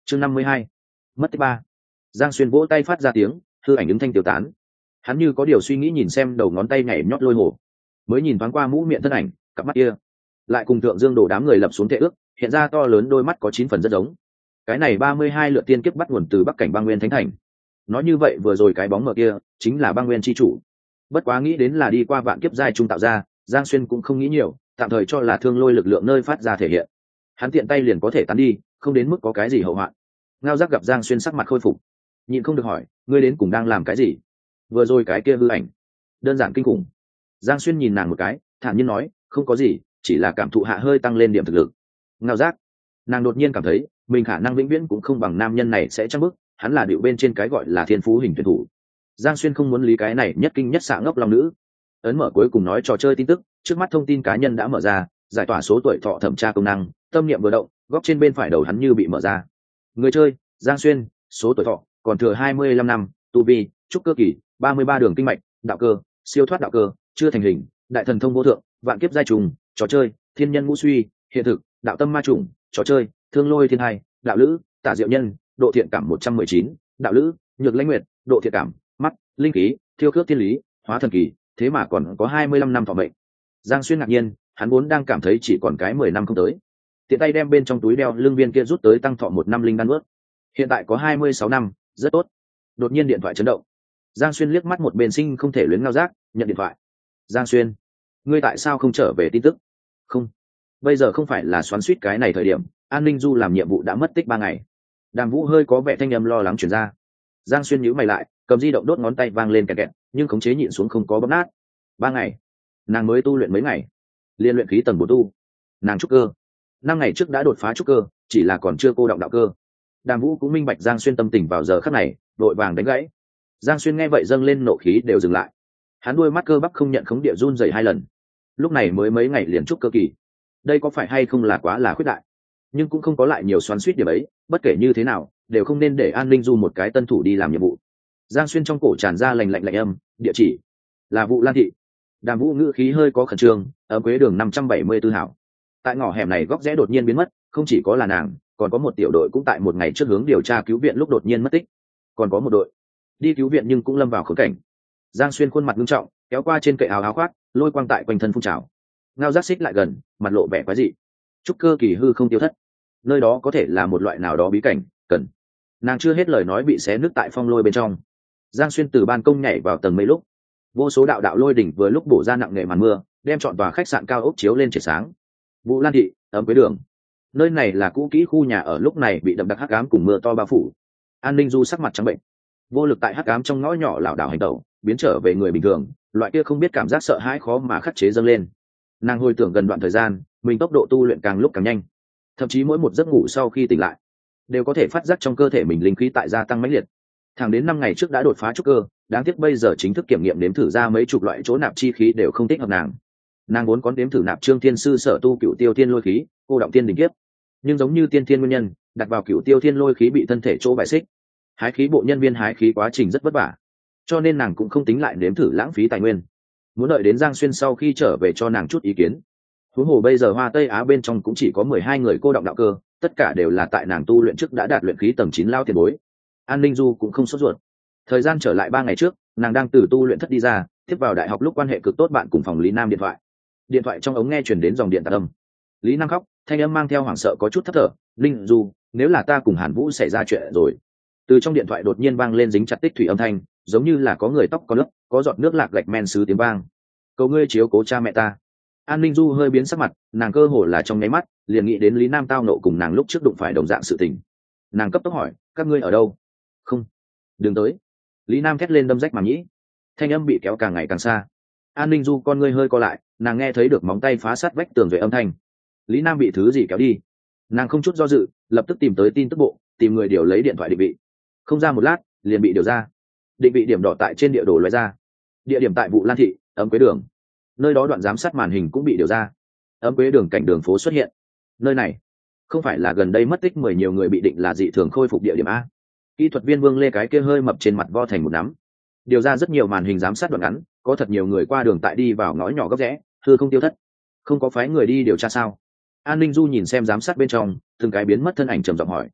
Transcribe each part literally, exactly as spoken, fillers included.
chương năm mươi hai, mất tích ba. Giang Xuyên vỗ tay phát ra tiếng, hư ảnh ứng thanh tiêu tán. Hắn như có điều suy nghĩ nhìn xem đầu ngón tay nhảy nhót lôi hồ, mới nhìn thoáng qua mũ miệng thân ảnh, cặp mắt kia lại cùng Thượng Dương Đồ đám người lập xuống thệ ước, hiện ra to lớn đôi mắt có chín phần rất giống. Cái này ba mươi hai lượt tiên kiếp bắt nguồn từ Bắc cảnh Băng Nguyên Thánh Thành. Nói như vậy vừa rồi cái bóng mờ kia chính là Băng Nguyên chi chủ. Bất quá nghĩ đến là đi qua vạn kiếp giai trung tạo ra, Giang Xuyên cũng không nghĩ nhiều, tạm thời cho là thương lôi lực lượng nơi phát ra thể hiện. Hắn tiện tay liền có thể tán đi, không đến mức có cái gì hậu hoạn. Ngao Giác gặp Giang Xuyên sắc mặt khôi phục, nhịn không được hỏi, ngươi đến cùng đang làm cái gì? Vừa rồi cái kia hư ảnh đơn giản kinh khủng. Giang Xuyên nhìn nàng một cái, thản nhiên nói, không có gì, chỉ là cảm thụ hạ hơi tăng lên điểm thực lực. Ngao Giác, nàng đột nhiên cảm thấy mình khả năng vĩnh viễn cũng không bằng nam nhân này sẽ trăng bức, hắn là điệu bên trên cái gọi là thiên phú hình tuyển thủ. Giang Xuyên không muốn lý cái này nhất kinh nhất xạ ngốc long nữ. Ấn mở cuối cùng nói trò chơi tin tức, trước mắt thông tin cá nhân đã mở ra, giải tỏa số tuổi thọ thẩm tra công năng, tâm niệm vừa động, góc trên bên phải đầu hắn như bị mở ra. Người chơi, Giang Xuyên, số tuổi thọ còn thừa hai mươi lăm năm, tu vi, trúc cơ kỳ, ba mươi ba đường kinh mạch, đạo cơ, siêu thoát đạo cơ, chưa thành hình, đại thần thông vô thượng, vạn kiếp giai trùng, trò chơi, thiên nhân ngũ suy, hiện thực, đạo tâm ma trùng, trò chơi, thương lôi thiên hai, đạo lữ, tả diệu nhân, độ thiện cảm một trăm mười chín, đạo lữ, nhược lãnh nguyệt, độ thiện cảm, mắt, linh khí, thiêu cước thiên lý, hóa thần kỳ, thế mà còn có hai mươi lăm năm thọ mệnh. Giang Xuyên ngạc nhiên, hắn vốn đang cảm thấy chỉ còn cái mười năm không tới. Tiện tay đem bên trong túi đeo lưng viên kia rút tới tăng thọ một năm linh đan ướt. Hiện tại có hai mươi sáu năm, rất tốt. Đột nhiên điện thoại chấn động. Giang Xuyên liếc mắt một bên sinh không thể luyến Ngao Giác, nhận điện thoại. Giang Xuyên, ngươi tại sao không trở về tin tức? Không, bây giờ không phải là xoắn suýt cái này thời điểm, An Ninh Du làm nhiệm vụ đã mất tích ba ngày. Đàm Vũ hơi có vẻ thanh âm lo lắng chuyển ra. Giang Xuyên nhíu mày lại, cầm di động đốt ngón tay vang lên kẹt kẹt, nhưng khống chế nhịn xuống không có bấm nát. Ba ngày, nàng mới tu luyện mấy ngày, liên luyện khí tầng bốn tu. Nàng trúc cơ, năm ngày trước đã đột phá trúc cơ, chỉ là còn chưa cô động đạo cơ. Đàm Vũ cũng minh bạch Giang Xuyên tâm tình vào giờ khắc này, đội vàng đánh gãy. Giang Xuyên nghe vậy dâng lên nộ khí đều dừng lại. Hắn đuôi mắt cơ bắp không nhận khống địa run rẩy hai lần. Lúc này mới mấy ngày liền trúc cơ kỳ, đây có phải hay không là quá là khuyết đại? Nhưng cũng không có lại nhiều xoắn xuýt điểm ấy, bất kể như thế nào, đều không nên để An Ninh Du một cái tân thủ đi làm nhiệm vụ. Giang Xuyên trong cổ tràn ra lành lạnh lạnh âm, địa chỉ là Vụ Lan thị. Đàm Vũ ngữ khí hơi có khẩn trương, ở Quế đường năm trăm bảy mươi tư hảo. Tại ngõ hẻm này góc rẽ đột nhiên biến mất, không chỉ có là nàng, còn có một tiểu đội cũng tại một ngày trước hướng điều tra cứu viện lúc đột nhiên mất tích. Còn có một đội đi cứu viện nhưng cũng lâm vào khốn cảnh. Giang Xuyên khuôn mặt nghiêm trọng, kéo qua trên cậy áo áo khoác, lôi quang tại quanh thân phun trào. Ngao Giác xích lại gần, mặt lộ vẻ quái dị. Trúc cơ kỳ hư không tiêu thất, nơi đó có thể là một loại nào đó bí cảnh, cần. Nàng chưa hết lời nói bị xé nứt tại phong lôi bên trong. Giang Xuyên từ ban công nhảy vào tầng mấy lúc, vô số đạo đạo lôi đỉnh vừa lúc bổ ra nặng nề màn mưa, đem trọn tòa khách sạn cao ốc chiếu lên triệt sáng. Vũ Lan thị, ấm Quế đường. Nơi này là cũ kỹ khu nhà ở lúc này bị đậm đặc hắc ám cùng mưa to bao phủ. An Ninh Du sắc mặt trắng bệnh, vô lực tại hắc ám trong ngõ nhỏ lảo đảo hành tẩu, biến trở về người bình thường, loại kia không biết cảm giác sợ hãi khó mà khắc chế dâng lên. Nàng hồi tưởng gần đoạn thời gian, mình tốc độ tu luyện càng lúc càng nhanh, thậm chí mỗi một giấc ngủ sau khi tỉnh lại đều có thể phát giác trong cơ thể mình linh khí tại gia tăng mãnh liệt. Thẳng đến năm ngày trước đã đột phá trúc cơ, đáng tiếc bây giờ chính thức kiểm nghiệm nếm thử ra mấy chục loại chỗ nạp chi khí đều không thích hợp nàng. Nàng vốn có nếm thử nạp Trương Thiên sư sở tu Cựu Tiêu Thiên Lôi khí, cô động tiên đỉnh kiếp, nhưng giống như tiên thiên nguyên nhân, đặt vào Cựu Tiêu Thiên Lôi khí bị thân thể chỗ bại xích. Hái khí bộ nhân viên hái khí quá trình rất vất vả, cho nên nàng cũng không tính lại nếm thử lãng phí tài nguyên, muốn đợi đến Giang Xuyên sau khi trở về cho nàng chút ý kiến. Huống hồ bây giờ Hoa Tây Á bên trong cũng chỉ có mười hai người cô động đạo cơ, tất cả đều là tại nàng tu luyện trước đã đạt luyện khí tầng chín lao tiền bối. An Ninh Du cũng không sốt ruột. Thời gian trở lại ba ngày trước, nàng đang từ tu luyện thất đi ra, tiếp vào đại học lúc quan hệ cực tốt bạn cùng phòng Lý Nam điện thoại. Điện thoại trong ống nghe truyền đến dòng điện tạc âm. Lý Nam khóc, thanh âm mang theo hoảng sợ có chút thất thở, "Ninh Du, nếu là ta cùng Hàn Vũ xảy ra chuyện rồi." Từ trong điện thoại đột nhiên vang lên dính chặt tích thủy âm thanh, giống như là có người tóc có nước, có giọt nước lạc gạch men sứ tiếng vang. "Cầu ngươi chiếu cố cha mẹ ta." An Ninh Du hơi biến sắc mặt, nàng cơ hồ là trong nháy mắt liền nghĩ đến Lý Nam tao nộ cùng nàng lúc trước đụng phải đồng dạng sự tình. Nàng cấp tốc hỏi, "Các ngươi ở đâu?" "Không, đừng tới." Lý Nam thét lên đâm rách màng nhĩ, thanh âm bị kéo càng ngày càng xa. An Ninh Du con ngươi hơi co lại, nàng nghe thấy được móng tay phá sát vách tường về âm thanh. Lý Nam bị thứ gì kéo đi? Nàng không chút do dự, lập tức tìm tới tin tức bộ, tìm người điều lấy điện thoại định vị. Không ra một lát, liền bị điều ra. Định vị điểm đỏ tại trên địa đồ lóe ra. Địa điểm tại Vụ Lan thị, ấm Quế đường. Nơi đó đoạn giám sát màn hình cũng bị điều ra. Ấm Quế đường cạnh đường phố xuất hiện. Nơi này không phải là gần đây mất tích mười nhiều người bị định là dị thường khôi phục địa điểm a? Kỹ thuật viên Vương Lê cái kia hơi mập trên mặt vo thành một nắm. Điều ra rất nhiều màn hình giám sát đoạn ngắn, có thật nhiều người qua đường tại đi vào ngõ nhỏ góc rẽ, hư không tiêu thất. Không có phái người đi điều tra sao? An Ninh Du nhìn xem giám sát bên trong, từng cái biến mất thân ảnh trầm giọng hỏi.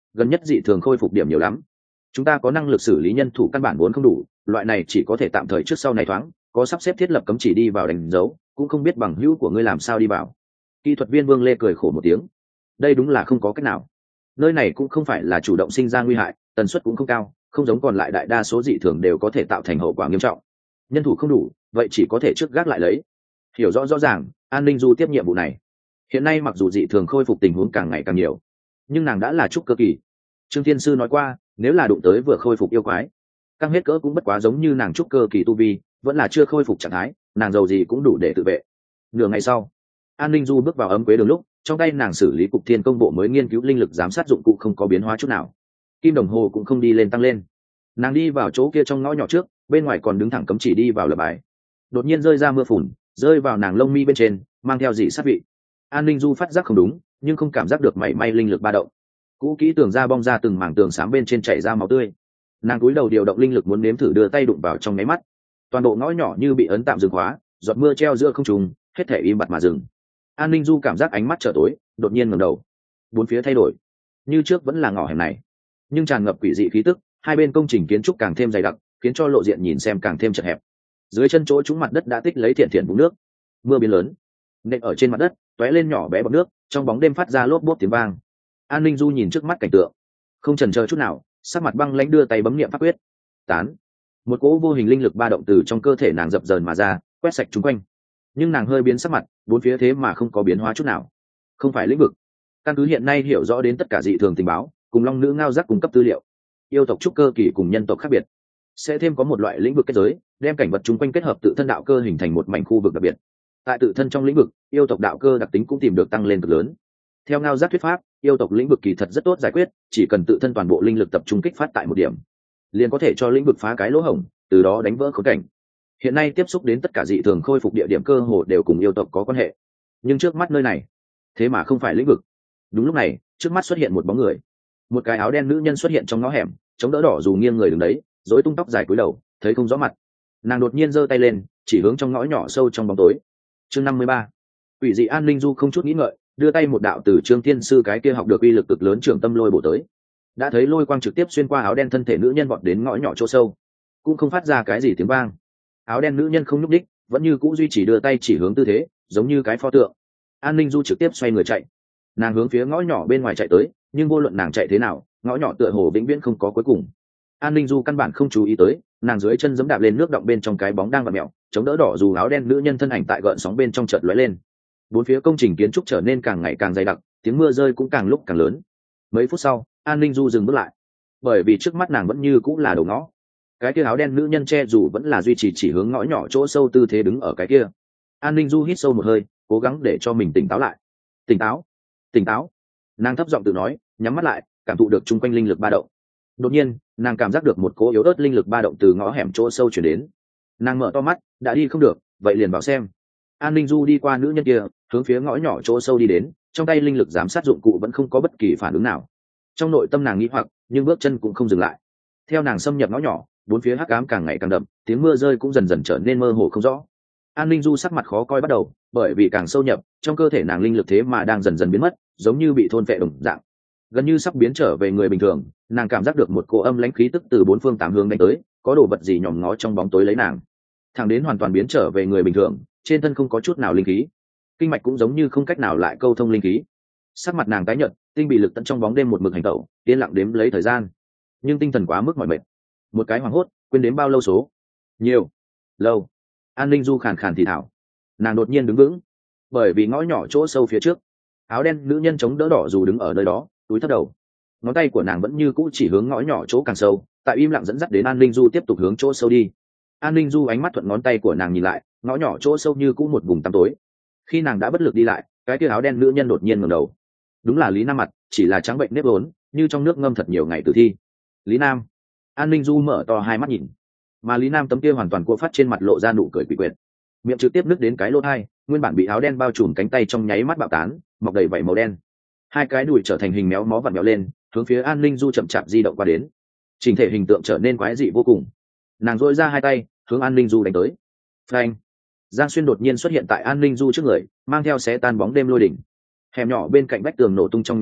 gần nhất dị thường khôi phục điểm nhiều lắm, chúng ta có năng lực xử lý nhân thủ căn bản vốn không đủ, loại này chỉ có thể tạm thời trước sau này thoáng có sắp xếp thiết lập cấm chỉ đi vào đánh dấu, cũng không biết bằng hữu của ngươi làm sao đi vào. Kỹ thuật viên Vương Lê cười khổ một tiếng, đây đúng là không có cách nào, nơi này cũng không phải là chủ động sinh ra nguy hại, tần suất cũng không cao, không giống còn lại đại đa số dị thường đều có thể tạo thành hậu quả nghiêm trọng. Nhân thủ không đủ, vậy chỉ có thể trước gác lại lấy. Hiểu rõ rõ ràng, An Ninh Du tiếp nhiệm vụ này. Hiện nay mặc dù dị thường khôi phục tình huống càng ngày càng nhiều, nhưng nàng đã là trúc cơ kỳ. Trương Thiên Sư nói qua, nếu là đụng tới vừa khôi phục yêu quái, căng hết cỡ cũng bất quá giống như nàng trúc cơ kỳ tu vi, vẫn là chưa khôi phục trạng thái, nàng giàu gì cũng đủ để tự vệ. Nửa ngày sau, An Ninh Du bước vào ấm quế đường lúc, trong tay nàng xử lý cục thiên công bộ mới nghiên cứu linh lực giám sát dụng cụ không có biến hóa chút nào, kim đồng hồ cũng không đi lên tăng lên. Nàng đi vào chỗ kia trong ngõ nhỏ trước, bên ngoài còn đứng thẳng cấm chỉ đi vào lập bài. Đột nhiên rơi ra mưa phùn, rơi vào nàng lông mi bên trên, mang theo dị sát vị. An Ninh Du phát giác không đúng, nhưng không cảm giác được mảy may linh lực ba động. Cũ kỹ tường ra bong ra từng mảng tường xám bên trên chảy ra máu tươi. Nàng cúi đầu điều động linh lực muốn nếm thử đưa tay đụng vào trong máy mắt. Toàn bộ ngõ nhỏ như bị ấn tạm dừng khóa, giọt mưa treo giữa không trung, hết thể im bặt mà dừng. An Ninh Du cảm giác ánh mắt trở tối, đột nhiên ngẩng đầu. Bốn phía thay đổi, như trước vẫn là ngõ hẻm này, nhưng tràn ngập quỷ dị khí tức, hai bên công trình kiến trúc càng thêm dày đặc, khiến cho lộ diện nhìn xem càng thêm chật hẹp. Dưới chân chỗ chúng mặt đất đã tích lấy thiện thiện vũng nước, mưa biến lớn, nện ở trên mặt đất, tóe lên nhỏ bé bọt nước, trong bóng đêm phát ra lốp bốp tiếng vang. An Ninh Du nhìn trước mắt cảnh tượng, không chần chờ chút nào, sắc mặt băng lãnh đưa tay bấm niệm pháp quyết. Tán. Một cỗ vô hình linh lực ba động từ trong cơ thể nàng dập dờn mà ra, quét sạch chúng quanh. Nhưng nàng hơi biến sắc mặt, bốn phía thế mà không có biến hóa chút nào. Không phải lĩnh vực. Căn cứ hiện nay hiểu rõ đến tất cả dị thường tình báo, cùng long nữ ngao giác cung cấp tư liệu. Yêu tộc trúc cơ kỳ cùng nhân tộc khác biệt, sẽ thêm có một loại lĩnh vực kết giới, đem cảnh vật chung quanh kết hợp tự thân đạo cơ hình thành một mảnh khu vực đặc biệt. Tại tự thân trong lĩnh vực, yêu tộc đạo cơ đặc tính cũng tìm được tăng lên cực lớn. Theo ngao giác thuyết pháp, yêu tộc lĩnh vực kỳ thật rất tốt giải quyết, chỉ cần tự thân toàn bộ linh lực tập trung kích phát tại một điểm, liền có thể cho lĩnh vực phá cái lỗ hổng, từ đó đánh vỡ khốn cảnh. Hiện nay tiếp xúc đến tất cả dị thường khôi phục địa điểm cơ hồ đều cùng yêu tộc có quan hệ, nhưng trước mắt nơi này, thế mà không phải lĩnh vực. Đúng lúc này, trước mắt xuất hiện một bóng người, một cái áo đen nữ nhân xuất hiện trong ngõ hẻm, chống đỡ đỏ dù nghiêng người đứng đấy, rối tung tóc dài cúi đầu, thấy không rõ mặt. Nàng đột nhiên giơ tay lên, chỉ hướng trong ngõ nhỏ sâu trong bóng tối. Chương năm mươi ba. Quỷ dị. An Ninh Du không chút nghĩ ngợi, đưa tay một đạo từ Trương Thiên Sư cái kia học được uy lực cực lớn trường tâm lôi bổ tới. Đã thấy lôi quang trực tiếp xuyên qua áo đen thân thể nữ nhân vọt đến ngõ nhỏ chỗ sâu, cũng không phát ra cái gì tiếng vang. Áo đen nữ nhân không nhúc đích, vẫn như cũ duy trì đưa tay chỉ hướng tư thế, giống như cái pho tượng. An Ninh Du trực tiếp xoay người chạy. Nàng hướng phía ngõ nhỏ bên ngoài chạy tới, nhưng vô luận nàng chạy thế nào, ngõ nhỏ tựa hồ vĩnh viễn không có cuối cùng. An Ninh Du căn bản không chú ý tới, nàng dưới chân giẫm đạp lên nước động bên trong cái bóng đang vặn mèo, chống đỡ đỏ dù áo đen nữ nhân thân ảnh tại gợn sóng bên trong chợt lóe lên. Bốn phía công trình kiến trúc trở nên càng ngày càng dày đặc, tiếng mưa rơi cũng càng lúc càng lớn. Mấy phút sau, An Ninh Du dừng bước lại, bởi vì trước mắt nàng vẫn như cũng là đầu ngõ. Cái kia áo đen nữ nhân che dù vẫn là duy trì chỉ hướng ngõ nhỏ chỗ sâu tư thế đứng ở cái kia. An Ninh Du hít sâu một hơi, cố gắng để cho mình tỉnh táo lại. Tỉnh táo, tỉnh táo. Nàng thấp giọng tự nói, nhắm mắt lại, cảm thụ được chung quanh linh lực ba động. Đột nhiên, nàng cảm giác được một cỗ yếu ớt linh lực ba động từ ngõ hẻm chỗ sâu chuyển đến. Nàng mở to mắt, đã đi không được, vậy liền vào xem. An Ninh Du đi qua nữ nhân kia, hướng phía ngõ nhỏ chỗ sâu đi đến, trong tay linh lực giám sát dụng cụ vẫn không có bất kỳ phản ứng nào. Trong nội tâm nàng nghĩ hoặc, nhưng bước chân cũng không dừng lại. Theo nàng xâm nhập ngõ nhỏ, bốn phía hắc ám càng ngày càng đậm, tiếng mưa rơi cũng dần dần trở nên mơ hồ không rõ. An Ninh Du sắc mặt khó coi bắt đầu, bởi vì càng sâu nhập, trong cơ thể nàng linh lực thế mà đang dần dần biến mất, giống như bị thôn phệ đồng dạng, gần như sắp biến trở về người bình thường. Nàng cảm giác được một cỗ âm lãnh khí tức từ bốn phương tám hướng đánh tới, có đồ vật gì nhòm ngó trong bóng tối lấy nàng. Thẳng đến hoàn toàn biến trở về người bình thường, trên thân không có chút nào linh khí, kinh mạch cũng giống như không cách nào lại câu thông linh khí. Sắc mặt nàng tái nhợt, tinh bị lực tận trong bóng đêm một mực hành tẩu, yên lặng đếm lấy thời gian, nhưng tinh thần quá mức mỏi mệt, một cái hoảng hốt quên đếm bao lâu số. Nhiều, lâu. An Ninh Du khàn khàn thì thảo. Nàng đột nhiên đứng vững, bởi vì ngõ nhỏ chỗ sâu phía trước, áo đen nữ nhân chống đỡ đỏ dù đứng ở nơi đó, túi thấp đầu, ngón tay của nàng vẫn như cũ chỉ hướng ngõ nhỏ chỗ càng sâu, tại im lặng dẫn dắt đến An Ninh Du tiếp tục hướng chỗ sâu đi. An Ninh Du ánh mắt thuận ngón tay của nàng nhìn lại, ngõ nhỏ chỗ sâu như cũ một vùng tăm tối. Khi nàng đã bất lực đi lại, cái kia áo đen nữ nhân đột nhiên ngẩng đầu. Đúng là Lý Nam mặt, chỉ là trắng bệnh nếp vốn, như trong nước ngâm thật nhiều ngày tử thi. Lý Nam. An Ninh Du mở to hai mắt nhìn, mà Lý Nam tấm kia hoàn toàn cua phát trên mặt lộ ra nụ cười quỷ quyệt, miệng trực tiếp nứt đến cái lỗ hai, nguyên bản bị áo đen bao trùm cánh tay trong nháy mắt bạo tán, mọc đầy vảy màu đen. Hai cái đùi trở thành hình méo mó vặn vẹo lên, hướng phía An Ninh Du chậm chạp di động qua đến. Trình thể hình tượng trở nên quái dị vô cùng. Nàng duỗi ra hai tay, hướng An Ninh Du đánh tới. Phanh! Giang Xuyên đột nhiên xuất hiện tại An Ninh Du trước người, mang theo xé tan bóng đêm lôi đỉnh. Hẻm nhỏ bên cạnh vách tường nổ tung trong nháy mắt,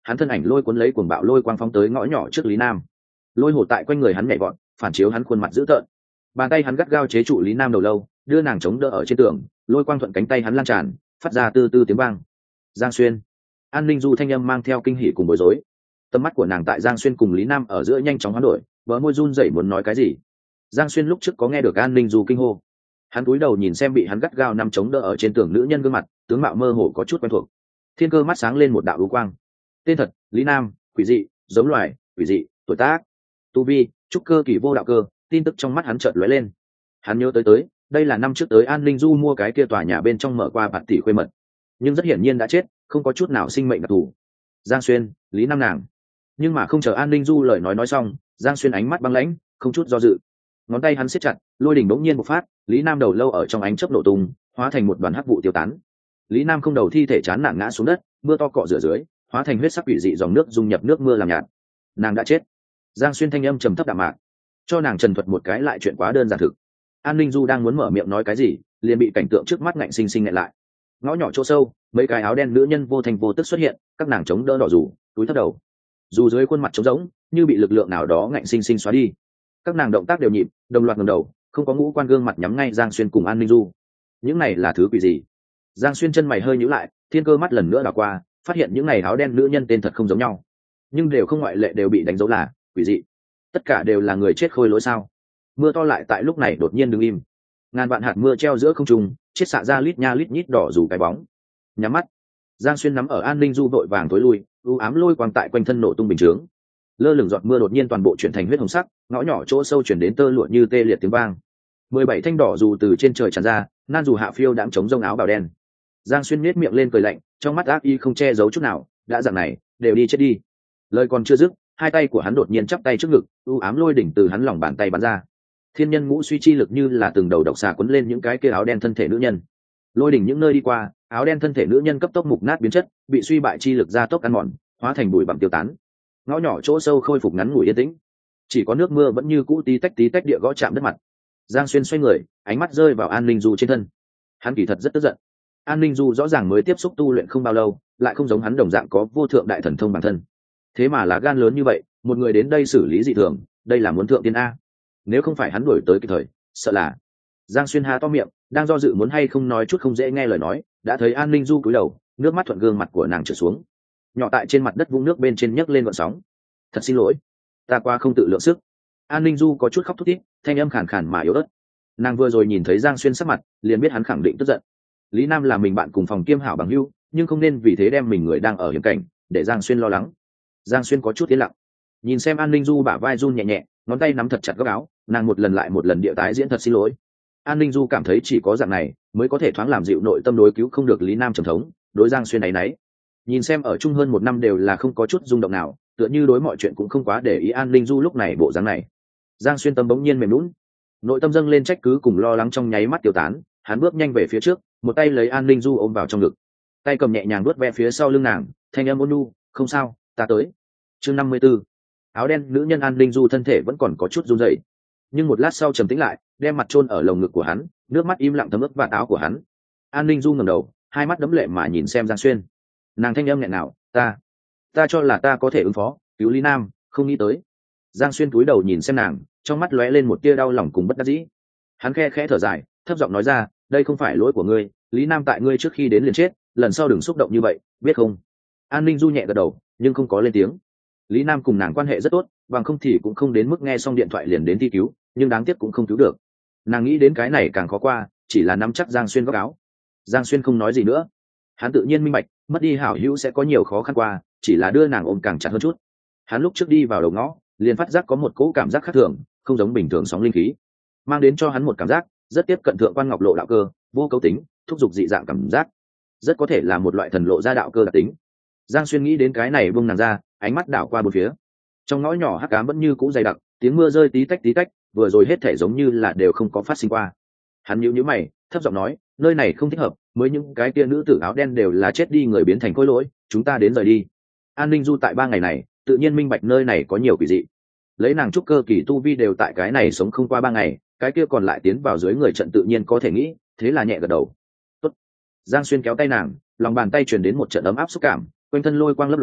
hắn thân ảnh lôi cuốn lấy cuồng bạo lôi quang phóng tới ngõ nhỏ trước Lý Nam. Lôi hồ tại quanh người hắn nhảy vọt, phản chiếu hắn khuôn mặt dữ tợn. Bàn tay hắn gắt gao chế trụ Lý Nam đầu lâu, đưa nàng chống đỡ ở trên tường, lôi quang thuận cánh tay hắn lan tràn, phát ra từ từ tiếng vang. Giang Xuyên. An Ninh Du thanh âm mang theo kinh hỉ cùng bối rối. Tầm mắt của nàng tại Giang Xuyên cùng Lý Nam ở giữa nhanh chóng hoán đổi, bờ môi run rẩy muốn nói cái gì. Giang Xuyên lúc trước có nghe được An Ninh Du kinh hô. Hắn cúi đầu nhìn xem bị hắn gắt gao nằm chống đỡ ở trên tường nữ nhân gương mặt, tướng mạo mơ hồ có chút quen thuộc. Thiên cơ mắt sáng lên một đạo u quang. Tên thật: Lý Nam, quỷ dị, giống loài, quỷ dị, tuổi tác, tu vi, trúc cơ kỳ vô đạo cơ. Tin tức trong mắt hắn chợt lóe lên. Hắn nhớ tới tới, đây là năm trước tới An Ninh Du mua cái kia tòa nhà bên trong mở qua bạt tỷ khuê mật, nhưng rất hiển nhiên đã chết, không có chút nào sinh mệnh đặc thù. Giang Xuyên, Lý Nam nàng. Nhưng mà không chờ An Ninh Du lời nói nói xong, Giang Xuyên ánh mắt băng lãnh, không chút do dự. Ngón tay hắn siết chặt, lôi đỉnh bỗng nhiên một phát, Lý Nam đầu lâu ở trong ánh chớp nổ tung, hóa thành một đoàn hắc vụ tiêu tán. Lý Nam không đầu thi thể chán nản ngã xuống đất, mưa to cọ rửa dưới, hóa thành huyết sắc quỷ dị dòng nước dung nhập nước mưa làm nhạt. Nàng đã chết. Giang Xuyên thanh âm trầm thấp đạm mạc, cho nàng trần thuật một cái lại chuyện quá đơn giản thực. An Ninh Du đang muốn mở miệng nói cái gì, liền bị cảnh tượng trước mắt ngạnh sinh sinh nghẹn lại. Ngõ nhỏ chỗ sâu, mấy cái áo đen nữ nhân vô thành vô tức xuất hiện, các nàng chống đỡ đỏ dù, túi thấp đầu, dù dưới khuôn mặt trống rỗng, như bị lực lượng nào đó ngạnh sinh sinh xóa đi. Các nàng động tác đều nhịp, đồng loạt ngẩng đầu, không có ngũ quan gương mặt nhắm ngay Giang Xuyên cùng An Ninh Du. Những này là thứ quỷ gì? Giang Xuyên chân mày hơi nhíu lại, thiên cơ mắt lần nữa đảo qua, phát hiện những này áo đen nữ nhân tên thật không giống nhau, nhưng đều không ngoại lệ đều bị đánh dấu là quỷ dị. Tất cả đều là người chết khôi lỗi sao? Mưa to lại tại lúc này đột nhiên đứng im, ngàn vạn hạt mưa treo giữa không trung, chiết xạ ra lít nha lít nhít đỏ dù cái bóng. Nhắm mắt, Giang Xuyên nắm ở An Ninh Du vội vàng tối lui, u ám lôi quang tại quanh thân nổ tung bình chướng. Lơ lửng giọt mưa đột nhiên toàn bộ chuyển thành huyết hồng sắc, ngõ nhỏ chỗ sâu chuyển đến tơ lụa như tê liệt tiếng vang. Mười bảy thanh đỏ dù từ trên trời tràn ra, nan dù hạ phiêu đãng chống rông áo bào đen. Giang Xuyên nhếch miệng lên cười lạnh, trong mắt ác y không che giấu chút nào, đã dạng này, đều đi chết đi. Lời còn chưa dứt, hai tay của hắn đột nhiên chắp tay trước ngực, u ám lôi đỉnh từ hắn lòng bàn tay bắn ra. Thiên nhân ngũ suy chi lực như là từng đầu độc xà quấn lên những cái kia áo đen thân thể nữ nhân. Lôi đỉnh những nơi đi qua, áo đen thân thể nữ nhân cấp tốc mục nát biến chất, bị suy bại chi lực gia tốc ăn mòn, hóa thành bụi bặm tiêu tán. Ngõ nhỏ chỗ sâu khôi phục ngắn ngủi yên tĩnh, chỉ có nước mưa vẫn như cũ tí tách tí tách địa gõ chạm đất mặt. Giang Xuyên xoay người, ánh mắt rơi vào An Ninh Du trên thân. Hắn kỳ thật rất tức giận. An Ninh Du rõ ràng mới tiếp xúc tu luyện không bao lâu, lại không giống hắn đồng dạng có vô thượng đại thần thông bản thân. Thế mà là gan lớn như vậy, một người đến đây xử lý dị thường, đây là muốn thượng tiên a. Nếu không phải hắn đuổi tới kịp thời, sợ là. Giang Xuyên há to miệng, đang do dự muốn hay không nói chút không dễ nghe lời nói, đã thấy An Ninh Du cúi đầu, nước mắt thuận gương mặt của nàng trượt xuống, nhỏ tại trên mặt đất vũng nước bên trên nhấc lên gợn sóng. Thật xin lỗi, ta qua không tự lượng sức. An Ninh Du có chút khóc thút thít, thanh âm khàn khàn mà yếu ớt. Nàng vừa rồi nhìn thấy Giang Xuyên sắc mặt, liền biết hắn khẳng định tức giận. Lý Nam là mình bạn cùng phòng kiêm hảo bằng hữu, nhưng không nên vì thế đem mình người đang ở hiểm cảnh để Giang Xuyên lo lắng. Giang Xuyên có chút tiến lặng, nhìn xem An Ninh Du bả vai run nhẹ nhẹ, ngón tay nắm thật chặt góc áo, nàng một lần lại một lần địa tái diễn thật xin lỗi. An Ninh Du cảm thấy chỉ có dạng này mới có thể thoáng làm dịu nội tâm đối cứu không được Lý Nam trầm thống, đối Giang Xuyên áy náy. Nhìn xem ở chung hơn một năm đều là không có chút rung động nào, tựa như đối mọi chuyện cũng không quá để ý An Ninh Du lúc này bộ dáng này. Giang Xuyên tâm bỗng nhiên mềm lún, nội tâm dâng lên trách cứ cùng lo lắng trong nháy mắt tiêu tán, hắn bước nhanh về phía trước, một tay lấy An Ninh Du ôm vào trong ngực, tay cầm nhẹ nhàng vuốt ve phía sau lưng nàng, thanh âm ôn nhu, không sao, ta tới. Chương năm mươi tư. Áo đen nữ nhân An Ninh Du thân thể vẫn còn có chút run rẩy, nhưng một lát sau trầm tĩnh lại, đem mặt chôn ở lồng ngực của hắn, nước mắt im lặng thấm ướt vạt áo của hắn. An Ninh Du ngẩng đầu, hai mắt đẫm lệ mà nhìn xem Giang Xuyên. Nàng thanh âm nghẹn nào, ta, ta cho là ta có thể ứng phó, cứu Lý Nam, không nghĩ tới. Giang Xuyên cúi đầu nhìn xem nàng, trong mắt lóe lên một tia đau lòng cùng bất đắc dĩ. Hắn khe khẽ thở dài, thấp giọng nói ra, đây không phải lỗi của ngươi, Lý Nam tại ngươi trước khi đến liền chết, lần sau đừng xúc động như vậy, biết không? An Ninh Du nhẹ gật đầu, nhưng không có lên tiếng. Lý Nam cùng nàng quan hệ rất tốt, bằng không thì cũng không đến mức nghe xong điện thoại liền đến thi cứu, nhưng đáng tiếc cũng không cứu được. Nàng nghĩ đến cái này càng khó qua, chỉ là nắm chắc Giang Xuyên góc áo. Giang Xuyên không nói gì nữa, hắn tự nhiên minh bạch, mất đi hảo hữu sẽ có nhiều khó khăn qua, chỉ là đưa nàng ôm càng chặt hơn chút. Hắn lúc trước đi vào đầu ngõ, liền phát giác có một cỗ cảm giác khác thường, không giống bình thường sóng linh khí, mang đến cho hắn một cảm giác rất tiếp cận thượng quan ngọc lộ đạo cơ, vô cấu tính, thúc giục dị dạng cảm giác, rất có thể là một loại thần lộ ra đạo cơ đặc tính. Giang Xuyên nghĩ đến cái này buông nàng ra, ánh mắt đảo qua bốn phía. Trong ngõ nhỏ hắc ám vẫn như cũ dày đặc, tiếng mưa rơi tí tách tí tách, vừa rồi hết thể giống như là đều không có phát sinh qua. Hắn nhíu nhíu mày, thấp giọng nói, nơi này không thích hợp, mới những cái kia nữ tử áo đen đều là chết đi người biến thành khối lỗi, chúng ta đến rời đi. An Ninh Du tại ba ngày này, tự nhiên minh bạch nơi này có nhiều quỷ dị. Lấy nàng trúc cơ kỳ tu vi đều tại cái này sống không qua ba ngày, cái kia còn lại tiến vào dưới người trận tự nhiên có thể nghĩ, thế là nhẹ gật đầu. Tốt. Giang Xuyên kéo tay nàng, lòng bàn tay truyền đến một trận ấm áp xúc cảm, quanh thân lôi quang lấp lóe,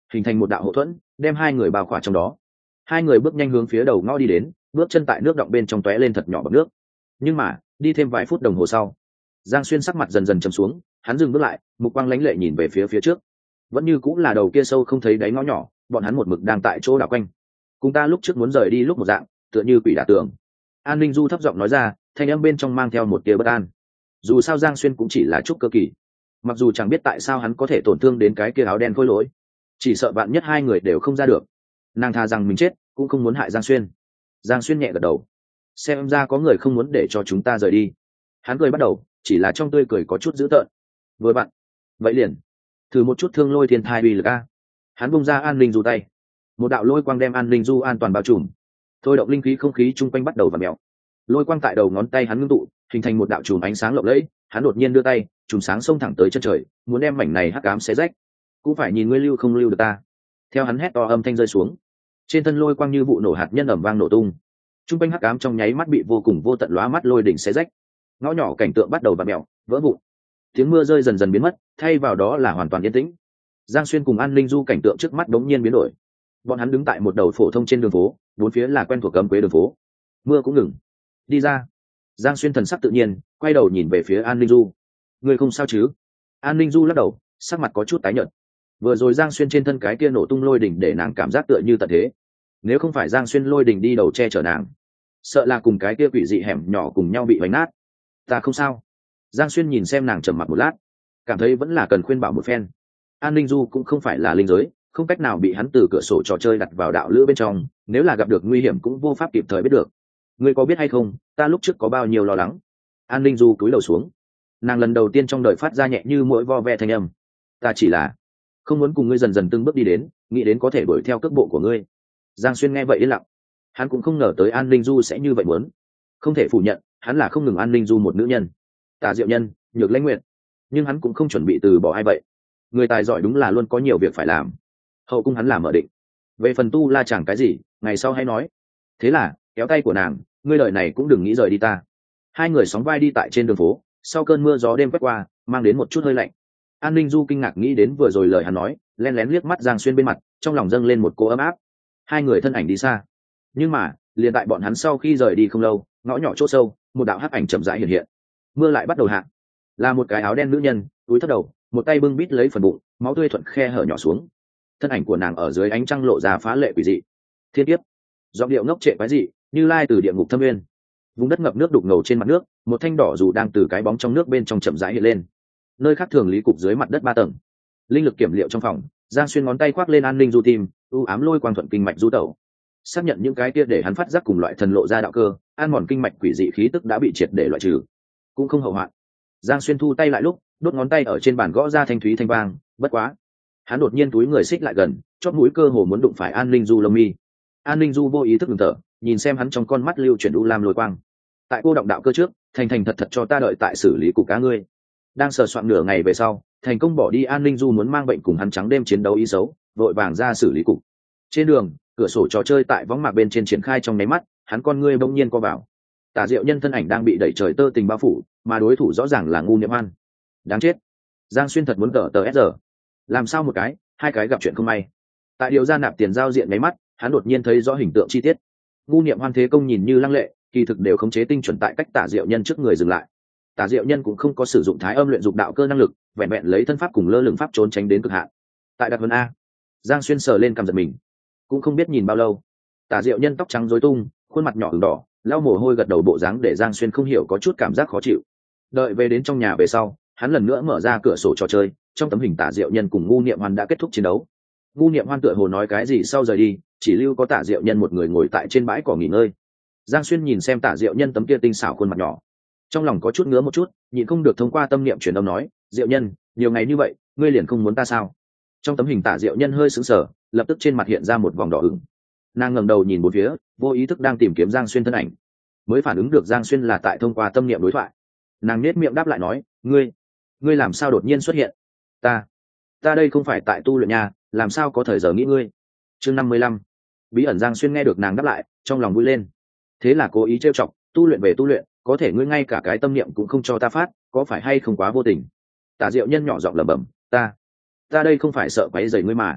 hình thành một đạo hậu thuẫn đem hai người bao khỏa trong đó. Hai người bước nhanh hướng phía đầu ngõ đi đến, bước chân tại nước động bên trong tóe lên thật nhỏ bọt nước. Nhưng mà đi thêm vài phút đồng hồ sau, Giang Xuyên sắc mặt dần dần trầm xuống, hắn dừng bước lại, mục quang lánh lệ nhìn về phía phía trước. Vẫn như cũng là đầu kia sâu không thấy đáy ngõ nhỏ, bọn hắn một mực đang tại chỗ đảo quanh. Cùng ta lúc trước muốn rời đi lúc một dạng, tựa như quỷ đả tường. An Ninh Du thấp giọng nói ra, thanh âm bên trong mang theo một tia bất an. Dù sao Giang Xuyên cũng chỉ là trúc cơ kỳ, mặc dù chẳng biết tại sao hắn có thể tổn thương đến cái kia áo đen khôi lỗi, chỉ sợ bạn nhất hai người đều không ra được. Nàng tha rằng mình chết cũng không muốn hại Giang Xuyên. Giang Xuyên nhẹ gật đầu, xem ra có người không muốn để cho chúng ta rời đi. Hắn cười bắt đầu, chỉ là trong tươi cười có chút dữ tợn. Với bạn, vậy liền thử một chút thương lôi thiên thai uy lực a. Hắn bung ra An Ninh Du tay, một đạo lôi quang đem An Ninh Du an toàn bao trùm, thôi động linh khí không khí chung quanh bắt đầu vặn mèo. Lôi quang tại đầu ngón tay hắn ngưng tụ, hình thành một đạo chùm ánh sáng lộng lẫy. Hắn đột nhiên đưa tay, chùm sáng xông thẳng tới chân trời, muốn đem mảnh này hắc ám xé rách. Cũng phải nhìn ngươi lưu không lưu được ta. Theo hắn hét to, âm thanh rơi xuống, trên thân lôi quang như vụ nổ hạt nhân ầm vang nổ tung. Trung quanh hắc ám trong nháy mắt bị vô cùng vô tận lóa mắt lôi đỉnh xé rách. Ngõ nhỏ cảnh tượng bắt đầu vặn mèo, vỡ vụn. Tiếng mưa rơi dần dần biến mất, thay vào đó là hoàn toàn yên tĩnh. Giang Xuyên cùng An Ninh Du cảnh tượng trước mắt đống nhiên biến đổi. Bọn hắn đứng tại một đầu phổ thông trên đường phố, bốn phía là quen thuộc cấm quế đường phố. Mưa cũng ngừng. Đi ra. Giang Xuyên thần sắc tự nhiên, quay đầu nhìn về phía An Ninh Du. Người không sao chứ? An Ninh Du lắc đầu, sắc mặt có chút tái nhợt. Vừa rồi Giang Xuyên trên thân cái kia nổ tung lôi đỉnh để nàng cảm giác tựa như tận thế. Nếu không phải Giang Xuyên lôi đỉnh đi đầu che chở nàng, sợ là cùng cái kia quỷ dị hẻm nhỏ cùng nhau bị vánh nát. Ta không sao. Giang Xuyên nhìn xem nàng trầm mặc một lát, cảm thấy vẫn là cần khuyên bảo một phen. An Ninh Du cũng không phải là linh giới, không cách nào bị hắn từ cửa sổ trò chơi đặt vào đạo lữ bên trong, nếu là gặp được nguy hiểm cũng vô pháp kịp thời biết được. Ngươi có biết hay không, ta lúc trước có bao nhiêu lo lắng. An Ninh Du cúi đầu xuống, nàng lần đầu tiên trong đời phát ra nhẹ như mỗi vo ve thanh âm. Ta chỉ là không muốn cùng ngươi dần dần từng bước đi đến, nghĩ đến có thể đuổi theo cước bộ của ngươi. Giang Xuyên nghe vậy yên lặng, hắn cũng không ngờ tới An Ninh Du sẽ như vậy muốn. Không thể phủ nhận, hắn là không ngừng An Ninh Du một nữ nhân, Tà Diệu Nhân, Nhược Lãnh Nguyệt, nhưng hắn cũng không chuẩn bị từ bỏ ai vậy. Người tài giỏi đúng là luôn có nhiều việc phải làm. Hậu cung hắn làm mở định, về phần tu la chẳng cái gì, ngày sau hay nói. Thế là kéo tay của nàng, ngươi lời này cũng đừng nghĩ rời đi ta. Hai người sóng vai đi tại trên đường phố, sau cơn mưa gió đêm quét qua, mang đến một chút hơi lạnh. An Ninh Du kinh ngạc nghĩ đến vừa rồi lời hắn nói, lén lén liếc mắt Giang Xuyên bên mặt, trong lòng dâng lên một cô ấm áp. Hai người thân ảnh đi xa, nhưng mà liền tại bọn hắn sau khi rời đi không lâu, ngõ nhỏ chỗ sâu, một đạo hắc ảnh chậm rãi hiện hiện. Mưa lại bắt đầu hạ, là một cái áo đen nữ nhân, túi thấp đầu, một tay bưng bít lấy phần bụng, máu tươi thuận khe hở nhỏ xuống. Thân ảnh của nàng ở dưới ánh trăng lộ ra phá lệ quỷ dị. Thiên kiếp, giọng điệu ngốc trệ quái dị, như lai từ địa ngục thâm nguyên. Vùng đất ngập nước đục ngầu trên mặt nước, một thanh đỏ dù đang từ cái bóng trong nước bên trong chậm rãi hiện lên. Nơi khác thường lý cục dưới mặt đất ba tầng, linh lực kiểm liệu trong phòng, Giang Xuyên ngón tay khoác lên An Ninh Du tim, u ám lôi quang thuận kinh mạch du tẩu, xác nhận những cái kia để hắn phát giác cùng loại thần lộ ra đạo cơ, an mòn kinh mạch quỷ dị khí tức đã bị triệt để loại trừ, cũng không hậu hoạn. Giang Xuyên thu tay lại lúc, đốt ngón tay ở trên bàn gõ ra thanh thúy thanh vang, bất quá, hắn đột nhiên túi người xích lại gần, chót mũi cơ hồ muốn đụng phải An Ninh Du lông mi. An Ninh Du vô ý thức ngừng thở, nhìn xem hắn trong con mắt lưu chuyển u lam lôi quang. Tại cô động đạo cơ trước, thành thành thật thật cho ta đợi tại xử lý cục cá ngươi. Đang sờ soạn nửa ngày về sau, thành công bỏ đi An Ninh Du muốn mang bệnh cùng hắn trắng đêm chiến đấu ý xấu, vội vàng ra xử lý cục. Trên đường, cửa sổ trò chơi tại võng mạc bên trên triển khai trong nháy mắt, hắn con ngươi bỗng nhiên co vào. Tà Diệu Nhân thân ảnh đang bị đẩy trời tơ tình bao phủ, mà đối thủ rõ ràng là Ngu Niệm Hoan. Đáng chết. Giang Xuyên thật muốn tờ tờ S. Làm sao một cái, hai cái gặp chuyện không may. Tại điều ra nạp tiền giao diện nháy mắt, hắn đột nhiên thấy rõ hình tượng chi tiết. Ngu Niệm Hoan thế công nhìn như lăng lệ, kỳ thực đều khống chế tinh chuẩn tại cách Tà Diệu Nhân trước người dừng lại. Tà Diệu Nhân cũng không có sử dụng thái âm luyện dục đạo cơ năng lực, vẹn vẹn lấy thân pháp cùng lơ lửng pháp trốn tránh đến cực hạn. Tại đặt vân a, Giang Xuyên sờ lên cằm giật mình, cũng không biết nhìn bao lâu. Tà Diệu Nhân tóc trắng rối tung, khuôn mặt nhỏ ửng đỏ, lau mồ hôi gật đầu bộ dáng để Giang Xuyên không hiểu có chút cảm giác khó chịu. Đợi về đến trong nhà về sau, hắn lần nữa mở ra cửa sổ trò chơi, trong tấm hình Tà Diệu Nhân cùng Ngu Niệm Hoan đã kết thúc chiến đấu. Ngu Niệm Hoan tựa hồ nói cái gì sau rời đi, chỉ lưu có Tà Diệu Nhân một người ngồi tại trên bãi cỏ nghỉ ngơi. Giang Xuyên nhìn xem Tà Diệu Nhân tấm kia tinh xảo khuôn mặt nhỏ, trong lòng có chút ngứa một chút, nhịn không được thông qua tâm niệm truyền âm nói, Diệu Nhân, nhiều ngày như vậy, ngươi liền không muốn ta sao? Trong tấm hình Tà Diệu Nhân hơi sững sờ, lập tức trên mặt hiện ra một vòng đỏ ửng. Nàng ngẩng đầu nhìn bốn phía, vô ý thức đang tìm kiếm Giang Xuyên thân ảnh, mới phản ứng được Giang Xuyên là tại thông qua tâm niệm đối thoại. Nàng nết miệng đáp lại nói, ngươi, ngươi làm sao đột nhiên xuất hiện? Ta, ta đây không phải tại tu luyện nhà, làm sao có thời giờ nghĩ ngươi? Chương năm mươi lăm. Bí ẩn. Giang Xuyên nghe được nàng đáp lại, trong lòng vui lên. Thế là cố ý trêu chọc, tu luyện về tu luyện, có thể ngươi ngay cả cái tâm niệm cũng không cho ta phát, có phải hay không quá vô tình? Tà Diệu Nhân nhỏ giọng lẩm bẩm, ta, ta đây không phải sợ quấy rầy ngươi mà.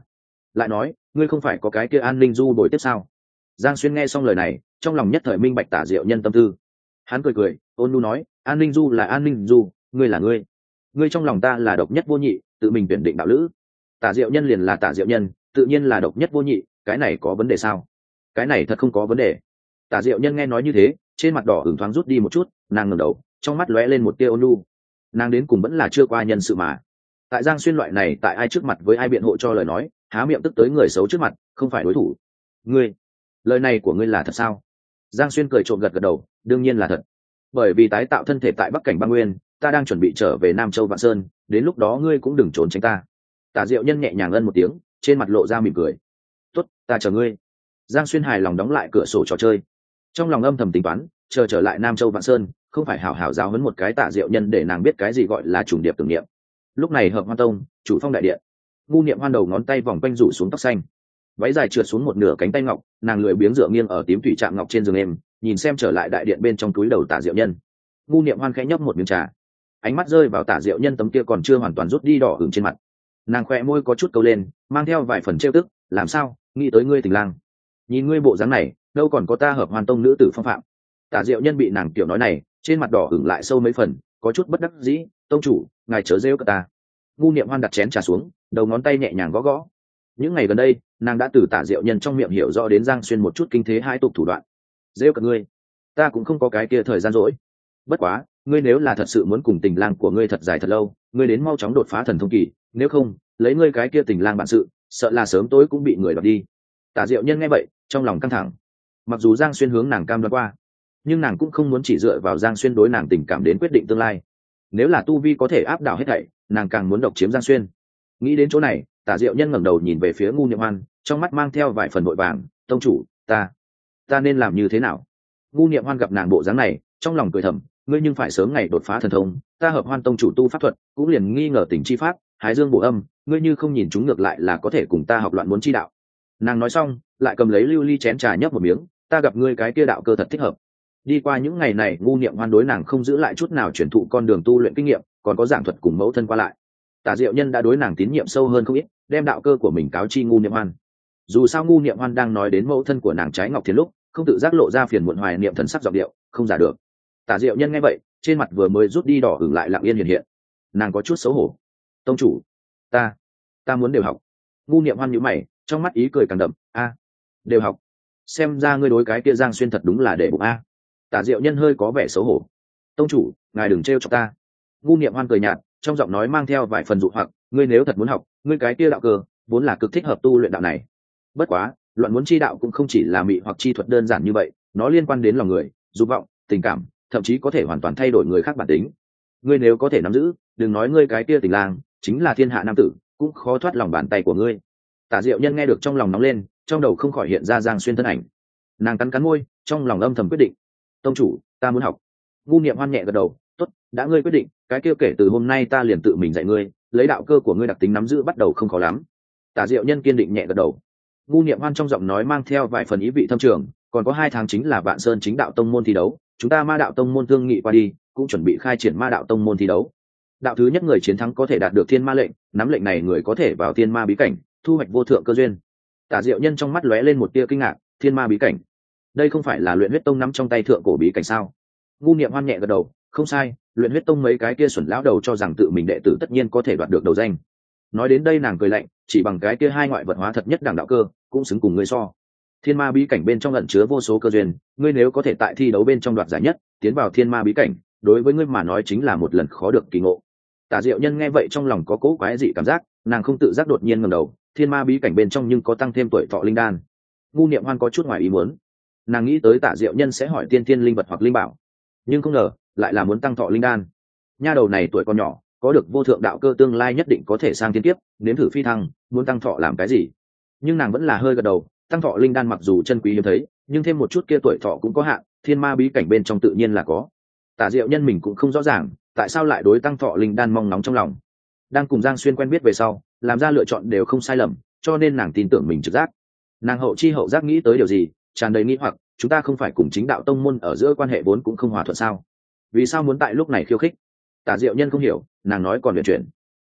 lại nói ngươi không phải có cái kia An Ninh Du đổi tiếp sao? Giang Xuyên nghe xong lời này trong lòng nhất thời minh bạch Tả Diệu Nhân tâm tư. Hắn cười cười ôn nhu nói, An Ninh Du là An Ninh Du, ngươi là ngươi, ngươi trong lòng ta là độc nhất vô nhị, tự mình tuyển định đạo lữ. Tả Diệu Nhân liền là Tả Diệu Nhân, tự nhiên là độc nhất vô nhị, cái này có vấn đề sao? Cái này thật không có vấn đề. Tả Diệu Nhân nghe nói như thế trên mặt đỏ ửng thoáng rút đi một chút, nàng ngẩng đầu trong mắt lóe lên một tia ôn nhu. Nàng đến cùng vẫn là chưa qua nhân sự mà. Tại Giang Xuyên loại này tại ai trước mặt với ai biện hộ cho lời nói, há miệng tức tới người xấu trước mặt không phải đối thủ. Ngươi, lời này của ngươi là thật sao? Giang Xuyên cười trộm gật gật đầu, đương nhiên là thật. Bởi vì tái tạo thân thể tại Bắc Cảnh Băng Nguyên, ta đang chuẩn bị trở về Nam Châu Vạn Sơn, đến lúc đó ngươi cũng đừng trốn tránh ta. Tả Diệu Nhân nhẹ nhàng ân một tiếng, trên mặt lộ ra mỉm cười. Tốt, ta chờ ngươi. Giang Xuyên hài lòng đóng lại cửa sổ trò chơi, trong lòng âm thầm tính toán, chờ trở lại Nam Châu Vạn Sơn, không phải hảo hảo giáo huấn một cái Tả Diệu Nhân để nàng biết cái gì gọi là trùng điệp tưởng niệm. Lúc này Hợp Hoan Tông, chủ phong đại điện, Ngu Niệm Hoan đầu ngón tay vòng quanh rủ xuống tóc xanh, váy dài trượt xuống một nửa cánh tay ngọc, nàng lười biếng dựa nghiêng ở tím thủy trạm ngọc trên giường em, nhìn xem trở lại đại điện bên trong túi đầu Tả Diệu Nhân. Ngu Niệm Hoan khẽ nhấp một miếng trà, ánh mắt rơi vào Tả Diệu Nhân tấm kia còn chưa hoàn toàn rút đi đỏ ửng trên mặt, nàng khẽ môi có chút câu lên, mang theo vài phần trêu tức, làm sao, nghĩ tới ngươi Tình Lang, nhìn ngươi bộ dáng này, đâu còn có ta Hợp Hoan Tông nữ tử phong phạm. Tả Diệu Nhân bị nàng tiểu nói này trên mặt đỏ ửng lại sâu mấy phần, có chút bất đắc dĩ, tông chủ ngài chớ rêu cả ta. Ngu Niệm Hoan đặt chén trà xuống, đầu ngón tay nhẹ nhàng gõ gõ. Những ngày gần đây nàng đã từ Tả Diệu Nhân trong miệng hiểu rõ đến Giang Xuyên một chút kinh thế hai tục thủ đoạn. Rêu cả ngươi, ta cũng không có cái kia thời gian rỗi. Bất quá ngươi nếu là thật sự muốn cùng Tình Lang của ngươi thật dài thật lâu, ngươi đến mau chóng đột phá thần thông kỳ, nếu không lấy ngươi cái kia Tình Lang bản sự, sợ là sớm tối cũng bị người đoạt đi. Tả Diệu Nhân nghe vậy trong lòng căng thẳng, mặc dù Giang Xuyên hướng nàng cam đoan qua, nhưng nàng cũng không muốn chỉ dựa vào Giang Xuyên đối nàng tình cảm đến quyết định tương lai. Nếu là tu vi có thể áp đảo hết thảy, nàng càng muốn độc chiếm Giang Xuyên. Nghĩ đến chỗ này, Tả Diệu Nhân ngẩng đầu nhìn về phía Ngu Niệm Hoan, trong mắt mang theo vài phần vội vàng, tông chủ, ta ta nên làm như thế nào? Ngu Niệm Hoan gặp nàng bộ dáng này trong lòng cười thầm, ngươi nhưng phải sớm ngày đột phá thần thông, ta Hợp Hoan Tông chủ tu pháp thuật cũng liền nghi ngờ tình chi pháp, Hải Dương bổ âm, ngươi như không nhìn chúng ngược lại là có thể cùng ta học loạn muốn chi đạo. Nàng nói xong lại cầm lấy lưu ly chén trà nhấp một miếng, ta gặp ngươi cái kia đạo cơ thật thích hợp. Đi qua những ngày này Ngu Niệm Hoan đối nàng không giữ lại chút nào truyền thụ con đường tu luyện kinh nghiệm, còn có giảng thuật cùng mẫu thân qua lại. Tả Diệu Nhân đã đối nàng tín nhiệm sâu hơn không ít, đem đạo cơ của mình cáo chi Ngu Niệm Hoan. Dù sao Ngu Niệm Hoan đang nói đến mẫu thân của nàng Trái Ngọc Thiền lúc không tự giác lộ ra phiền muộn hoài niệm thần sắc giọng điệu, không giả được. Tả Diệu Nhân nghe vậy trên mặt vừa mới rút đi đỏ ửng lại lặng yên hiện hiện, nàng có chút xấu hổ. Tông chủ, ta ta muốn đều học. Ngu Niệm Hoan nhíu mày, trong mắt ý cười càng đậm, a đều học, xem ra ngươi đối cái kia Giang Xuyên thật đúng là để bụng a. Tả Diệu Nhân hơi có vẻ xấu hổ, tông chủ ngài đừng trêu cho ta. Ngu Niệm Hoan cười nhạt, trong giọng nói mang theo vài phần dụ hoặc, ngươi nếu thật muốn học, ngươi cái kia đạo cơ vốn là cực thích hợp tu luyện đạo này. Bất quá loạn muốn chi đạo cũng không chỉ là mị hoặc chi thuật đơn giản như vậy, nó liên quan đến lòng người, dục vọng, tình cảm, thậm chí có thể hoàn toàn thay đổi người khác bản tính. Ngươi nếu có thể nắm giữ, đừng nói ngươi cái kia Tình Lang chính là thiên hạ nam tử cũng khó thoát lòng bàn tay của ngươi. Tả Diệu Nhân nghe được trong lòng nóng lên, trong đầu không khỏi hiện ra Giang Xuyên thân ảnh. Nàng cắn cắn môi, trong lòng âm thầm quyết định, tông chủ ta muốn học. Ngu Niệm Hoan nhẹ gật đầu, tốt, đã ngươi quyết định, cái kia kể từ hôm nay ta liền tự mình dạy ngươi, lấy đạo cơ của ngươi đặc tính nắm giữ bắt đầu không khó lắm. Tả Diệu Nhân kiên định nhẹ gật đầu. Ngu Niệm Hoan trong giọng nói mang theo vài phần ý vị thâm trường, còn có hai tháng chính là Vạn Sơn chính đạo tông môn thi đấu, chúng ta Ma đạo tông môn thương nghị qua đi, cũng chuẩn bị khai triển Ma đạo tông môn thi đấu. Đạo thứ nhất người chiến thắng có thể đạt được Thiên Ma lệnh, nắm lệnh này người có thể vào Thiên Ma bí cảnh, thu hoạch vô thượng cơ duyên. Tả Diệu Nhân trong mắt lóe lên một tia kinh ngạc, Thiên Ma bí cảnh, đây không phải là Luyện Huyết Tông nắm trong tay thượng cổ bí cảnh sao? Ngu Niệm Hoan nhẹ gật đầu, không sai, Luyện Huyết Tông mấy cái kia xuẩn lão đầu cho rằng tự mình đệ tử tất nhiên có thể đoạt được đầu danh. Nói đến đây nàng cười lạnh, chỉ bằng cái kia hai ngoại vật hóa thật nhất đẳng đạo cơ, cũng xứng cùng ngươi so. Thiên Ma bí cảnh bên trong ẩn chứa vô số cơ duyên, ngươi nếu có thể tại thi đấu bên trong đoạt giải nhất, tiến vào Thiên Ma bí cảnh, đối với ngươi mà nói chính là một lần khó được kỳ ngộ. Tả Diệu Nhân nghe vậy trong lòng có cố quái dị cảm giác, nàng không tự giác đột nhiên ngẩng đầu, Thiên Ma bí cảnh bên trong nhưng có tăng thêm tuổi thọ linh đan. Ngu Niệm Hoan có chút ngoài ý muốn, nàng nghĩ tới Tả Diệu Nhân sẽ hỏi tiên thiên linh vật hoặc linh bảo, nhưng không ngờ lại là muốn tăng thọ linh đan. Nha đầu này tuổi còn nhỏ, có được vô thượng đạo cơ tương lai nhất định có thể sang thiên kiếp, nếm thử phi thăng, muốn tăng thọ làm cái gì? Nhưng nàng vẫn là hơi gật đầu, tăng thọ linh đan mặc dù chân quý hiếm thấy, nhưng thêm một chút kia tuổi thọ cũng có hạn, Thiên Ma bí cảnh bên trong tự nhiên là có. Tả Diệu Nhân mình cũng không rõ ràng, tại sao lại đối tăng thọ linh đan mong nóng trong lòng. Đang cùng Giang Xuyên quen biết về sau, làm ra lựa chọn đều không sai lầm, cho nên nàng tin tưởng mình trực giác. Nàng hậu chi hậu giác nghĩ tới điều gì, tràn đầy nghi hoặc, chúng ta không phải cùng chính đạo tông môn ở giữa quan hệ vốn cũng không hòa thuận sao? Vì sao muốn tại lúc này khiêu khích? Tả Diệu Nhân không hiểu, nàng nói còn luyện chuyển.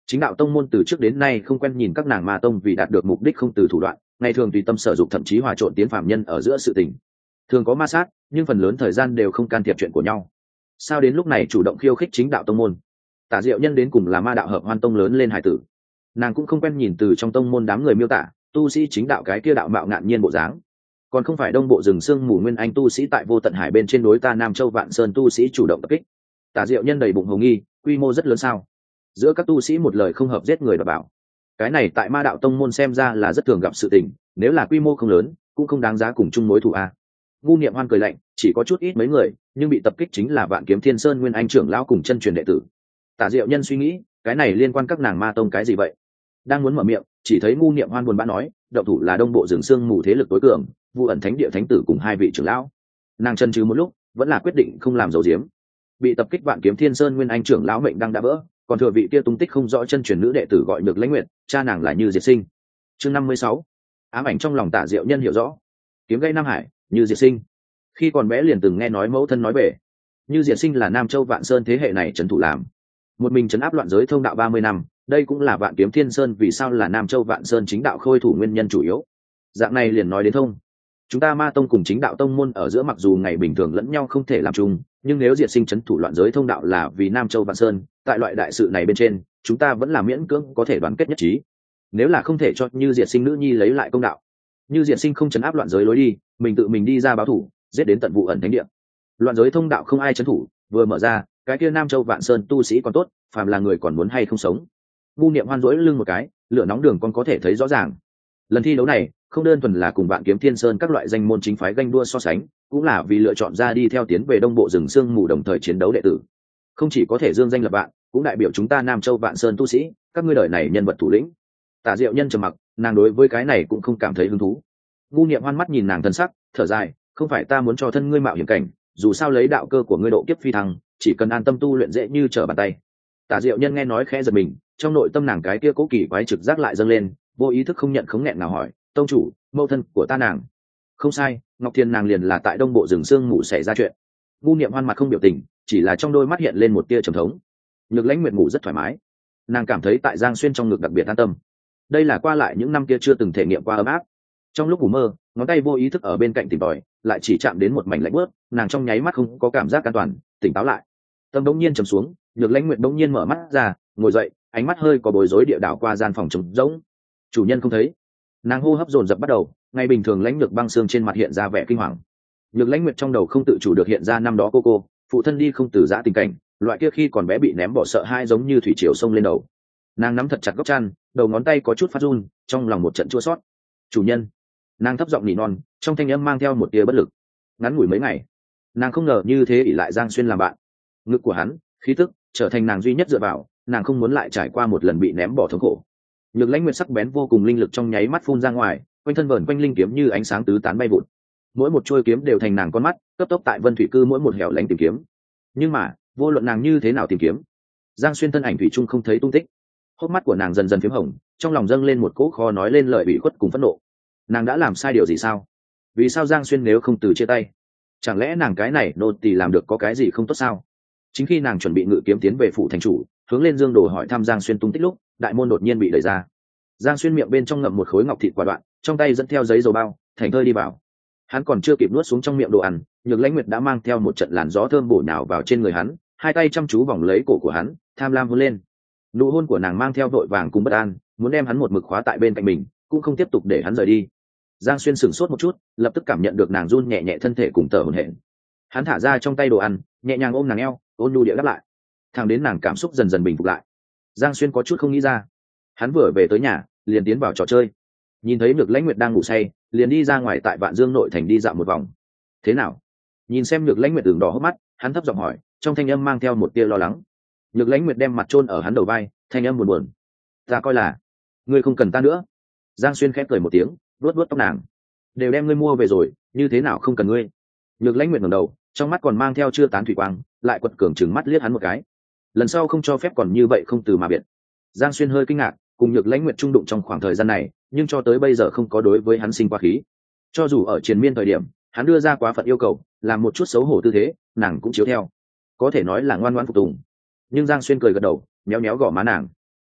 Chính đạo tông môn từ trước đến nay không quen nhìn các nàng ma tông vì đạt được mục đích không từ thủ đoạn, ngày thường tùy tâm sở dục, thậm chí hòa trộn tiến phạm nhân ở giữa sự tình. Thường có ma sát, nhưng phần lớn thời gian đều không can thiệp chuyện của nhau. Sao đến lúc này chủ động khiêu khích chính đạo tông môn? Tả Diệu Nhân đến cùng là ma đạo hợp hoan tông lớn lên hải tử, nàng cũng không quen nhìn từ trong tông môn đám người miêu tả tu sĩ chính đạo cái kia đạo mạo ngạn nhiên bộ dáng, còn không phải đông bộ rừng sương mù nguyên anh tu sĩ tại vô tận hải bên trên đối ta Nam Châu Vạn Sơn tu sĩ chủ động tập kích. Tả Diệu Nhân đầy bụng hồng nghi, quy mô rất lớn sao? Giữa các tu sĩ một lời không hợp giết người, và bảo cái này tại ma đạo tông môn xem ra là rất thường gặp sự tình, nếu là quy mô không lớn cũng không đáng giá cùng chung mối thù a. Ngu Niệm Hoan cười lạnh, chỉ có chút ít mấy người, nhưng bị tập kích chính là Vạn Kiếm Thiên Sơn nguyên anh trưởng lão cùng chân truyền đệ tử. Tả Diệu Nhân suy nghĩ, cái này liên quan các nàng ma tông cái gì vậy? Đang muốn mở miệng, chỉ thấy Ngu Niệm Hoan buồn bã nói, động thủ là đông bộ rừng sương mù thế lực tối cường, Vu ẩn thánh địa thánh tử cùng hai vị trưởng lão. Nàng chần chừ một lúc, vẫn là quyết định không làm dấu diếm. Bị tập kích Vạn Kiếm Thiên Sơn nguyên anh trưởng lão mệnh đang đã vỡ, còn thừa vị kia tung tích không rõ chân truyền nữ đệ tử gọi được Lãnh Nguyệt, cha nàng là Như Diệt Sinh. Chương năm mươi sáu. Ám ảnh trong lòng Tả Diệu Nhân hiểu rõ. Kiếm gây Nam Hải, Như Diệt Sinh. Khi còn bé liền từng nghe nói mẫu thân nói về. Như Diệt Sinh là Nam Châu Vạn Sơn thế hệ này trấn thủ làm. Một mình trấn áp loạn giới thông đạo ba mươi năm, đây cũng là Vạn Kiếm Thiên Sơn vì sao là Nam Châu Vạn Sơn chính đạo khôi thủ nguyên nhân chủ yếu. Dạng này liền nói đến thông. Chúng ta ma tông cùng chính đạo tông môn ở giữa mặc dù ngày bình thường lẫn nhau không thể làm chung, nhưng nếu Diệt Sinh trấn thủ loạn giới thông đạo là vì Nam Châu Vạn Sơn, tại loại đại sự này bên trên, chúng ta vẫn là miễn cưỡng có thể đoàn kết nhất trí. Nếu là không thể cho Như Diệt Sinh nữ nhi lấy lại công đạo, Như Diệt Sinh không trấn áp loạn giới lối đi, mình tự mình đi ra báo thủ, giết đến tận Vụ ẩn thánh địa. Loạn giới thông đạo không ai trấn thủ, vừa mở ra, cái kia Nam Châu Vạn Sơn tu sĩ còn tốt, phàm là người còn muốn hay không sống. Ngu Niệm Hoan rỗi lưng một cái, lửa nóng đường con có thể thấy rõ ràng. Lần thi đấu này không đơn thuần là cùng Vạn Kiếm Thiên Sơn các loại danh môn chính phái ganh đua so sánh, cũng là vì lựa chọn ra đi theo tiến về đông bộ rừng sương mù đồng thời chiến đấu đệ tử. Không chỉ có thể dương danh lập vạn, cũng đại biểu chúng ta Nam Châu Vạn Sơn tu sĩ, các ngươi đời này nhân vật thủ lĩnh. Tả Diệu Nhân trầm mặc, nàng đối với cái này cũng không cảm thấy hứng thú. Ngu Niệm Hoan mắt nhìn nàng thân sắc, thở dài, không phải ta muốn cho thân ngươi mạo hiểm cảnh, dù sao lấy đạo cơ của ngươi độ kiếp phi thăng, chỉ cần an tâm tu luyện dễ như trở bàn tay. Tả Diệu Nhân nghe nói khẽ giật mình, trong nội tâm nàng cái kia cố kỳ quái trực giác lại dâng lên, vô ý thức không nhận không nghẹn nào hỏi, tông chủ, mẫu thân của ta nàng? Không sai, Ngọc Thiên nàng liền là tại đông bộ rừng sương mù xảy ra chuyện. Ngu Niệm Hoan mặt không biểu tình, chỉ là trong đôi mắt hiện lên một tia trầm thống. Nhược Lãnh Nguyệt ngủ rất thoải mái, nàng cảm thấy tại Giang Xuyên trong ngực đặc biệt an tâm. Đây là qua lại những năm kia chưa từng thể nghiệm qua ấm áp. Trong lúc ngủ mơ, ngón tay vô ý thức ở bên cạnh tìm tòi, lại chỉ chạm đến một mảnh lạnh bớt, nàng trong nháy mắt không có cảm giác an toàn, tỉnh táo lại. Tâm đống nhiên trầm xuống, Nhược Lãnh Nguyệt đống nhiên mở mắt ra, ngồi dậy, ánh mắt hơi có bối rối địa đảo qua gian phòng trống rỗng. Chủ nhân không thấy. Nàng hô hấp dồn dập bắt đầu, ngày bình thường Lãnh Nhược băng xương trên mặt hiện ra vẻ kinh hoàng. Nhược Lãnh Nguyệt trong đầu không tự chủ được hiện ra năm đó cô cô, phụ thân đi không từ giã tình cảnh, loại kia khi còn bé bị ném bỏ sợ hai giống như thủy triều sông lên đầu. Nàng nắm thật chặt góc chăn, đầu ngón tay có chút phát run, trong lòng một trận chua xót. Chủ nhân. Nàng thấp giọng nỉ non, trong thanh âm mang theo một tia bất lực. Ngắn ngủi mấy ngày, nàng không ngờ như thế ỷ lại Giang Xuyên làm bạn. Ngực của hắn, khí tức, trở thành nàng duy nhất dựa vào, nàng không muốn lại trải qua một lần bị ném bỏ thống khổ. Nhược Lãnh Nguyệt sắc bén vô cùng linh lực trong nháy mắt phun ra ngoài, quanh thân vờn quanh linh kiếm như ánh sáng tứ tán bay vụt. Mỗi một chuôi kiếm đều thành nàng con mắt, cấp tốc tại Vân Thủy Cư mỗi một hẻo lánh tìm kiếm. Nhưng mà, vô luận nàng như thế nào tìm kiếm, Giang Xuyên thân ảnh thủy chung không thấy tung tích. Hốc mắt của nàng dần dần phím hồng, trong lòng dâng lên một cỗ khó nói lên lời bị khuất cùng phẫn nộ. Nàng đã làm sai điều gì sao? Vì sao Giang Xuyên nếu không từ chia tay? Chẳng lẽ nàng cái này nô tỳ làm được có cái gì không tốt sao? Chính khi nàng chuẩn bị ngự kiếm tiến về phủ thành chủ, hướng lên Dương Đồ hỏi thăm Giang Xuyên tung tích lúc, đại môn đột nhiên bị đẩy ra. Giang Xuyên miệng bên trong ngậm một khối ngọc thịt quả đoạn, trong tay dẫn theo giấy dầu bao, thành thơi đi vào. Hắn còn chưa kịp nuốt xuống trong miệng đồ ăn, Nhược Lãnh Nguyệt đã mang theo một trận làn gió thơm bổ nhào vào trên người hắn, hai tay chăm chú vòng lấy cổ của hắn, tham lam hôn lên. Nụ hôn của nàng mang theo vội vàng cùng bất an, muốn đem hắn một mực khóa tại bên cạnh mình, cũng không tiếp tục để hắn rời đi. Giang Xuyên sửng sốt một chút, lập tức cảm nhận được nàng run nhẹ nhẹ thân thể cùng tở hổn hển. Hắn thả ra trong tay đồ ăn, nhẹ nhàng ôm nàng eo, ôn nhu địa đáp lại. Thẳng đến nàng cảm xúc dần dần bình phục lại, Giang Xuyên có chút không nghĩ ra. Hắn vừa về tới nhà, liền tiến vào trò chơi, nhìn thấy Nhược Lãnh Nguyệt đang ngủ say, liền đi ra ngoài tại Vạn Dương nội thành đi dạo một vòng. Thế nào? Nhìn xem Nhược Lãnh Nguyệt ửng đỏ hốc mắt, hắn thấp giọng hỏi, trong thanh âm mang theo một tia lo lắng. Nhược Lãnh Nguyệt đem mặt chôn ở hắn đầu vai, thanh âm buồn buồn. Ta coi là, ngươi không cần ta nữa. Giang Xuyên khẽ cười một tiếng, vuốt vuốt tóc nàng. Đều đem ngươi mua về rồi, như thế nào không cần ngươi? Nhược Lãnh Nguyệt ngẩng đầu, trong mắt còn mang theo chưa tán thủy quang, lại quật cường trừng mắt liếc hắn một cái. Lần sau không cho phép còn như vậy không từ mà biệt. Giang Xuyên hơi kinh ngạc, cùng Nhược Lãnh Nguyệt trung đụng trong khoảng thời gian này, nhưng cho tới bây giờ không có đối với hắn sinh quá khí. Cho dù ở triền miên thời điểm, hắn đưa ra quá phận yêu cầu, làm một chút xấu hổ tư thế, nàng cũng chiếu theo, có thể nói là ngoan ngoãn phục tùng. Nhưng Giang Xuyên cười gật đầu, méo méo gò má nàng.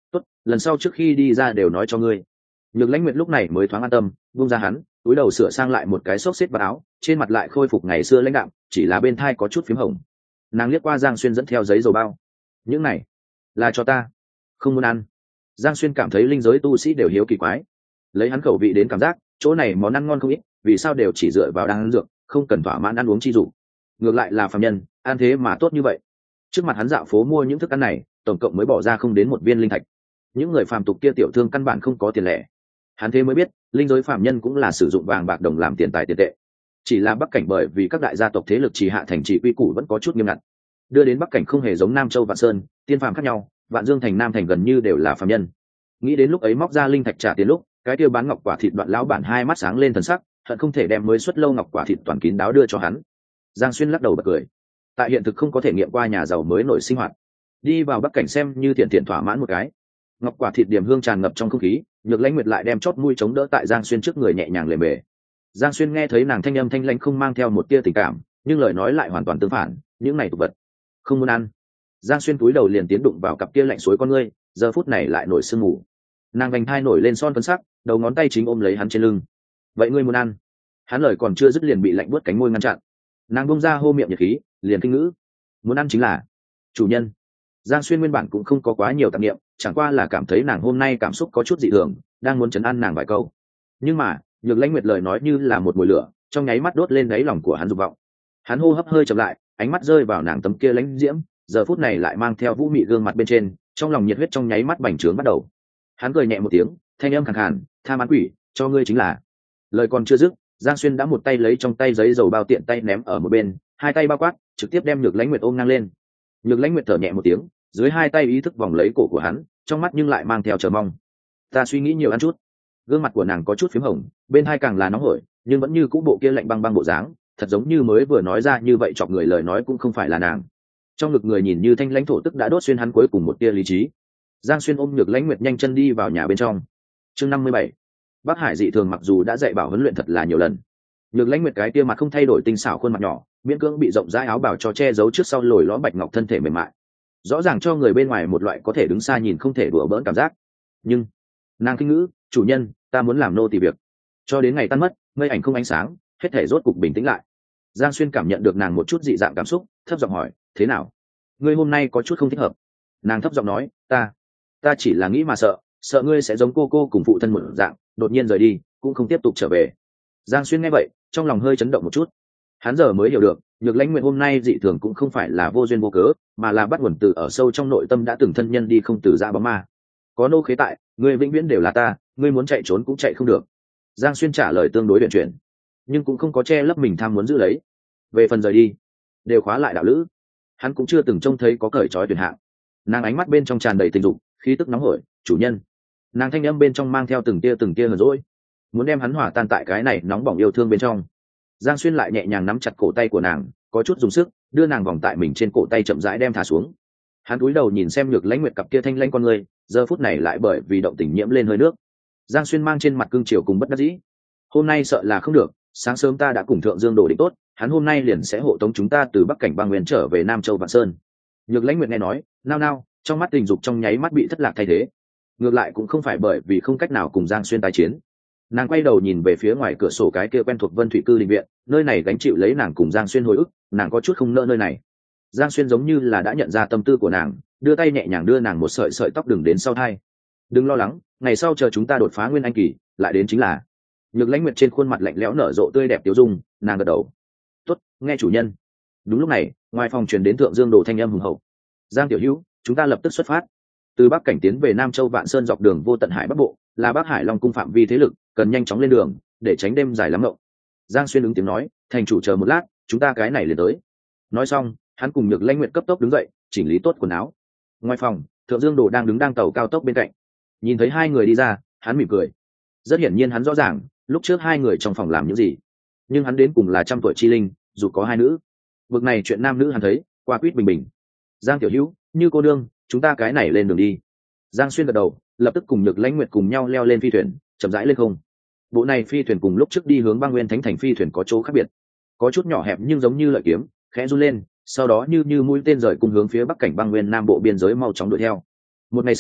tốt, lần sau trước khi đi ra đều nói cho ngươi. Nhược Lãnh Nguyệt lúc này mới thoáng an tâm, buông ra hắn, cúi đầu sửa sang lại một cái xốc xếp vào áo, trên mặt lại khôi phục ngày xưa lãnh đạm, chỉ là bên thai có chút phím hồng. Nàng liếc qua Giang Xuyên dẫn theo giấy dầu bao. Những này là cho ta, không muốn ăn. Giang Xuyên cảm thấy linh giới tu sĩ đều hiếu kỳ quái, lấy hắn khẩu vị đến cảm giác chỗ này món ăn ngon không ít, vì sao đều chỉ dựa vào đan dược, không cần thỏa mãn ăn uống chi dụ. Ngược lại là phàm nhân ăn thế mà tốt như vậy. Trước mặt hắn dạo phố mua những thức ăn này, tổng cộng mới bỏ ra không đến một viên linh thạch. Những người phàm tục kia tiểu thương căn bản không có tiền lẻ. Hắn thế mới biết linh giới phàm nhân cũng là sử dụng vàng bạc đồng làm tiền tài tiền tệ. Chỉ là Bắc Cảnh bởi vì các đại gia tộc thế lực trì hạ thành trì quy củ vẫn có chút nghiêm ngặt, đưa đến Bắc Cảnh không hề giống Nam Châu Vạn Sơn tiên phàm khác nhau, Vạn Dương thành Nam thành gần như đều là phàm nhân. Nghĩ đến lúc ấy móc ra linh thạch trả tiền lúc, cái kia bán ngọc quả thịt đoạn lão bản hai mắt sáng lên thần sắc, hận không thể đem mới xuất lâu ngọc quả thịt toàn kín đáo đưa cho hắn. Giang Xuyên lắc đầu bật cười, tại hiện thực không có thể nghiệm qua nhà giàu mới nổi sinh hoạt, đi vào Bắc Cảnh xem như tiện tiện thỏa mãn một cái. Ngọc quả thịt điểm hương tràn ngập trong không khí, Nhược Lãnh Nguyệt lại đem chót mũi chống đỡ tại Giang Xuyên trước người nhẹ nhàng lề mề. Giang Xuyên nghe thấy nàng thanh âm thanh lãnh không mang theo một tia tình cảm, nhưng lời nói lại hoàn toàn tương phản, những này tục vật không muốn ăn. Giang Xuyên cúi đầu liền tiến đụng vào cặp kia lạnh suối con ngươi, giờ phút này lại nổi sương mù. Nàng vành thai nổi lên son phấn sắc, đầu ngón tay chính ôm lấy hắn trên lưng. Vậy ngươi muốn ăn? Hắn lời còn chưa dứt liền bị lạnh buốt cánh môi ngăn chặn. Nàng bông ra hô miệng nhiệt khí, liền kinh ngữ. Muốn ăn chính là chủ nhân. Giang Xuyên nguyên bản cũng không có quá nhiều tạp niệm, chẳng qua là cảm thấy nàng hôm nay cảm xúc có chút dị thường, đang muốn trấn an nàng vài câu. Nhưng mà Nhược Lãnh Nguyệt lời nói như là một mùi lửa, trong nháy mắt đốt lên đáy lòng của hắn dục vọng. Hắn hô hấp hơi chậm lại, ánh mắt rơi vào nàng tấm kia lãnh diễm, giờ phút này lại mang theo vũ mị gương mặt bên trên, trong lòng nhiệt huyết trong nháy mắt bành trướng bắt đầu. Hắn cười nhẹ một tiếng, thanh âm khàn khàn, tham ăn quỷ, cho ngươi chính là. Lời còn chưa dứt, Giang Xuyên đã một tay lấy trong tay giấy dầu bao tiện tay ném ở một bên, hai tay bao quát, trực tiếp đem Nhược Lãnh Nguyệt ôm ngang lên. Nhược Lãnh Nguyệt thở nhẹ một tiếng, dưới hai tay ý thức vòng lấy cổ của hắn, trong mắt nhưng lại mang theo chờ mong. Ta suy nghĩ nhiều ăn chút. Gương mặt của nàng có chút phím hồng, bên hai càng là nóng hổi, nhưng vẫn như cũ bộ kia lạnh băng băng bộ dáng, thật giống như mới vừa nói ra như vậy chọc người lời nói cũng không phải là nàng. Trong ngực người nhìn như thanh lãnh thổ tức đã đốt xuyên hắn cuối cùng một tia lý trí. Giang Xuyên ôm Nhược Lãnh Nguyệt nhanh chân đi vào nhà bên trong. Chương năm mươi bảy. Bắc Hải dị thường mặc dù đã dạy bảo huấn luyện thật là nhiều lần, Nhược Lãnh Nguyệt cái tia mặt không thay đổi tinh xảo khuôn mặt nhỏ, miễn cưỡng bị rộng rãi áo bào cho che giấu trước sau lồi lõm bạch ngọc thân thể mềm mại, rõ ràng cho người bên ngoài một loại có thể đứng xa nhìn không thể đùa bỡn cảm giác. Nhưng nàng kinh ngữ, chủ nhân, ta muốn làm nô tỳ việc. Cho đến ngày tan mất, mây ảnh không ánh sáng, hết thể rốt cục bình tĩnh lại. Giang Xuyên cảm nhận được nàng một chút dị dạng cảm xúc, thấp giọng hỏi, thế nào? Ngươi hôm nay có chút không thích hợp. Nàng thấp giọng nói, ta, ta chỉ là nghĩ mà sợ, sợ ngươi sẽ giống cô cô cùng phụ thân một dạng, đột nhiên rời đi, cũng không tiếp tục trở về. Giang Xuyên nghe vậy, trong lòng hơi chấn động một chút. Hắn giờ mới hiểu được, Nhược Lãnh Nguyệt hôm nay dị thường cũng không phải là vô duyên vô cớ, mà là bắt nguồn từ ở sâu trong nội tâm đã từng thân nhân đi không từ ra bóng ma. Có nô khế tại, ngươi vĩnh viễn đều là ta, ngươi muốn chạy trốn cũng chạy không được. Giang Xuyên trả lời tương đối huyền chuyển, nhưng cũng không có che lấp mình tham muốn giữ lấy. Về phần rời đi, đều khóa lại đạo lữ. Hắn cũng chưa từng trông thấy có cởi trói tuyển hạng. Nàng ánh mắt bên trong tràn đầy tình dục, khí tức nóng hổi, chủ nhân. Nàng thanh âm bên trong mang theo từng tia từng tia hờn dỗi, muốn đem hắn hỏa tan tại cái này nóng bỏng yêu thương bên trong. Giang Xuyên lại nhẹ nhàng nắm chặt cổ tay của nàng, có chút dùng sức đưa nàng vòng tại mình trên cổ tay, chậm rãi đem thả xuống. Hắn cúi đầu nhìn xem Nhược Lãnh Nguyệt cặp kia thanh lãnh con người, giờ phút này lại bởi vì động tình nhiễm lên hơi nước. Giang Xuyên mang trên mặt cương triều cùng bất đắc dĩ. Hôm nay sợ là không được, sáng sớm ta đã cùng Thượng Dương đồ định tốt, hắn hôm nay liền sẽ hộ tống chúng ta từ Bắc Cảnh Băng Nguyên trở về Nam Châu Vạn Sơn. Nhược Lãnh Nguyệt nghe nói, nao nao, trong mắt tình dục trong nháy mắt bị thất lạc thay thế. Ngược lại cũng không phải bởi vì không cách nào cùng Giang Xuyên tái chiến. Nàng quay đầu nhìn về phía ngoài cửa sổ cái kia quen thuộc Vân Thủy Cư đình viện, nơi này gánh chịu lấy nàng cùng Giang Xuyên hồi ức, nàng có chút không nỡ nơi này. Giang Xuyên giống như là đã nhận ra tâm tư của nàng, đưa tay nhẹ nhàng đưa nàng một sợi sợi tóc đừng đến sau thai. Đừng lo lắng, ngày sau chờ chúng ta đột phá nguyên anh kỳ, lại đến chính là. Nhược Lãnh Nguyệt trên khuôn mặt lạnh lẽo nở rộ tươi đẹp tiêu dung, nàng gật đầu. Tốt, nghe chủ nhân. Đúng lúc này, ngoài phòng truyền đến Thượng Dương đồ thanh âm hùng hậu. Giang tiểu hữu, chúng ta lập tức xuất phát. Từ Bắc Cảnh tiến về Nam Châu Vạn Sơn dọc đường vô tận hải bắc bộ, là Bắc Hải Long cung phạm vi thế lực, cần nhanh chóng lên đường, để tránh đêm dài lắm ngộng. Giang Xuyên ứng tiếng nói, thành chủ chờ một lát, chúng ta cái này liền tới. Nói xong, hắn cùng Nhược Lãnh Nguyệt cấp tốc đứng dậy, chỉnh lý tốt quần áo. Ngoài phòng, Thượng Dương đồ đang đứng đang tàu cao tốc bên cạnh, nhìn thấy hai người đi ra, hắn mỉm cười. Rất hiển nhiên hắn rõ ràng lúc trước hai người trong phòng làm những gì, nhưng hắn đến cùng là trăm tuổi chi linh, dù có hai nữ, bực này chuyện nam nữ hắn thấy qua quýt bình bình. Giang tiểu hữu, như cô đương, chúng ta cái này lên đường đi. Giang Xuyên gật đầu, lập tức cùng Nhược Lãnh Nguyệt cùng nhau leo lên phi thuyền, chậm rãi lên không. Bộ này phi thuyền cùng lúc trước đi hướng Băng Nguyên Thánh Thành phi thuyền có chỗ khác biệt, có chút nhỏ hẹp nhưng giống như lợi kiếm, khẽ run lên, sau đó như như mũi tên rời cùng hướng phía Bắc Cảnh Băng Nguyên Nam bộ biên giới mau chóng đuổi theo. Một ngày sau,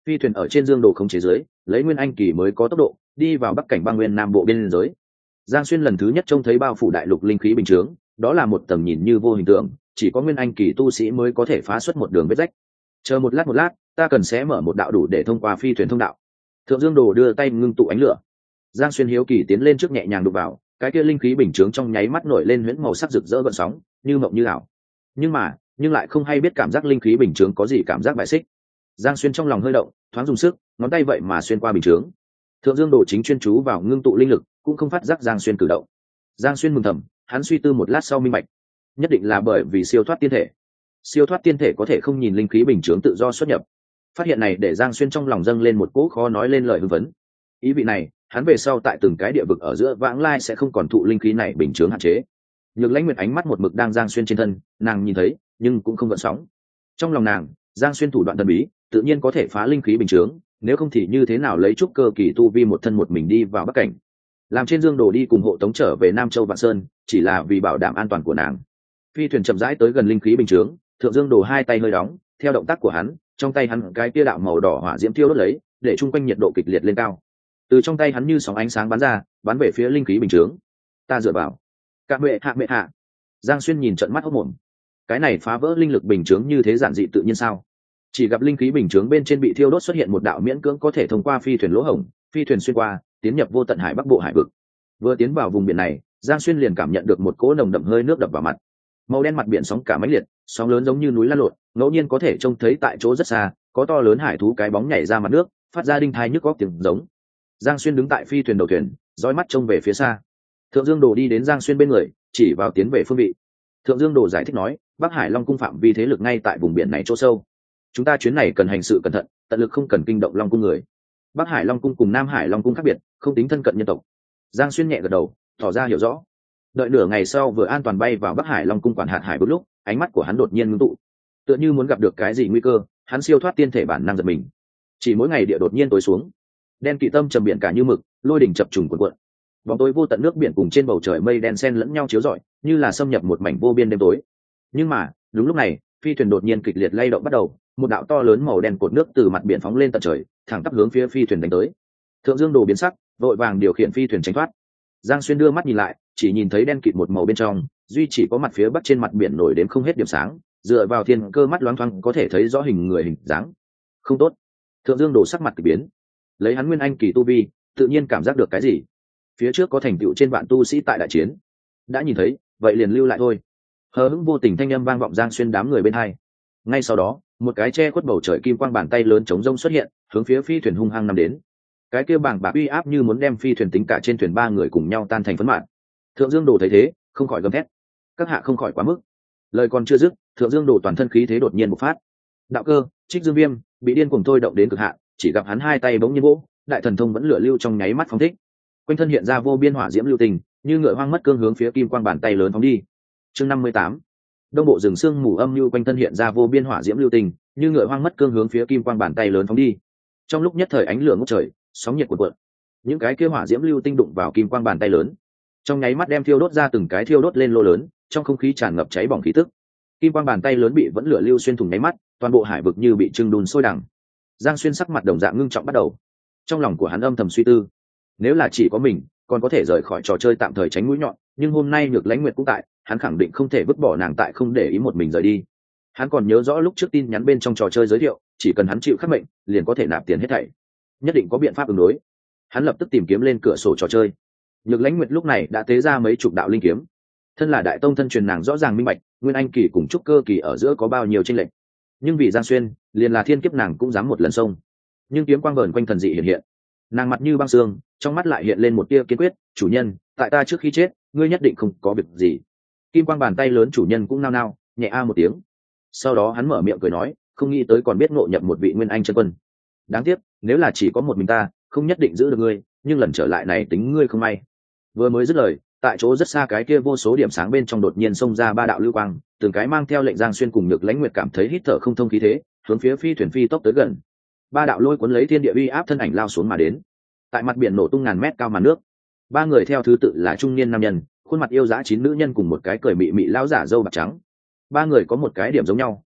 Phi thuyền ở trên dương đồ không chế giới, lấy nguyên anh kỳ mới có tốc độ đi vào bắc cảnh băng nguyên nam bộ biên giới. Giang Xuyên lần thứ nhất trông thấy bao phủ đại lục linh khí bình chướng, đó là một tầng nhìn như vô hình tượng, chỉ có nguyên anh kỳ tu sĩ mới có thể phá xuất một đường vết rách. Chờ một lát một lát, ta cần sẽ mở một đạo đủ để thông qua phi thuyền thông đạo. Thượng Dương Đồ đưa tay ngưng tụ ánh lửa. Giang Xuyên hiếu kỳ tiến lên trước nhẹ nhàng đụng vào, cái kia linh khí bình chướng trong nháy mắt nổi lên huyễn màu sắc rực rỡ gợn sóng, như mộng như ảo. Nhưng mà, nhưng lại không hay biết cảm giác linh khí bình chướng có gì cảm giác bại xích. Giang Xuyên trong lòng hơi động, thoáng dùng sức, ngón tay vậy mà xuyên qua bình chướng. Thượng Dương Đồ chính chuyên chú vào ngưng tụ linh lực, cũng không phát giác Giang Xuyên cử động. Giang Xuyên mừng thầm, hắn suy tư một lát sau minh bạch, nhất định là bởi vì siêu thoát tiên thể. Siêu thoát tiên thể có thể không nhìn linh khí bình chướng tự do xuất nhập. Phát hiện này để Giang Xuyên trong lòng dâng lên một cỗ khó nói lên lời hưng phấn. Ý vị này, hắn về sau tại từng cái địa vực ở giữa vãng lai sẽ không còn thụ linh khí này bình chướng hạn chế. Nhược Lãnh Nguyệt ánh mắt một mực đang Giang Xuyên trên thân, nàng nhìn thấy, nhưng cũng không gợn sóng. Trong lòng nàng, Giang Xuyên thủ đoạn thần bí, tự nhiên có thể phá linh khí bình chướng, nếu không thì như thế nào lấy trúc cơ kỳ tu vi một thân một mình đi vào bắc cảnh. Làm trên Dương Đồ đi cùng hộ tống trở về Nam Châu Vạn Sơn, chỉ là vì bảo đảm an toàn của nàng. Phi thuyền chậm rãi tới gần linh khí bình chướng, Thượng Dương Đồ hai tay hơi đóng, theo động tác của hắn, trong tay hắn cái tia đạo màu đỏ hỏa diễm thiêu đốt lấy, để chung quanh nhiệt độ kịch liệt lên cao. Từ trong tay hắn như sóng ánh sáng bắn ra, bắn về phía linh khí bình chướng. Ta dựa vào. Cạm mẹ hạ mẹ hạ. Giang Xuyên nhìn trận mắt hốt mồm. Cái này phá vỡ linh lực bình chướng như thế giản dị tự nhiên sao? Chỉ gặp linh khí bình chướng bên trên bị thiêu đốt xuất hiện một đạo miễn cưỡng có thể thông qua phi thuyền lỗ hổng, phi thuyền xuyên qua, tiến nhập vô tận hải bắc bộ hải vực. Vừa tiến vào vùng biển này, Giang Xuyên liền cảm nhận được một cỗ nồng đậm hơi nước đập vào mặt. Màu đen mặt biển sóng cả mãnh liệt, sóng lớn giống như núi lăn lộn, ngẫu nhiên có thể trông thấy tại chỗ rất xa, có to lớn hải thú cái bóng nhảy ra mặt nước, phát ra đinh thai nhức góc tiếng giống. Giang Xuyên đứng tại phi thuyền đầu thuyền, dõi mắt trông về phía xa. Thượng Dương Đồ đi đến Giang Xuyên bên người, chỉ vào tiến về phương vị. Thượng Dương Đồ giải thích nói, Bắc Hải Long cung phạm vi thế lực ngay tại vùng biển này chỗ sâu. Chúng ta chuyến này cần hành sự cẩn thận, tận lực không cần kinh động Long cung người. Bắc Hải Long cung cùng Nam Hải Long cung khác biệt, không tính thân cận nhân tộc. Giang Xuyên nhẹ gật đầu, tỏ ra hiểu rõ. Đợi nửa ngày sau vừa an toàn bay vào Bắc Hải Long cung quản hạt hải vực lúc, ánh mắt của hắn đột nhiên ngưng tụ, tựa như muốn gặp được cái gì nguy cơ, hắn siêu thoát tiên thể bản năng giật mình. Chỉ mỗi ngày địa đột nhiên tối xuống, đen kỵ tâm trầm biển cả như mực, lôi đỉnh chập trùng cuộn cuộn, bóng tối vô tận nước biển cùng trên bầu trời mây đen xen lẫn nhau chiếu rọi, như là xâm nhập một mảnh vô biên đêm tối. Nhưng mà đúng lúc này, phi thuyền đột nhiên kịch liệt lay động bắt đầu, một đạo to lớn màu đen cột nước từ mặt biển phóng lên tận trời, thẳng tắp hướng phía phi thuyền đánh tới. Thượng Dương Đồ biến sắc, vội vàng điều khiển phi thuyền tránh thoát. Giang Xuyên đưa mắt nhìn lại, chỉ nhìn thấy đen kịt một màu bên trong, duy chỉ có mặt phía bắc trên mặt biển nổi đến không hết điểm sáng, dựa vào thiên cơ mắt loáng thoáng có thể thấy rõ hình người hình dáng. Không tốt. Thượng Dương Đồ sắc mặt kỳ biến. Lấy hắn nguyên anh kỳ tu vi, tự nhiên cảm giác được cái gì. Phía trước có thành tựu trên vạn tu sĩ tại đại chiến. Đã nhìn thấy, vậy liền lưu lại thôi. Hờ hững vô tình thanh âm vang vọng Giang Xuyên đám người bên hai. Ngay sau đó, một cái che khuất bầu trời kim quang bàn tay lớn chống rông xuất hiện, hướng phía phi thuyền hung hăng nằm đến. Cái kia bảng bạc uy áp như muốn đem phi thuyền tính cả trên thuyền ba người cùng nhau tan thành phấn mạn. Thượng Dương Đồ thấy thế, không khỏi gầm thét. Các hạ không khỏi quá mức. Lời còn chưa dứt, Thượng Dương Đồ toàn thân khí thế đột nhiên bộc phát. Đạo cơ, Trích Dương Viêm, bị điên cuồng thôi động đến cực hạn, chỉ gặp hắn hai tay bỗng nhiên vỗ, đại thần thông vẫn lửa lưu trong nháy mắt phóng thích. Quanh thân hiện ra vô biên hỏa diễm lưu tình, như ngựa hoang mất cương hướng phía kim quang bàn tay lớn phóng đi. Chương năm mươi tám. Đông bộ rừng sương mù âm như quanh thân hiện ra vô biên hỏa diễm lưu tình, như ngựa hoang mất cương hướng phía kim quang bàn tay lớn phóng đi. Trong lúc nhất thời ánh lửa ngút trời, sóng nhiệt cuộn cuộn. Những cái kia hỏa diễm lưu tinh đụng vào kim quang bàn tay lớn, trong nháy mắt đem thiêu đốt ra từng cái thiêu đốt lên lô lớn, trong không khí tràn ngập cháy bỏng khí tức. Kim quang bàn tay lớn bị vẫn lửa lưu xuyên thủng nháy mắt, toàn bộ hải vực như bị trưng đun sôi đằng. Giang Xuyên sắc mặt đồng dạng ngưng trọng bắt đầu. Trong lòng của hắn âm thầm suy tư, nếu là chỉ có mình, còn có thể rời khỏi trò chơi tạm thời tránh mũi nhọn, nhưng hôm nay Nhược Lãnh Nguyệt cũng tại, hắn khẳng định không thể vứt bỏ nàng tại không để ý một mình rời đi. Hắn còn nhớ rõ lúc trước tin nhắn bên trong trò chơi giới thiệu, chỉ cần hắn chịu khắc mệnh, liền có thể nạp tiền hết thảy. Nhất định có biện pháp ứng đối. Hắn lập tức tìm kiếm lên cửa sổ trò chơi. Nhược Lãnh Nguyệt lúc này đã tế ra mấy chục đạo linh kiếm. Thân là đại tông thân truyền, nàng rõ ràng minh bạch, nguyên anh kỳ cùng trúc cơ kỳ ở giữa có bao nhiêu chênh lệch. Nhưng vì Giang Xuyên, liền là thiên kiếp nàng cũng dám một lần xông. Nhưng kiếm quang vờn quanh thần dị hiện hiện. Nàng mặt như băng xương, trong mắt lại hiện lên một tia kiên quyết, "Chủ nhân, tại ta trước khi chết, ngươi nhất định không có việc gì." Kim quang bàn tay lớn chủ nhân cũng nao nao, nhẹ a một tiếng. Sau đó hắn mở miệng cười nói, không nghĩ tới còn biết ngộ nhập một vị nguyên anh chân quân. Đáng tiếc, nếu là chỉ có một mình ta, không nhất định giữ được ngươi, nhưng lần trở lại này tính ngươi không may. Vừa mới dứt lời, tại chỗ rất xa cái kia vô số điểm sáng bên trong đột nhiên xông ra ba đạo lưu quang, từng cái mang theo lệnh Giang Xuyên cùng Nhược Lãnh Nguyệt cảm thấy hít thở không thông khí thế, hướng phía phi thuyền phi tốc tới gần. Ba đạo lôi cuốn lấy thiên địa uy áp thân ảnh lao xuống mà đến. Tại mặt biển nổ tung ngàn mét cao màn nước, ba người theo thứ tự là trung niên nam nhân, khuôn mặt yêu dã chín nữ nhân cùng một cái cười mị mị lão giả râu bạc trắng. Ba người có một cái điểm giống nhau,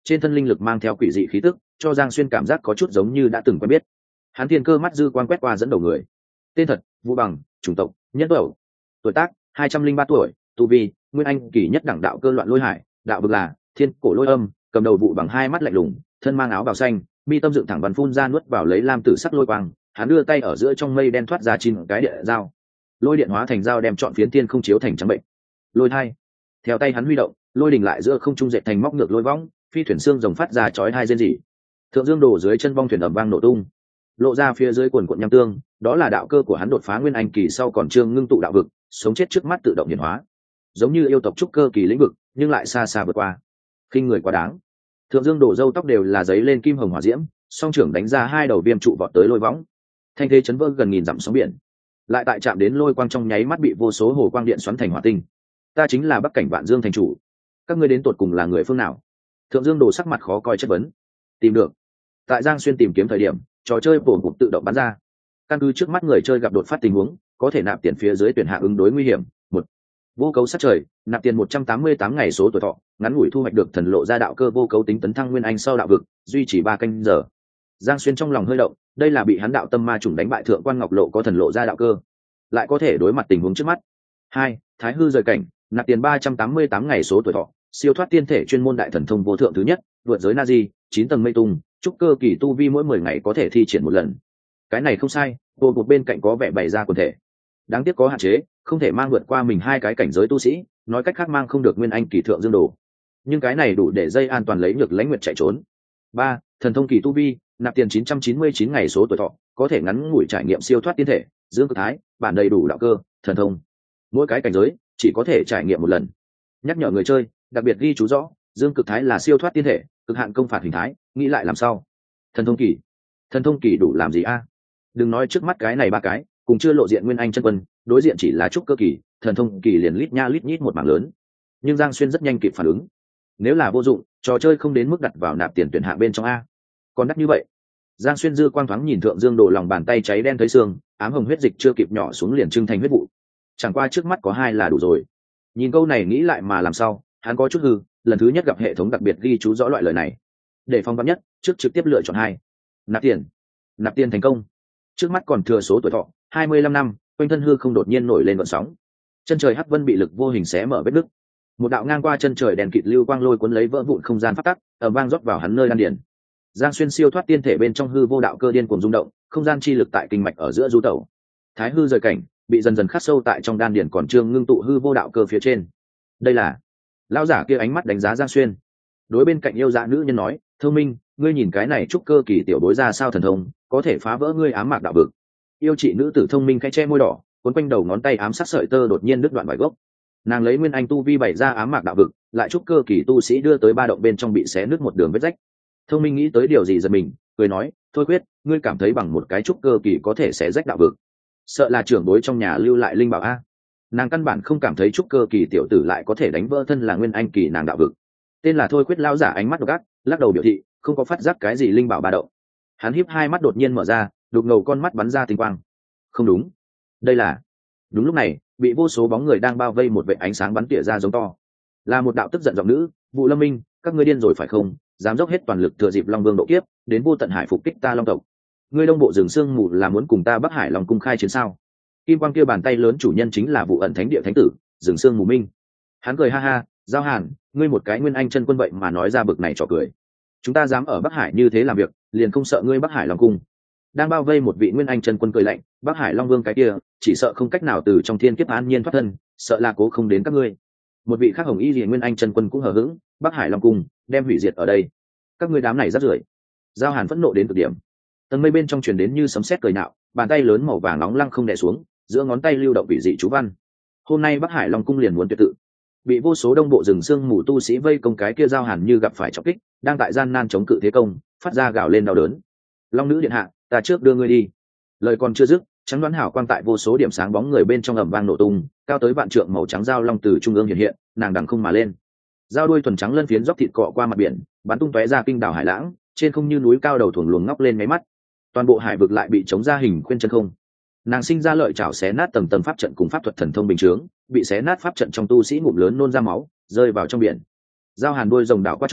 trên thân linh lực mang theo quỷ dị khí tức, cho Giang Xuyên cảm giác có chút giống như đã từng quen biết. Hắn thiên cơ mắt dư quan quét qua dẫn đầu người. Tên thật: Vũ Bằng, chủng tộc Nhất Tẩu, tuổi tác hai trăm linh ba tuổi, tu vi nguyên anh kỳ nhất đẳng đạo cơ loạn lôi hải, đạo vực là thiên cổ lôi âm, cầm đầu Vũ Bằng hai mắt lạnh lùng, thân mang áo bào xanh, mi tâm dựng thẳng văn phun ra nuốt vào lấy lam tử sắc lôi quang, hắn đưa tay ở giữa trong mây đen thoát ra chín cái địa dao, lôi điện hóa thành dao đem trọn phiến thiên không chiếu thành trắng bệnh. Lôi thai, theo tay hắn huy động, lôi đình lại giữa không trung dệt thành móc ngược lôi võng, phi thuyền xương rồng phát ra chói hai rên rỉ. Thượng dương đổ dưới chân bong thuyền ầm vang nổ tung, lộ ra phía dưới quần quận nham tương, đó là đạo cơ của hắn đột phá nguyên anh kỳ sau còn trương ngưng tụ đạo vực, sống chết trước mắt tự động hiển hóa, giống như yêu tộc trúc cơ kỳ lĩnh vực, nhưng lại xa xa vượt qua. Khinh người quá đáng. Thượng dương đổ râu tóc đều là giấy lên kim hồng hỏa diễm, song trưởng đánh ra hai đầu viêm trụ vọt tới lôi võng, thanh thế chấn vỡ gần nghìn dặm sóng biển, lại tại chạm đến lôi quang trong nháy mắt bị vô số hồ quang điện xoắn thành hỏa tinh. Ta chính là Bắc Cảnh Vạn Dương thành chủ, các ngươi đến tột cùng là người phương nào? Thượng dương đổ sắc mặt khó coi chất vấn. Tìm được. Tại Giang Xuyên tìm kiếm thời điểm, trò chơi bổ cục tự động bắn ra. Căn cứ trước mắt người chơi gặp đột phát tình huống, có thể nạp tiền phía dưới tuyển hạ ứng đối nguy hiểm. Một, vô cấu sát trời, nạp tiền một trăm tám mươi tám ngày số tuổi thọ, ngắn ngủi thu hoạch được thần lộ ra đạo cơ vô cấu tính tấn thăng nguyên anh sau đạo vực, duy trì ba canh giờ. Giang Xuyên trong lòng hơi động, đây là bị hắn đạo tâm ma trùng đánh bại thượng quan ngọc lộ có thần lộ ra đạo cơ, lại có thể đối mặt tình huống trước mắt. Hai, thái hư rời cảnh, nạp tiền ba trăm tám mươi tám ngày số tuổi thọ, siêu thoát tiên thể chuyên môn đại thần thông vô thượng thứ nhất, vượt giới Nazi, chín tầng mây tung, trúc cơ kỳ tu vi mỗi mười ngày có thể thi triển một lần. Cái này không sai, bộ một bên cạnh có vẻ bày ra quần thể. Đáng tiếc có hạn chế, không thể mang vượt qua mình hai cái cảnh giới tu sĩ, nói cách khác mang không được nguyên anh kỳ thượng dương đồ. Nhưng cái này đủ để dây an toàn lấy nhược lãnh nguyệt chạy trốn. Ba, thần thông kỳ tu vi, nạp tiền chín trăm chín mươi chín ngày số tuổi thọ, có thể ngắn ngủi trải nghiệm siêu thoát tiên thể, dương cực thái, bản đầy đủ đạo cơ, thần thông. Mỗi cái cảnh giới chỉ có thể trải nghiệm một lần. Nhắc nhở người chơi, đặc biệt ghi chú rõ, dương cực thái là siêu thoát tiên thể, cực hạn công phạt hình thái, nghĩ lại làm sao? Thần thông kỳ, thần thông kỳ đủ làm gì a? Đừng nói trước mắt cái này ba cái, cùng chưa lộ diện nguyên anh chân quân, đối diện chỉ là trúc cơ kỳ, thần thông kỳ liền lít nha lít nhít một mảng lớn. Nhưng Giang Xuyên rất nhanh kịp phản ứng. Nếu là vô dụng, trò chơi không đến mức đặt vào nạp tiền tuyển hạng bên trong a. Còn đắt như vậy. Giang Xuyên dư quang thoáng nhìn thượng dương đổ lòng bàn tay cháy đen thấy xương, ám hồng huyết dịch chưa kịp nhỏ xuống liền trưng thành huyết vụ. Chẳng qua trước mắt có hai là đủ rồi. Nhìn câu này nghĩ lại mà làm sao, hắn có chút hư, lần thứ nhất gặp hệ thống đặc biệt ghi chú rõ loại lời này. Để phong vắn nhất, trước trực tiếp lựa chọn hai. Nạp tiền. Nạp tiền thành công. Trước mắt còn thừa số tuổi thọ hai mươi lăm năm, quanh thân hư không đột nhiên nổi lên gợn sóng. Chân trời hắc vân bị lực vô hình xé mở vết nứt. Một đạo ngang qua chân trời đèn kịt lưu quang lôi cuốn lấy vỡ vụn không gian phát tắc, ầm vang rót vào hắn nơi đan điền. Giang Xuyên siêu thoát tiên thể bên trong hư vô đạo cơ điên cuồng rung động, không gian chi lực tại kinh mạch ở giữa du tẩu. Thái hư rời cảnh, bị dần dần khắc sâu tại trong đan điền còn trương ngưng tụ hư vô đạo cơ phía trên. Đây là lão giả kia ánh mắt đánh giá Giang Xuyên, đối bên cạnh yêu dạ nữ nhân nói, thông minh, ngươi nhìn cái này trúc cơ kỳ tiểu bối ra sao thần thông, có thể phá vỡ ngươi ám mạc đạo vực. Yêu chị nữ tử thông minh khẽ che môi đỏ, cuốn quanh đầu ngón tay ám sát sợi tơ đột nhiên đứt đoạn vài gốc. Nàng lấy nguyên anh tu vi bày ra ám mạc đạo vực, lại trúc cơ kỳ tu sĩ đưa tới ba động bên trong bị xé nứt một đường vết rách. Thông minh nghĩ tới điều gì giật mình, cười nói, thôi quyết, ngươi cảm thấy bằng một cái trúc cơ kỳ có thể xé rách đạo vực, sợ là trưởng bối trong nhà lưu lại linh bảo a. Nàng căn bản không cảm thấy trúc cơ kỳ tiểu tử lại có thể đánh vỡ thân là nguyên anh kỳ nàng đạo vực. Tên là thôi quyết lão giả ánh mắt độc ác, lắc đầu biểu thị không có phát giác cái gì linh bảo ba động. Hắn híp hai mắt đột nhiên mở ra, đục ngầu con mắt bắn ra tinh quang. Không đúng, đây là... Đúng lúc này, bị vô số bóng người đang bao vây một vệt ánh sáng bắn tỉa ra giống to. Là một đạo tức giận giọng nữ, Vụ Lâm Minh, các ngươi điên rồi phải không? Dám dốc hết toàn lực thừa dịp Long Vương độ kiếp, đến vô tận hải phục kích ta Long tộc. Ngươi Đông Bộ rừng sương mù là muốn cùng ta Bắc Hải Long cung khai chiến sao? Kim quang kia bàn tay lớn chủ nhân chính là Vụ Ẩn Thánh Địa Thánh tử, rừng sương mù minh. Hắn cười ha ha, Giao Hàn, ngươi một cái nguyên anh chân quân vậy mà nói ra bực này trò cười. Chúng ta dám ở Bắc Hải như thế làm việc, liền không sợ ngươi Bắc Hải Long cung. Đang bao vây một vị nguyên anh chân quân cười lạnh, Bắc Hải Long Vương cái kia, chỉ sợ không cách nào từ trong thiên kiếp an nhiên thoát thân, sợ là cố không đến các ngươi. Một vị khác hồng y liền nguyên anh chân quân cũng hờ hững, Bắc Hải Long cung đem hủy diệt ở đây. Các ngươi đám này rác rưởi. Giao Hàn phẫn nộ đến cực điểm. Tầng mây bên trong truyền đến như sấm sét cười nạo, bàn tay lớn màu vàng nóng lăng không đè xuống, giữa ngón tay lưu động vị dị chú văn. Hôm nay Bắc Hải Long cung liền muốn tuyệt tự. Bị vô số đông bộ rừng sương mù tu sĩ vây công cái kia Giao Hàn như gặp phải trọng kích, đang tại gian nan chống cự thế công, phát ra gào lên đau đớn. Long nữ điện hạ, ta trước đưa ngươi đi. Lời còn chưa dứt, trắng đoán hảo quang tại vô số điểm sáng bóng người bên trong ầm vang nổ tung, cao tới vạn trượng màu trắng giao long từ trung ương hiện hiện, nàng đằng không mà lên. Giao đuôi thuần trắng lân phiến dốc thịt cọ qua mặt biển, bắn tung tóe ra kinh đảo hải lãng, trên không như núi cao đầu thuồng luồng ngóc lên mấy mắt. Toàn bộ hải vực lại bị chống ra hình khuyên chân không. Nàng sinh ra lợi chảo xé nát tầng tầng pháp trận cùng pháp thuật thần thông bình chướng, bị xé nát pháp trận trong tu sĩ ngụm lớn nôn ra máu, rơi vào trong biển. Giao Hàn đuôi rồng đảo qua chỗ,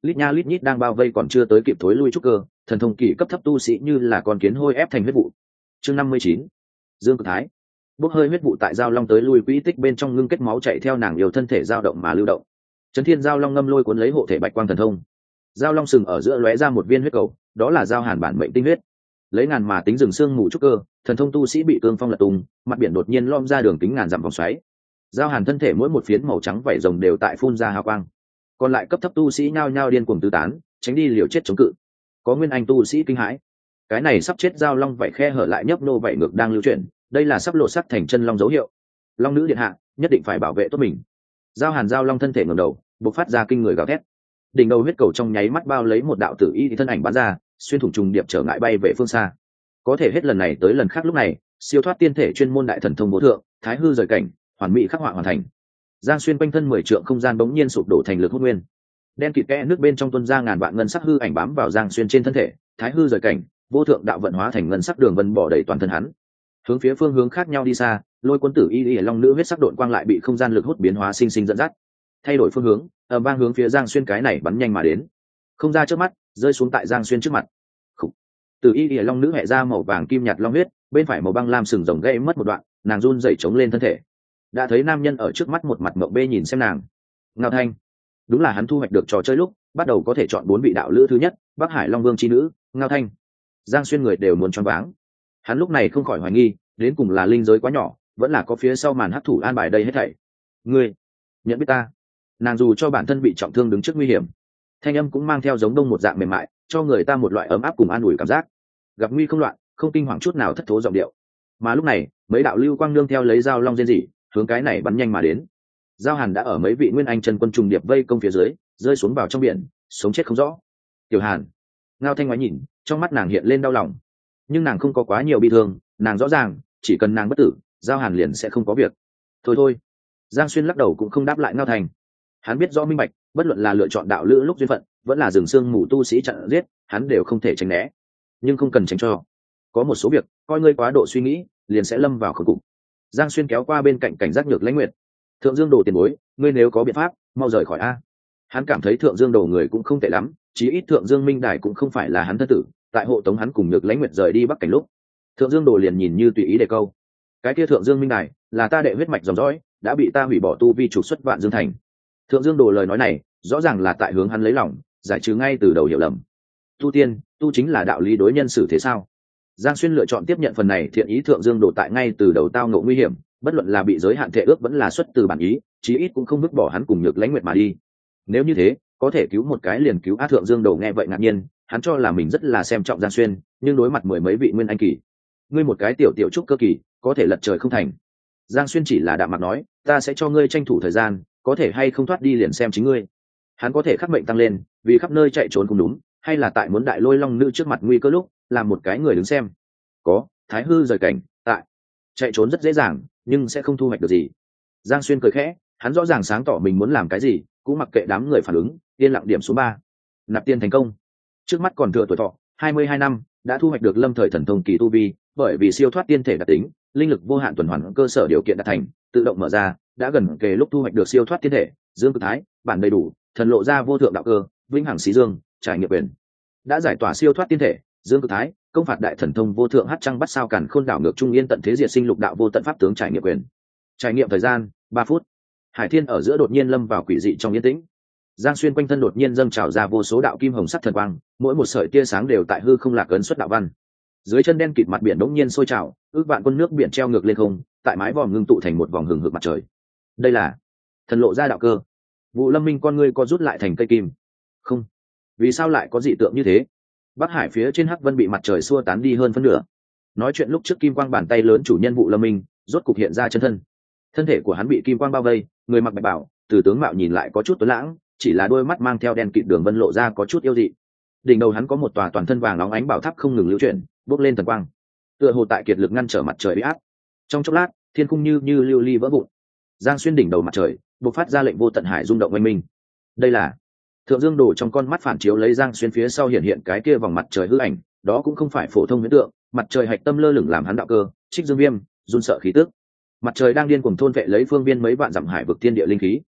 lít nha lít nhít đang bao vây còn chưa tới kịp thối lui trúc cơ, thần thông kỳ cấp thấp tu sĩ như là con kiến hôi ép thành huyết vụ. Chương năm mươi chín, Dương Cực Thái. Bốc hơi huyết vụ tại giao long tới lui quỹ tích bên trong ngưng kết máu chạy theo nàng yêu thân thể dao động mà lưu động. Chấn Thiên giao long ngâm lôi cuốn lấy hộ thể bạch quang thần thông. Giao long sừng ở giữa lóe ra một viên huyết cầu, đó là giao hàn bản mệnh tinh huyết. Lấy ngàn mà tính rừng xương mù trúc cơ, thần thông tu sĩ bị cương phong lật tung, mặt biển đột nhiên lom ra đường kính ngàn dặm vòng xoáy. Giao hàn thân thể mỗi một phiến màu trắng vảy rồng đều tại phun ra hào quang. Còn lại cấp thấp tu sĩ nhao nhao điên cuồng tứ tán, tránh đi liều chết chống cự. Có nguyên anh tu sĩ kinh hãi, cái này sắp chết giao long vảy khe hở lại nhấp nô vảy ngược đang lưu chuyển, đây là sắp lộ sắc thành chân long dấu hiệu. Long nữ điện hạ nhất định phải bảo vệ tốt mình. Giao hàn giao long thân thể ngẩng đầu, bộc phát ra kinh người gào thét. Đỉnh đầu huyết cầu trong nháy mắt bao lấy một đạo tử y thì thân ảnh bắn ra, xuyên thủng trùng điệp trở ngại bay về phương xa. Có thể hết lần này tới lần khác lúc này, siêu thoát tiên thể chuyên môn đại thần thông vô thượng, thái hư rời cảnh, hoàn mỹ khắc họa hoàn thành. Giang xuyên quanh thân mười trượng không gian bỗng nhiên sụp đổ thành lực hút nguyên. Đen kịt kẽ nước bên trong tuôn ra ngàn vạn ngân sắc hư ảnh bám vào Giang xuyên trên thân thể, thái hư rời cảnh, vô thượng đạo vận hóa thành ngân sắc đường vân bỏ đầy toàn thân hắn. Hướng phía phương hướng khác nhau đi xa, lôi cuốn tử y y long nữ huyết sắc độn quang lại bị không gian lực hút biến hóa sinh sinh dẫn dắt. Thay đổi phương hướng, ầm vang hướng phía Giang xuyên cái này bắn nhanh mà đến. Không ra trước mắt, rơi xuống tại Giang xuyên trước mặt. Khủ. Tử y y long nữ hẹ ra màu vàng kim nhạt long huyết, bên phải màu băng lam sừng rồng gãy mất một đoạn, nàng run rẩy chống lên thân thể. Đã thấy nam nhân ở trước mắt một mặt mộng bê nhìn xem nàng. Ngao Thanh, đúng là hắn thu hoạch được trò chơi lúc bắt đầu có thể chọn bốn vị đạo lữ thứ nhất, Bắc Hải Long Vương chi nữ, Ngao Thanh. Giang xuyên người đều muốn choáng váng. Hắn lúc này không khỏi hoài nghi, đến cùng là linh giới quá nhỏ, vẫn là có phía sau màn hắc thủ an bài đây hết thảy. Ngươi nhận biết ta? Nàng dù cho bản thân bị trọng thương đứng trước nguy hiểm, thanh âm cũng mang theo giống đông một dạng mềm mại, cho người ta một loại ấm áp cùng an ủi cảm giác. Gặp nguy không loạn, không kinh hoàng chút nào thất thố giọng điệu. Mà lúc này, mấy đạo lưu quang nương theo lấy dao long diên dị, hướng cái này bắn nhanh mà đến. Giao Hàn đã ở mấy vị nguyên anh chân quân trùng điệp vây công phía dưới, rơi xuống vào trong biển, sống chết không rõ. Tiểu Hàn. Ngao Thanh ngoái nhìn, trong mắt nàng hiện lên đau lòng, nhưng nàng không có quá nhiều bi thương, nàng rõ ràng, chỉ cần nàng bất tử, Giao Hàn liền sẽ không có việc. Thôi thôi. Giang xuyên lắc đầu cũng không đáp lại Ngao Thanh. Hắn biết rõ minh bạch, bất luận là lựa chọn đạo lữ lúc duyên phận, vẫn là rừng xương mù tu sĩ chặn giết, hắn đều không thể tránh né. Nhưng không cần tránh cho. Có một số việc, coi ngươi quá độ suy nghĩ, liền sẽ lâm vào khốn cục. Giang xuyên kéo qua bên cạnh cảnh giác Nhược Lãnh Nguyệt. Thượng Dương Đồ tiền bối, ngươi nếu có biện pháp, mau rời khỏi a. Hắn cảm thấy Thượng Dương Đồ người cũng không tệ lắm, chí ít Thượng Dương Minh Đài cũng không phải là hắn thân tử, tại hộ tống hắn cùng Nhược Lãnh Nguyệt rời đi Bắc Cảnh lúc, Thượng Dương Đồ liền nhìn như tùy ý đề câu. Cái kia Thượng Dương Minh Đài là ta đệ huyết mạch dòng dõi, đã bị ta hủy bỏ tu vi trục xuất Vạn Dương Thành. Thượng Dương Đồ lời nói này, rõ ràng là tại hướng hắn lấy lòng, giải trừ ngay từ đầu hiểu lầm. Tu tiên, tu chính là đạo lý đối nhân xử thế sao? Giang xuyên lựa chọn tiếp nhận phần này thiện ý Thượng Dương Đồ tại ngay từ đầu tao ngộ nguy hiểm, bất luận là bị giới hạn thể ước vẫn là xuất từ bản ý, chí ít cũng không vứt bỏ hắn cùng Nhược Lãnh Nguyệt mà đi. Nếu như thế, có thể cứu một cái liền cứu. A Thượng Dương Đồ nghe vậy ngạc nhiên, hắn cho là mình rất là xem trọng Giang xuyên, nhưng đối mặt mười mấy vị nguyên anh kỳ, ngươi một cái tiểu tiểu trúc cơ kỳ, có thể lật trời không thành. Giang xuyên chỉ là đạm mặt nói, ta sẽ cho ngươi tranh thủ thời gian, có thể hay không thoát đi liền xem chính ngươi. Hắn có thể khắc mệnh tăng lên, vì khắp nơi chạy trốn cũng đúng, hay là tại muốn đại lôi long nữ trước mặt nguy cơ lúc, làm một cái người đứng xem. Có, thái hư rời cảnh, tại chạy trốn rất dễ dàng, nhưng sẽ không thu hoạch được gì. Giang xuyên cười khẽ, hắn rõ ràng sáng tỏ mình muốn làm cái gì, cũng mặc kệ đám người phản ứng, yên lặng điểm số ba. Nạp tiền thành công. Trước mắt còn thừa tuổi thọ hai mươi hai năm, đã thu hoạch được lâm thời thần thông kỳ tu vi, bởi vì siêu thoát tiên thể đặc tính, linh lực vô hạn tuần hoàn cơ sở điều kiện đạt thành, tự động mở ra, đã gần kề lúc thu hoạch được siêu thoát tiên thể, Dương Cực Thái, bản đầy đủ, thần lộ ra vô thượng đạo cơ, vĩnh hằng xí dương, trải nghiệm quyền. Đã giải tỏa siêu thoát tiên thể, Dương Cực Thái, công phạt đại thần thông vô thượng hát trăng bắt sao càn khôn đảo ngược trung yên tận thế diệt sinh lục đạo vô tận pháp tướng trải nghiệm quyền. Trải nghiệm thời gian ba phút. Hải thiên ở giữa đột nhiên lâm vào quỷ dị trong yên tĩnh. Giang xuyên quanh thân đột nhiên dâng trào ra vô số đạo kim hồng sắc thần quang, mỗi một sợi tia sáng đều tại hư không lạc ấn xuất đạo văn. Dưới chân đen kịt mặt biển đống nhiên sôi trào, ước vạn quân nước biển treo ngược lên không, tại mái vòm ngưng tụ thành một vòng hừng hực mặt trời. Đây là thần lộ ra đạo cơ. Vụ Lâm Minh con ngươi co rút lại thành cây kim. Không, vì sao lại có dị tượng như thế? Bắc Hải phía trên hắc vân bị mặt trời xua tán đi hơn phân nửa. Nói chuyện lúc trước kim quang bàn tay lớn chủ nhân Vụ Lâm Minh rốt cục hiện ra chân thân. Thân thể của hắn bị kim quang bao vây, người mặc bạch bào, từ tướng mạo nhìn lại có chút tuấn lãng, chỉ là đôi mắt mang theo đen kịt đường vân lộ ra có chút yêu dị. Đỉnh đầu hắn có một tòa toàn thân vàng óng ánh bảo tháp không ngừng lưu chuyển, bốc lên thần quang, tựa hồ tại kiệt lực ngăn trở mặt trời uy áp. Trong chốc lát, thiên cung như như lưu ly vỡ vụn. Giang xuyên đỉnh đầu mặt trời, bộc phát ra lệnh vô tận hải rung động oanh minh. Đây là Thượng Dương Đồ trong con mắt phản chiếu lấy Giang xuyên phía sau hiện hiện cái kia vòng mặt trời hư ảnh, đó cũng không phải phổ thông huyễn tượng, mặt trời hạch tâm lơ lửng làm hắn đạo cơ, Trích Dương Viêm, run sợ khí tức. Mặt trời đang điên cuồng thôn vệ lấy phương biên mấy vạn dặm hải vực thiên địa linh khí.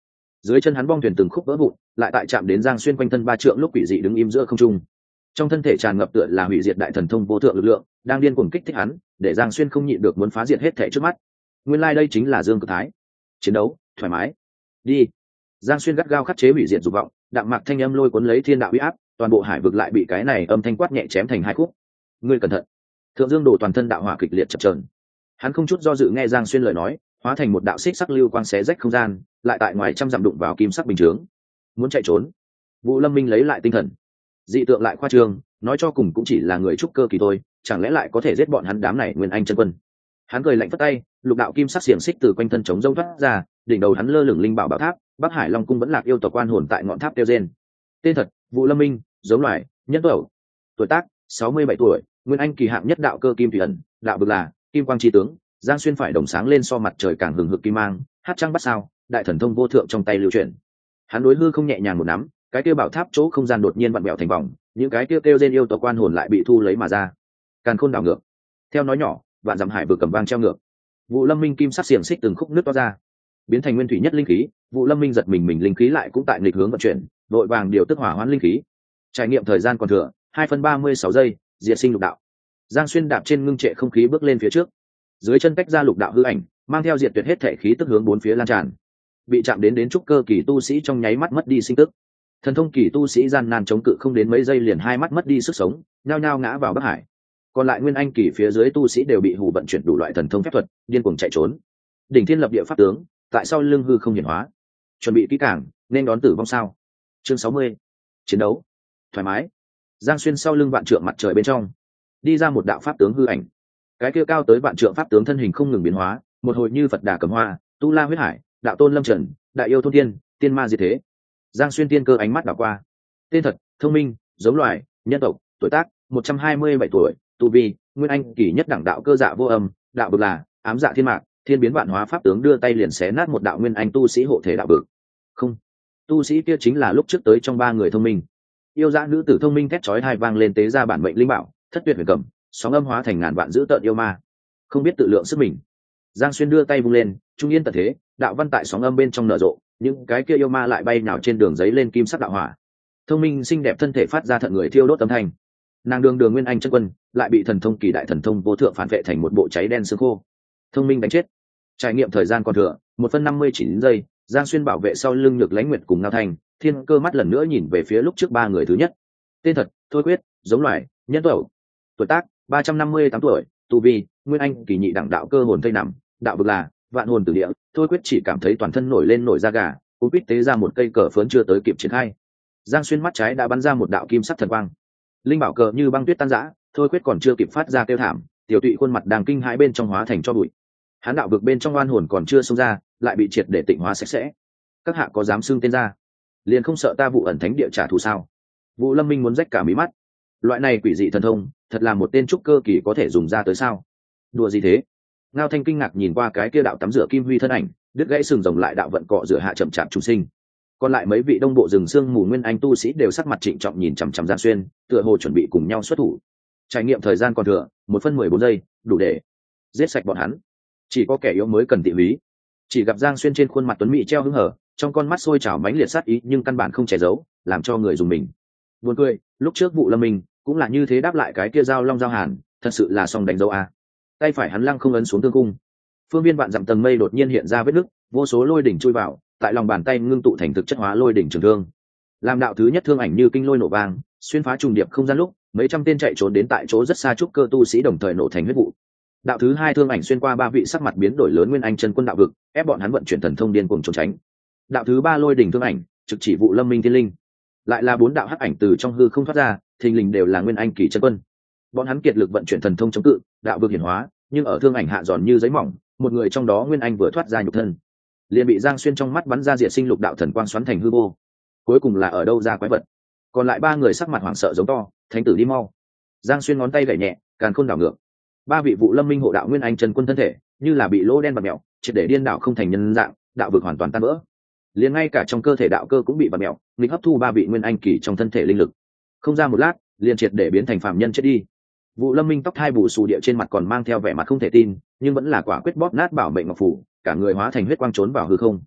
dưới chân hắn bong thuyền từng khúc vỡ vụn, lại tại chạm đến Giang Xuyên quanh thân ba trượng lúc quỷ dị đứng im giữa không trung. Trong thân thể tràn ngập tựa là hủy diệt đại thần thông vô thượng lực lượng, đang điên cuồng kích thích hắn, để Giang Xuyên không nhịn được muốn phá diệt hết thảy trước mắt. Nguyên lai like đây chính là Dương Cực Thái. Chiến đấu, thoải mái. Đi. Giang Xuyên gắt gao khắc chế hủy diệt dục vọng, đạm mạc thanh âm lôi cuốn lấy thiên đạo uy áp, toàn bộ hải vực lại bị cái này âm thanh quát nhẹ chém thành hai khúc. Ngươi cẩn thận. Thượng Dương Đồ toàn thân đạo hỏa kịch liệt chập chờn. Hắn không chút do dự nghe Giang Xuyên lời nói, hóa thành một đạo xích sắc lưu quang xé rách không gian, lại tại ngoài trăm dặm đụng vào kim sắc bình chướng. Muốn chạy trốn. Vũ Lâm Minh lấy lại tinh thần. Dị tượng lại khoa trương, nói cho cùng cũng chỉ là người trúc cơ kỳ thôi, chẳng lẽ lại có thể giết bọn hắn đám này Nguyên Anh chân quân. Hắn cười lạnh phất tay, lục đạo kim sắc xiềng xích từ quanh thân chống rông thoát ra, đỉnh đầu hắn lơ lửng linh bảo bảo tháp, Bắc Hải Long cung vẫn lạc yêu tộc quan hồn tại ngọn tháp tiêu gen. Tên thật: Vũ Lâm Minh, giống loài, nhân tộc. Tuổi tác: sáu mươi bảy tuổi, Nguyên Anh kỳ hạng nhất đạo cơ kim thủy ẩn, đạo vực là kim quang chi tướng. Giang Xuyên phải đồng sáng lên so mặt trời càng hừng hực kim mang, hát trăng bắt sao, đại thần thông vô thượng trong tay lưu chuyển. Hắn đối hư không nhẹ nhàng một nắm, cái kia bảo tháp chỗ không gian đột nhiên vặn vẹo thành vòng, những cái kia kêu trên yêu tộc quan hồn lại bị thu lấy mà ra. Càn khôn đảo ngược. Theo nói nhỏ, vạn dặm hải vừa cầm vang treo ngược. Vũ Lâm Minh kim sắc xiềng xích từng khúc nứt toát ra, biến thành nguyên thủy nhất linh khí. Vũ Lâm Minh giật mình mình linh khí lại cũng tại nghịch hướng vận chuyển, đội vàng điều tức hỏa hoãn linh khí. Trải nghiệm thời gian còn thừa hai phân ba mươi sáu giây, diệt sinh lục đạo. Giang Xuyên đạp trên ngưng trệ không khí bước lên phía trước, dưới chân cách ra lục đạo hư ảnh, mang theo diệt tuyệt hết thể khí tức hướng bốn phía lan tràn. Bị chạm đến đến trúc cơ kỳ tu sĩ trong nháy mắt mất đi sinh tức. Thần thông kỳ tu sĩ gian nan chống cự không đến mấy giây liền hai mắt mất đi sức sống, nhao nhao ngã vào Bắc Hải. Còn lại Nguyên Anh kỳ phía dưới tu sĩ đều bị hù vận chuyển đủ loại thần thông phép thuật, điên cuồng chạy trốn. Đỉnh Thiên lập địa pháp tướng, tại sao lưng hư không hiển hóa, chuẩn bị kỹ càng nên đón tử vong sao. Chương sáu mươi. Chiến đấu, thoải mái. Giang Xuyên sau lưng vạn trượng mặt trời bên trong, đi ra một đạo pháp tướng hư ảnh. Cái kia cao tới vạn trượng pháp tướng thân hình không ngừng biến hóa, một hồi như Phật Đà cầm hoa, tu la huyết hải, đạo tôn lâm trần, đại yêu thôn tiên, tiên ma diệt thế. Giang Xuyên tiên cơ ánh mắt đảo qua. Tên thật: thông minh, giống loài, nhân tộc. Tuổi tác: một trăm hai mươi bảy tuổi, tu vi Nguyên Anh kỳ nhất đẳng đạo cơ dạ vô âm, đạo vực là ám dạ thiên mạc, thiên biến vạn hóa pháp tướng đưa tay liền xé nát một đạo Nguyên Anh tu sĩ hộ thể đạo vực. Không, tu sĩ kia chính là lúc trước tới trong ba người thông minh. Yêu dã nữ tử thông minh thét chói tai vang lên tế ra bản mệnh linh bảo, thất tuyệt huyền cầm, sóng âm hóa thành ngàn vạn dữ tợn yêu ma, không biết tự lượng sức mình. Giang Xuyên đưa tay vung lên, trung yên tận thế, đạo văn tại sóng âm bên trong nở rộ, những cái kia yêu ma lại bay nào trên đường giấy lên kim sắc đạo hỏa. Thông minh xinh đẹp thân thể phát ra thận người thiêu đốt âm thanh. Nàng đường đường Nguyên Anh chân quân lại bị thần thông kỳ đại thần thông vô thượng phản vệ thành một bộ cháy đen xương khô. Thông minh đánh chết. Trải nghiệm thời gian còn thừa một phân năm mươi chín giây. Giang Xuyên bảo vệ sau lưng Nhược Lãnh Nguyệt cùng Ngao Thanh, thiên cơ mắt lần nữa nhìn về phía lúc trước ba người thứ nhất. Tên thật: Thôi Quyết, giống loài, nhân tộc. Tuổi tác: ba trăm năm mươi tám tuổi, tu vi Nguyên Anh kỳ nhị đẳng đạo cơ hồn thây nằm, đạo vực là vạn hồn tử địa. Thôi Quyết chỉ cảm thấy toàn thân nổi lên nổi da gà, cú quýt tế ra một cây cờ phớn chưa tới kịp triển khai. Giang Xuyên mắt trái đã bắn ra một đạo kim sắc thần quang, linh bảo cờ như băng tuyết tan rã. Thôi Quyết còn chưa kịp phát ra kêu thảm, tiểu tụy khuôn mặt đang kinh hãi bên trong hóa thành cho bụi. Hắn đạo vực bên trong oan hồn còn chưa xông ra, lại bị triệt để tịnh hóa sạch sẽ. Các hạ có dám xưng tên ra, liền không sợ ta Vụ Ẩn Thánh địa trả thù sao? Vũ Lâm Minh muốn rách cả mí mắt. Loại này quỷ dị thần thông, thật là một tên trúc cơ kỳ có thể dùng ra tới sao? Đùa gì thế? Ngao Thanh kinh ngạc nhìn qua cái kia đạo tắm rửa kim huy thân ảnh, đứt gãy sừng rồng lại đạo vận cọ rửa hạ chậm chạp trùng sinh. Còn lại mấy vị đông bộ rừng sương mù Nguyên Anh tu sĩ đều sắc mặt trịnh trọng nhìn chằm chằm Giang Xuyên, tựa hồ chuẩn bị cùng nhau xuất thủ. Trải nghiệm thời gian còn thừa một phân mười bốn giây, đủ để giết sạch bọn hắn. Chỉ có kẻ yếu mới cần tị húy. Chỉ gặp Giang Xuyên trên khuôn mặt tuấn mỹ treo hứng hở, trong con mắt sôi trào mãnh liệt sát ý nhưng căn bản không che giấu, làm cho người dùng mình. Buồn cười, lúc trước Vụ Lâm Minh cũng là như thế đáp lại cái kia giao long giao hàn, thật sự là song đánh dấu a. Tay phải hắn lăng không ấn xuống thương cung, phương viên vạn dặm tầng mây đột nhiên hiện ra vết nứt, vô số lôi đỉnh chui vào, tại lòng bàn tay ngưng tụ thành thực chất hóa lôi đỉnh trường thương. Làm đạo thứ nhất thương ảnh như kinh lôi nổ vang, xuyên phá trùng điệp không gian lúc, mấy trăm tên chạy trốn đến tại chỗ rất xa trúc cơ tu sĩ đồng thời nổ thành huyết vụ. Đạo thứ hai thương ảnh xuyên qua ba vị sắc mặt biến đổi lớn Nguyên Anh chân quân đạo vực, ép bọn hắn vận chuyển thần thông điên cuồng trốn tránh. Đạo thứ ba lôi đỉnh thương ảnh trực chỉ Vụ Lâm Minh thiên linh, lại là bốn đạo hắc ảnh từ trong hư không thoát ra, thình lình đều là Nguyên Anh kỳ chân quân. Bọn hắn kiệt lực vận chuyển thần thông chống cự, đạo vực hiển hóa, nhưng ở thương ảnh hạ giòn như giấy mỏng, một người trong đó Nguyên Anh vừa thoát ra nhục thân, liền bị Giang Xuyên trong mắt bắn ra diệt sinh lục đạo thần quang xoắn thành hư vô. Cuối cùng là ở đâu ra quái vật? Còn lại ba người sắc mặt hoảng sợ giống to, thánh tử đi mau. Giang Xuyên ngón tay gảy nhẹ, càn khôn đảo ngược. Ba vị Vụ Lâm Minh hộ đạo Nguyên Anh chân quân thân thể như là bị lỗ đen bật mèo, triệt để điên đảo không thành nhân dạng, đạo vực hoàn toàn tan vỡ. Liền ngay cả trong cơ thể đạo cơ cũng bị bật mèo, nghịch hấp thu ba vị Nguyên Anh kỳ trong thân thể linh lực. Không ra một lát, liền triệt để biến thành phàm nhân chết đi. Vụ Lâm Minh tóc hai bù xù địa trên mặt còn mang theo vẻ mặt không thể tin, nhưng vẫn là quả quyết bóp nát bảo mệnh ngọc phủ, cả người hóa thành huyết quang trốn vào hư không.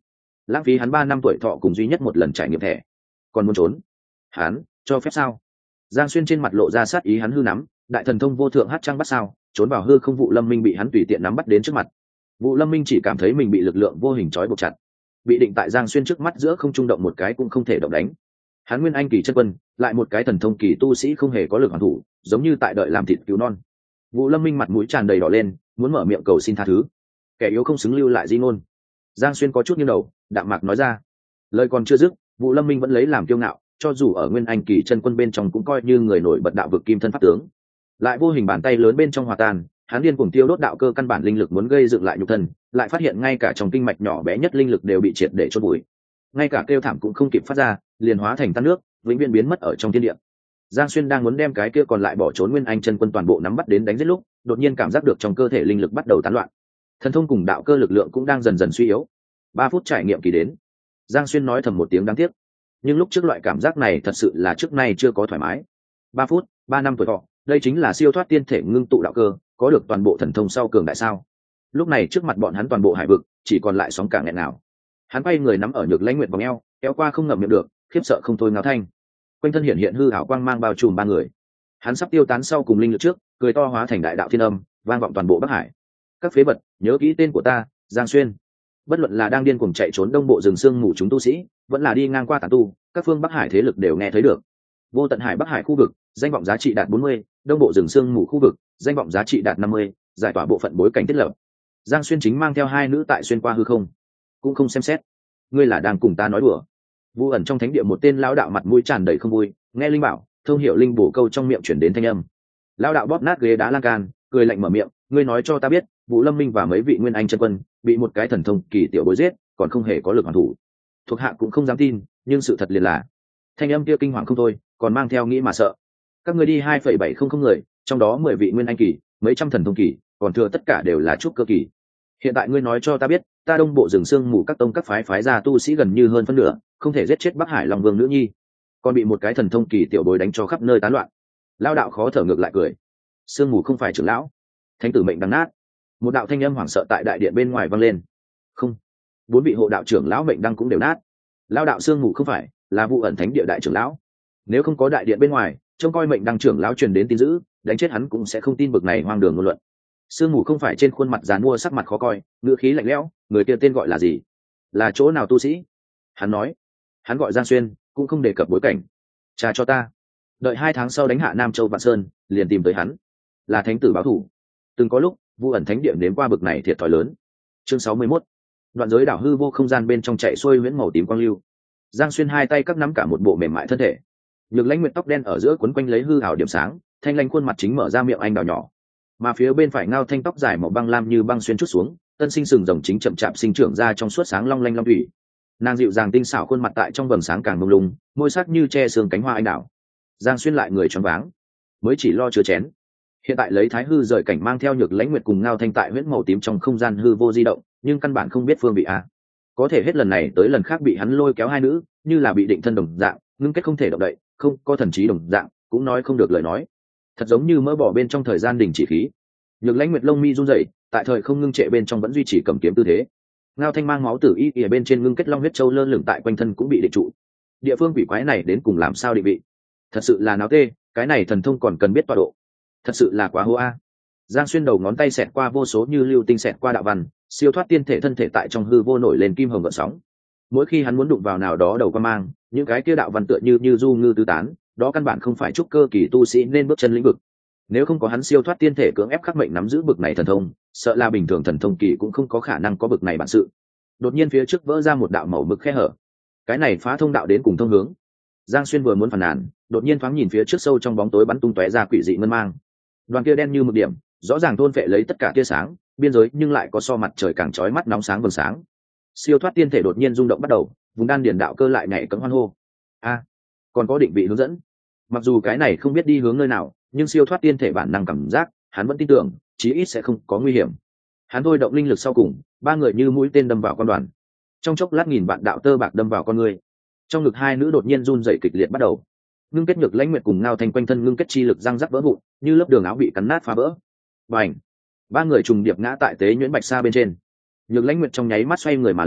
lãng phí hắn ba năm tuổi thọ cùng duy nhất một lần trải nghiệm thẻ, còn muốn trốn, hắn cho phép sao? Giang Xuyên trên mặt lộ ra sát ý, hắn hư nắm đại thần thông vô thượng hát trăng bắt sao, trốn vào hư không. Vụ Lâm Minh bị hắn tùy tiện nắm bắt đến trước mặt. Vụ Lâm Minh chỉ cảm thấy mình bị lực lượng vô hình trói buộc chặt, bị định tại Giang Xuyên trước mắt giữa không trung, động một cái cũng không thể động đánh. Hắn nguyên anh kỳ chân quân, lại một cái thần thông kỳ tu sĩ, không hề có lực hoàn thủ, giống như tại đợi làm thịt cứu non. Vụ Lâm Minh mặt mũi tràn đầy đỏ lên, muốn mở miệng cầu xin tha thứ. Kẻ yếu không xứng lưu lại di ngôn. Giang Xuyên có chút nghiêng đầu, đạm mạc nói ra. Lời còn chưa dứt, Vụ Lâm Minh vẫn lấy làm kiêu ngạo, cho dù ở nguyên anh kỳ chân quân bên trong cũng coi như người nổi bật đạo vực kim thân pháp tướng. Lại vô hình bàn tay lớn bên trong hòa tan, hắn điên cuồng tiêu đốt đạo cơ căn bản linh lực, muốn gây dựng lại nhục thân, lại phát hiện ngay cả trong kinh mạch nhỏ bé nhất linh lực đều bị triệt để chôn bụi, ngay cả kêu thảm cũng không kịp phát ra, liền hóa thành tan nước, vĩnh viễn biến mất ở trong thiên địa. Giang Xuyên đang muốn đem cái kia còn lại bỏ trốn nguyên anh chân quân toàn bộ nắm bắt đến đánh giết lúc, đột nhiên cảm giác được trong cơ thể linh lực bắt đầu tán loạn, thần thông cùng đạo cơ lực lượng cũng đang dần dần suy yếu. Ba phút trải nghiệm kỳ đến. Giang Xuyên nói thầm một tiếng đáng tiếc, nhưng lúc trước loại cảm giác này thật sự là trước nay chưa có thoải mái. Ba phút, ba năm tuổi thọ, đây chính là siêu thoát tiên thể ngưng tụ đạo cơ, có được toàn bộ thần thông sau cường đại sao? Lúc này trước mặt bọn hắn toàn bộ hải vực chỉ còn lại sóng cả nghẹn nào. Hắn quay người nắm ở Nhược Lãnh Nguyệt vòng eo, kéo qua không ngậm miệng được, khiếp sợ không thôi. Ngao Thanh quanh thân hiện hiện hư ảo quang mang bao trùm ba người. Hắn sắp tiêu tán sau cùng linh lực trước, cười to hóa thành đại đạo thiên âm, vang vọng toàn bộ Bắc Hải. Các phế vật, nhớ kỹ tên của ta, Giang Xuyên. Bất luận là đang điên cuồng chạy trốn đông bộ rừng sương mù chúng tu sĩ, vẫn là đi ngang qua tán tu, các phương Bắc Hải thế lực đều nghe thấy được. Vô tận hải Bắc Hải khu vực, danh vọng giá trị đạt bốn mươi, đông bộ rừng sương mù khu vực, danh vọng giá trị đạt năm mươi, giải tỏa bộ phận bối cảnh thiết lập. Giang Xuyên chính mang theo hai nữ tại xuyên qua hư không, cũng không xem xét. Ngươi là đang cùng ta nói đùa? Vu ẩn trong thánh địa một tên lão đạo mặt mũi tràn đầy không vui, nghe linh bảo, thông hiểu linh bổ câu trong miệng chuyển đến thanh âm. Lão đạo bóp nát ghế đá lan can, cười lạnh mở miệng, ngươi nói cho ta biết, Vũ Lâm Minh và mấy vị nguyên anh chân quân bị một cái thần thông kỳ tiểu bối giết, còn không hề có lực hoàn thủ. Thuộc hạ cũng không dám tin, nhưng sự thật liền là, thanh âm kia kinh hoàng không thôi, còn mang theo nghĩ mà sợ. Các ngươi đi hai phẩy bảy không không người, trong đó mười vị nguyên anh kỳ, mấy trăm thần thông kỳ, còn thừa tất cả đều là trúc cơ kỳ. Hiện tại ngươi nói cho ta biết, ta đông bộ rừng sương mù các tông các phái phái ra tu sĩ gần như hơn phân nửa, không thể giết chết Bắc Hải Long Vương nữ nhi, còn bị một cái thần thông kỳ tiểu bối đánh cho khắp nơi tán loạn. Lao đạo khó thở ngược lại cười. Sương mù không phải trưởng lão, thánh tử mệnh đằng nát. Một đạo thanh âm hoảng sợ tại đại điện bên ngoài vang lên. Không, bốn vị hộ đạo trưởng lão mệnh đăng cũng đều nát. Lao đạo sương mù không phải, là Vụ ẩn thánh địa đại trưởng lão. Nếu không có đại điện bên ngoài trông coi mệnh đăng trưởng lão truyền đến tin dữ, đánh chết hắn cũng sẽ không tin bực này hoang đường ngôn luận. Sương mù không phải trên khuôn mặt dàn mua sắc mặt khó coi, ngữ khí lạnh lẽo. Người kia tên gọi là gì? Là chỗ nào tu sĩ? Hắn nói, hắn gọi Giang Xuyên, cũng không đề cập bối cảnh. Trả cho ta. Đợi hai tháng sau đánh hạ Nam Châu Vạn Sơn, liền tìm tới hắn. Là thánh tử báo thủ. Từng có lúc Vu ẩn thánh địa đến qua bực này thiệt thòi lớn. Chương sáu mươi mốt. Đoạn giới đảo hư vô không gian bên trong chạy xuôi huyễn màu tím quang lưu. Giang Xuyên hai tay các nắm cả một bộ mềm mại thân thể. Nhược Lãnh Nguyệt tóc đen ở giữa quấn quanh lấy hư ảo điểm sáng, thanh lãnh khuôn mặt chính mở ra miệng anh đào nhỏ. Mà phía bên phải Ngao Thanh tóc dài màu băng lam như băng xuyên chút xuống, tân sinh sừng rồng chính chậm chạp sinh trưởng ra trong suốt sáng long lanh long thủy. Nàng dịu dàng tinh xảo khuôn mặt tại trong vầng sáng càng mông lung, môi sắc như che sương cánh hoa anh đào. Giang Xuyên lại người choáng váng, mới chỉ lo chứa chén, hiện tại lấy thái hư rời cảnh mang theo Nhược Lãnh Nguyệt cùng Ngao Thanh tại huyễn màu tím trong không gian hư vô di động, nhưng căn bản không biết phương vị a. Có thể hết lần này tới lần khác bị hắn lôi kéo hai nữ, như là bị định thân đồng dạng, ngưng kết không thể động đậy, không có thần trí đồng dạng, cũng nói không được lời nói, thật giống như mỡ bỏ bên trong thời gian đình chỉ khí. Nhược Lãnh Nguyệt lông mi run rẩy, tại thời không ngưng trệ bên trong vẫn duy trì cầm kiếm tư thế. Ngao Thanh mang máu tử y ở bên trên ngưng kết long huyết châu lơ lửng tại quanh thân cũng bị định trụ. Địa phương quỷ quái này đến cùng làm sao định vị? Thật sự là náo tê, cái này thần thông còn cần biết tọa độ. Thật sự là quá hô a. Giang Xuyên đầu ngón tay xẹt qua vô số như lưu tinh xẹt qua đạo văn, siêu thoát tiên thể thân thể tại trong hư vô nổi lên kim hồng gợn sóng. Mỗi khi hắn muốn đụng vào nào đó đầu qua mang, những cái kia đạo văn tựa như như du ngư tứ tán, đó căn bản không phải trúc cơ kỳ tu sĩ nên bước chân lĩnh vực. Nếu không có hắn siêu thoát tiên thể cưỡng ép khắc mệnh nắm giữ bực này thần thông, sợ là bình thường thần thông kỳ cũng không có khả năng có bực này bản sự. Đột nhiên phía trước vỡ ra một đạo màu mực khe hở, cái này phá thông đạo đến cùng thông hướng. Giang Xuyên vừa muốn phản nàn, đột nhiên thoáng nhìn phía trước sâu trong bóng tối bắn tung tóe ra quỷ dị ngân mang. Đoàn kia đen như mực điểm, rõ ràng thôn phệ lấy tất cả tia sáng, biên giới nhưng lại có so mặt trời càng chói mắt nóng sáng vầng sáng. Siêu thoát tiên thể đột nhiên rung động bắt đầu, vùng đan điền đạo cơ lại nhảy cẫng hoan hô. A, còn có định vị hướng dẫn. Mặc dù cái này không biết đi hướng nơi nào, nhưng siêu thoát tiên thể bản năng cảm giác, hắn vẫn tin tưởng, chí ít sẽ không có nguy hiểm. Hắn thôi động linh lực sau cùng, ba người như mũi tên đâm vào con đoàn. Trong chốc lát nghìn vạn đạo tơ bạc đâm vào con người. Trong ngực hai nữ đột nhiên run rẩy kịch liệt bắt đầu. Ngưng kết Nhược Lãnh Nguyệt cùng Ngao Thanh quanh thân ngưng kết chi lực răng rắc vỡ vụn, như lớp đường áo bị cắn nát phá vỡ. Bành! Ba người trùng điệp ngã tại tế nhuyễn bạch sa bên trên. Nhược Lãnh Nguyệt trong nháy mắt xoay người mà lên,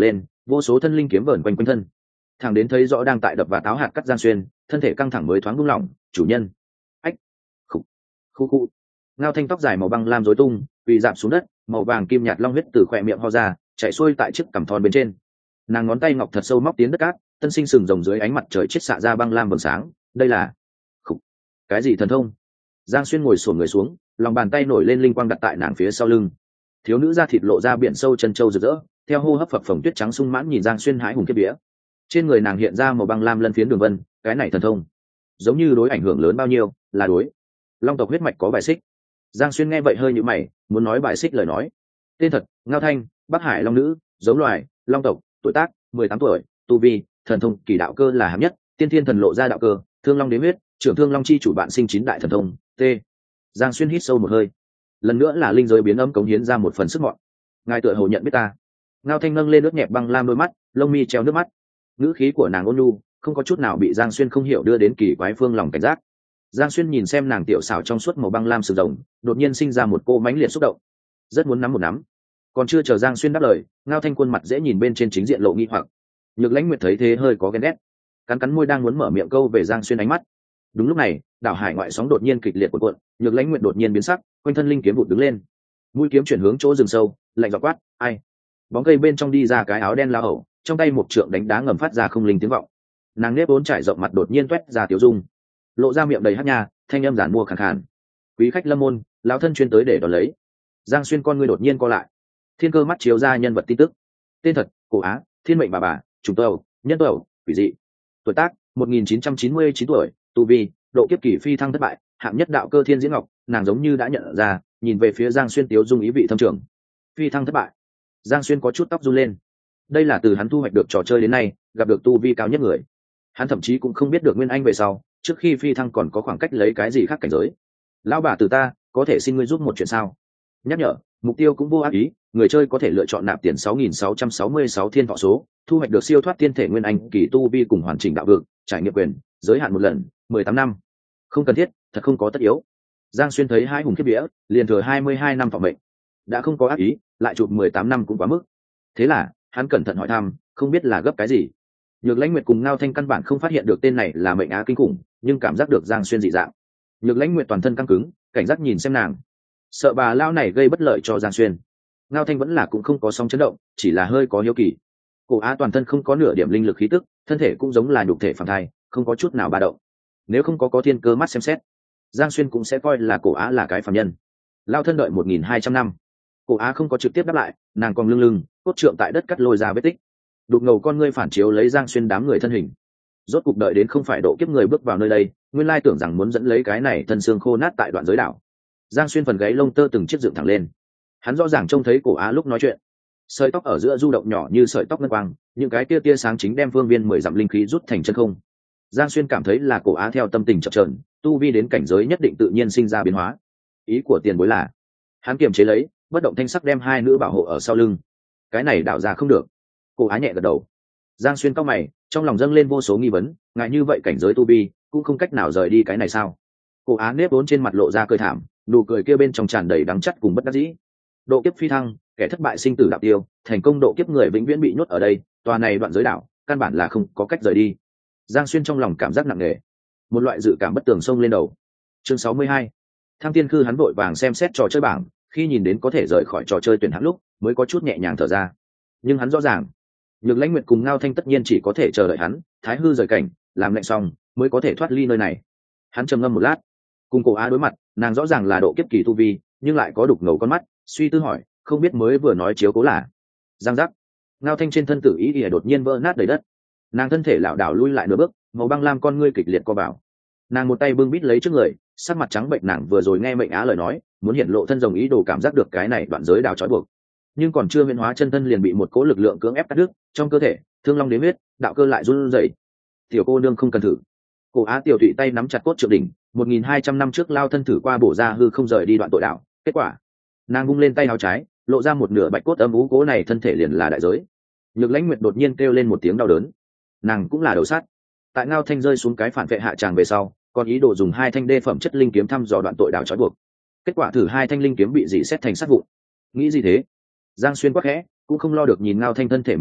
vô số thân linh kiếm vờn quanh quanh thân, thẳng đến thấy rõ đang tại đập và táo hạt cắt Giang Xuyên, thân thể căng thẳng mới thoáng buông lỏng. Chủ nhân. Ách. Khụ. Khu khu. Ngao Thanh tóc dài màu băng lam rối tung, quỳ rạp xuống đất, màu vàng kim nhạt long huyết từ khỏe miệng ho ra, chảy xuôi tại chiếc cằm thon bên trên. Nàng ngón tay ngọc thật sâu móc tiến đất cát, tân sinh sừng rồng dưới ánh mặt trời chết xạ ra băng lam vầng sáng. Đây là Khụ. Cái gì thần thông? Giang Xuyên ngồi xổm người xuống, lòng bàn tay nổi lên linh quang đặt tại nàng phía sau lưng. Thiếu nữ da thịt lộ ra biển sâu chân châu rực rỡ, theo hô hấp phập phồng tuyết trắng sung mãn nhìn Giang Xuyên hãi hùng kiếp vía. Trên người nàng hiện ra màu băng lam lân phiến đường vân, cái này thần thông giống như đối ảnh hưởng lớn bao nhiêu, là đối long tộc huyết mạch có bài xích. Giang Xuyên nghe vậy hơi nhíu mày, muốn nói bài xích lời nói. Tên thật: Ngao Thanh, Bắc Hải long nữ, giống loài long tộc, tuổi tác mười tám tuổi, tu vi thần thông kỳ đạo cơ là hạng nhất, tiên thiên thần lộ ra đạo cơ, thương long đế huyết, trưởng thương long chi chủ bạn sinh chín đại thần thông. T. Giang Xuyên hít sâu một hơi, lần nữa là linh giới biến âm cống hiến ra một phần sức mọn. Ngài tựa hồ nhận biết ta. Ngao Thanh nâng lên nước nhẹp băng lam đôi mắt, lông mi treo nước mắt, ngữ khí của nàng ôn nhu, không có chút nào bị Giang Xuyên không hiểu đưa đến kỳ quái phương lòng cảnh giác. Giang Xuyên nhìn xem nàng tiểu xảo trong suốt màu băng lam sừng rồng, đột nhiên sinh ra một cô mãnh liệt xúc động, rất muốn nắm một nắm. Còn chưa chờ Giang Xuyên đáp lời, Ngao Thanh khuôn mặt dễ nhìn bên trên chính diện lộ nghi hoặc. Nhược Lãnh Nguyệt thấy thế hơi có ghen ghét, cắn cắn môi đang muốn mở miệng câu về Giang Xuyên ánh mắt. Đúng lúc này, đảo hải ngoại sóng đột nhiên kịch liệt cuộn cuộn, Nhược Lãnh Nguyệt đột nhiên biến sắc, quanh thân linh kiếm vụt đứng lên, mũi kiếm chuyển hướng chỗ rừng sâu, lạnh giọng quát: "Ai?" Bóng cây bên trong đi ra cái áo đen lao hầu, trong tay một trượng đánh đá ngầm phát ra không linh tiếng vọng. Nàng nếp vốn trải rộng mặt đột nhiên toét ra tiểu dung, lộ ra miệng đầy hắc nha, thanh âm giản mua khàn khàn: "Quý khách lâm môn, lão thân chuyên tới để đón lấy." Giang Xuyên con ngươi đột nhiên co lại, thiên cơ mắt chiếu ra nhân vật tin tức. Tên thật: Cổ Á, thiên mệnh bà bà, trùng tộc, nhân tộc, quỷ dị. Tuổi tác: một nghìn chín trăm chín mươi chín tuổi, tu vi độ kiếp kỳ phi thăng thất bại, hạng nhất đạo cơ thiên diễn ngọc. Nàng giống như đã nhận ra, nhìn về phía Giang Xuyên tiếu dung ý vị thâm trường. Phi thăng thất bại. Giang Xuyên có chút tóc run lên. Đây là từ hắn thu hoạch được trò chơi đến nay gặp được tu vi cao nhất người. Hắn thậm chí cũng không biết được Nguyên Anh về sau, trước khi phi thăng còn có khoảng cách lấy cái gì khác cảnh giới. Lão bà từ ta, có thể xin ngươi giúp một chuyện sao? Nhắc nhở, mục tiêu cũng vô ác ý, người chơi có thể lựa chọn nạp tiền sáu nghìn sáu trăm sáu mươi sáu thiên thọ số, thu hoạch được siêu thoát tiên thể Nguyên Anh kỳ tu vi cùng hoàn chỉnh đạo vực, trải nghiệm quyền, giới hạn một lần, mười tám năm. Không cần thiết, thật không có tất yếu. Giang Xuyên thấy hai hùng kiếp vía, liền thừa hai mươi hai năm thọ mệnh, đã không có ác ý, lại chụp mười tám năm cũng quá mức. Thế là hắn cẩn thận hỏi thăm, không biết là gấp cái gì. Nhược Lãnh Nguyệt cùng Ngao Thanh căn bản không phát hiện được tên này là mệnh á kinh khủng, nhưng cảm giác được Giang Xuyên dị dạng. Nhược Lãnh Nguyệt toàn thân căng cứng, cảnh giác nhìn xem nàng, sợ bà lao này gây bất lợi cho Giang Xuyên. Ngao Thanh vẫn là cũng không có sóng chấn động, chỉ là hơi có hiếu kỳ. Cổ Á toàn thân không có nửa điểm linh lực khí tức, thân thể cũng giống là nhục thể phàm thai, không có chút nào ba động. Nếu không có có thiên cơ mắt xem xét, Giang Xuyên cũng sẽ coi là Cổ Á là cái phàm nhân. Lao thân đợi một nghìn hai trăm năm. Cổ Á không có trực tiếp đáp lại, nàng còn lưng lưng, cốt trượng tại đất cắt lôi ra vết tích. Đục ngầu con ngươi phản chiếu lấy Giang Xuyên đám người thân hình. Rốt cục đợi đến không phải độ kiếp người bước vào nơi đây, nguyên lai tưởng rằng muốn dẫn lấy cái này thân xương khô nát tại đoạn giới đảo. Giang Xuyên phần gáy lông tơ từng chiếc dựng thẳng lên. Hắn rõ ràng trông thấy Cổ Á lúc nói chuyện, sợi tóc ở giữa du động nhỏ như sợi tóc ngân quang, những cái tia tia sáng chính đem phương viên mười dặm linh khí rút thành chân không. Giang Xuyên cảm thấy là Cổ Á theo tâm tình chập chờn, tu vi đến cảnh giới nhất định tự nhiên sinh ra biến hóa. Ý của tiền bối là, hắn kiềm chế lấy, bất động thanh sắc đem hai nữ bảo hộ ở sau lưng. Cái này đảo ra không được. Cổ Á nhẹ gật đầu. Giang Xuyên cau mày, trong lòng dâng lên vô số nghi vấn, ngại như vậy cảnh giới tu vi cũng không cách nào rời đi cái này sao? Cổ Á nếp vốn trên mặt lộ ra cười thảm, nụ cười kia bên trong tràn đầy đắng chắt cùng bất đắc dĩ. Độ kiếp phi thăng, kẻ thất bại sinh tử đạo tiêu, thành công độ kiếp người vĩnh viễn bị nhốt ở đây, tòa này đoạn giới đảo, căn bản là không có cách rời đi. Giang Xuyên trong lòng cảm giác nặng nề, một loại dự cảm bất tường xông lên đầu. Chương sáu mươi hai. Thăng Tiên Khư hắn vội vàng xem xét trò chơi bảng, khi nhìn đến có thể rời khỏi trò chơi tuyển hạng lúc, mới có chút nhẹ nhàng thở ra. Nhưng hắn rõ ràng, Nhược Lãnh Nguyệt cùng Ngao Thanh tất nhiên chỉ có thể chờ đợi hắn, Thái hư rời cảnh, làm lệnh xong, mới có thể thoát ly nơi này. Hắn trầm ngâm một lát, cùng Cổ Á đối mặt, nàng rõ ràng là độ kiếp kỳ tu vi, nhưng lại có đục ngầu con mắt, suy tư hỏi, không biết mới vừa nói chiếu cố là. Giang giác. Ngao Thanh trên thân tử ý ỉa đột nhiên vỡ nát đầy đất. Nàng thân thể lảo đảo lui lại nửa bước, màu băng lam con ngươi kịch liệt co vào. Nàng một tay bưng bít lấy trước người, sắc mặt trắng bệnh, nàng vừa rồi nghe mệnh á lời nói, muốn hiện lộ thân rồng ý đồ cảm giác được cái này đoạn giới đào trói buộc, nhưng còn chưa huyễn hóa chân thân liền bị một cỗ lực lượng cưỡng ép cắt đứt, trong cơ thể thương long đế huyết, đạo cơ lại run rẩy. Tiểu cô nương không cần thử. Cổ Á tiểu tụy tay nắm chặt cốt trượng đỉnh, một nghìn hai trăm năm trước lao thân thử qua bổ ra hư không rời đi đoạn tội đạo, kết quả nàng bung lên tay áo trái, lộ ra một nửa bạch cốt âm ú, cố này thân thể liền là đại giới. Nhược Lãnh Nguyệt đột nhiên kêu lên một tiếng đau đớn, nàng cũng là đầu sát. Tại Ngao Thanh rơi xuống cái phản vệ hạ tràng về sau, còn ý đồ dùng hai thanh đê phẩm chất linh kiếm thăm dò đoạn tội đạo trói buộc, kết quả thử hai thanh linh kiếm bị dỉ xét thành sát vụn. Nghĩ gì thế? Giang Xuyên quắc khẽ, cũng không lo được nhìn Ngao Thanh thân thể mềm mại,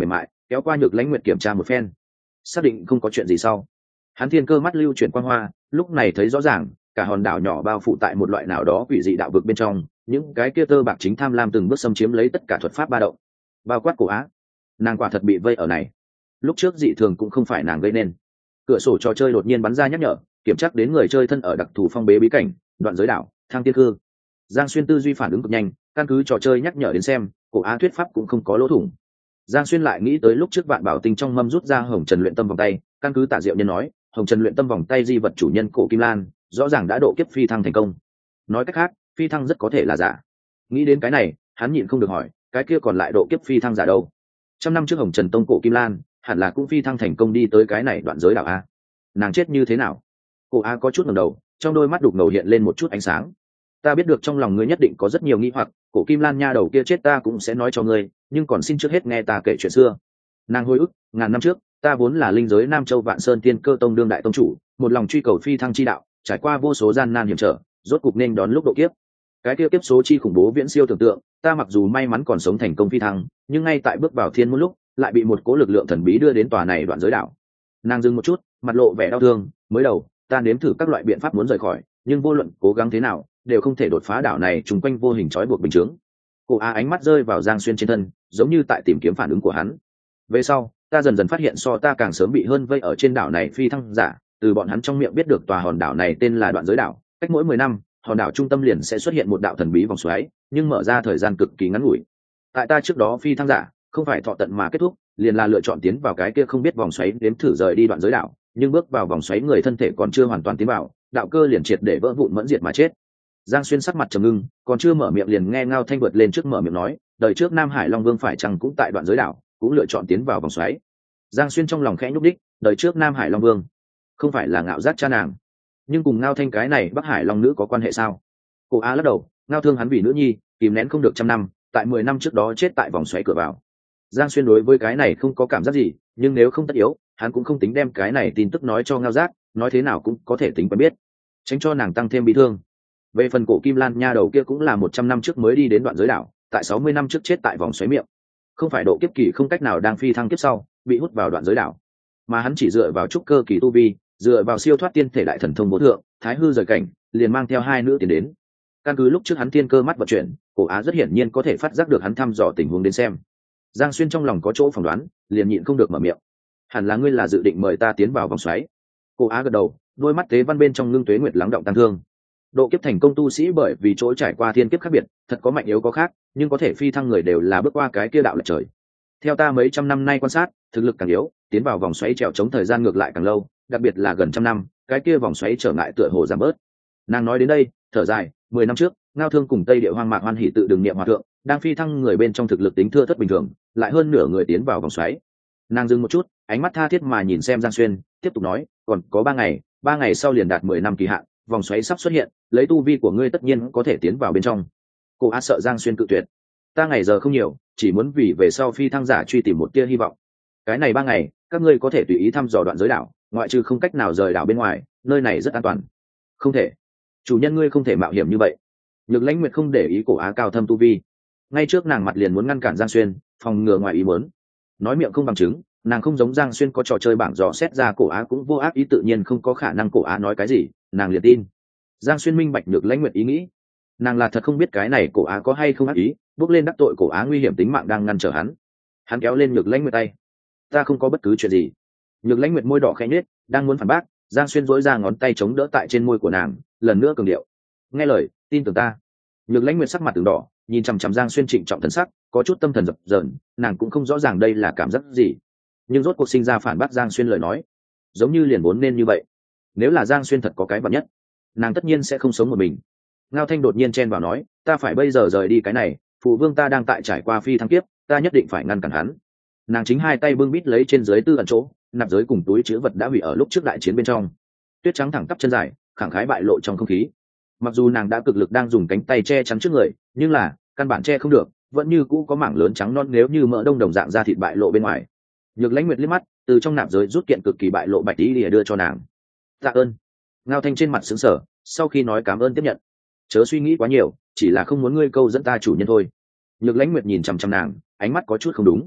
kéo qua Nhược Lãnh Nguyệt kiểm tra một phen, xác định không có chuyện gì sau, hắn thiên cơ mắt lưu chuyển quang hoa, lúc này thấy rõ ràng cả hòn đảo nhỏ bao phủ tại một loại nào đó quỷ dị đạo vực bên trong, những cái kia tơ bạc chính tham lam từng bước xâm chiếm lấy tất cả thuật pháp ba động, bao quát cổ á. Nàng quả thật bị vây ở này, lúc trước dị thường cũng không phải nàng gây nên. Cửa sổ trò chơi đột nhiên bắn ra nhắc nhở, kiểm tra đến người chơi thân ở đặc thù phong bế bí cảnh, đoạn giới đảo, thang tiên cư. Giang Xuyên tư duy phản ứng cực nhanh, căn cứ trò chơi nhắc nhở đến xem, cổ á thuyết pháp cũng không có lỗ thủng. Giang Xuyên lại nghĩ tới lúc trước Vạn Bảo Tinh trong mâm rút ra Hồng Trần luyện tâm vòng tay, căn cứ Tạ Diệu Nhân nói, Hồng Trần luyện tâm vòng tay di vật chủ nhân cổ Kim Lan, rõ ràng đã độ kiếp phi thăng thành công. Nói cách khác, phi thăng rất có thể là giả. Nghĩ đến cái này, hắn nhịn không được hỏi, cái kia còn lại độ kiếp phi thăng giả đâu? Trăm năm trước Hồng Trần tông cổ Kim Lan, hẳn là cũng phi thăng thành công đi tới cái này đoạn giới đảo a. Nàng chết như thế nào? Cổ a có chút ngẩng đầu, trong đôi mắt đục ngầu hiện lên một chút ánh sáng. Ta biết được trong lòng ngươi nhất định có rất nhiều nghi hoặc, cổ Kim Lan nha đầu kia chết ta cũng sẽ nói cho ngươi, nhưng còn xin trước hết nghe ta kể chuyện xưa. Nàng hồi ức, ngàn năm trước, ta vốn là linh giới Nam Châu Vạn Sơn Tiên Cơ Tông đương đại tông chủ, một lòng truy cầu phi thăng chi đạo, trải qua vô số gian nan hiểm trở, rốt cục nên đón lúc độ kiếp. Cái kia kiếp số chi khủng bố viễn siêu tưởng tượng, ta mặc dù may mắn còn sống thành công phi thăng, nhưng ngay tại bước vào thiên môn lúc, lại bị một cố lực lượng thần bí đưa đến tòa này đoạn giới đảo. Nàng dừng một chút, mặt lộ vẻ đau thương, mới đầu, ta nếm thử các loại biện pháp muốn rời khỏi, nhưng vô luận cố gắng thế nào, đều không thể đột phá đảo này trùng quanh vô hình trói buộc bình chướng. Cổ á ánh mắt rơi vào Giang Xuyên trên thân, giống như tại tìm kiếm phản ứng của hắn. Về sau, ta dần dần phát hiện so ta càng sớm bị hơn vây ở trên đảo này phi thăng giả, từ bọn hắn trong miệng biết được tòa hòn đảo này tên là đoạn giới đảo, cách mỗi mười năm, hòn đảo trung tâm liền sẽ xuất hiện một đạo thần bí vòng xoáy, nhưng mở ra thời gian cực kỳ ngắn ngủi. Tại ta trước đó phi thăng giả, không phải thọ tận mà kết thúc, liền là lựa chọn tiến vào cái kia không biết vòng xoáy đến thử rời đi đoạn giới đảo, nhưng bước vào vòng xoáy người thân thể còn chưa hoàn toàn tiến vào, đạo cơ liền triệt để vỡ vụn mẫn diệt mà chết. Giang Xuyên sắc mặt trầm ngưng, còn chưa mở miệng liền nghe Ngao Thanh vượt lên trước mở miệng nói, đời trước Nam Hải Long Vương phải chăng cũng tại đoạn giới đảo, cũng lựa chọn tiến vào vòng xoáy. Giang Xuyên trong lòng khẽ nhúc đích, đời trước Nam Hải Long Vương không phải là Ngạo Giác cha nàng, nhưng cùng Ngao Thanh cái này Bắc Hải Long nữ có quan hệ sao? Cổ á lắc đầu, Ngao thương hắn vì nữ nhi, kìm nén không được trăm năm, tại mười năm trước đó chết tại vòng xoáy cửa vào. Giang Xuyên đối với cái này không có cảm giác gì, nhưng nếu không tất yếu, hắn cũng không tính đem cái này tin tức nói cho Ngao Giác, nói thế nào cũng có thể tính quen biết, tránh cho nàng tăng thêm bị thương. Về phần cổ Kim Lan nha đầu kia cũng là một trăm năm trước mới đi đến đoạn giới đảo, tại sáu mươi năm trước chết tại vòng xoáy miệng, không phải độ kiếp kỳ không cách nào đang phi thăng kiếp sau, bị hút vào đoạn giới đảo, mà hắn chỉ dựa vào trúc cơ kỳ tu vi, dựa vào siêu thoát tiên thể đại thần thông bố thượng, thái hư rời cảnh, liền mang theo hai nữ tiến đến. Căn cứ lúc trước hắn tiên cơ mắt vận chuyển, cổ á rất hiển nhiên có thể phát giác được hắn thăm dò tình huống đến xem. Giang Xuyên trong lòng có chỗ phỏng đoán, liền nhịn không được mở miệng, hẳn là ngươi là dự định mời ta tiến vào vòng xoáy. Cổ á gật đầu, đôi mắt tế văn bên trong ngưng tuế nguyệt lắng động tăng thương. Độ kiếp thành công tu sĩ bởi vì chỗ trải qua thiên kiếp khác biệt, thật có mạnh yếu có khác, nhưng có thể phi thăng người đều là bước qua cái kia đạo lệch trời. Theo ta mấy trăm năm nay quan sát, thực lực càng yếu, tiến vào vòng xoáy trèo chống thời gian ngược lại càng lâu, đặc biệt là gần trăm năm, cái kia vòng xoáy trở ngại tựa hồ giảm bớt. Nàng nói đến đây, thở dài, mười năm trước, Ngao Thương cùng Tây Địa Hoang Mạc Hoan Hỉ tự đường niệm hòa thượng, đang phi thăng người bên trong thực lực tính thưa thất bình thường, lại hơn nửa người tiến vào vòng xoáy. Nàng dừng một chút, ánh mắt tha thiết mà nhìn xem Giang Xuyên, tiếp tục nói, còn có ba ngày, ba ngày sau liền đạt mười năm kỳ hạn, vòng xoáy sắp xuất hiện, lấy tu vi của ngươi tất nhiên có thể tiến vào bên trong. Cô á sợ Giang Xuyên cự tuyệt, ta ngày giờ không nhiều, chỉ muốn vì về sau phi thăng giả truy tìm một tia hy vọng. Cái này ba ngày, các ngươi có thể tùy ý thăm dò đoạn giới đảo, ngoại trừ không cách nào rời đảo bên ngoài, nơi này rất an toàn. Không thể, chủ nhân ngươi không thể mạo hiểm như vậy. Nhược Lãnh Nguyệt không để ý cổ á cao thâm tu vi, ngay trước nàng mặt liền muốn ngăn cản Giang Xuyên, phòng ngừa ngoài ý muốn. Nói miệng không bằng chứng, nàng không giống Giang Xuyên có trò chơi bảng dò xét ra cổ á cũng vô ác ý, tự nhiên không có khả năng cổ á nói cái gì nàng liền tin. Giang Xuyên minh bạch Nhược Lãnh Nguyệt ý nghĩ, nàng là thật không biết cái này cổ á có hay không ác ý, bước lên đắc tội cổ á nguy hiểm tính mạng đang ngăn trở hắn. Hắn kéo lên Nhược Lãnh Nguyệt tay, ta không có bất cứ chuyện gì. Nhược Lãnh Nguyệt môi đỏ khẽ nhếch, đang muốn phản bác, Giang Xuyên dỗi ra ngón tay chống đỡ tại trên môi của nàng, lần nữa cường điệu, nghe lời, tin tưởng ta. Nhược Lãnh Nguyệt sắc mặt từng đỏ, nhìn chằm chằm Giang Xuyên trịnh trọng thần sắc, có chút tâm thần dập dờn, nàng cũng không rõ ràng đây là cảm giác gì, nhưng rốt cuộc sinh ra phản bác Giang Xuyên lời nói, giống như liền vốn nên như vậy. Nếu là Giang Xuyên thật có cái vật nhất, nàng tất nhiên sẽ không sống một mình. Ngao Thanh đột nhiên chen vào nói, ta phải bây giờ rời đi cái này, phụ vương ta đang tại trải qua phi thăng kiếp, ta nhất định phải ngăn cản hắn. Nàng chính hai tay bưng bít lấy trên dưới tư ẩn chỗ, nạp giới cùng túi chứa vật đã hủy ở lúc trước đại chiến bên trong. Tuyết trắng thẳng tắp chân dài, khẳng khái bại lộ trong không khí. Mặc dù nàng đã cực lực đang dùng cánh tay che chắn trước người, nhưng là căn bản che không được, vẫn như cũ có mảng lớn trắng non nếu như mỡ đông đồng dạng da thịt bại lộ bên ngoài. Nhược Lãnh Nguyệt liếc mắt, từ trong nạp giới rút kiện cực kỳ bại lộ bạch tí lìa đưa cho nàng. Tạ ơn. Ngao Thanh trên mặt sững sờ, sau khi nói cảm ơn tiếp nhận. Chớ suy nghĩ quá nhiều, chỉ là không muốn ngươi câu dẫn ta chủ nhân thôi. Nhược Lãnh Nguyệt nhìn chằm chằm nàng, ánh mắt có chút không đúng.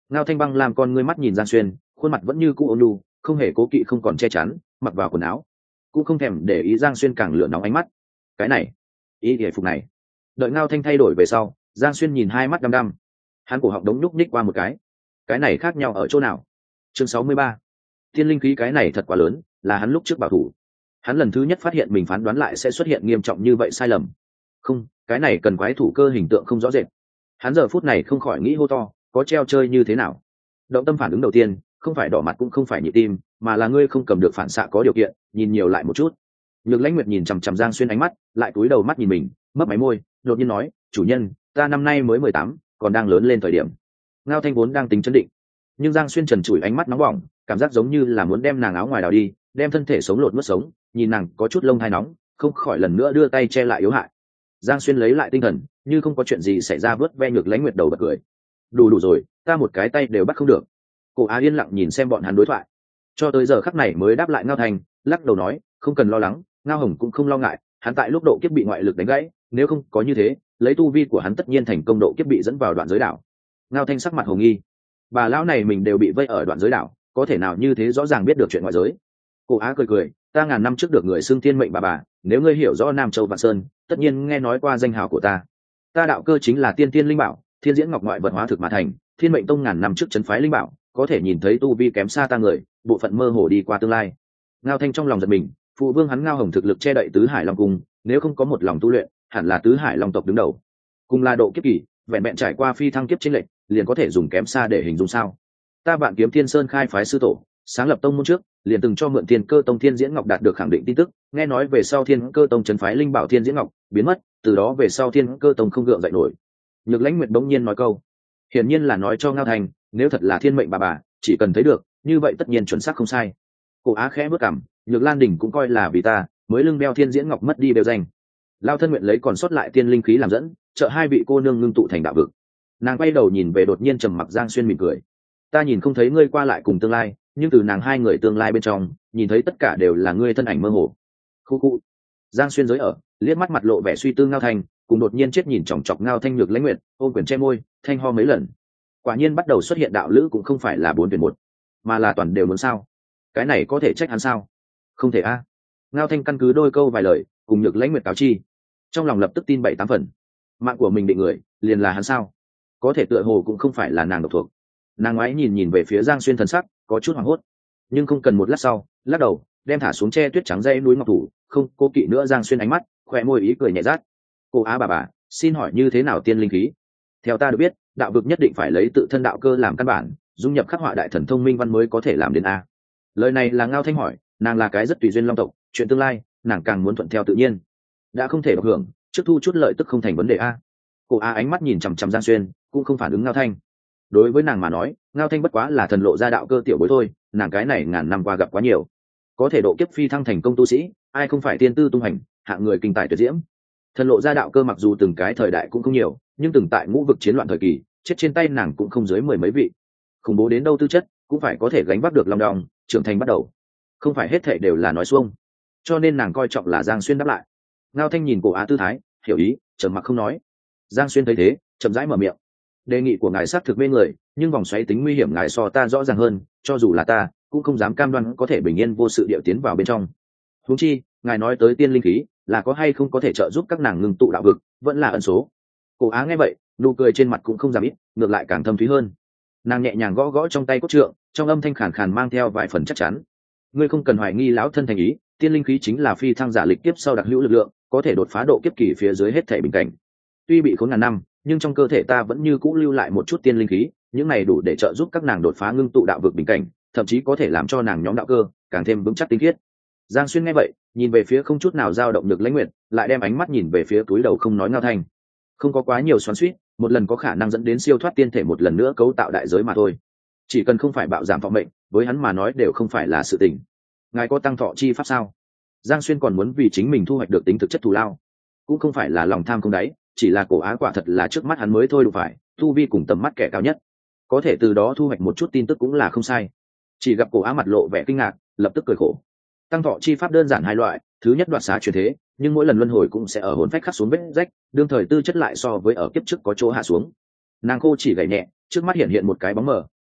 Ngao Thanh băng làm con ngươi mắt nhìn Giang Xuyên, khuôn mặt vẫn như cũ ôn nhu, không hề cố kỵ, không còn che chắn, mặc vào quần áo cũng không thèm để ý Giang Xuyên càng lửa nóng ánh mắt. Cái này, ý hề phục này. Đợi Ngao Thanh thay đổi về sau, Giang Xuyên nhìn hai mắt đăm đăm, hắn cổ họng đống nhúc nhích qua một cái. Cái này khác nhau ở chỗ nào? Chương sáu mươi ba. Thiên linh khí cái này thật quá lớn, là hắn lúc trước bảo thủ. Hắn lần thứ nhất phát hiện mình phán đoán lại sẽ xuất hiện nghiêm trọng như vậy sai lầm. Không, cái này cần quái thủ cơ hình tượng không rõ rệt. Hắn giờ phút này không khỏi nghĩ hô to, có treo chơi như thế nào? Động tâm phản ứng đầu tiên, không phải đỏ mặt cũng không phải nhịp tim, mà là ngươi không cầm được phản xạ có điều kiện, nhìn nhiều lại một chút. Nhược Lãnh Nguyệt nhìn chằm chằm Giang Xuyên ánh mắt, lại cúi đầu mắt nhìn mình, mấp máy môi, đột nhiên nói, chủ nhân, ta năm nay mới mười tám, còn đang lớn lên thời điểm. Ngao Thanh vốn đang tính chấn định, nhưng Giang Xuyên trần trụi ánh mắt nóng bỏng, cảm giác giống như là muốn đem nàng áo ngoài đào đi, đem thân thể sống lột nuốt sống. Nhìn nàng có chút lông thai nóng, không khỏi lần nữa đưa tay che lại yếu hại. Giang Xuyên lấy lại tinh thần, như không có chuyện gì xảy ra, vớt ve Nhược Lãnh Nguyệt đầu bật cười. Đủ đủ rồi, ta một cái tay đều bắt không được. Cổ Á yên lặng nhìn xem bọn hắn đối thoại, cho tới giờ khắc này mới đáp lại Ngao Thanh, lắc đầu nói, không cần lo lắng, Ngao Hồng cũng không lo ngại, hắn tại lúc độ kiếp bị ngoại lực đánh gãy, nếu không có như thế, lấy tu vi của hắn tất nhiên thành công độ kiếp bị dẫn vào đoạn giới đảo. Ngao Thanh sắc mặt hồ nghi, bà lão này mình đều bị vây ở đoạn giới đảo, có thể nào như thế rõ ràng biết được chuyện ngoại giới? Cổ Á cười cười, ta ngàn năm trước được người xưng thiên mệnh bà bà, nếu ngươi hiểu rõ Nam Châu Vạn Sơn, tất nhiên nghe nói qua danh hào của ta. Ta đạo cơ chính là tiên tiên linh bảo, thiên diễn ngọc ngoại vật hóa thực mà thành, Thiên mệnh tông ngàn năm trước trấn phái linh bảo, có thể nhìn thấy tu vi kém xa ta người, bộ phận mơ hồ đi qua tương lai. Ngao Thanh trong lòng giật mình, phụ vương hắn Ngao Hồng thực lực che đậy tứ hải long cung, nếu không có một lòng tu luyện, hẳn là tứ hải long tộc đứng đầu. Cùng là độ kiếp kỳ, vẹn vẹn trải qua phi thăng kiếp chênh lệch, liền có thể dùng kém xa để hình dung sao? Ta Vạn Kiếm Thiên Sơn khai phái sư tổ, sáng lập tông môn trước, liền từng cho mượn Thiên Cơ Tông Thiên Diễn Ngọc đạt được khẳng định tin tức, nghe nói về sau Thiên Cơ Tông trấn phái linh bảo Thiên Diễn Ngọc biến mất, từ đó về sau Thiên Cơ Tông không gượng dậy nổi. Nhược Lãnh Nguyệt bỗng nhiên nói câu, hiển nhiên là nói cho Ngao Thanh, nếu thật là thiên mệnh bà bà, chỉ cần thấy được, như vậy tất nhiên chuẩn xác không sai. Cổ Á khẽ bước cằm, Nhược Lan Đình cũng coi là vì ta, mới lưng đeo Thiên Diễn Ngọc mất đi đều danh. Lao thân nguyện lấy còn sót lại tiên linh khí làm dẫn, trợ hai vị cô nương ngưng tụ thành đạo vực. Nàng quay đầu nhìn về đột nhiên trầm mặc Giang Xuyên mỉm cười. Ta nhìn không thấy ngươi qua lại cùng tương lai, nhưng từ nàng hai người tương lai bên trong, nhìn thấy tất cả đều là ngươi thân ảnh mơ hồ. Khu khu. Giang Xuyên giới ở, liếc mắt mặt lộ vẻ suy tư Ngao Thanh, cùng đột nhiên chết nhìn chòng chọc Ngao Thanh. Nhược Lãnh Nguyệt ôm quyển che môi, thanh ho mấy lần. Quả nhiên bắt đầu xuất hiện đạo lữ cũng không phải là bốn tuyển một, mà là toàn đều muốn sao? Cái này có thể trách hắn sao? Không thể a. À. Ngao Thanh căn cứ đôi câu vài lời, cùng Nhược Lãnh Nguyệt cáo chi, trong lòng lập tức tin bảy tám phần. Mạng của mình định người, liền là hắn sao? Có thể tựa hồ cũng không phải là nàng độc thuộc. Nàng ngoái nhìn nhìn về phía Giang Xuyên thần sắc, có chút hoảng hốt, nhưng không cần một lát sau, lắc đầu, đem thả xuống che tuyết trắng dây núi ngọc thủ, không cố kỵ nữa. Giang Xuyên ánh mắt, khỏe môi ý cười nhẹ rát. Cô Á bà bà, xin hỏi như thế nào tiên linh khí? Theo ta được biết, đạo vực nhất định phải lấy tự thân đạo cơ làm căn bản, dung nhập khắc họa đại thần thông minh văn mới có thể làm đến a. Lời này là Ngao Thanh hỏi, nàng là cái rất tùy duyên long tộc, chuyện tương lai, nàng càng muốn thuận theo tự nhiên, đã không thể độc hưởng, trước thu chút lợi tức không thành vấn đề a. Cô Á ánh mắt nhìn chằm chằm Giang Xuyên, cũng không phản ứng Ngao Thanh. Đối với nàng mà nói, Ngao Thanh bất quá là thần lộ ra đạo cơ tiểu bối thôi, nàng cái này ngàn năm qua gặp quá nhiều, có thể độ kiếp phi thăng thành công tu sĩ, ai không phải tiên tư tung hành, hạng người kinh tài tuyệt diễm. Thần lộ ra đạo cơ mặc dù từng cái thời đại cũng không nhiều, nhưng từng tại ngũ vực chiến loạn thời kỳ, chết trên tay nàng cũng không dưới mười mấy vị. Khủng bố đến đâu tư chất, cũng phải có thể gánh vác được long đong, trưởng thành bắt đầu, không phải hết thảy đều là nói xuông. Cho nên nàng coi trọng là Giang Xuyên đáp lại. Ngao Thanh nhìn Cổ Á tư thái, hiểu ý, trầm mặc không nói. Giang Xuyên thấy thế, chậm rãi mở miệng, đề nghị của ngài xác thực mê người, nhưng vòng xoáy tính nguy hiểm ngài so ta rõ ràng hơn, cho dù là ta cũng không dám cam đoan có thể bình yên vô sự điệu tiến vào bên trong. Huống chi, ngài nói tới tiên linh khí, là có hay không có thể trợ giúp các nàng ngưng tụ đạo vực, vẫn là ẩn số. Cổ Á nghe vậy, nụ cười trên mặt cũng không giảm ít, ngược lại càng thâm thúy hơn. Nàng nhẹ nhàng gõ gõ trong tay cốt trượng, trong âm thanh khàn khàn mang theo vài phần chắc chắn. Ngươi không cần hoài nghi lão thân thành ý, tiên linh khí chính là phi thăng giả lịch kiếp sau đặc hữu lực lượng, có thể đột phá độ kiếp kỳ phía dưới hết thể bình cảnh. Tuy bị khốn ngàn năm, nhưng trong cơ thể ta vẫn như cũ lưu lại một chút tiên linh khí, những này đủ để trợ giúp các nàng đột phá ngưng tụ đạo vực bình cảnh, thậm chí có thể làm cho nàng nhóm đạo cơ càng thêm vững chắc tinh khiết. Giang Xuyên nghe vậy, nhìn về phía không chút nào dao động được Lãnh Nguyệt, lại đem ánh mắt nhìn về phía túi đầu không nói Ngao Thanh. Không có quá nhiều xoắn xuýt, một lần có khả năng dẫn đến siêu thoát tiên thể một lần nữa cấu tạo đại giới mà thôi. Chỉ cần không phải bạo giảm vọng mệnh, với hắn mà nói đều không phải là sự tình. Ngài có tăng thọ chi pháp sao? Giang Xuyên còn muốn vì chính mình thu hoạch được tính thực chất thù lao, cũng không phải là lòng tham không đáy, chỉ là Cổ Á quả thật là trước mắt hắn mới thôi đủ phải, tu vi cùng tầm mắt kẻ cao nhất, có thể từ đó thu hoạch một chút tin tức cũng là không sai. Chỉ gặp Cổ Á mặt lộ vẻ kinh ngạc, lập tức cười khổ. Tăng thọ chi pháp đơn giản hai loại, thứ nhất đoạt xá chuyển thế, nhưng mỗi lần luân hồi cũng sẽ ở hồn phách khắc xuống vết rách, đương thời tư chất lại so với ở kiếp trước có chỗ hạ xuống. Nàng khô chỉ gảy nhẹ, trước mắt hiện hiện một cái bóng mờ,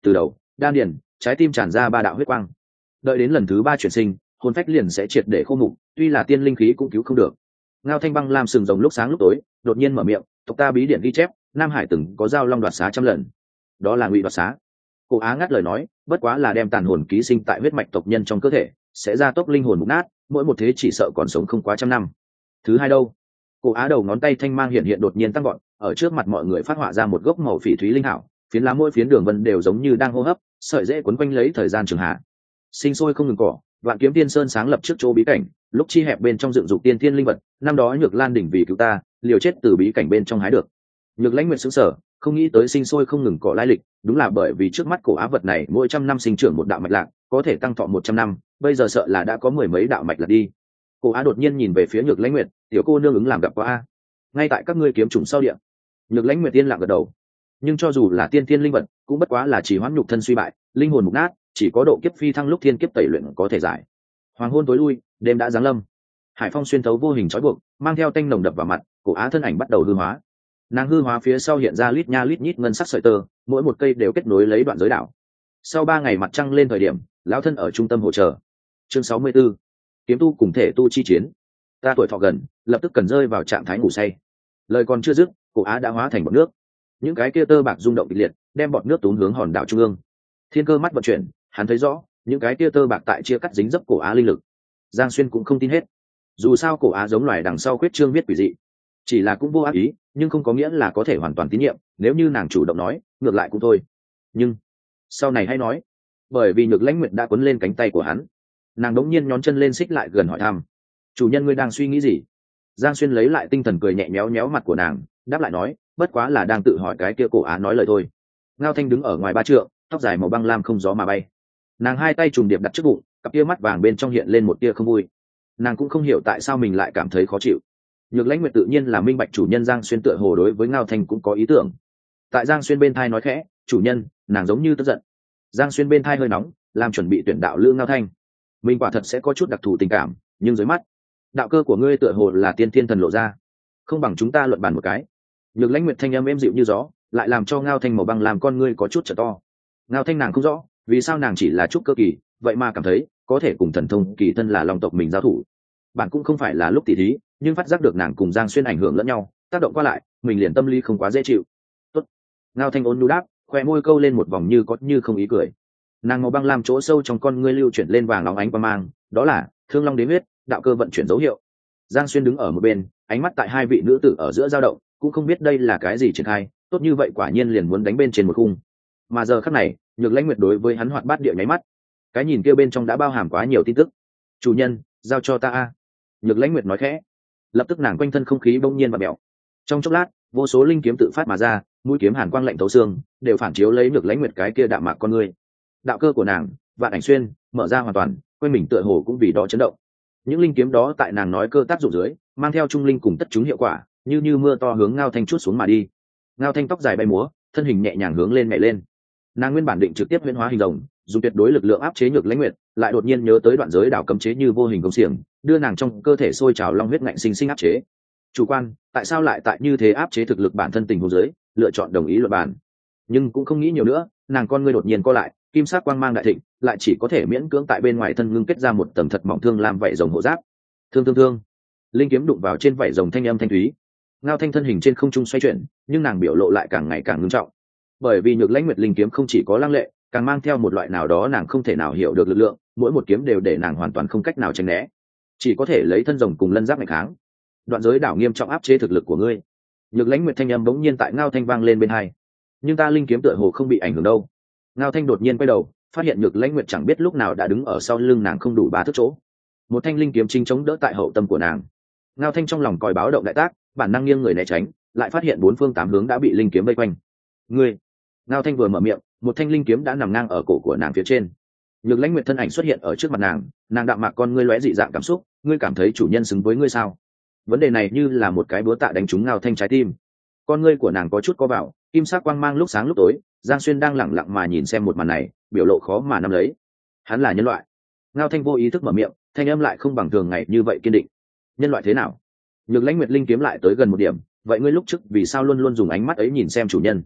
từ đầu đan điền trái tim tràn ra ba đạo huyết quang. Đợi đến lần thứ ba chuyển sinh, hồn phách liền sẽ triệt để khô mục, tuy là tiên linh khí cũng cứu không được. Ngao Thanh băng lam sừng rồng lúc sáng lúc tối đột nhiên mở miệng, tộc ta bí điển ghi chép Nam Hải từng có giao long đoạt xá trăm lần. Đó là ngụy đoạt xá. Cổ Á ngắt lời nói, bất quá là đem tàn hồn ký sinh tại huyết mạch tộc nhân trong cơ thể, sẽ gia tốc linh hồn mục nát, mỗi một thế chỉ sợ còn sống không quá trăm năm. Thứ hai đâu? Cổ Á đầu ngón tay thanh mang hiện hiện đột nhiên tăng gọn, ở trước mặt mọi người phát họa ra một gốc màu phỉ thúy linh hảo, phiến lá mỗi phiến đường vân đều giống như đang hô hấp, sợi rễ quấn quanh lấy thời gian trường hạ. Sinh sôi không ngừng cỏ, Vạn Kiếm Tiên Sơn sáng lập trước chỗ bí cảnh, lúc chi hẹp bên trong dựng dục tiên thiên linh vật, năm đó Nhược Lan đỉnh vì cứu ta, liều chết từ bí cảnh bên trong hái được. Nhược Lãnh Nguyệt sững sờ, không nghĩ tới sinh sôi không ngừng cỏ lai lịch, đúng là bởi vì trước mắt cổ á vật này mỗi trăm năm sinh trưởng một đạo mạch lạc, có thể tăng thọ một trăm năm, bây giờ sợ là đã có mười mấy đạo mạch lạc đi. Cổ á đột nhiên nhìn về phía Nhược Lãnh Nguyệt, tiểu cô nương ứng làm gặp qua a. Ngay tại các ngươi kiếm trùng sau điện. Nhược Lãnh Nguyệt tiên lặng gật đầu. Nhưng cho dù là tiên thiên linh vật, cũng bất quá là chỉ hoãn nhục thân suy bại, linh hồn mục nát, chỉ có độ kiếp phi thăng lúc thiên kiếp tẩy luyện có thể giải. Hoàng hôn tối lui, đêm đã giáng lâm. Hải phong xuyên thấu vô hình trói buộc, mang theo tanh nồng đập vào mặt, cổ á thân ảnh bắt đầu hư hóa. Nàng hư hóa phía sau hiện ra lít nha lít nhít ngân sắc sợi tơ, mỗi một cây đều kết nối lấy đoạn giới đảo. Sau ba ngày mặt trăng lên thời điểm, lão thân ở trung tâm hỗ trợ. Chương sáu mươi 64. Kiếm tu cùng thể tu chi chiến. Ta tuổi thọ gần, lập tức cần rơi vào trạng thái ngủ say. Lời còn chưa dứt, cổ á đã hóa thành bọt nước. Những cái kia tơ bạc rung động kịch liệt, đem bọt nước tốn hướng hòn đảo trung ương. Thiên Cơ mắt vận chuyển, hắn thấy rõ, những cái kia tơ bạc tại chia cắt dính dấp cổ á linh lực. Giang Xuyên cũng không tin hết. Dù sao cổ á giống loài đằng sau khuyết trương viết quỷ dị, chỉ là cũng vô ác ý, nhưng không có nghĩa là có thể hoàn toàn tín nhiệm, nếu như nàng chủ động nói, ngược lại cũng thôi. Nhưng sau này hay nói, bởi vì Nhược Lãnh Nguyệt đã quấn lên cánh tay của hắn. Nàng đống nhiên nhón chân lên xích lại gần hỏi thăm, chủ nhân ngươi đang suy nghĩ gì? Giang Xuyên lấy lại tinh thần cười nhẹ méo méo mặt của nàng, đáp lại nói, bất quá là đang tự hỏi cái kia cổ á nói lời thôi. Ngao Thanh đứng ở ngoài ba trượng, tóc dài màu băng lam không gió mà bay. Nàng hai tay trùng điệp đặt trước bụng, cặp kia mắt vàng bên trong hiện lên một tia không vui. Nàng cũng không hiểu tại sao mình lại cảm thấy khó chịu. Nhược Lãnh Nguyệt tự nhiên là minh bạch chủ nhân Giang Xuyên tựa hồ đối với Ngao Thanh cũng có ý tưởng. Tại Giang Xuyên bên thai nói khẽ, chủ nhân, nàng giống như tức giận. Giang Xuyên bên thai hơi nóng, làm chuẩn bị tuyển đạo lữ Ngao Thanh. Mình quả thật sẽ có chút đặc thù tình cảm, nhưng dưới mắt, đạo cơ của ngươi tựa hồ là tiên thiên thần lộ ra, không bằng chúng ta luận bàn một cái. Nhược Lãnh Nguyệt thanh âm êm dịu như gió, lại làm cho Ngao Thanh màu băng làm con ngươi có chút trở to. Ngao Thanh nàng không rõ, vì sao nàng chỉ là trúc cơ kỳ, vậy mà cảm thấy có thể cùng thần thông kỳ thân là long tộc mình giao thủ. Bạn cũng không phải là lúc tỉ thí, nhưng phát giác được nàng cùng Giang Xuyên ảnh hưởng lẫn nhau, tác động qua lại, mình liền tâm lý không quá dễ chịu. Tốt. Ngao Thanh ôn nhu đáp, khoe môi câu lên một vòng như có như không ý cười. Nàng màu băng làm chỗ sâu trong con ngươi lưu chuyển lên vàng óng ánh qua mang, đó là thương long đế huyết, đạo cơ vận chuyển dấu hiệu. Giang Xuyên đứng ở một bên, ánh mắt tại hai vị nữ tử ở giữa dao động, cũng không biết đây là cái gì triển khai, tốt như vậy quả nhiên liền muốn đánh bên trên một khung. Mà giờ khắc này, Nhược Lãnh Nguyệt đối với hắn hoạt bát địa nháy mắt, cái nhìn kia bên trong đã bao hàm quá nhiều tin tức. Chủ nhân, giao cho ta a. Nhược Lãnh Nguyệt nói khẽ. Lập tức nàng quanh thân không khí bỗng nhiên và mèo. Trong chốc lát, vô số linh kiếm tự phát mà ra, mũi kiếm hàn quang lạnh thấu xương, đều phản chiếu lấy Nhược Lãnh Nguyệt cái kia đạm mạc con người. Đạo cơ của nàng, Vạn Ảnh Xuyên, mở ra hoàn toàn, quanh mình tựa hồ cũng vì đó chấn động. Những linh kiếm đó tại nàng nói cơ tác dụng dưới, mang theo trung linh cùng tất chúng hiệu quả, như như mưa to hướng Ngao Thanh chút xuống mà đi. Ngao Thanh tóc dài bay múa, thân hình nhẹ nhàng hướng lên nhảy lên. Nàng nguyên bản định trực tiếp huyễn hóa hình rồng, dùng tuyệt đối lực lượng áp chế Nhược Lãnh Nguyệt, lại đột nhiên nhớ tới đoạn giới đảo cấm chế như vô hình công xiềng, đưa nàng trong cơ thể sôi trào long huyết ngạnh sinh sinh áp chế. Chủ quan, tại sao lại tại như thế áp chế thực lực bản thân tình huống dưới, lựa chọn đồng ý luận bàn. Nhưng cũng không nghĩ nhiều nữa, nàng con ngươi đột nhiên co lại, kim sắc quang mang đại thịnh, lại chỉ có thể miễn cưỡng tại bên ngoài thân ngưng kết ra một tầng thật mỏng thương làm vảy rồng hộ giáp. Thương thương thương. Linh kiếm đụng vào trên vảy rồng thanh âm thanh thúy. Ngao Thanh thân hình trên không trung xoay chuyển, nhưng nàng biểu lộ lại càng ngày càng ngưng trọng. Bởi vì Nhược Lãnh Nguyệt linh kiếm không chỉ có lăng lệ, càng mang theo một loại nào đó nàng không thể nào hiểu được lực lượng, mỗi một kiếm đều để nàng hoàn toàn không cách nào tránh né, chỉ có thể lấy thân rồng cùng lân giáp ngày kháng. Đoạn giới đảo nghiêm trọng áp chế thực lực của ngươi. Nhược Lãnh Nguyệt thanh âm bỗng nhiên tại Ngao Thanh vang lên bên hai. Nhưng ta linh kiếm tựa hồ không bị ảnh hưởng đâu. Ngao Thanh đột nhiên quay đầu, phát hiện Nhược Lãnh Nguyệt chẳng biết lúc nào đã đứng ở sau lưng nàng không đủ ba thước chỗ. Một thanh linh kiếm chính chống đỡ tại hậu tâm của nàng. Ngao Thanh trong lòng còi báo động đại tác, bản năng nghiêng người né tránh, lại phát hiện bốn phương tám hướng đã bị linh kiếm vây quanh. Ngươi! Ngao Thanh vừa mở miệng, một thanh linh kiếm đã nằm ngang ở cổ của nàng phía trên. Nhược Lãnh Nguyệt thân ảnh xuất hiện ở trước mặt nàng, nàng đạm mạc con ngươi lóe dị dạng cảm xúc, ngươi cảm thấy chủ nhân xứng với ngươi sao? Vấn đề này như là một cái búa tạ đánh trúng Ngao Thanh trái tim. Con ngươi của nàng có chút co vào, kim sắc quang mang lúc sáng lúc tối. Giang Xuyên đang lẳng lặng mà nhìn xem một màn này, biểu lộ khó mà nắm lấy. Hắn là nhân loại. Ngao Thanh vô ý thức mở miệng, thanh âm lại không bằng thường ngày như vậy kiên định. Nhân loại thế nào? Nhược Lãnh Nguyệt linh kiếm lại tới gần một điểm, vậy ngươi lúc trước vì sao luôn luôn dùng ánh mắt ấy nhìn xem chủ nhân?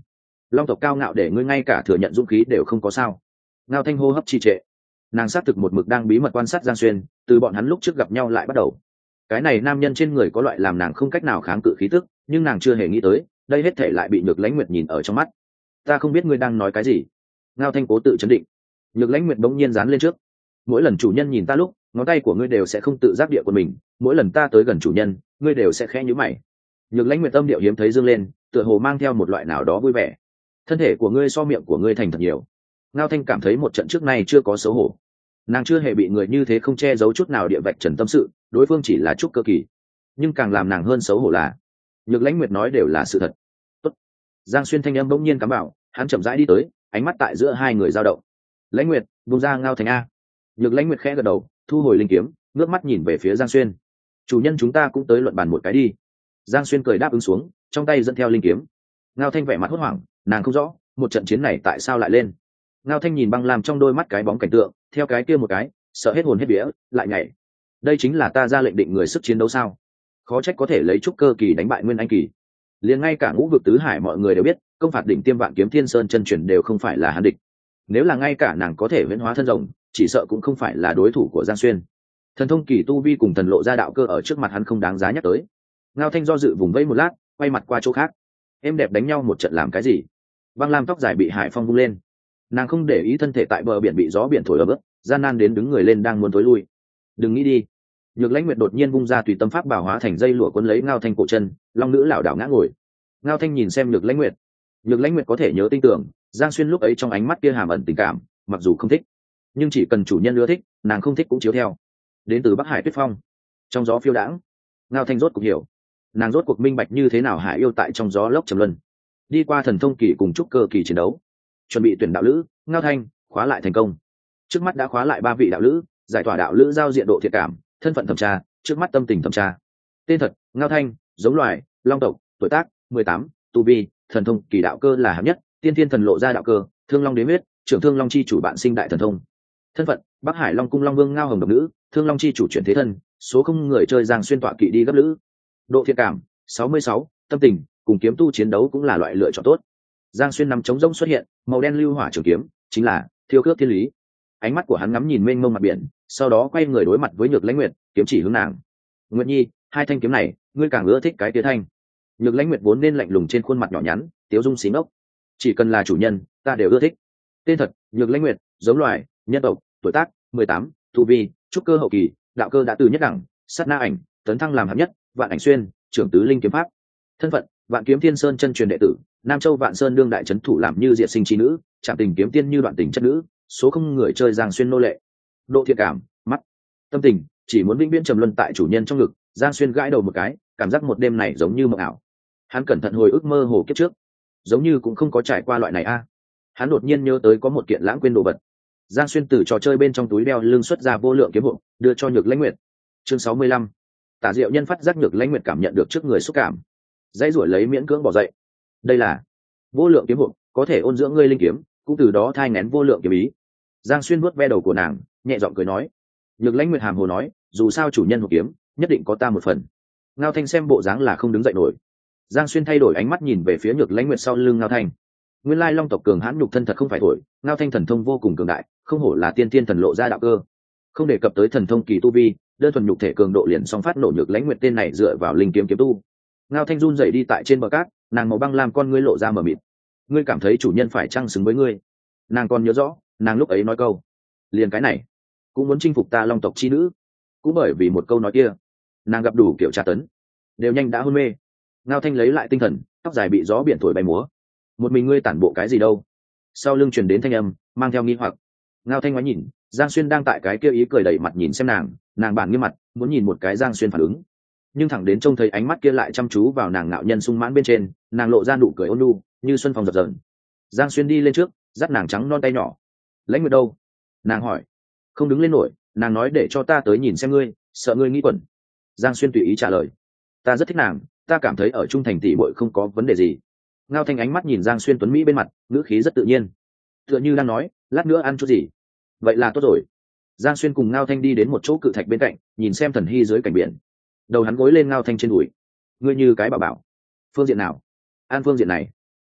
long tộc cao ngạo để ngươi ngay cả thừa nhận dũng khí đều không có sao? Ngao Thanh hô hấp trì trệ. Nàng xác thực một mực đang bí mật quan sát Giang Xuyên, từ bọn hắn lúc trước gặp nhau lại bắt đầu. Cái này nam nhân trên người có loại làm nàng không cách nào kháng cự khí tức, nhưng nàng chưa hề nghĩ tới đây hết thể lại bị Nhược Lãnh Nguyệt nhìn ở trong mắt. Ta không biết ngươi đang nói cái gì. Ngao Thanh cố tự chấn định. Nhược Lãnh Nguyệt bỗng nhiên dán lên trước. Mỗi lần chủ nhân nhìn ta lúc, ngón tay của ngươi đều sẽ không tự giác địa của mình, mỗi lần ta tới gần chủ nhân, ngươi đều sẽ khẽ nhíu mày. Nhược Lãnh Nguyệt tâm điệu hiếm thấy dương lên, tựa hồ mang theo một loại nào đó vui vẻ. Thân thể của ngươi so miệng của ngươi thành thật nhiều. Ngao Thanh cảm thấy một trận trước này chưa có xấu hổ. Nàng chưa hề bị người như thế không che giấu chút nào địa vạch trần tâm sự, đối phương chỉ là chút cơ kỳ. Nhưng càng làm nàng hơn xấu hổ là, Nhược Lãnh Nguyệt nói đều là sự thật. Tốt. Giang Xuyên thanh âm bỗng nhiên cắm bảo, hắn chậm rãi đi tới, ánh mắt tại giữa hai người dao động. Lãnh Nguyệt, buông ra Ngao Thanh a. Nhược Lãnh Nguyệt khẽ gật đầu, thu hồi linh kiếm, ngước mắt nhìn về phía Giang Xuyên. Chủ nhân chúng ta cũng tới luận bàn một cái đi. Giang Xuyên cười đáp ứng xuống, trong tay dẫn theo linh kiếm. Ngao Thanh vẻ mặt hốt hoảng, nàng không rõ một trận chiến này tại sao lại lên. Ngao Thanh nhìn băng làm trong đôi mắt cái bóng cảnh tượng, theo cái kia một cái, sợ hết hồn hết vía, lại nhảy. Đây chính là ta ra lệnh định người sức chiến đấu sao? Khó trách có thể lấy trúc cơ kỳ đánh bại nguyên anh kỳ. Liền ngay cả ngũ vực tứ hải mọi người đều biết, công phạt đỉnh tiêm vạn kiếm thiên sơn chân truyền đều không phải là hắn địch. Nếu là ngay cả nàng có thể huyễn hóa thân rồng, chỉ sợ cũng không phải là đối thủ của Giang Xuyên. Thần thông kỳ tu vi cùng thần lộ ra đạo cơ ở trước mặt hắn không đáng giá nhắc tới. Ngao Thanh do dự vùng vẫy một lát, quay mặt qua chỗ khác. Em đẹp đánh nhau một trận làm cái gì? Băng lam tóc dài bị hải phong vung lên, nàng không để ý thân thể tại bờ biển bị gió biển thổi ở bước, gian nan đến đứng người lên đang muốn thối lui. Đừng nghĩ đi. Nhược Lãnh Nguyệt đột nhiên vung ra tùy tâm pháp bảo hóa thành dây lụa cuốn lấy Ngao Thanh cổ chân, long nữ lảo đảo ngã ngồi. Ngao Thanh nhìn xem Nhược Lãnh Nguyệt. Nhược Lãnh Nguyệt có thể nhớ tinh tưởng, Giang Xuyên lúc ấy trong ánh mắt kia hàm ẩn tình cảm, mặc dù không thích, nhưng chỉ cần chủ nhân ưa thích, nàng không thích cũng chiếu theo. Đến từ Bắc Hải Tuyết Phong, trong gió phiêu đãng. Ngao Thanh rốt cuộc hiểu, nàng rốt cuộc minh bạch như thế nào hải yêu tại trong gió lốc trầm luân. Đi qua thần thông kỳ cùng trúc cơ kỳ chiến đấu, chuẩn bị tuyển đạo lữ, Ngao Thanh khóa lại thành công. Trước mắt đã khóa lại ba vị đạo lữ, giải tỏa đạo lữ giao diện độ thiện cảm, thân phận thẩm tra, trước mắt tâm tình thẩm tra. Tên thật: Ngao Thanh, giống loài long tộc, tuổi tác mười tám, tu vi thần thông kỳ đạo cơ là hạng nhất, tiên thiên thần lộ ra đạo cơ, thương long đế huyết, trưởng thương long chi chủ bạn sinh đại thần thông. Thân phận: Bắc Hải Long cung long vương Ngao Hồng độc nữ, thương long chi chủ chuyển thế thân, số không người chơi Giang Xuyên tọa kỵ đi gấp lữ. Độ thiện cảm sáu mươi sáu, tâm tình cùng kiếm tu chiến đấu cũng là loại lựa chọn tốt. Giang Xuyên nằm trống rỗng xuất hiện, màu đen lưu hỏa trường kiếm, chính là thiêu cướp thiên lý. Ánh mắt của hắn ngắm nhìn mênh mông mặt biển, sau đó quay người đối mặt với Nhược Lãnh Nguyệt, kiếm chỉ hướng nàng. Nguyệt Nhi, hai thanh kiếm này, ngươi càng ưa thích cái tía thanh? Nhược Lãnh Nguyệt vốn nên lạnh lùng trên khuôn mặt nhỏ nhắn, tiếu dung xí ngốc. Chỉ cần là chủ nhân, ta đều ưa thích. Tên thật: Nhược Lãnh Nguyệt, giống loài nhân tộc, tuổi tác mười tám, tu vi trúc cơ hậu kỳ, đạo cơ đã từ nhất đẳng, sát na ảnh tấn thăng làm hạng nhất, vạn ảnh xuyên trưởng tứ linh kiếm pháp. Thân phận: Vạn kiếm thiên sơn chân truyền đệ tử, Nam Châu Vạn Sơn đương đại trấn thủ làm như diệt sinh chi nữ, trạm tình kiếm tiên như đoạn tình chất nữ, số không người chơi Giang Xuyên nô lệ. Độ thiện cảm, mắt, tâm tình chỉ muốn vĩnh viễn trầm luân tại chủ nhân trong ngực. Giang Xuyên gãi đầu một cái, cảm giác một đêm này giống như mộng ảo. Hắn cẩn thận hồi ức mơ hồ kiếp trước, giống như cũng không có trải qua loại này a. Hắn đột nhiên nhớ tới có một kiện lãng quên đồ vật. Giang Xuyên từ trò chơi bên trong túi đeo lưng xuất ra vô lượng kiếm hộp, đưa cho Nhược Lãnh Nguyệt. Chương sáu mươi lăm. Tả Diệu Nhân phát giác Nhược Lãnh Nguyệt cảm nhận được trước người xúc cảm, dãy ruổi lấy miễn cưỡng bỏ dậy. Đây là vô lượng kiếm hộp, có thể ôn dưỡng ngươi linh kiếm, cũng từ đó thai nén vô lượng kiếm ý. Giang Xuyên vuốt ve đầu của nàng, nhẹ giọng cười nói. Nhược Lãnh Nguyệt hàm hồ nói, dù sao chủ nhân hộp kiếm nhất định có ta một phần. Ngao Thanh xem bộ dáng là không đứng dậy nổi. Giang Xuyên thay đổi ánh mắt nhìn về phía Nhược Lãnh Nguyệt sau lưng Ngao Thanh. Nguyên lai long tộc cường hãn nhục thân thật không phải thổi, Ngao Thanh thần thông vô cùng cường đại, không hổ là tiên tiên thần lộ ra đạo cơ. Không đề cập tới thần thông kỳ tu vi, đơn thuần nhục thể cường độ liền song phát nổ Nhược Lãnh Nguyệt tên này dựa vào linh kiếm kiếm tu. Ngao Thanh run dậy đi tại trên bờ cát, nàng màu băng lam con ngươi lộ ra mờ mịt. Ngươi cảm thấy chủ nhân phải chăng xứng với ngươi? Nàng còn nhớ rõ, nàng lúc ấy nói câu, liền cái này, cũng muốn chinh phục ta long tộc chi nữ. Cũng bởi vì một câu nói kia, nàng gặp đủ kiểu tra tấn, đều nhanh đã hôn mê. Ngao Thanh lấy lại tinh thần, tóc dài bị gió biển thổi bay múa. Một mình ngươi tản bộ cái gì đâu? Sau lưng truyền đến thanh âm, mang theo nghi hoặc. Ngao Thanh ngoái nhìn, Giang Xuyên đang tại cái kia ý cười đầy mặt nhìn xem nàng, nàng bản nghiêm mặt, muốn nhìn một cái Giang Xuyên phản ứng. Nhưng thẳng đến trông thấy ánh mắt kia lại chăm chú vào nàng ngạo nhân sung mãn bên trên, nàng lộ ra nụ cười ôn nhu, như xuân phong dập dờn. Giang Xuyên đi lên trước, dắt nàng trắng non tay nhỏ. Lãnh Nguyệt đâu? Nàng hỏi. Không đứng lên nổi, nàng nói để cho ta tới nhìn xem ngươi, sợ ngươi nghĩ quẩn. Giang Xuyên tùy ý trả lời. Ta rất thích nàng, ta cảm thấy ở trung thành tỷ muội không có vấn đề gì. Ngao Thanh ánh mắt nhìn Giang Xuyên tuấn mỹ bên mặt, ngữ khí rất tự nhiên, tựa như đang nói, lát nữa ăn chút gì. Vậy là tốt rồi. Giang Xuyên cùng Ngao Thanh đi đến một chỗ cự thạch bên cạnh, nhìn xem thần hy dưới cảnh biển. Đầu hắn gối lên Ngao Thanh trên đùi. Ngươi như cái bảo bảo. Phương diện nào? An phương diện này.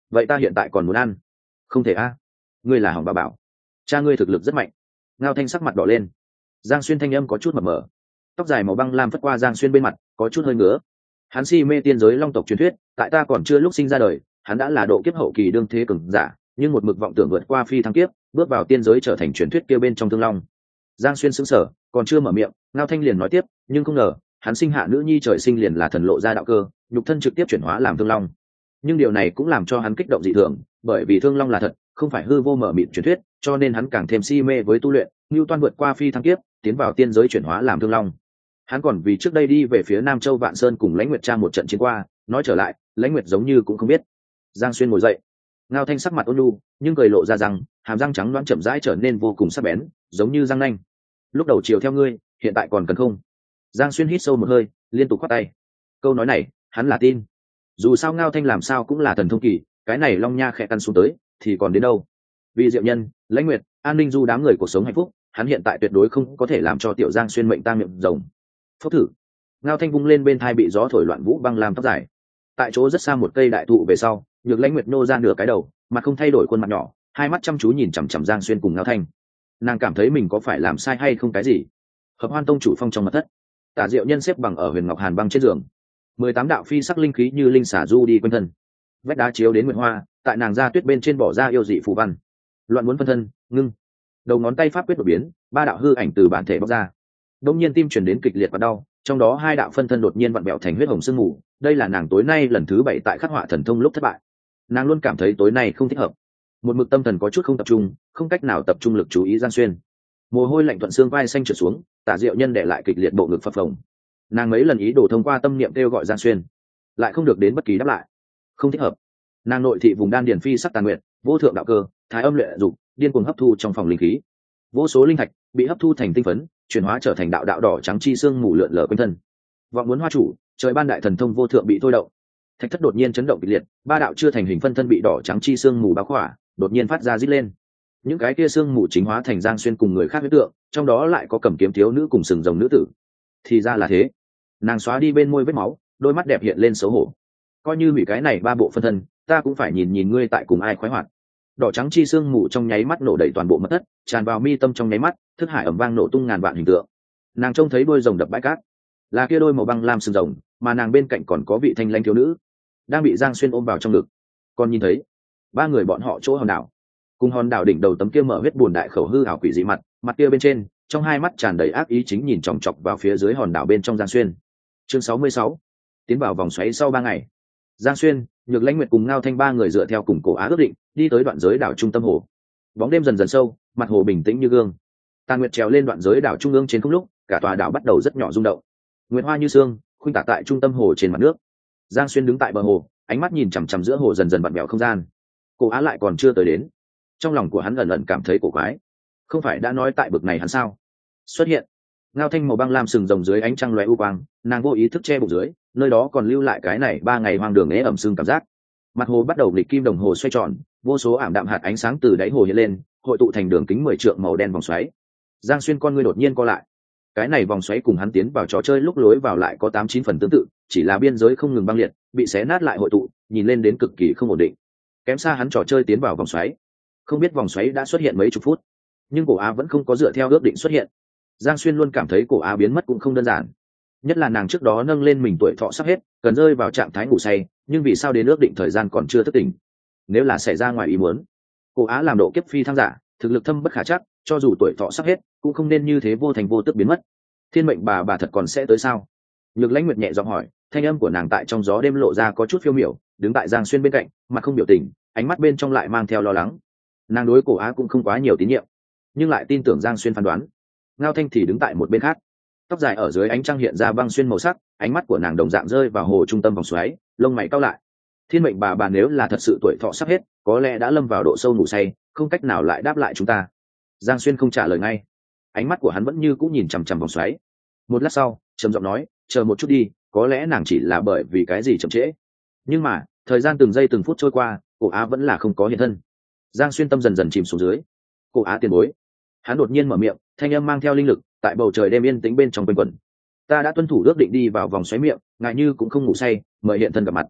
vậy ta hiện tại còn muốn ăn. Không thể a, ngươi là hỏng bà bảo, cha ngươi thực lực rất mạnh. Ngao Thanh sắc mặt đỏ lên. Giang Xuyên thanh âm có chút mập mờ, tóc dài màu băng lam phất qua Giang Xuyên bên mặt, có chút hơi ngứa. Hắn si mê tiên giới long tộc truyền thuyết, tại ta còn chưa lúc sinh ra đời, hắn đã là độ kiếp hậu kỳ đương thế cường giả, nhưng một mực vọng tưởng vượt qua phi thăng kiếp, bước vào tiên giới trở thành truyền thuyết kia bên trong thương long. Giang Xuyên sững sờ, còn chưa mở miệng, Ngao Thanh liền nói tiếp, nhưng không ngờ, hắn sinh hạ nữ nhi trời sinh liền là thần lộ ra đạo cơ, nhục thân trực tiếp chuyển hóa làm thương long. Nhưng điều này cũng làm cho hắn kích động dị thường, bởi vì thương long là thật, không phải hư vô mở mịt truyền thuyết, cho nên hắn càng thêm si mê với tu luyện, Nưu Toan vượt qua phi thăng kiếp, tiến vào tiên giới chuyển hóa làm thương long. Hắn còn vì trước đây đi về phía Nam Châu Vạn Sơn cùng Lãnh Nguyệt Tra một trận chiến qua, nói trở lại, Lãnh Nguyệt giống như cũng không biết. Giang Xuyên ngồi dậy, Ngao Thanh sắc mặt ôn nhu, nhưng cười lộ ra rằng, hàm răng trắng đoán chậm rãi trở nên vô cùng sắc bén, giống như răng nanh. Lúc đầu chiều theo ngươi, hiện tại còn cần không? Giang Xuyên hít sâu một hơi, liên tục quát tay. Câu nói này, hắn là tin. Dù sao Ngao Thanh làm sao cũng là thần thông kỳ, cái này Long Nha khẽ căn xuống tới, thì còn đến đâu? Vì Diệu Nhân, Lãnh Nguyệt, An Ninh Du đám người cuộc sống hạnh phúc, hắn hiện tại tuyệt đối không có thể làm cho Tiểu Giang Xuyên mệnh ta miệng rồng. Phốc thử. Ngao Thanh vung lên bên thai bị gió thổi loạn vũ băng làm tóc dài. Tại chỗ rất xa một cây đại thụ về sau, Nhược Lãnh Nguyệt nô ra nửa cái đầu, mặt không thay đổi khuôn mặt nhỏ, hai mắt chăm chú nhìn chằm chằm Giang Xuyên cùng Ngao Thanh. Nàng cảm thấy mình có phải làm sai hay không cái gì. Hợp Hoan Tông chủ phong trong mật thất, Tả Diệu Nhân xếp bằng ở Huyền Ngọc Hàn băng trên giường, mười tám đạo phi sắc linh khí như linh xả du đi quanh thân. Vách đá chiếu đến nguyệt hoa, tại nàng da tuyết bên trên bỏ ra yêu dị phù văn. Loạn muốn phân thân, ngưng. Đầu ngón tay pháp quyết đột biến, ba đạo hư ảnh từ bản thể bóc ra. Đông nhiên tim chuyển đến kịch liệt và đau, trong đó hai đạo phân thân đột nhiên vặn bẹo thành huyết hồng sương mù. Đây là nàng tối nay lần thứ bảy tại khắc họa thần thông lúc thất bại. Nàng luôn cảm thấy tối nay không thích hợp. Một mực tâm thần có chút không tập trung, không cách nào tập trung lực chú ý Giang Xuyên. Mồ hôi lạnh thuận xương vai xanh trượt xuống, Tả Diệu Nhân để lại kịch liệt bộ ngực phập phồng. Nàng mấy lần ý đồ thông qua tâm niệm kêu gọi Giang Xuyên, lại không được đến bất kỳ đáp lại. Không thích hợp. Nàng nội thị vùng đan điền phi sắc tàn nguyệt, vô thượng đạo cơ, thái âm luyện dục, điên cuồng hấp thu trong phòng linh khí. Vô số linh thạch bị hấp thu thành tinh phấn, chuyển hóa trở thành đạo đạo đỏ trắng chi xương mù lượn lờ quanh thân. Vọng muốn hoa chủ, trời ban đại thần thông vô thượng bị thôi động. Thạch thất đột nhiên chấn động kịch liệt, ba đạo chưa thành hình phân thân bị đỏ trắng chi xương mù bao khỏa, đột nhiên phát ra rít lên. Những cái kia xương mù chính hóa thành Giang Xuyên cùng người khác huyết tượng, trong đó lại có cầm kiếm thiếu nữ cùng sừng rồng nữ tử. Thì ra là thế. Nàng xóa đi bên môi vết máu, đôi mắt đẹp hiện lên xấu hổ. Coi như hủy cái này ba bộ phân thân, ta cũng phải nhìn nhìn ngươi tại cùng ai khoái hoạt. Đỏ trắng chi xương mù trong nháy mắt nổ đầy toàn bộ mật thất, tràn vào mi tâm trong nháy mắt, thức hải ầm vang nổ tung ngàn vạn hình tượng. Nàng trông thấy đôi rồng đập bãi cát, là kia đôi màu băng lam sừng rồng, mà nàng bên cạnh còn có vị thanh lãnh thiếu nữ, đang bị Giang Xuyên ôm vào trong ngực. Còn nhìn thấy ba người bọn họ chỗ hòn đảo, cùng hòn đảo đỉnh đầu tấm kia mở huyết buồn đại khẩu hư ảo quỷ dị mặt, mặt kia bên trên, trong hai mắt tràn đầy ác ý chính nhìn chòng chọc vào phía dưới hòn đảo bên trong Giang Xuyên. Chương sáu mươi sáu, tiến vào vòng xoáy sau ba ngày. Giang Xuyên, Nhược Lãnh Nguyệt cùng Ngao Thanh ba người dựa theo cùng cổ á ước định, đi tới đoạn giới đảo trung tâm hồ. Bóng đêm dần dần sâu, mặt hồ bình tĩnh như gương. Tàn Nguyệt trèo lên đoạn giới đảo trung ương trên không lúc, cả tòa đảo bắt đầu rất nhỏ rung động. Nguyệt hoa như sương, khuynh tả tại trung tâm hồ trên mặt nước. Giang Xuyên đứng tại bờ hồ, ánh mắt nhìn chằm chằm giữa hồ dần dần vặn vẹo không gian. Cổ á lại còn chưa tới đến. Trong lòng của hắn ẩn ẩn cảm thấy cổ quái. Không phải đã nói tại bực này hắn sao? Xuất hiện. Ngao Thanh màu băng lam sừng rồng dưới ánh trăng lóe u quang, nàng vô ý thức che bụng dưới, nơi đó còn lưu lại cái này ba ngày hoang đường ế ẩm sưng cảm giác. Mặt hồ bắt đầu nghịch kim đồng hồ xoay tròn, vô số ảm đạm hạt ánh sáng từ đáy hồ hiện lên, hội tụ thành đường kính mười trượng màu đen vòng xoáy. Giang Xuyên con ngươi đột nhiên co lại. Cái này vòng xoáy cùng hắn tiến vào trò chơi lúc lối vào lại có tám chín phần tương tự, chỉ là biên giới không ngừng băng liệt, bị xé nát lại hội tụ, nhìn lên đến cực kỳ không ổn định. Kém xa hắn trò chơi tiến vào vòng xoáy. Không biết vòng xoáy đã xuất hiện mấy chục phút, nhưng cổ á vẫn không có dựa theo ước định xuất hiện. Giang Xuyên luôn cảm thấy cổ á biến mất cũng không đơn giản, nhất là nàng trước đó nâng lên mình tuổi thọ sắp hết, cần rơi vào trạng thái ngủ say, nhưng vì sao đến ước định thời gian còn chưa thức tỉnh? Nếu là xảy ra ngoài ý muốn, cổ á làm độ kiếp phi thăng giả, thực lực thâm bất khả chắc, cho dù tuổi thọ sắp hết cũng không nên như thế vô thành vô tức biến mất. Thiên mệnh bà bà thật còn sẽ tới sao? Nhược Lãnh Nguyệt nhẹ giọng hỏi, thanh âm của nàng tại trong gió đêm lộ ra có chút phiêu miểu, đứng tại Giang Xuyên bên cạnh, mặt không biểu tình, ánh mắt bên trong lại mang theo lo lắng. Nàng đối cổ á cũng không quá nhiều tín nhiệm, nhưng lại tin tưởng Giang Xuyên phán đoán. Ngao Thanh thì đứng tại một bên khác, tóc dài ở dưới ánh trăng hiện ra băng xuyên màu sắc, ánh mắt của nàng đồng dạng rơi vào hồ trung tâm vòng xoáy, lông mày cau lại. Thiên mệnh bà bà nếu là thật sự tuổi thọ sắp hết, có lẽ đã lâm vào độ sâu ngủ say, không cách nào lại đáp lại chúng ta. Giang Xuyên không trả lời ngay, ánh mắt của hắn vẫn như cũ nhìn chằm chằm vòng xoáy. Một lát sau, trầm giọng nói, chờ một chút đi, có lẽ nàng chỉ là bởi vì cái gì chậm trễ. Nhưng mà thời gian từng giây từng phút trôi qua, cổ á vẫn là không có hiện thân. Giang Xuyên tâm dần dần chìm xuống dưới. Cổ á tiền bối. Hắn đột nhiên mở miệng, thanh âm mang theo linh lực, tại bầu trời đêm yên tĩnh bên trong quanh quẩn. Ta đã tuân thủ ước định đi vào vòng xoáy miệng, ngại như cũng không ngủ say, mời hiện thân gặp mặt.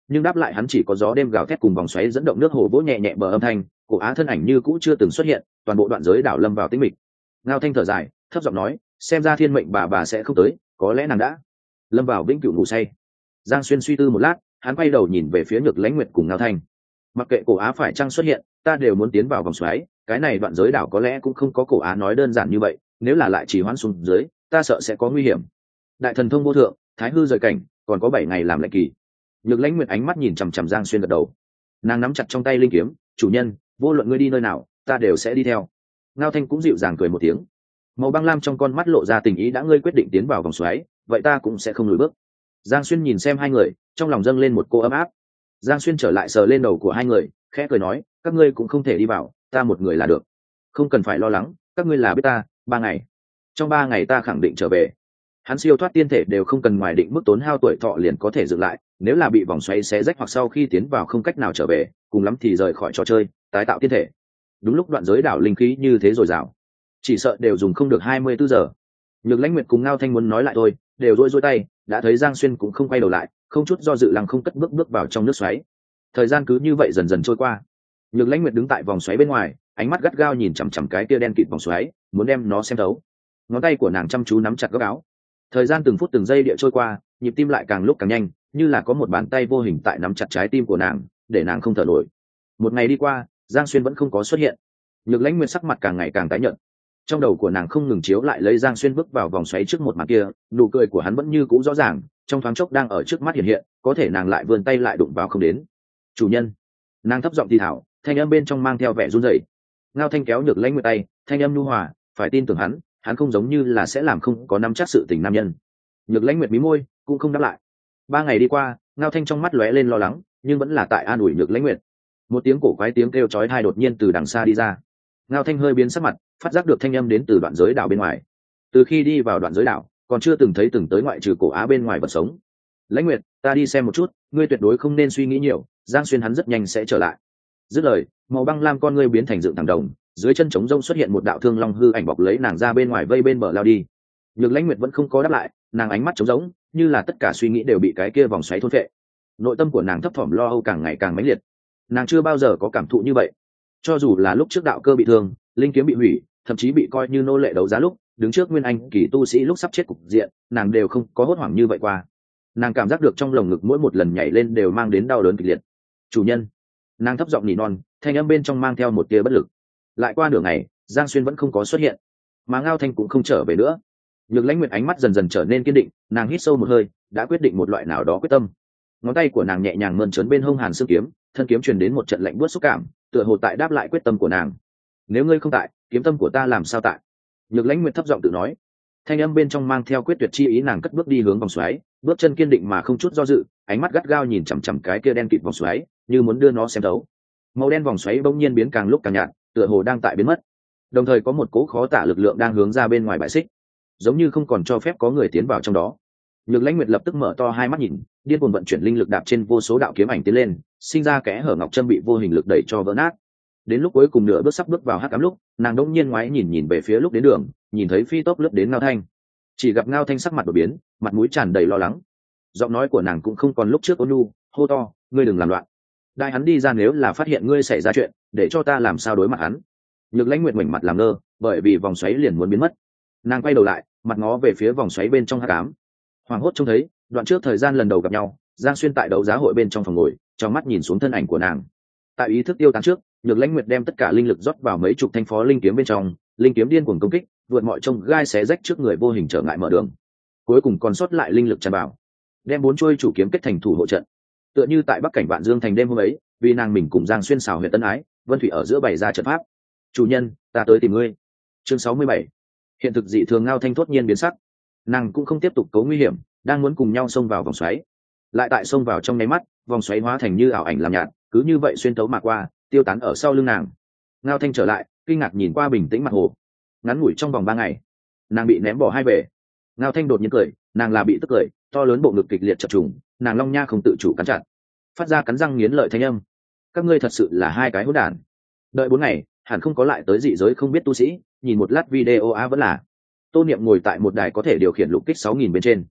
nhưng đáp lại hắn chỉ có gió đêm gào thét cùng vòng xoáy dẫn động nước hồ vỗ nhẹ nhẹ bờ âm thanh. Cổ Á thân ảnh như cũ chưa từng xuất hiện, toàn bộ đoạn giới đảo lâm vào tĩnh mịch. Ngao Thanh thở dài, thấp giọng nói, xem ra thiên mệnh bà bà sẽ không tới, có lẽ nàng đã lâm vào vĩnh cửu ngủ say. Giang Xuyên suy tư một lát, hắn quay đầu nhìn về phía Nhược Lãnh Nguyệt cùng Ngao Thanh. Mặc kệ Cổ Á phải chăng xuất hiện, ta đều muốn tiến vào vòng xoáy, cái này đoạn giới đảo có lẽ cũng không có Cổ Á nói đơn giản như vậy, nếu là lại trì hoãn xuống dưới, ta sợ sẽ có nguy hiểm. Đại thần thông vô thượng, thái hư rời cảnh, còn có bảy ngày làm lệnh kỳ. Nhược Lãnh Nguyệt ánh mắt nhìn chằm chằm Giang Xuyên gật đầu. Nàng nắm chặt trong tay linh kiếm, chủ nhân, vô luận ngươi đi nơi nào, ta đều sẽ đi theo. Ngao Thanh cũng dịu dàng cười một tiếng. Màu băng lam trong con mắt lộ ra tình ý, đã ngươi quyết định tiến vào vòng xoáy, vậy ta cũng sẽ không lùi bước. Giang Xuyên nhìn xem hai người, trong lòng dâng lên một cô ấm áp. Giang Xuyên trở lại sờ lên đầu của hai người, khẽ cười nói, các ngươi cũng không thể đi vào, ta một người là được. Không cần phải lo lắng, các ngươi là biết ta, ba ngày. Trong ba ngày ta khẳng định trở về. Hắn siêu thoát tiên thể đều không cần ngoài định mức tốn hao tuổi thọ liền có thể dựng lại, nếu là bị vòng xoáy xé rách hoặc sau khi tiến vào không cách nào trở về, cùng lắm thì rời khỏi trò chơi, tái tạo tiên thể. Đúng lúc đoạn giới đảo linh khí như thế dồi dào, chỉ sợ đều dùng không được hai mươi bốn giờ. Nhược Lãnh Nguyệt cùng Ngao Thanh muốn nói lại thôi, đều rối rối tay, đã thấy Giang Xuyên cũng không quay đầu lại, không chút do dự lăng không cất bước bước vào trong nước xoáy. Thời gian cứ như vậy dần dần trôi qua. Nhược Lãnh Nguyệt đứng tại vòng xoáy bên ngoài, ánh mắt gắt gao nhìn chằm chằm cái kia đen kịt vòng xoáy, muốn đem nó xem thấu. Ngón tay của nàng chăm chú nắm chặt góc áo. Thời gian từng phút từng giây địa trôi qua, nhịp tim lại càng lúc càng nhanh, như là có một bàn tay vô hình tại nắm chặt trái tim của nàng, để nàng không thở nổi. Một ngày đi qua, Giang Xuyên vẫn không có xuất hiện. Nhược Lãnh Nguyệt sắc mặt càng ngày càng tái nhợt. Trong đầu của nàng không ngừng chiếu lại lấy Giang Xuyên bước vào vòng xoáy trước một màn kia, nụ cười của hắn vẫn như cũ rõ ràng, trong thoáng chốc đang ở trước mắt hiện hiện, có thể nàng lại vươn tay lại đụng vào không đến. Chủ nhân, nàng thấp giọng thì thảo, thanh âm bên trong mang theo vẻ run rẩy. Ngao Thanh kéo Nhược Lãnh Nguyệt tay, thanh âm nhu hòa, phải tin tưởng hắn, hắn không giống như là sẽ làm không có nắm chắc sự tình nam nhân. Nhược Lãnh Nguyệt mí môi, cũng không đáp lại. Ba ngày đi qua, Ngao Thanh trong mắt lóe lên lo lắng, nhưng vẫn là tại an ủi Nhược Lãnh Nguyệt. Một tiếng cổ quái tiếng kêu chói tai đột nhiên từ đằng xa đi ra. Ngao Thanh hơi biến sắc mặt, phát giác được thanh âm đến từ đoạn giới đảo bên ngoài. Từ khi đi vào đoạn giới đảo, còn chưa từng thấy từng tới ngoại trừ Cổ Á bên ngoài vật sống. Lãnh Nguyệt, ta đi xem một chút, ngươi tuyệt đối không nên suy nghĩ nhiều, Giang Xuyên hắn rất nhanh sẽ trở lại. Dứt lời, màu băng lam con ngươi biến thành dựng thẳng đồng, dưới chân trống rông xuất hiện một đạo thương long hư ảnh bọc lấy nàng ra bên ngoài vây bên bờ lao đi. Nhược Lãnh Nguyệt vẫn không có đáp lại, nàng ánh mắt trống rỗng, như là tất cả suy nghĩ đều bị cái kia vòng xoáy thôn phệ. Nội tâm của nàng thấp thỏm lo âu càng ngày càng mãnh liệt. Nàng chưa bao giờ có cảm thụ như vậy. Cho dù là lúc trước đạo cơ bị thương, linh kiếm bị hủy, thậm chí bị coi như nô lệ đấu giá lúc, đứng trước nguyên anh kỳ tu sĩ lúc sắp chết cục diện, nàng đều không có hốt hoảng như vậy qua. Nàng cảm giác được trong lồng ngực mỗi một lần nhảy lên đều mang đến đau đớn kịch liệt. Chủ nhân, nàng thấp giọng nỉ non, thanh âm bên trong mang theo một tia bất lực. Lại qua nửa ngày, Giang Xuyên vẫn không có xuất hiện, mà Ngao Thanh cũng không trở về nữa. Nhược Lãnh Nguyệt ánh mắt dần dần trở nên kiên định, nàng hít sâu một hơi, đã quyết định một loại nào đó quyết tâm. Ngón tay của nàng nhẹ nhàng mơn trớn bên hông hàn xương kiếm, thân kiếm truyền đến một trận lạnh buốt xúc cảm, tựa hồ tại đáp lại quyết tâm của nàng. Nếu ngươi không tại, kiếm tâm của ta làm sao tại? Nhược Lãnh Nguyệt thấp giọng tự nói. Thanh âm bên trong mang theo quyết tuyệt chi ý, nàng cất bước đi hướng vòng xoáy, bước chân kiên định mà không chút do dự, ánh mắt gắt gao nhìn chằm chằm cái kia đen kịt vòng xoáy, như muốn đưa nó xem thấu. Màu đen vòng xoáy bỗng nhiên biến càng lúc càng nhạt, tựa hồ đang tại biến mất. Đồng thời có một cỗ khó tả lực lượng đang hướng ra bên ngoài bãi xích, giống như không còn cho phép có người tiến vào trong đó. Nhược Lãnh Nguyệt lập tức mở to hai mắt nhìn, điên cuồng vận chuyển linh lực đạp trên vô số đạo kiếm ảnh tiến lên, sinh ra kẽ hở ngọc châm bị vô hình lực đẩy cho vỡ nát. Đến lúc cuối cùng nửa bước sắp bước vào hắc ám lúc, nàng đỗng nhiên ngoái nhìn nhìn về phía lúc đến đường, nhìn thấy phi tốc lướt đến Ngao Thanh. Chỉ gặp Ngao Thanh sắc mặt đổi biến, mặt mũi tràn đầy lo lắng. Giọng nói của nàng cũng không còn lúc trước ôn nhu, hô to, ngươi đừng làm loạn. Đại hắn đi ra, nếu là phát hiện ngươi xảy ra chuyện, để cho ta làm sao đối mặt hắn. Nhược Lãnh Nguyệt ngoảnh mặt làm ngơ, bởi vì vòng xoáy liền muốn biến mất. Nàng quay đầu lại, mặt ngó về phía vòng xoáy bên trong hắc ám. Hoàng hốt trông thấy, đoạn trước thời gian lần đầu gặp nhau, Giang Xuyên tại đấu giá hội bên trong phòng ngồi, trong mắt nhìn xuống thân ảnh của nàng. Tại ý thức tiêu tán trước, Nhược Lãnh Nguyệt đem tất cả linh lực rót vào mấy chục thanh phó linh kiếm bên trong, linh kiếm điên cuồng công kích, vượt mọi trông gai xé rách trước người vô hình trở ngại mở đường. Cuối cùng còn sót lại linh lực tràn vào, đem bốn chuôi chủ kiếm kết thành thủ hộ trận. Tựa như tại Bắc cảnh Vạn Dương thành đêm hôm ấy, vì nàng mình cùng Giang Xuyên xào huyệt tân ái, Vân Thủy ở giữa bày ra trận pháp. Chủ nhân, ta tới tìm ngươi. Chương sáu mươi bảy. Hiện thực dị thường. Ngao Thanh thốt nhiên biến sắc, nàng cũng không tiếp tục cố nguy hiểm, đang muốn cùng nhau xông vào vòng xoáy. Lại tại xông vào trong nháy mắt, vòng xoáy hóa thành như ảo ảnh làm nhạt, cứ như vậy xuyên tấu mà qua, tiêu tán ở sau lưng nàng. Ngao Thanh trở lại, kinh ngạc nhìn qua bình tĩnh mặt hồ. Ngắn ngủi trong vòng ba ngày, nàng bị ném bỏ hai về. Ngao Thanh đột nhiên cười, nàng là bị tức cười, to lớn bộ ngực kịch liệt chập trùng, nàng long nha không tự chủ cắn chặt, phát ra cắn răng nghiến lợi thanh âm. Các ngươi thật sự là hai cái hỗn đản. Đợi bốn ngày, hẳn không có lại tới dị giới không biết tu sĩ, nhìn một lát video á vẫn là. Tô Niệm ngồi tại một đài có thể điều khiển lục kích sáu nghìn bên trên.